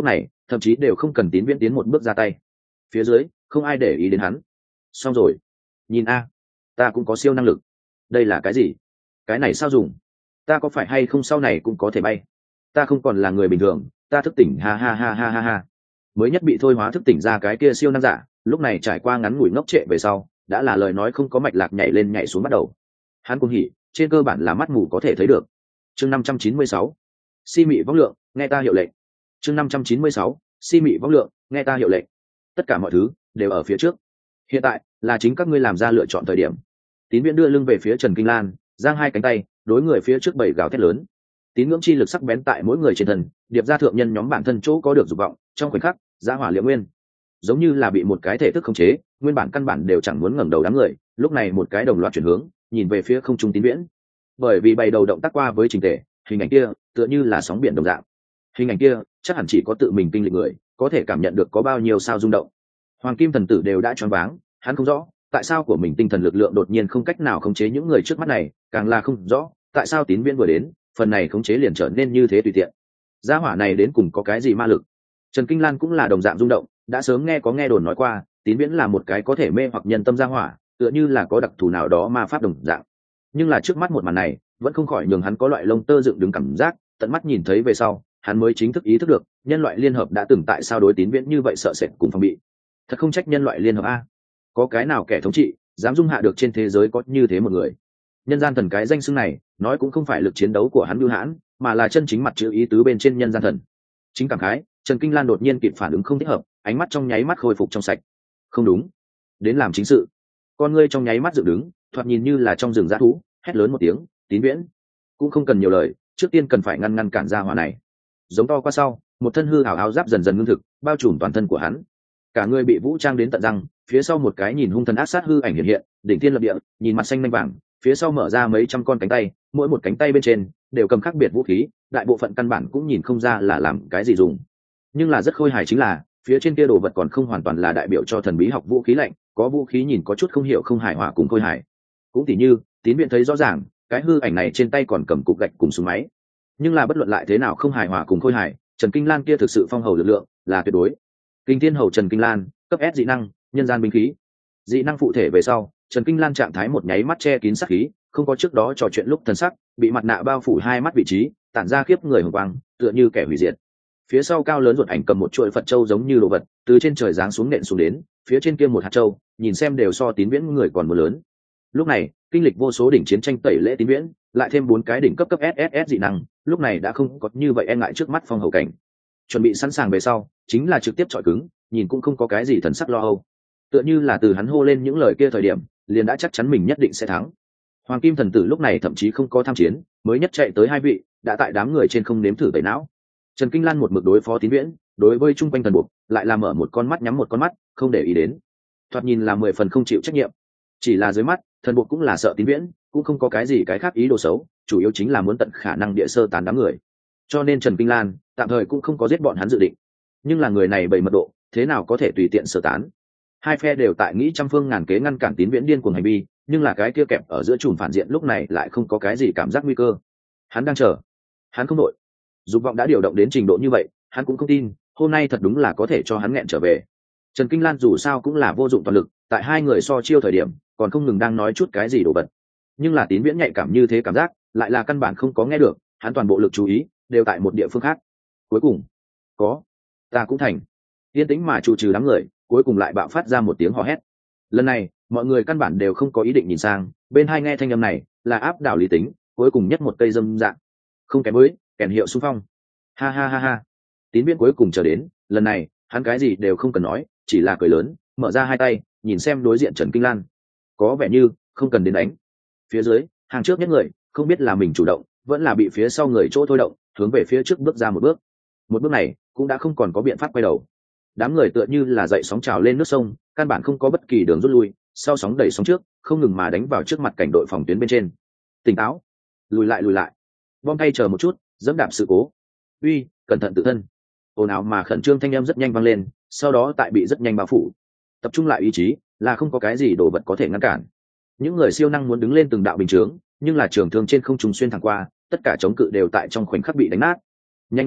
thậm chí đều không cần tín viễn tiến một bước ra tay. Phía dưới không ai để ý đến hắn. Xong rồi, nhìn a, ta cũng có siêu năng lực. Đây là cái gì? Cái này sao dùng? Ta có phải hay không sau này cũng có thể bay? Ta không còn là người bình thường, ta thức tỉnh, ha ha ha ha ha ha. Mới nhất bị thôi hóa thức tỉnh ra cái kia siêu năng giả, lúc này trải qua ngắn ngủi ngốc trệ về sau, đã là lời nói không có mạch lạc nhảy lên nhảy xuống bắt đầu. Hắn cũng hỉ, trên cơ bản là mắt mù có thể thấy được. Chương 596. Si mị vong lượng, nghe ta hiệu lệnh. Chương 596. Si mị vong lượng, nghe ta hiệu lệnh. Tất cả mọi thứ đều ở phía trước. Hiện tại là chính các ngươi làm ra lựa chọn thời điểm. Tín Viễn đưa lưng về phía Trần Kinh Lan, giang hai cánh tay, đối người phía trước bảy gào thét lớn. Tín ngưỡng chi lực sắc bén tại mỗi người trên thân, điệp ra thượng nhân nhóm bản thân chỗ có được dục vọng, trong khoảnh khắc, ra hỏa liễm nguyên, giống như là bị một cái thể thức khống chế, nguyên bản căn bản đều chẳng muốn ngẩng đầu đám người, lúc này một cái đồng loạt chuyển hướng, nhìn về phía không trung Tín Viễn. Bởi vì bày đầu động tác qua với trình thể, hình ảnh kia tựa như là sóng biển đồng dạng. Hình ảnh kia chắc hẳn chỉ có tự mình kinh lịch người có thể cảm nhận được có bao nhiêu sao rung động. Hoàng Kim Thần Tử đều đã choáng váng, hắn không rõ tại sao của mình tinh thần lực lượng đột nhiên không cách nào khống chế những người trước mắt này, càng là không rõ tại sao Tín Viễn vừa đến, phần này khống chế liền trở nên như thế tùy tiện. Gia hỏa này đến cùng có cái gì ma lực? Trần Kinh Lan cũng là đồng dạng rung động, đã sớm nghe đồn nói qua, Tín Viễn là một cái có thể mê hoặc nhân tâm gia hỏa, tựa như là có đặc thù nào đó ma pháp đồng dạng. Nhưng là trước mắt một màn này, vẫn không khỏi nhường hắn có loại lông tơ dựng đứng cảm giác, tận mắt nhìn thấy về sau, hắn mới chính thức ý thức được, nhân loại liên hợp đã từng tại sao đối Tín Viễn như vậy sợ sệt cùng phòng bị. Thật không trách nhân loại liên hợp a, có cái nào kẻ thống trị dám dung hạ được trên thế giới có như thế một người. Nhân gian thần cái danh xưng này, nói cũng không phải lực chiến đấu của hắn bưu hãn, mà là chân chính mặt chữ ý tứ bên trên nhân gian thần. Chính cảm khái, Trần Kinh Lan đột nhiên kịp phản ứng không thích hợp, ánh mắt trong nháy mắt khôi phục trong sạch. Không đúng, đến làm chính sự. Con ngươi trong nháy mắt dựng đứng, thoạt nhìn như là trong rừng dã thú, hét lớn một tiếng, Tín Viễn, cũng không cần nhiều lời, trước tiên cần phải ngăn cản gia hỏa này. Giống to qua sau, một thân hư hào áo giáp dần dần ngưng thực, bao trùm toàn thân của hắn. Cả người bị vũ trang đến tận răng, phía sau một cái nhìn hung thần ác sát hư ảnh hiện hiện, đỉnh thiên lập địa, nhìn mặt xanh nhanh vàng, phía sau mở ra mấy trăm con cánh tay, mỗi một cánh tay bên trên đều cầm khác biệt vũ khí, đại bộ phận căn bản cũng nhìn không ra là làm cái gì dùng. Nhưng là rất khôi hài chính là, phía trên kia đồ vật còn không hoàn toàn là đại biểu cho thần bí học vũ khí lạnh, có vũ khí nhìn có chút không hiểu không hài hòa cùng khôi hài. Cũng tỉ như, Tín Viễn thấy rõ ràng, cái hư ảnh này trên tay còn cầm cục gạch cùng súng máy. Nhưng là bất luận lại thế nào không hài hòa cùng khôi hài, Trần Kinh Lan kia thực sự phong hầu lực lượng là tuyệt đối. Kinh Thiên Hầu Trần Kinh Lan, cấp S dị năng, nhân gian binh khí. Dị năng phụ thể về sau, Trần Kinh Lan trạng thái một nháy mắt che kín sát khí, không có trước đó trò chuyện lúc thần sắc, bị mặt nạ bao phủ hai mắt vị trí, tản ra khiếp người hùng quang, tựa như kẻ hủy diệt. Phía sau cao lớn ruột ảnh cầm một chuỗi Phật châu giống như đồ vật, từ trên trời giáng xuống nện xuống đến, phía trên kia một hạt châu, nhìn xem đều so Tín Viễn người còn muốn lớn. Lúc này, kinh lịch vô số đỉnh chiến tranh tẩy lễ Tín Viễn, lại thêm 4 cái đỉnh cấp SSS dị năng, lúc này đã không có như vậy e ngại trước mắt phong hầu cảnh. Chuẩn bị sẵn sàng về sau, chính là trực tiếp chọi cứng, nhìn cũng không có cái gì thần sắc lo âu. Tựa như là từ hắn hô lên những lời kia thời điểm, liền đã chắc chắn mình nhất định sẽ thắng. Hoàng Kim Thần Tử lúc này thậm chí không có tham chiến, mới nhất chạy tới 2 vị, đã tại đám người trên không nếm thử tẩy não. Trần Kinh Lan một mực đối phó Tín Viễn, đối với trung quanh thần buộc, lại là mở một con mắt nhắm một con mắt, không để ý đến. Thoạt nhìn là 10 phần không chịu trách nhiệm. Chỉ là dưới mắt, thần buộc cũng là sợ Tín Viễn, cũng không có cái gì cái khác ý đồ xấu, chủ yếu chính là muốn tận khả năng địa sơ tán đám người. Cho nên Trần Kinh Lan tạm thời cũng không có giết bọn hắn dự định. Nhưng là người này bầy mật độ, thế nào có thể tùy tiện sơ tán. Hai phe đều tại nghĩ trăm phương ngàn kế ngăn cản Tín Viễn điên cuồng hành vi, nhưng là cái kia kẹp ở giữa chùm phản diện lúc này lại không có cái gì cảm giác nguy cơ. Hắn đang chờ, hắn không đội. Dục vọng đã điều động đến trình độ như vậy, hắn cũng không tin hôm nay thật đúng là có thể cho hắn nghẹn trở về. Trần Kinh Lan dù sao cũng là vô dụng toàn lực, tại hai người so chiêu thời điểm còn không ngừng đang nói chút cái gì đồ vật. Nhưng là Tín Viễn nhạy cảm như thế cảm giác lại là căn bản không có nghe được, hắn toàn bộ lực chú ý đều tại một địa phương khác. Cuối cùng có, ta cũng thành. Yên tĩnh mà trụ trừ đám người, cuối cùng lại bạo phát ra một tiếng hò hét. Lần này mọi người căn bản đều không có ý định nhìn sang, bên hai nghe thanh âm này là áp đảo lý tính, cuối cùng nhất một cây dâm dạng không kém mới kèn hiệu xung phong. Ha ha ha ha. Tín Viễn cuối cùng chờ đến, lần này hắn cái gì đều không cần nói, chỉ là cười lớn, mở ra hai tay nhìn xem đối diện Trần Kinh Lan, có vẻ như không cần đến đánh. Phía dưới hàng trước nhất người không biết là mình chủ động vẫn là bị phía sau người chỗ thôi động, hướng về phía trước bước ra một bước. Một bước này cũng đã không còn có biện pháp quay đầu. Đám người tựa như là dậy sóng trào lên nước sông, căn bản không có bất kỳ đường rút lui, sau sóng đẩy sóng trước không ngừng mà đánh vào trước mặt cảnh đội phòng tuyến bên trên. Tỉnh táo, lùi lại, bom tay chờ một chút, dẫm đạp sự cố. Uy, cẩn thận tự thân. Ồn ào mà khẩn trương thanh âm rất nhanh vang lên, sau đó tại bị rất nhanh bao phủ. Tập trung lại ý chí, là không có cái gì đồ vật có thể ngăn cản. Những người siêu năng muốn đứng lên từng đạo bình chướng, nhưng là trường thương trên không trùng xuyên thẳng qua, tất cả chống cự đều tại trong khoảnh khắc bị đánh nát. Nhanh lên à,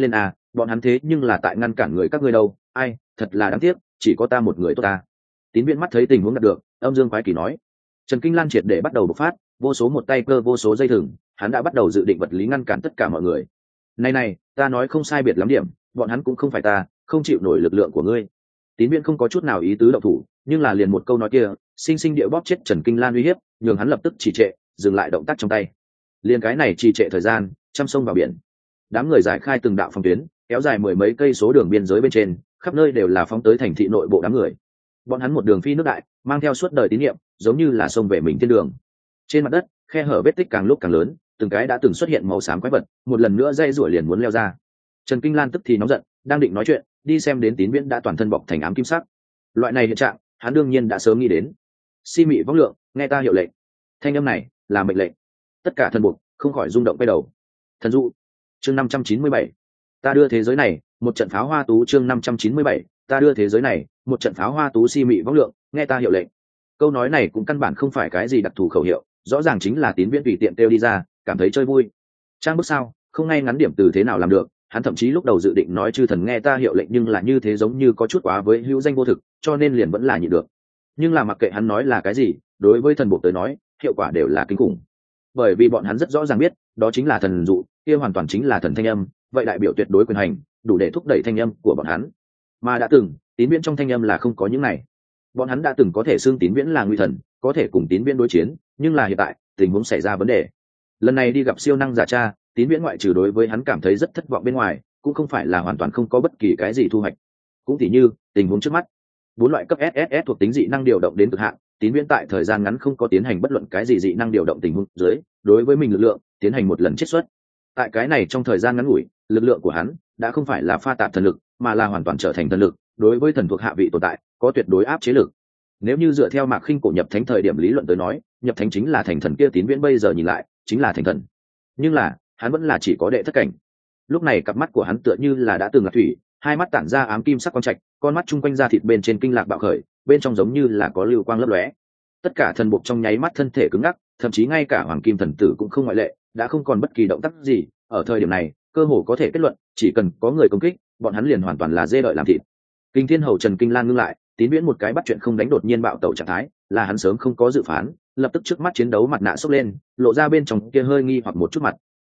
bọn hắn thế nhưng là tại ngăn cản người các ngươi đâu, ai, thật là đáng tiếc, chỉ có ta một người tốt ta. Tín Viễn mắt thấy tình huống đạt được, âm dương quái kỳ nói. Trần Kinh Lan triệt để bắt đầu bộc phát, vô số một tay cơ vô số dây thừng, hắn đã bắt đầu dự định vật lý ngăn cản tất cả mọi người. Này, ta nói không sai biệt lắm điểm, bọn hắn cũng không phải ta, không chịu nổi lực lượng của ngươi. Tín Viễn không có chút nào ý tứ động thủ, nhưng là liền một câu nói kia, sinh sinh địa bóp chết Trần Kinh Lan uy hiếp, nhường hắn lập tức trì trệ, dừng lại động tác trong tay. Liền cái này trì trệ thời gian, trăm sông vào biển. Đám người giải khai từng đạo phòng tuyến, kéo dài mười mấy cây số đường biên giới bên trên, khắp nơi đều là phóng tới thành thị nội bộ đám người. Bọn hắn một đường phi nước đại, mang theo suốt đời tín nhiệm, giống như là sông về mình thiên đường. Trên mặt đất, khe hở vết tích càng lúc càng lớn, từng cái đã từng xuất hiện màu xám quái vật, một lần nữa dây rủa liền muốn leo ra. Trần Kinh Lan tức thì nóng giận, đang định nói chuyện, đi xem đến Tín Viễn đã toàn thân bọc thành ám kim sắc. Loại này hiện trạng, hắn đương nhiên đã sớm nghĩ đến. Si mị vong lượng, nghe ta hiệu lệnh. Thanh âm này là mệnh lệnh. Tất cả thần buộc không khỏi rung động quay đầu. Thần dụ. Chương 597. Ta đưa thế giới này, một trận pháo hoa tú. Chương 597. Ta đưa thế giới này, một trận pháo hoa tú. Si mị vong lượng, nghe ta hiệu lệnh. Câu nói này cũng căn bản không phải cái gì đặc thù khẩu hiệu, rõ ràng chính là Tín Viễn tùy tiện kêu đi ra, cảm thấy chơi vui. Trang bức sao, không ngay ngắn điểm từ thế nào làm được, hắn thậm chí lúc đầu dự định nói chư thần nghe ta hiệu lệnh, nhưng là như thế giống như có chút quá với hữu danh vô thực, cho nên liền vẫn là nhịn được. Nhưng là mặc kệ hắn nói là cái gì, đối với thần buộc tới nói, hiệu quả đều là kinh khủng. Bởi vì bọn hắn rất rõ ràng biết, đó chính là thần dụ, kia hoàn toàn chính là thần thanh âm, vậy đại biểu tuyệt đối quyền hành, đủ để thúc đẩy thanh âm của bọn hắn. Mà đã từng, Tín Viễn trong thanh âm là không có những này. Bọn hắn đã từng có thể xưng Tín Viễn là nguy thần, có thể cùng Tín Viễn đối chiến, nhưng là hiện tại, tình huống xảy ra vấn đề. Lần này đi gặp siêu năng giả cha, Tín Viễn ngoại trừ đối với hắn cảm thấy rất thất vọng bên ngoài, cũng không phải là hoàn toàn không có bất kỳ cái gì thu hoạch. Cũng tỉ như tình huống trước mắt, 4 loại cấp SSS thuộc tính dị năng điều động đến cực hạn, Tín Viễn tại thời gian ngắn không có tiến hành bất luận cái gì dị năng điều động tình huống dưới, đối với mình lực lượng tiến hành một lần chiết xuất. Tại cái này trong thời gian ngắn ngủi, lực lượng của hắn đã không phải là pha tạp thần lực, mà là hoàn toàn trở thành thần lực, đối với thần thuộc hạ vị tồn tại, có tuyệt đối áp chế lực. Nếu như dựa theo Mạc Khinh cổ nhập thánh thời điểm lý luận tới nói, nhập thánh chính là thành thần, kia Tín Viễn bây giờ nhìn lại, chính là thành thần. Nhưng là, hắn vẫn là chỉ có đệ thất cảnh. Lúc này cặp mắt của hắn tựa như là đã từng là thủy, hai mắt tản ra ám kim sắc quang trạch, con mắt chung quanh da thịt bên trên kinh lạc bạo khởi, bên trong giống như là có lưu quang lấp lóe. Tất cả thần buộc trong nháy mắt thân thể cứng ngắc, thậm chí ngay cả Hoàng Kim thần tử cũng không ngoại lệ, đã không còn bất kỳ động tác gì. Ở thời điểm này, cơ hồ có thể kết luận, chỉ cần có người công kích, bọn hắn liền hoàn toàn là dê đợi làm thịt. Kinh Thiên Hầu Trần Kinh Lan ngưng lại, Tín Viễn một cái bắt chuyện không đánh đột nhiên bạo tẩu trạng thái, là hắn sớm không có dự phán, lập tức trước mắt chiến đấu mặt nạ xốc lên, lộ ra bên trong kia hơi nghi hoặc một chút mặt.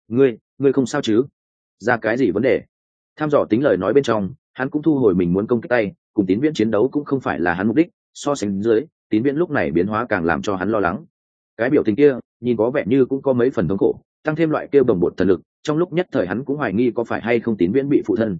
Ngươi không sao chứ? Ra cái gì vấn đề? Tham dò tính lời nói bên trong, hắn cũng thu hồi mình muốn công kích tay, cùng Tín Viễn chiến đấu cũng không phải là hắn mục đích, so sánh dưới, Tín Viễn lúc này biến hóa càng làm cho hắn lo lắng. Cái biểu tình kia, nhìn có vẻ như cũng có mấy phần thống khổ, tăng thêm loại kia bồng bột thần lực, trong lúc nhất thời hắn cũng hoài nghi có phải hay không Tín Viễn bị phụ thân.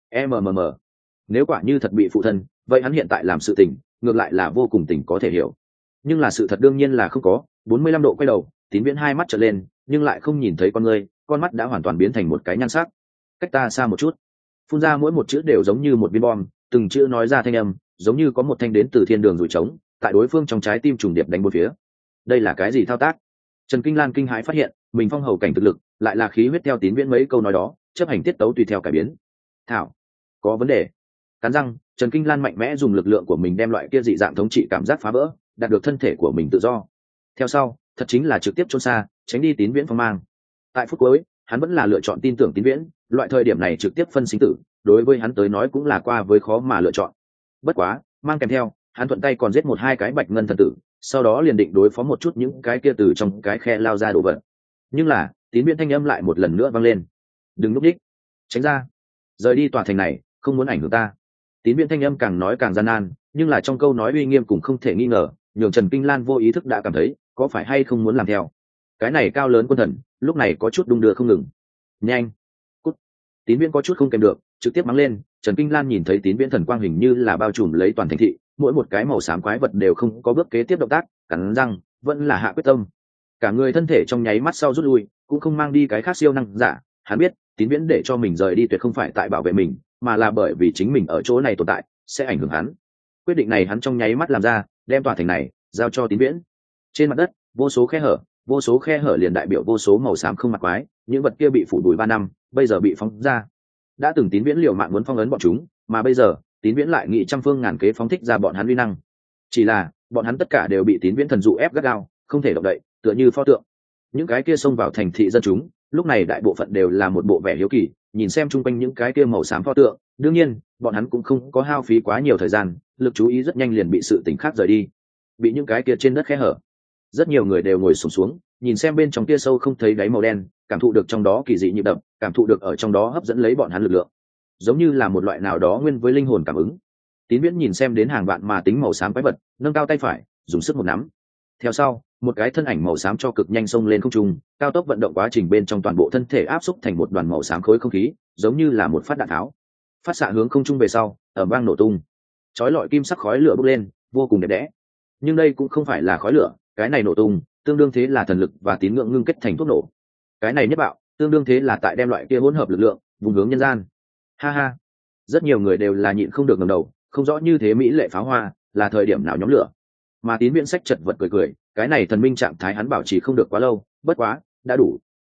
Nếu quả như thật bị phụ thân, vậy hắn hiện tại làm sự tình, ngược lại là vô cùng tình có thể hiểu. Nhưng là sự thật đương nhiên là không có. 45 độ quay đầu, Tín Viễn hai mắt trợn lên, nhưng lại không nhìn thấy con người, con mắt đã hoàn toàn biến thành một cái nhan sắc. Cách ta xa một chút, phun ra mỗi một chữ đều giống như một viên bom, từng chữ nói ra thanh âm, giống như có một thanh đến từ thiên đường rủi trống, tại đối phương trong trái tim trùng điệp đánh bốn phía. Đây là cái gì thao tác? Trần Kinh Lan kinh hãi phát hiện, mình phong hầu cảnh thực lực, lại là khí huyết theo Tín Viễn mấy câu nói đó, chấp hành tiết tấu tùy theo cải biến. Thảo, có vấn đề. Cắn răng, Trần Kinh Lan mạnh mẽ dùng lực lượng của mình đem loại kia dị dạng thống trị cảm giác phá vỡ, đạt được thân thể của mình tự do. Theo sau, thật chính là trực tiếp trốn xa, tránh đi Tín Viễn phong mang. Tại phút cuối, hắn vẫn là lựa chọn tin tưởng Tín Viễn, loại thời điểm này trực tiếp phân sinh tử, đối với hắn tới nói cũng là qua với khó mà lựa chọn. Bất quá, mang kèm theo, hắn thuận tay còn giết một hai cái bạch ngân thần tử, sau đó liền định đối phó một chút những cái kia từ trong cái khe lao ra đồ vật. Nhưng là, Tín Viễn thanh âm lại một lần nữa vang lên. Đừng núp đích, tránh ra, rời đi tòa thành này, không muốn ảnh hưởng ta. Tín Viễn thanh âm càng nói càng gian nan, nhưng là trong câu nói uy nghiêm cũng không thể nghi ngờ, nhường Trần Kinh Lan vô ý thức đã cảm thấy, có phải hay không muốn làm theo. Cái này cao lớn quân thần, lúc này có chút đung đưa không ngừng. Nhanh, cút. Tín Viễn có chút không kèm được, trực tiếp mắng lên. Trần Kinh Lan nhìn thấy Tín Viễn thần quang hình như là bao trùm lấy toàn thành thị, mỗi một cái màu xám quái vật đều không có bước kế tiếp động tác, cắn răng, vẫn là hạ quyết tâm. Cả người thân thể trong nháy mắt sau rút lui, cũng không mang đi cái khác siêu năng giả. Hắn biết, Tín Viễn để cho mình rời đi tuyệt không phải tại bảo vệ mình, mà là bởi vì chính mình ở chỗ này tồn tại sẽ ảnh hưởng hắn. Quyết định này hắn trong nháy mắt làm ra, đem tòa thành này giao cho Tín Viễn. Trên mặt đất, vô số khe hở liền đại biểu vô số màu xám không mặt quái, những vật kia bị phủ bụi 3 năm, bây giờ bị phóng ra. Đã từng Tín Viễn liều mạng muốn phong ấn bọn chúng, mà bây giờ, Tín Viễn lại nghị trăm phương ngàn kế phóng thích ra bọn hắn uy năng. Chỉ là, bọn hắn tất cả đều bị Tín Viễn thần dụ ép gắt gao, không thể động đậy, tựa như pho tượng. Những cái kia xông vào thành thị dân chúng, lúc này đại bộ phận đều là một bộ vẻ hiếu kỳ, nhìn xem chung quanh những cái kia màu xám pho tượng. Đương nhiên bọn hắn cũng không có hao phí quá nhiều thời gian, lực chú ý rất nhanh liền bị sự tỉnh khác rời đi, bị những cái kia trên đất khe hở. Rất nhiều người đều ngồi sụp xuống, nhìn xem bên trong kia sâu không thấy đáy màu đen, cảm thụ được trong đó kỳ dị nhịp đập, cảm thụ được ở trong đó hấp dẫn lấy bọn hắn lực lượng, giống như là một loại nào đó nguyên với linh hồn cảm ứng. Tín Viễn nhìn xem đến hàng vạn mà tính màu xám quái vật, nâng cao tay phải, dùng sức một nắm. Theo sau, một cái thân ảnh màu xám cho cực nhanh xông lên không trung, cao tốc vận động quá trình bên trong toàn bộ thân thể áp xúc thành một đoàn màu xám khối không khí, giống như là một phát đạn tháo. Phát xạ hướng không trung về sau, ầm vang nổ tung. Chói lọi kim sắc khói lửa bốc lên, vô cùng đẹp đẽ. Nhưng đây cũng không phải là khói lửa, cái này nổ tung, tương đương thế là thần lực và tín ngưỡng ngưng kết thành thuốc nổ. Cái này nhất bạo, tương đương thế là tại đem loại kia hỗn hợp lực lượng, vùng hướng nhân gian. Ha ha. Rất nhiều người đều là nhịn không được ngẩng đầu, không rõ như thế mỹ lệ pháo hoa, là thời điểm nào nhóm lửa. Mà Tín Viễn sách chật vật cười cười, cái này thần minh trạng thái hắn bảo trì không được quá lâu, bất quá, đã đủ.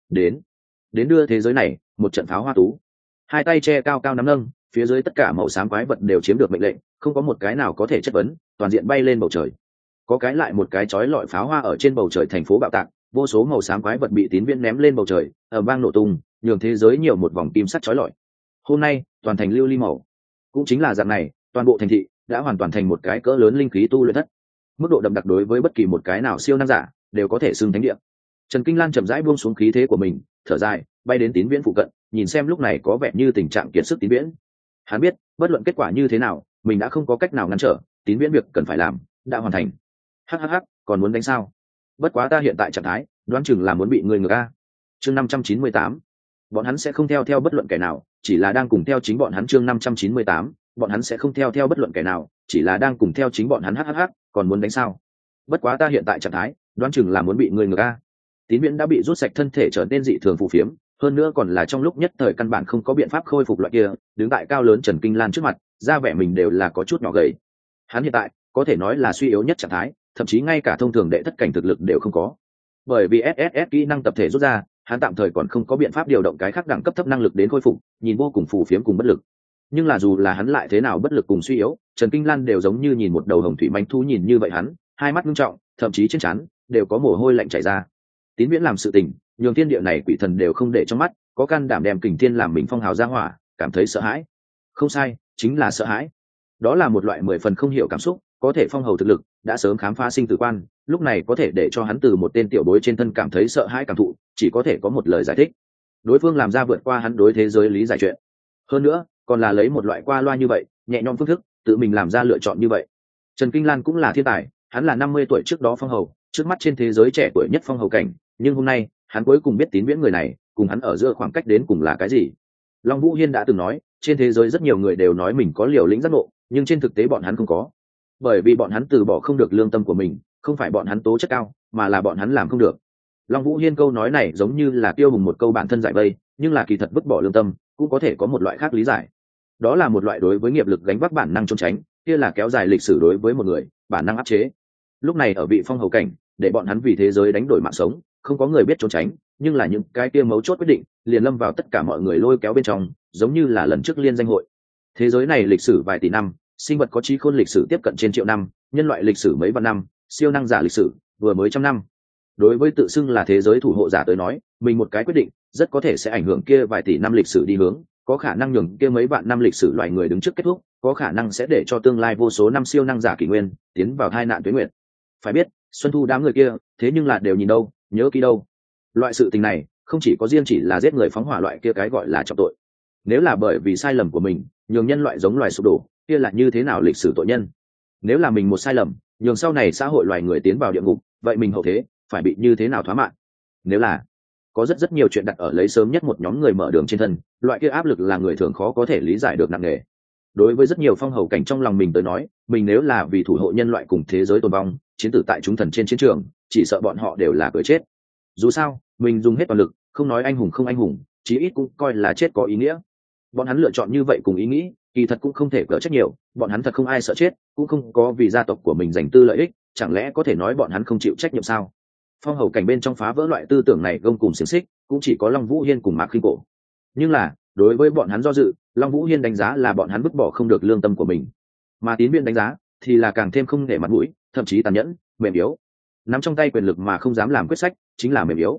Đến đưa thế giới này một trận pháo hoa tú. Hai tay che cao cao nắm nâng, phía dưới tất cả màu xám quái vật đều chiếm được mệnh lệnh, không có một cái nào có thể chất vấn, toàn diện bay lên bầu trời. Có cái lại một cái chói lọi pháo hoa ở trên bầu trời thành phố bạo tạc, vô số màu xám quái vật bị Tín Viễn ném lên bầu trời, ở vang nổ tung, nhường thế giới nhiều một vòng kim sắc chói lọi. Hôm nay, toàn thành lưu ly màu. Cũng chính là dạng này, toàn bộ thành thị đã hoàn toàn thành một cái cỡ lớn linh khí tu luyện thất. Mức độ đậm đặc đối với bất kỳ một cái nào siêu năng giả đều có thể xưng thánh địa. Trần Kinh Lan chậm rãi buông xuống khí thế của mình, thở dài, bay đến Tín Viễn phụ cận, nhìn xem lúc này có vẻ như tình trạng kiệt sức Tín Viễn. Hắn biết, bất luận kết quả như thế nào, mình đã không có cách nào ngăn trở, Tín Viễn việc cần phải làm đã hoàn thành. Hắc, còn muốn đánh sao? Bất quá ta hiện tại trạng thái, đoán chừng là muốn bị người ngược a. Chương 598. Bọn hắn sẽ không theo bất luận kẻ nào, chỉ là đang cùng theo chính bọn hắn. Chương 598. Bọn hắn sẽ không theo bất luận kẻ nào, chỉ là đang cùng theo chính bọn hắn. Hắc, còn muốn đánh sao? Bất quá ta hiện tại trạng thái, đoán chừng là muốn bị người ngược a. Tín Viễn đã bị rút sạch thân thể trở nên dị thường phù phiếm, hơn nữa còn là trong lúc nhất thời căn bản không có biện pháp khôi phục loại kia, đứng tại cao lớn Trần Kinh Lan trước mặt, ra vẻ mình đều là có chút nhỏ gầy. Hắn hiện tại có thể nói là suy yếu nhất trạng thái, thậm chí ngay cả thông thường đệ thất cảnh thực lực đều không có. Bởi vì SSS kỹ năng tập thể rút ra, hắn tạm thời còn không có biện pháp điều động cái khác đẳng cấp thấp năng lực đến khôi phục, nhìn vô cùng phù phiếm cùng bất lực. Nhưng là dù là hắn lại thế nào bất lực cùng suy yếu, Trần Kinh Lan đều giống như nhìn một đầu hồng thủy manh thú nhìn như vậy hắn, hai mắt nghiêm trọng, thậm chí trên trán đều có mồ hôi lạnh chảy ra. Tín Viễn làm sự tình, nhường thiên địa này quỷ thần đều không để trong mắt, có can đảm đem Kình Thiên làm mình phong hào ra hỏa, cảm thấy sợ hãi. Không sai, chính là sợ hãi. Đó là một loại 10 phần không hiểu cảm xúc, có thể phong hầu thực lực, đã sớm khám phá sinh tử quan, lúc này có thể để cho hắn từ một tên tiểu bối trên thân cảm thấy sợ hãi cảm thụ, chỉ có thể có một lời giải thích. Đối phương làm ra vượt qua hắn đối thế giới lý giải chuyện. Hơn nữa, còn là lấy một loại qua loa như vậy, nhẹ nhõm phương thức, tự mình làm ra lựa chọn như vậy. Trần Kinh Lan cũng là thiên tài, hắn là 50 tuổi trước đó phong hầu, trước mắt trên thế giới trẻ tuổi nhất phong hầu cảnh, nhưng hôm nay, hắn cuối cùng biết Tín Viễn người này, cùng hắn ở giữa khoảng cách đến cùng là cái gì. Long Vũ Hiên đã từng nói, trên thế giới rất nhiều người đều nói mình có liều lĩnh giác ngộ, nhưng trên thực tế bọn hắn không có. Bởi vì bọn hắn từ bỏ không được lương tâm của mình, không phải bọn hắn tố chất cao, mà là bọn hắn làm không được. Long Vũ Hiên câu nói này giống như là tiêu hùng một câu bản thân giải vây, nhưng là kỳ thật vứt bỏ lương tâm, cũng có thể có một loại khác lý giải. Đó là một loại đối với nghiệp lực gánh vác bản năng trốn tránh, kia là kéo dài lịch sử đối với một người, bản năng áp chế. Lúc này ở vị phong hầu cảnh, để bọn hắn vì thế giới đánh đổi mạng sống, không có người biết trốn tránh, nhưng là những cái kia mấu chốt quyết định, liền lâm vào tất cả mọi người lôi kéo bên trong, giống như là lần trước liên danh hội. Thế giới này lịch sử vài tỷ năm, sinh vật có trí khôn lịch sử tiếp cận trên triệu năm, nhân loại lịch sử mấy vạn năm, siêu năng giả lịch sử vừa mới trăm năm. Đối với tự xưng là thế giới thủ hộ giả tới nói, mình một cái quyết định rất có thể sẽ ảnh hưởng kia vài tỷ năm lịch sử đi hướng, có khả năng nhường kia mấy vạn năm lịch sử loài người đứng trước kết thúc, có khả năng sẽ để cho tương lai vô số năm siêu năng giả kỷ nguyên tiến vào tai nạn tuế nguyệt. Phải biết, Xuân Thu đám người kia, thế nhưng là đều nhìn đâu, nhớ kỹ đâu. Loại sự tình này, không chỉ có riêng chỉ là giết người phóng hỏa loại kia cái gọi là trọng tội. Nếu là bởi vì sai lầm của mình, nhường nhân loại giống loài sụp đổ, kia là như thế nào lịch sử tội nhân? Nếu là mình một sai lầm, nhường sau này xã hội loài người tiến vào địa ngục, vậy mình hậu thế phải bị như thế nào thóa mạng? Nếu là có rất nhiều chuyện đặt ở lấy sớm nhất một nhóm người mở đường trên thân, loại kia áp lực là người thường khó có thể lý giải được nặng nề. Đối với rất nhiều phong hầu cảnh trong lòng mình tới nói, mình nếu là vì thủ hộ nhân loại cùng thế giới tồn vong, chiến tử tại chúng thần trên chiến trường, chỉ sợ bọn họ đều là cười chết. Dù sao, mình dùng hết toàn lực, không nói anh hùng không anh hùng, chí ít cũng coi là chết có ý nghĩa. Bọn hắn lựa chọn như vậy cùng ý nghĩ, kỳ thật cũng không thể cỡ trách nhiều, bọn hắn thật không ai sợ chết, cũng không có vì gia tộc của mình giành tư lợi ích, chẳng lẽ có thể nói bọn hắn không chịu trách nhiệm sao? Phong hầu cảnh bên trong phá vỡ loại tư tưởng này gông cùng xiềng xích, cũng chỉ có Long Vũ Hiên cùng Mạc Khinh Cổ. Nhưng là, đối với bọn hắn do dự, Long Vũ Hiên đánh giá là bọn hắn vứt bỏ không được lương tâm của mình, mà Tín Viễn đánh giá thì là càng thêm không để mặt mũi, thậm chí tàn nhẫn, mềm yếu. Nắm trong tay quyền lực mà không dám làm quyết sách, chính là mềm yếu.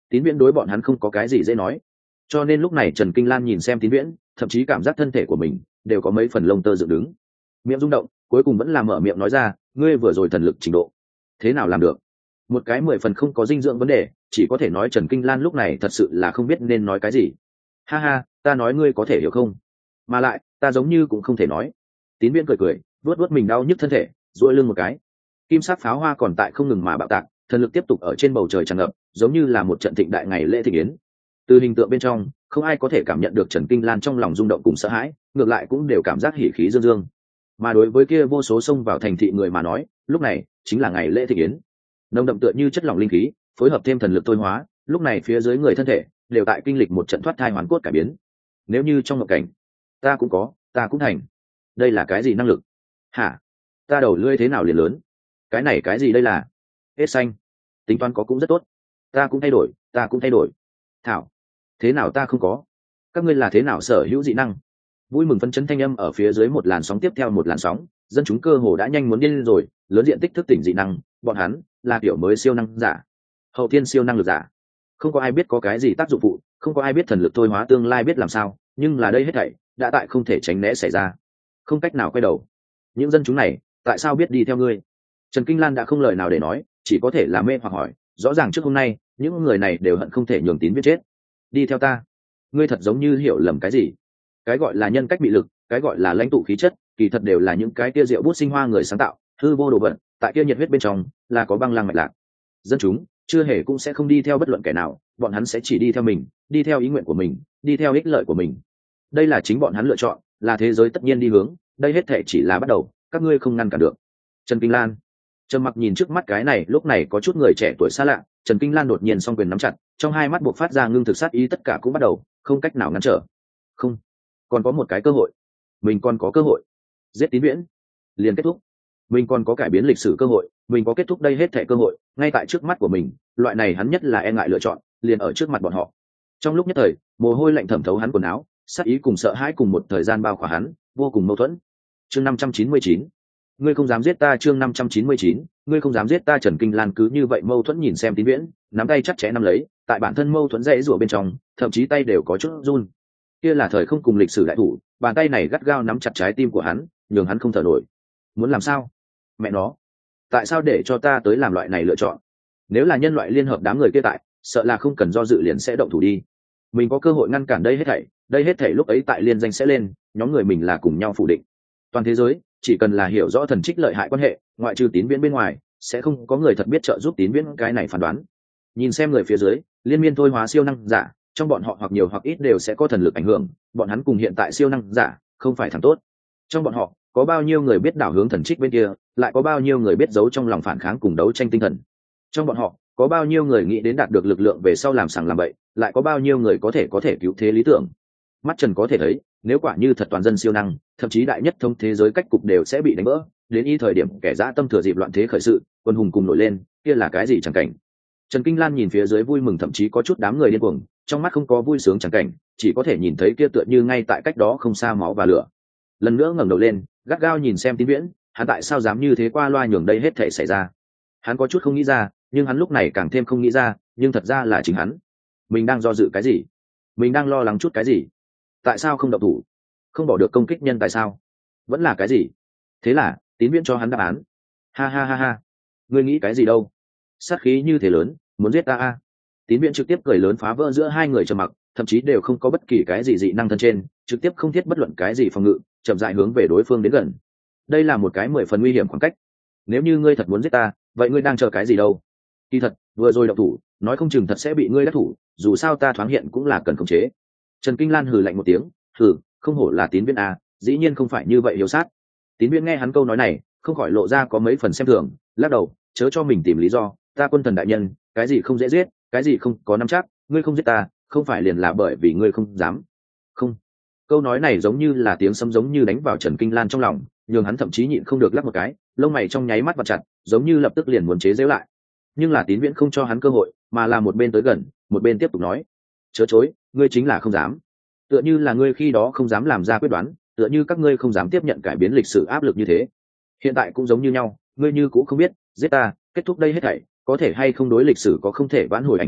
Tín Viễn đối bọn hắn không có cái gì dễ nói, cho nên lúc này Trần Kinh Lan nhìn xem Tín Viễn, thậm chí cảm giác thân thể của mình đều có mấy phần lông tơ dựng đứng, miệng rung động, cuối cùng vẫn là mở miệng nói ra, ngươi vừa rồi thần lực trình độ thế nào làm được? Một cái 10 phần không có dinh dưỡng vấn đề, chỉ có thể nói Trần Kinh Lan lúc này thật sự là không biết nên nói cái gì. Ha ha, ta nói ngươi có thể hiểu không? Mà lại, ta giống như cũng không thể nói. Tín Viễn cười cười, vuốt vuốt mình đau nhức thân thể, duỗi lưng một cái. Kim sắc pháo hoa còn tại không ngừng mà bạo tạc, thần lực tiếp tục ở trên bầu trời tràn ngập, giống như là một trận thịnh đại ngày lễ thịnh yến. Từ hình tượng bên trong, không ai có thể cảm nhận được Trần Kinh Lan trong lòng rung động cùng sợ hãi, ngược lại cũng đều cảm giác hỉ khí dương dương. Mà đối với kia vô số xông vào thành thị người mà nói, lúc này chính là ngày lễ thịnh yến. Nồng đậm tựa như chất lỏng linh khí, phối hợp thêm thần lực thôi hóa, lúc này phía dưới người thân thể đều tại kinh lịch một trận thoát thai hoàn cốt cải biến. Nếu như trong ngộ cảnh, ta cũng có, ta cũng thành. Đây là cái gì năng lực? Hả? Ta đầu lưỡi thế nào liền lớn? Cái này cái gì đây là? Hết xanh. Tính toán có cũng rất tốt. Ta cũng thay đổi, ta cũng thay đổi. Thảo, thế nào ta không có? Các ngươi là thế nào sở hữu dị năng? Vui mừng phấn chấn thanh âm ở phía dưới một làn sóng tiếp theo một làn sóng, dân chúng cơ hồ đã nhanh muốn điên lên rồi, lớn diện tích thức tỉnh dị năng, bọn hắn là kiểu mới siêu năng giả, hậu thiên siêu năng lực giả. Không có ai biết có cái gì tác dụng phụ, không có ai biết thần lực thôi hóa tương lai biết làm sao, nhưng là đây hết thảy đã tại không thể tránh né xảy ra, không cách nào quay đầu. Những dân chúng này tại sao biết đi theo ngươi? Trần Kinh Lan đã không lời nào để nói, chỉ có thể là mê hoặc hỏi, rõ ràng trước hôm nay những người này đều hận không thể nhường Tín Viễn chết. Đi theo ta? Ngươi thật giống như hiểu lầm cái gì. Cái gọi là nhân cách bị lực, cái gọi là lãnh tụ khí chất, kỳ thật đều là những cái kia rượu bút sinh hoa người sáng tạo, hư vô đồ vật, tại kia nhiệt huyết bên trong là có băng lăng mạch lạc. Dân chúng chưa hề cũng sẽ không đi theo bất luận kẻ nào, bọn hắn sẽ chỉ đi theo mình, đi theo ý nguyện của mình, đi theo ích lợi của mình. Đây là chính bọn hắn lựa chọn, là thế giới tất nhiên đi hướng, đây hết thể chỉ là bắt đầu, các ngươi không ngăn cản được. Trần Kinh Lan trầm mặc nhìn trước mắt cái này, lúc này có chút người trẻ tuổi xa lạ. Trần Kinh Lan đột nhiên song quyền nắm chặt, trong hai mắt buộc phát ra ngưng thực sát ý, tất cả cũng bắt đầu không cách nào ngăn trở. Không, còn có một cái cơ hội, mình còn có cơ hội giết Tín Viễn liền kết thúc, mình còn có cải biến lịch sử cơ hội, mình có kết thúc đây hết thảy cơ hội ngay tại trước mắt của mình. Loại này hắn nhất là e ngại lựa chọn liền ở trước mặt bọn họ. Trong lúc nhất thời, mồ hôi lạnh thẩm thấu hắn quần áo, sát ý cùng sợ hãi cùng một thời gian bao khỏa hắn, vô cùng mâu thuẫn. Chương 599, ngươi không dám giết ta. Chương 599, ngươi không dám giết ta. Trần Kinh Lan cứ như vậy mâu thuẫn nhìn xem Tín Viễn, nắm tay chặt chẽ nắm lấy, tại bản thân mâu thuẫn dãy rủa bên trong, thậm chí tay đều có chút run. Kia là thời không cùng lịch sử đại thủ, bàn tay này gắt gao nắm chặt trái tim của hắn, nhường hắn không thở nổi. Muốn làm sao? Mẹ nó, tại sao để cho ta tới làm loại này lựa chọn? Nếu là nhân loại liên hợp đám người kia tại, sợ là không cần do dự liền sẽ động thủ đi. Mình có cơ hội ngăn cản đây hết thảy lúc ấy tại liên danh sẽ lên, nhóm người mình là cùng nhau phủ định. Toàn thế giới chỉ cần là hiểu rõ thần trích lợi hại quan hệ, ngoại trừ Tín Viễn bên ngoài, sẽ không có người thật biết trợ giúp Tín Viễn cái này phán đoán. Nhìn xem người phía dưới, liên miên thôi hóa siêu năng giả, trong bọn họ hoặc nhiều hoặc ít đều sẽ có thần lực ảnh hưởng, bọn hắn cùng hiện tại siêu năng giả không phải thằng tốt. Trong bọn họ có bao nhiêu người biết đảo hướng thần trích bên kia, lại có bao nhiêu người biết giấu trong lòng phản kháng cùng đấu tranh tinh thần. Trong bọn họ có bao nhiêu người nghĩ đến đạt được lực lượng về sau làm sằng làm bậy, lại có bao nhiêu người có thể cứu thế lý tưởng. Mắt Trần có thể thấy, nếu quả như thật toàn dân siêu năng, thậm chí đại nhất thống thế giới cách cục đều sẽ bị đánh vỡ. Đến y thời điểm kẻ dã tâm thừa dịp loạn thế khởi sự, quân hùng cùng nổi lên, kia là cái gì chẳng cảnh. Trần Kinh Lan nhìn phía dưới vui mừng, thậm chí có chút đám người điên cuồng, trong mắt không có vui sướng chẳng cảnh, chỉ có thể nhìn thấy kia tựa như ngay tại cách đó không xa máu và lửa. Lần nữa ngẩng đầu lên, gắt gao nhìn xem Tín Viễn, hắn tại sao dám như thế qua loa nhường đây hết thảy xảy ra? Hắn có chút không nghĩ ra, nhưng hắn lúc này càng thêm không nghĩ ra, nhưng thật ra là chính hắn. Mình đang do dự cái gì? Mình đang lo lắng chút cái gì? Tại sao không động thủ? Không bỏ được công kích nhân tại sao? Vẫn là cái gì? Thế là Tín Viễn cho hắn đáp án. Ha ha ha ha, ngươi nghĩ cái gì đâu? Sát khí như thế lớn, muốn giết ta à? Tín Viễn trực tiếp cười lớn phá vỡ giữa hai người trầm mặc, thậm chí đều không có bất kỳ cái gì dị năng thân trên, trực tiếp không thiết bất luận cái gì phòng ngự, chậm rãi hướng về đối phương đến gần. Đây là một cái 10 phần nguy hiểm khoảng cách. Nếu như ngươi thật muốn giết ta, vậy ngươi đang chờ cái gì đâu? Kỳ thật, vừa rồi động thủ, nói không chừng thật sẽ bị ngươi đắc thủ, dù sao ta thoáng hiện cũng là cần khống chế. Trần Kinh Lan hừ lạnh một tiếng, hừ, không hổ là Tín Viễn à, dĩ nhiên không phải như vậy hiếu sát. Tín Viễn nghe hắn câu nói này, không khỏi lộ ra có mấy phần xem thường, lắc đầu, chớ cho mình tìm lý do, ta quân thần đại nhân, cái gì không dễ giết, cái gì không có nắm chắc, ngươi không giết ta, không phải liền là bởi vì ngươi không dám. Không. Câu nói này giống như là tiếng sấm giống như đánh vào Trần Kinh Lan trong lòng, nhường hắn thậm chí nhịn không được lắc một cái, lông mày trong nháy mắt vặn chặt, giống như lập tức liền muốn chế giễu lại. Nhưng là Tín Viễn không cho hắn cơ hội, mà là một bên tới gần, một bên tiếp tục nói, chớ chối, ngươi chính là không dám. Tựa như là ngươi khi đó không dám làm ra quyết đoán, tựa như các ngươi không dám tiếp nhận cải biến lịch sử áp lực như thế. Hiện tại cũng giống như nhau, ngươi như cũng không biết, giết ta, kết thúc đây hết thảy, có thể hay không đối lịch sử có không thể vãn hồi ảnh hưởng,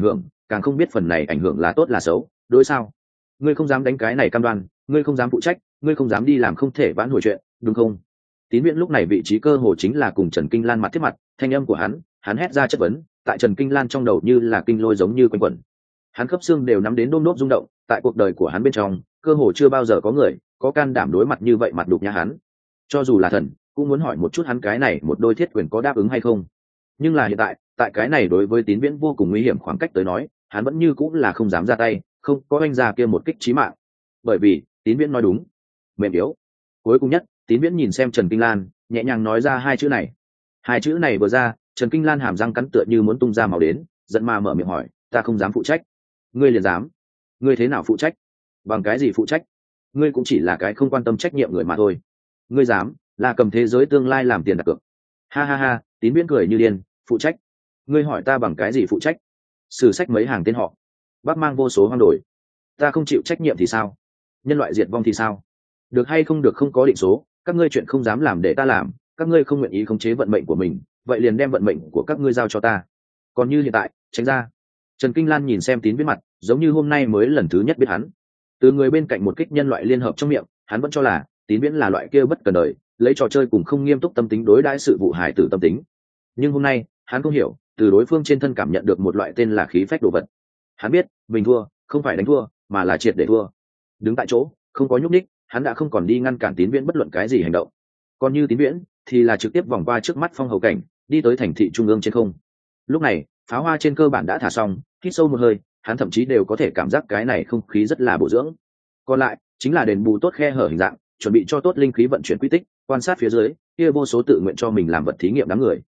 càng không biết phần này ảnh hưởng là tốt là xấu. Đối sao? Ngươi không dám đánh cái này cam đoan, ngươi không dám phụ trách, ngươi không dám đi làm không thể vãn hồi chuyện, đúng không? Tín Viễn lúc này vị trí cơ hồ chính là cùng Trần Kinh Lan mặt tiếp mặt, thanh âm của hắn hét ra chất vấn, tại Trần Kinh Lan trong đầu như là kinh lôi giống như quanh quẩn. Hắn khớp xương đều nắm đến đôm đốp rung động, tại cuộc đời của hắn bên trong, cơ hồ chưa bao giờ có người có can đảm đối mặt như vậy mặt đục nhã hắn. Cho dù là thần, cũng muốn hỏi một chút hắn cái này một đôi thiết quyền có đáp ứng hay không. Nhưng là hiện tại cái này đối với Tín Viễn vô cùng nguy hiểm khoảng cách tới nói, hắn vẫn như cũng là không dám ra tay, không có anh ra kia một kích chí mạng. Bởi vì Tín Viễn nói đúng, mềm yếu. Cuối cùng nhất, Tín Viễn nhìn xem Trần Kinh Lan, nhẹ nhàng nói ra hai chữ này. Hai chữ này vừa ra, Trần Kinh Lan hàm răng cắn tựa như muốn tung ra máu đến, giận mà mở miệng hỏi, ta không dám phụ trách. Ngươi liền dám? Ngươi thế nào phụ trách? Bằng cái gì phụ trách? Ngươi cũng chỉ là cái không quan tâm trách nhiệm người mà thôi. Ngươi dám là cầm thế giới tương lai làm tiền đặt cược? Ha ha ha, Tín Viễn cười như điên, phụ trách? Ngươi hỏi ta bằng cái gì phụ trách? Sử sách mấy hàng tên họ, bác mang vô số hoang đổi, ta không chịu trách nhiệm thì sao? Nhân loại diệt vong thì sao? Được hay không được không có định số, các ngươi chuyện không dám làm để ta làm, các ngươi không nguyện ý khống chế vận mệnh của mình, vậy liền đem vận mệnh của các ngươi giao cho ta. Còn như hiện tại, tránh ra. Trần Kinh Lan nhìn xem Tín Viễn mặt, giống như hôm nay mới lần thứ nhất biết hắn. Từ người bên cạnh một kích nhân loại liên hợp trong miệng, hắn vẫn cho là Tín Viễn là loại kia bất cần đời, lấy trò chơi cùng không nghiêm túc tâm tính đối đãi sự vụ hài tử tâm tính. Nhưng hôm nay, hắn không hiểu, từ đối phương trên thân cảm nhận được một loại tên là khí phách đồ vật. Hắn biết, mình thua, không phải đánh thua, mà là triệt để thua. Đứng tại chỗ, không có nhúc nhích, hắn đã không còn đi ngăn cản Tín Viễn bất luận cái gì hành động. Còn như Tín Viễn, thì là trực tiếp vòng qua trước mắt phong hầu cảnh, đi tới thành thị trung ương trên không. Lúc này, pháo hoa trên cơ bản đã thả xong, hít sâu một hơi, hắn thậm chí đều có thể cảm giác cái này không khí rất là bổ dưỡng. Còn lại, chính là đền bù tốt khe hở hình dạng, chuẩn bị cho tốt linh khí vận chuyển quy tích, quan sát phía dưới, kia vô số tự nguyện cho mình làm vật thí nghiệm đám người.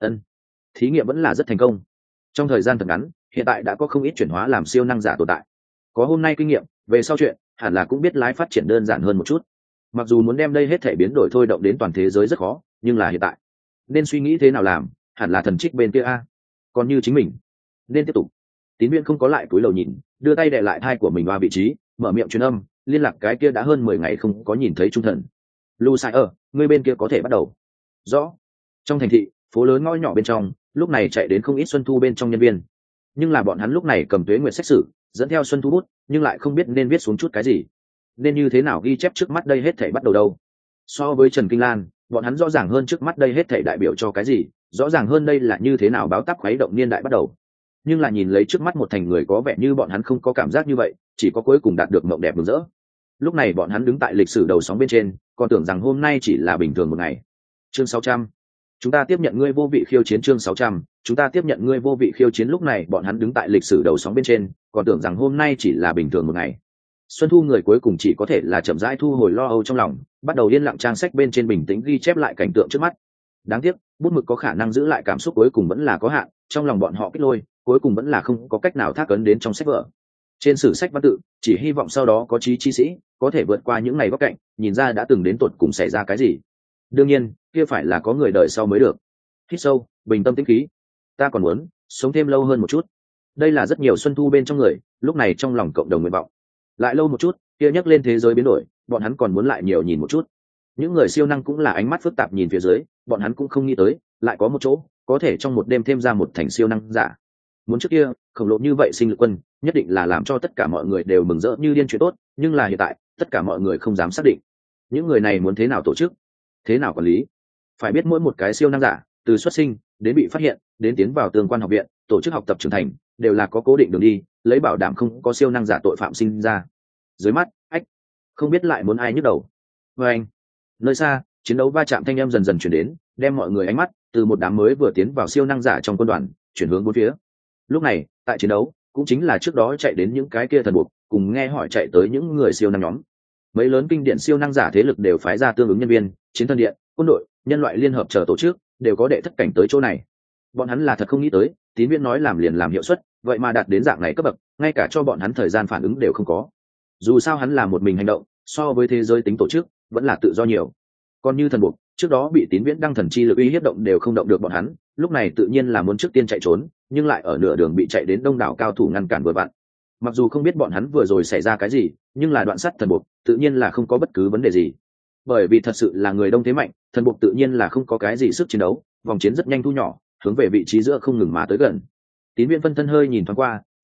Thí nghiệm vẫn là rất thành công. Trong thời gian thật ngắn, hiện tại đã có không ít chuyển hóa làm siêu năng giả tồn tại. Có hôm nay kinh nghiệm, về sau chuyện, hẳn là cũng biết lái phát triển đơn giản hơn một chút. Mặc dù muốn đem đây hết thể biến đổi thôi động đến toàn thế giới rất khó, nhưng là hiện tại nên suy nghĩ thế nào làm, hẳn là thần trích bên kia a. Còn như chính mình, nên tiếp tục. Tín Viễn không có lại cúi đầu nhìn, đưa tay đè lại thai của mình vào vị trí, mở miệng truyền âm, liên lạc cái kia đã hơn 10 ngày không có nhìn thấy trung thần. Lu Sai ở, người bên kia có thể bắt đầu. Rõ. Trong thành thị, phố lớn ngõ nhỏ bên trong, lúc này chạy đến không ít Xuân Thu bên trong nhân viên. Nhưng là bọn hắn lúc này cầm Tuế Nguyệt xét xử, dẫn theo Xuân Thu bút, nhưng lại không biết nên viết xuống chút cái gì, nên như thế nào ghi chép trước mắt đây hết thảy bắt đầu đâu. So với Trần Kinh Lan, bọn hắn rõ ràng hơn trước mắt đây hết thảy đại biểu cho cái gì, rõ ràng hơn đây là như thế nào báo táp khuấy động niên đại bắt đầu. Nhưng là nhìn lấy trước mắt một thành người có vẻ như bọn hắn không có cảm giác như vậy, chỉ có cuối cùng đạt được mộng đẹp mừng rỡ. Lúc này bọn hắn đứng tại lịch sử đầu sóng bên trên, còn tưởng rằng hôm nay chỉ là bình thường một ngày. Chương 600. Chúng ta tiếp nhận ngươi vô vị khiêu chiến. Chương 600. Chúng ta tiếp nhận ngươi vô vị khiêu chiến. Lúc này bọn hắn đứng tại lịch sử đầu sóng bên trên, còn tưởng rằng hôm nay chỉ là bình thường một ngày. Xuân Thu người cuối cùng chỉ có thể là chậm rãi thu hồi lo âu trong lòng, bắt đầu yên lặng trang sách bên trên bình tĩnh ghi chép lại cảnh tượng trước mắt. Đáng tiếc, bút mực có khả năng giữ lại cảm xúc cuối cùng vẫn là có hạn, trong lòng bọn họ kích lôi, cuối cùng vẫn là không có cách nào thác ấn đến trong sách vở. Trên sử sách văn tự, chỉ hy vọng sau đó có trí chi sĩ có thể vượt qua những ngày góc cạnh, nhìn ra đã từng đến tột cùng xảy ra cái gì. Đương nhiên, kia phải là có người đợi sau mới được. Hít sâu, bình tâm tĩnh khí. Ta còn muốn sống thêm lâu hơn một chút. Đây là rất nhiều Xuân Thu bên trong người, lúc này trong lòng cộng đồng nguyện vọng. Lại lâu một chút, kia nhắc lên thế giới biến đổi, bọn hắn còn muốn lại nhiều nhìn một chút. Những người siêu năng cũng là ánh mắt phức tạp nhìn phía dưới, bọn hắn cũng không nghĩ tới, lại có một chỗ có thể trong một đêm thêm ra một thành siêu năng giả. Muốn trước kia khổng lồ như vậy sinh lực quân, nhất định là làm cho tất cả mọi người đều mừng rỡ như điên chuyện tốt, nhưng là hiện tại tất cả mọi người không dám xác định những người này muốn thế nào tổ chức, thế nào quản lý. Phải biết mỗi một cái siêu năng giả, từ xuất sinh đến bị phát hiện đến tiến vào tương quan học viện tổ chức học tập trưởng thành, đều là có cố định đường đi, lấy bảo đảm không có siêu năng giả tội phạm sinh ra. Dưới mắt không biết lại muốn ai nhức đầu. Và anh, nơi xa chiến đấu va chạm thanh âm dần dần chuyển đến, đem mọi người ánh mắt từ một đám mới vừa tiến vào siêu năng giả trong quân đoàn chuyển hướng bốn phía. Lúc này tại chiến đấu, cũng chính là trước đó chạy đến những cái kia thần buộc cùng nghe hỏi chạy tới những người siêu năng nhóm. Mấy lớn kinh điển siêu năng giả thế lực đều phái ra tương ứng nhân viên, chiến thần điện, quân đội, nhân loại liên hợp chờ tổ chức đều có đệ thất cảnh tới chỗ này. Bọn hắn là thật không nghĩ tới, Tín Viễn nói làm liền làm hiệu suất, vậy mà đạt đến dạng này cấp bậc, ngay cả cho bọn hắn thời gian phản ứng đều không có. Dù sao hắn là một mình hành động, so với thế giới tính tổ chức vẫn là tự do nhiều. Còn như thần buộc, trước đó bị Tín Viễn đăng thần chi lực uy hiếp động đều không động được bọn hắn, lúc này tự nhiên là muốn trước tiên chạy trốn, nhưng lại ở nửa đường bị chạy đến đông đảo cao thủ ngăn cản vừa vặn. Mặc dù không biết bọn hắn vừa rồi xảy ra cái gì, nhưng là đoạn sắt thần buộc tự nhiên là không có bất cứ vấn đề gì. Bởi vì thật sự là người đông thế mạnh, thần buộc tự nhiên là không có cái gì sức chiến đấu, vòng chiến rất nhanh thu nhỏ, hướng về vị trí giữa không ngừng mà tới gần. Tín Viễn phân thân hơi nhìn thoáng qua,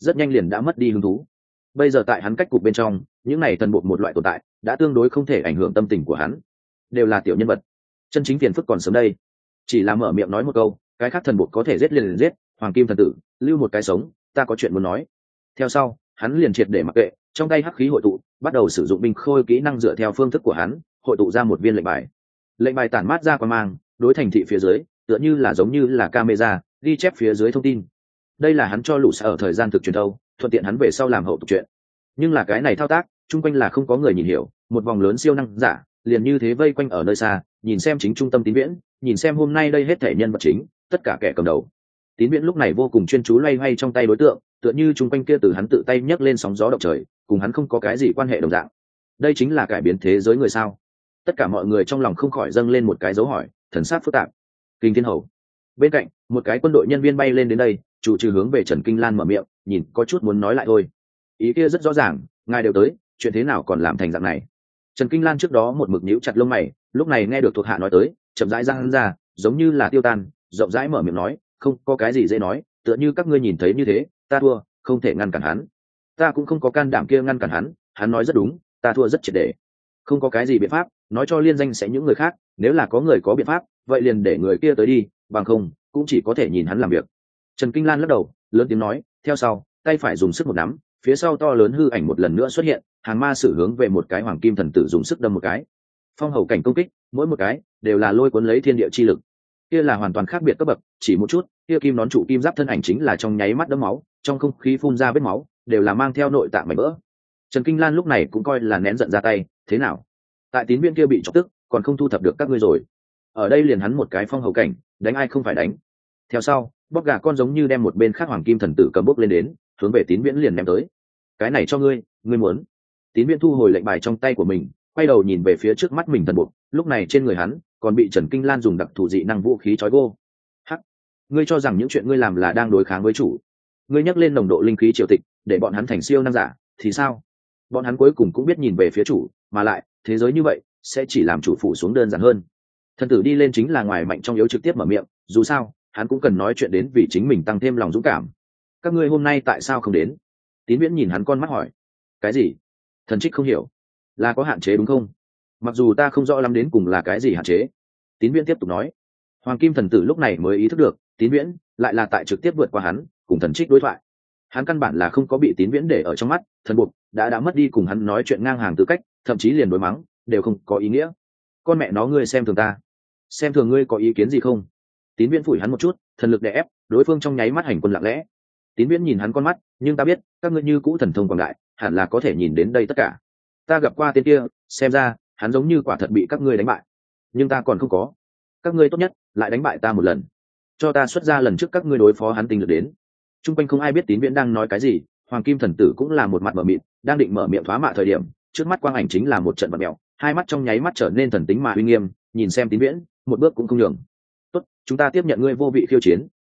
rất nhanh liền đã mất đi hứng thú. Bây giờ tại hắn cách cục bên trong, những này thần bộ một loại tồn tại đã tương đối không thể ảnh hưởng tâm tình của hắn, đều là tiểu nhân vật. Chân chính phiền phức còn sớm đây, chỉ là mở miệng nói một câu, cái khác thần bộ có thể giết liền giết, hoàng kim thần tử lưu một cái sống, ta có chuyện muốn nói. Theo sau hắn liền triệt để mặc kệ, trong tay hắc khí hội tụ, bắt đầu sử dụng binh khôi kỹ năng dựa theo phương thức của hắn hội tụ ra một viên lệnh bài. Lệnh bài tản mát ra quang mang, đối thành thị phía dưới tựa như là giống như là camera ghi chép phía dưới thông tin. Đây là hắn cho lũ ở thời gian thực truyền thâu, thuận tiện hắn về sau làm hậu tục chuyện. Nhưng là cái này thao tác chung quanh là không có người nhìn hiểu, một vòng lớn siêu năng giả liền như thế vây quanh ở nơi xa, nhìn xem chính trung tâm Tín Viễn, nhìn xem hôm nay đây hết thể nhân vật chính, tất cả kẻ cầm đầu. Tín Viễn lúc này vô cùng chuyên chú loay hoay trong tay đối tượng, tựa như chung quanh kia từ hắn tự tay nhấc lên sóng gió động trời, cùng hắn không có cái gì quan hệ đồng dạng. Đây chính là cải biến thế giới người sao? Tất cả mọi người trong lòng không khỏi dâng lên một cái dấu hỏi, thần sắc phức tạp. Kinh Thiên Hầu bên cạnh, một cái quân đội nhân viên bay lên đến đây, chủ trì hướng về Trần Kinh Lan mở miệng, nhìn có chút muốn nói lại thôi. Ý kia rất rõ ràng, ngài đều tới, chuyện thế nào còn làm thành dạng này? Trần Kinh Lan trước đó một mực nhíu chặt lông mày, lúc này nghe được thuộc hạ nói tới, chậm rãi ra hắn ra, giống như là tiêu tan, rộng rãi mở miệng nói, không có cái gì dễ nói, tựa như các ngươi nhìn thấy như thế, ta thua, không thể ngăn cản hắn. Ta cũng không có can đảm kia ngăn cản hắn nói rất đúng, ta thua rất triệt để. Không có cái gì biện pháp, nói cho liên danh sẽ những người khác, nếu là có người có biện pháp, vậy liền để người kia tới đi, bằng không, cũng chỉ có thể nhìn hắn làm việc. Trần Kinh Lan lắc đầu, lớn tiếng nói, theo sau, tay phải dùng sức một nắm, phía sau to lớn hư ảnh một lần nữa xuất hiện, Hàn Ma Sử hướng về một cái hoàng kim thần tử dùng sức đâm một cái. Phong hầu cảnh công kích, mỗi một cái đều là lôi cuốn lấy thiên địa chi lực. Kia là hoàn toàn khác biệt cấp bậc, chỉ một chút, kia kim nón trụ kim giáp thân ảnh chính là trong nháy mắt đẫm máu, trong không khí phun ra vết máu, đều là mang theo nội tạng mảnh vỡ. Trần Kinh Lan lúc này cũng coi là nén giận ra tay, thế nào? Tại Tín Viên kia bị chọc tức, còn không thu thập được các ngươi rồi. Ở đây liền hắn một cái phong hầu cảnh, đánh ai không phải đánh. Theo sau, bóc gà con giống như đem một bên khác hoàng kim thần tử cầm bốc lên đến, hướng về Tín Viễn liền ném tới. Cái này cho ngươi, ngươi muốn? Tín Viễn thu hồi lệnh bài trong tay của mình, quay đầu nhìn về phía trước mắt mình thần buộc, lúc này trên người hắn còn bị Trần Kinh Lan dùng đặc thù dị năng vũ khí trói gô. Hắc, ngươi cho rằng những chuyện ngươi làm là đang đối kháng với chủ? Ngươi nhắc lên nồng độ linh khí triều tịch, để bọn hắn thành siêu năng giả, thì sao? Bọn hắn cuối cùng cũng biết nhìn về phía chủ, mà lại thế giới như vậy sẽ chỉ làm chủ phủ xuống đơn giản hơn. Thần tử đi lên chính là ngoài mạnh trong yếu trực tiếp mở miệng, dù sao hắn cũng cần nói chuyện đến vì chính mình tăng thêm lòng dũng cảm. Các ngươi hôm nay tại sao không đến? Tín Viễn nhìn hắn con mắt hỏi. Cái gì? Thần Trích không hiểu, là có hạn chế đúng không? Mặc dù ta không rõ lắm đến cùng là cái gì hạn chế. Tín Viễn tiếp tục nói. Hoàng kim thần tử lúc này mới ý thức được, Tín Viễn lại là tại trực tiếp vượt qua hắn, cùng Thần Trích đối thoại. Hắn căn bản là không có bị Tín Viễn để ở trong mắt, thần buộc đã mất đi cùng hắn nói chuyện ngang hàng tư cách, thậm chí liền đối mắng đều không có ý nghĩa. Con mẹ nó, ngươi xem thường ta, xem thường ngươi có ý kiến gì không? Tín Viễn phủi hắn một chút, thần lực đè ép đối phương, trong nháy mắt hành quân lặng lẽ. Tín Viễn nhìn hắn con mắt, nhưng ta biết các ngươi như cũ thần thông quảng đại, hẳn là có thể nhìn đến đây tất cả. Ta gặp qua tên kia, xem ra hắn giống như quả thật bị các ngươi đánh bại, nhưng ta còn không có. Các ngươi tốt nhất lại đánh bại ta một lần, cho ta xuất ra lần trước các ngươi đối phó hắn tinh lực đến. Trung quanh không ai biết Tín Viễn đang nói cái gì, hoàng kim thần tử cũng là một mặt mở mịt, đang định mở miệng thoá mạ thời điểm, trước mắt quang ảnh chính là một trận bật mèo, hai mắt trong nháy mắt trở nên thần tính mà uy nghiêm, nhìn xem Tín Viễn, một bước cũng không nhường. Tốt, chúng ta tiếp nhận ngươi vô vị khiêu chiến,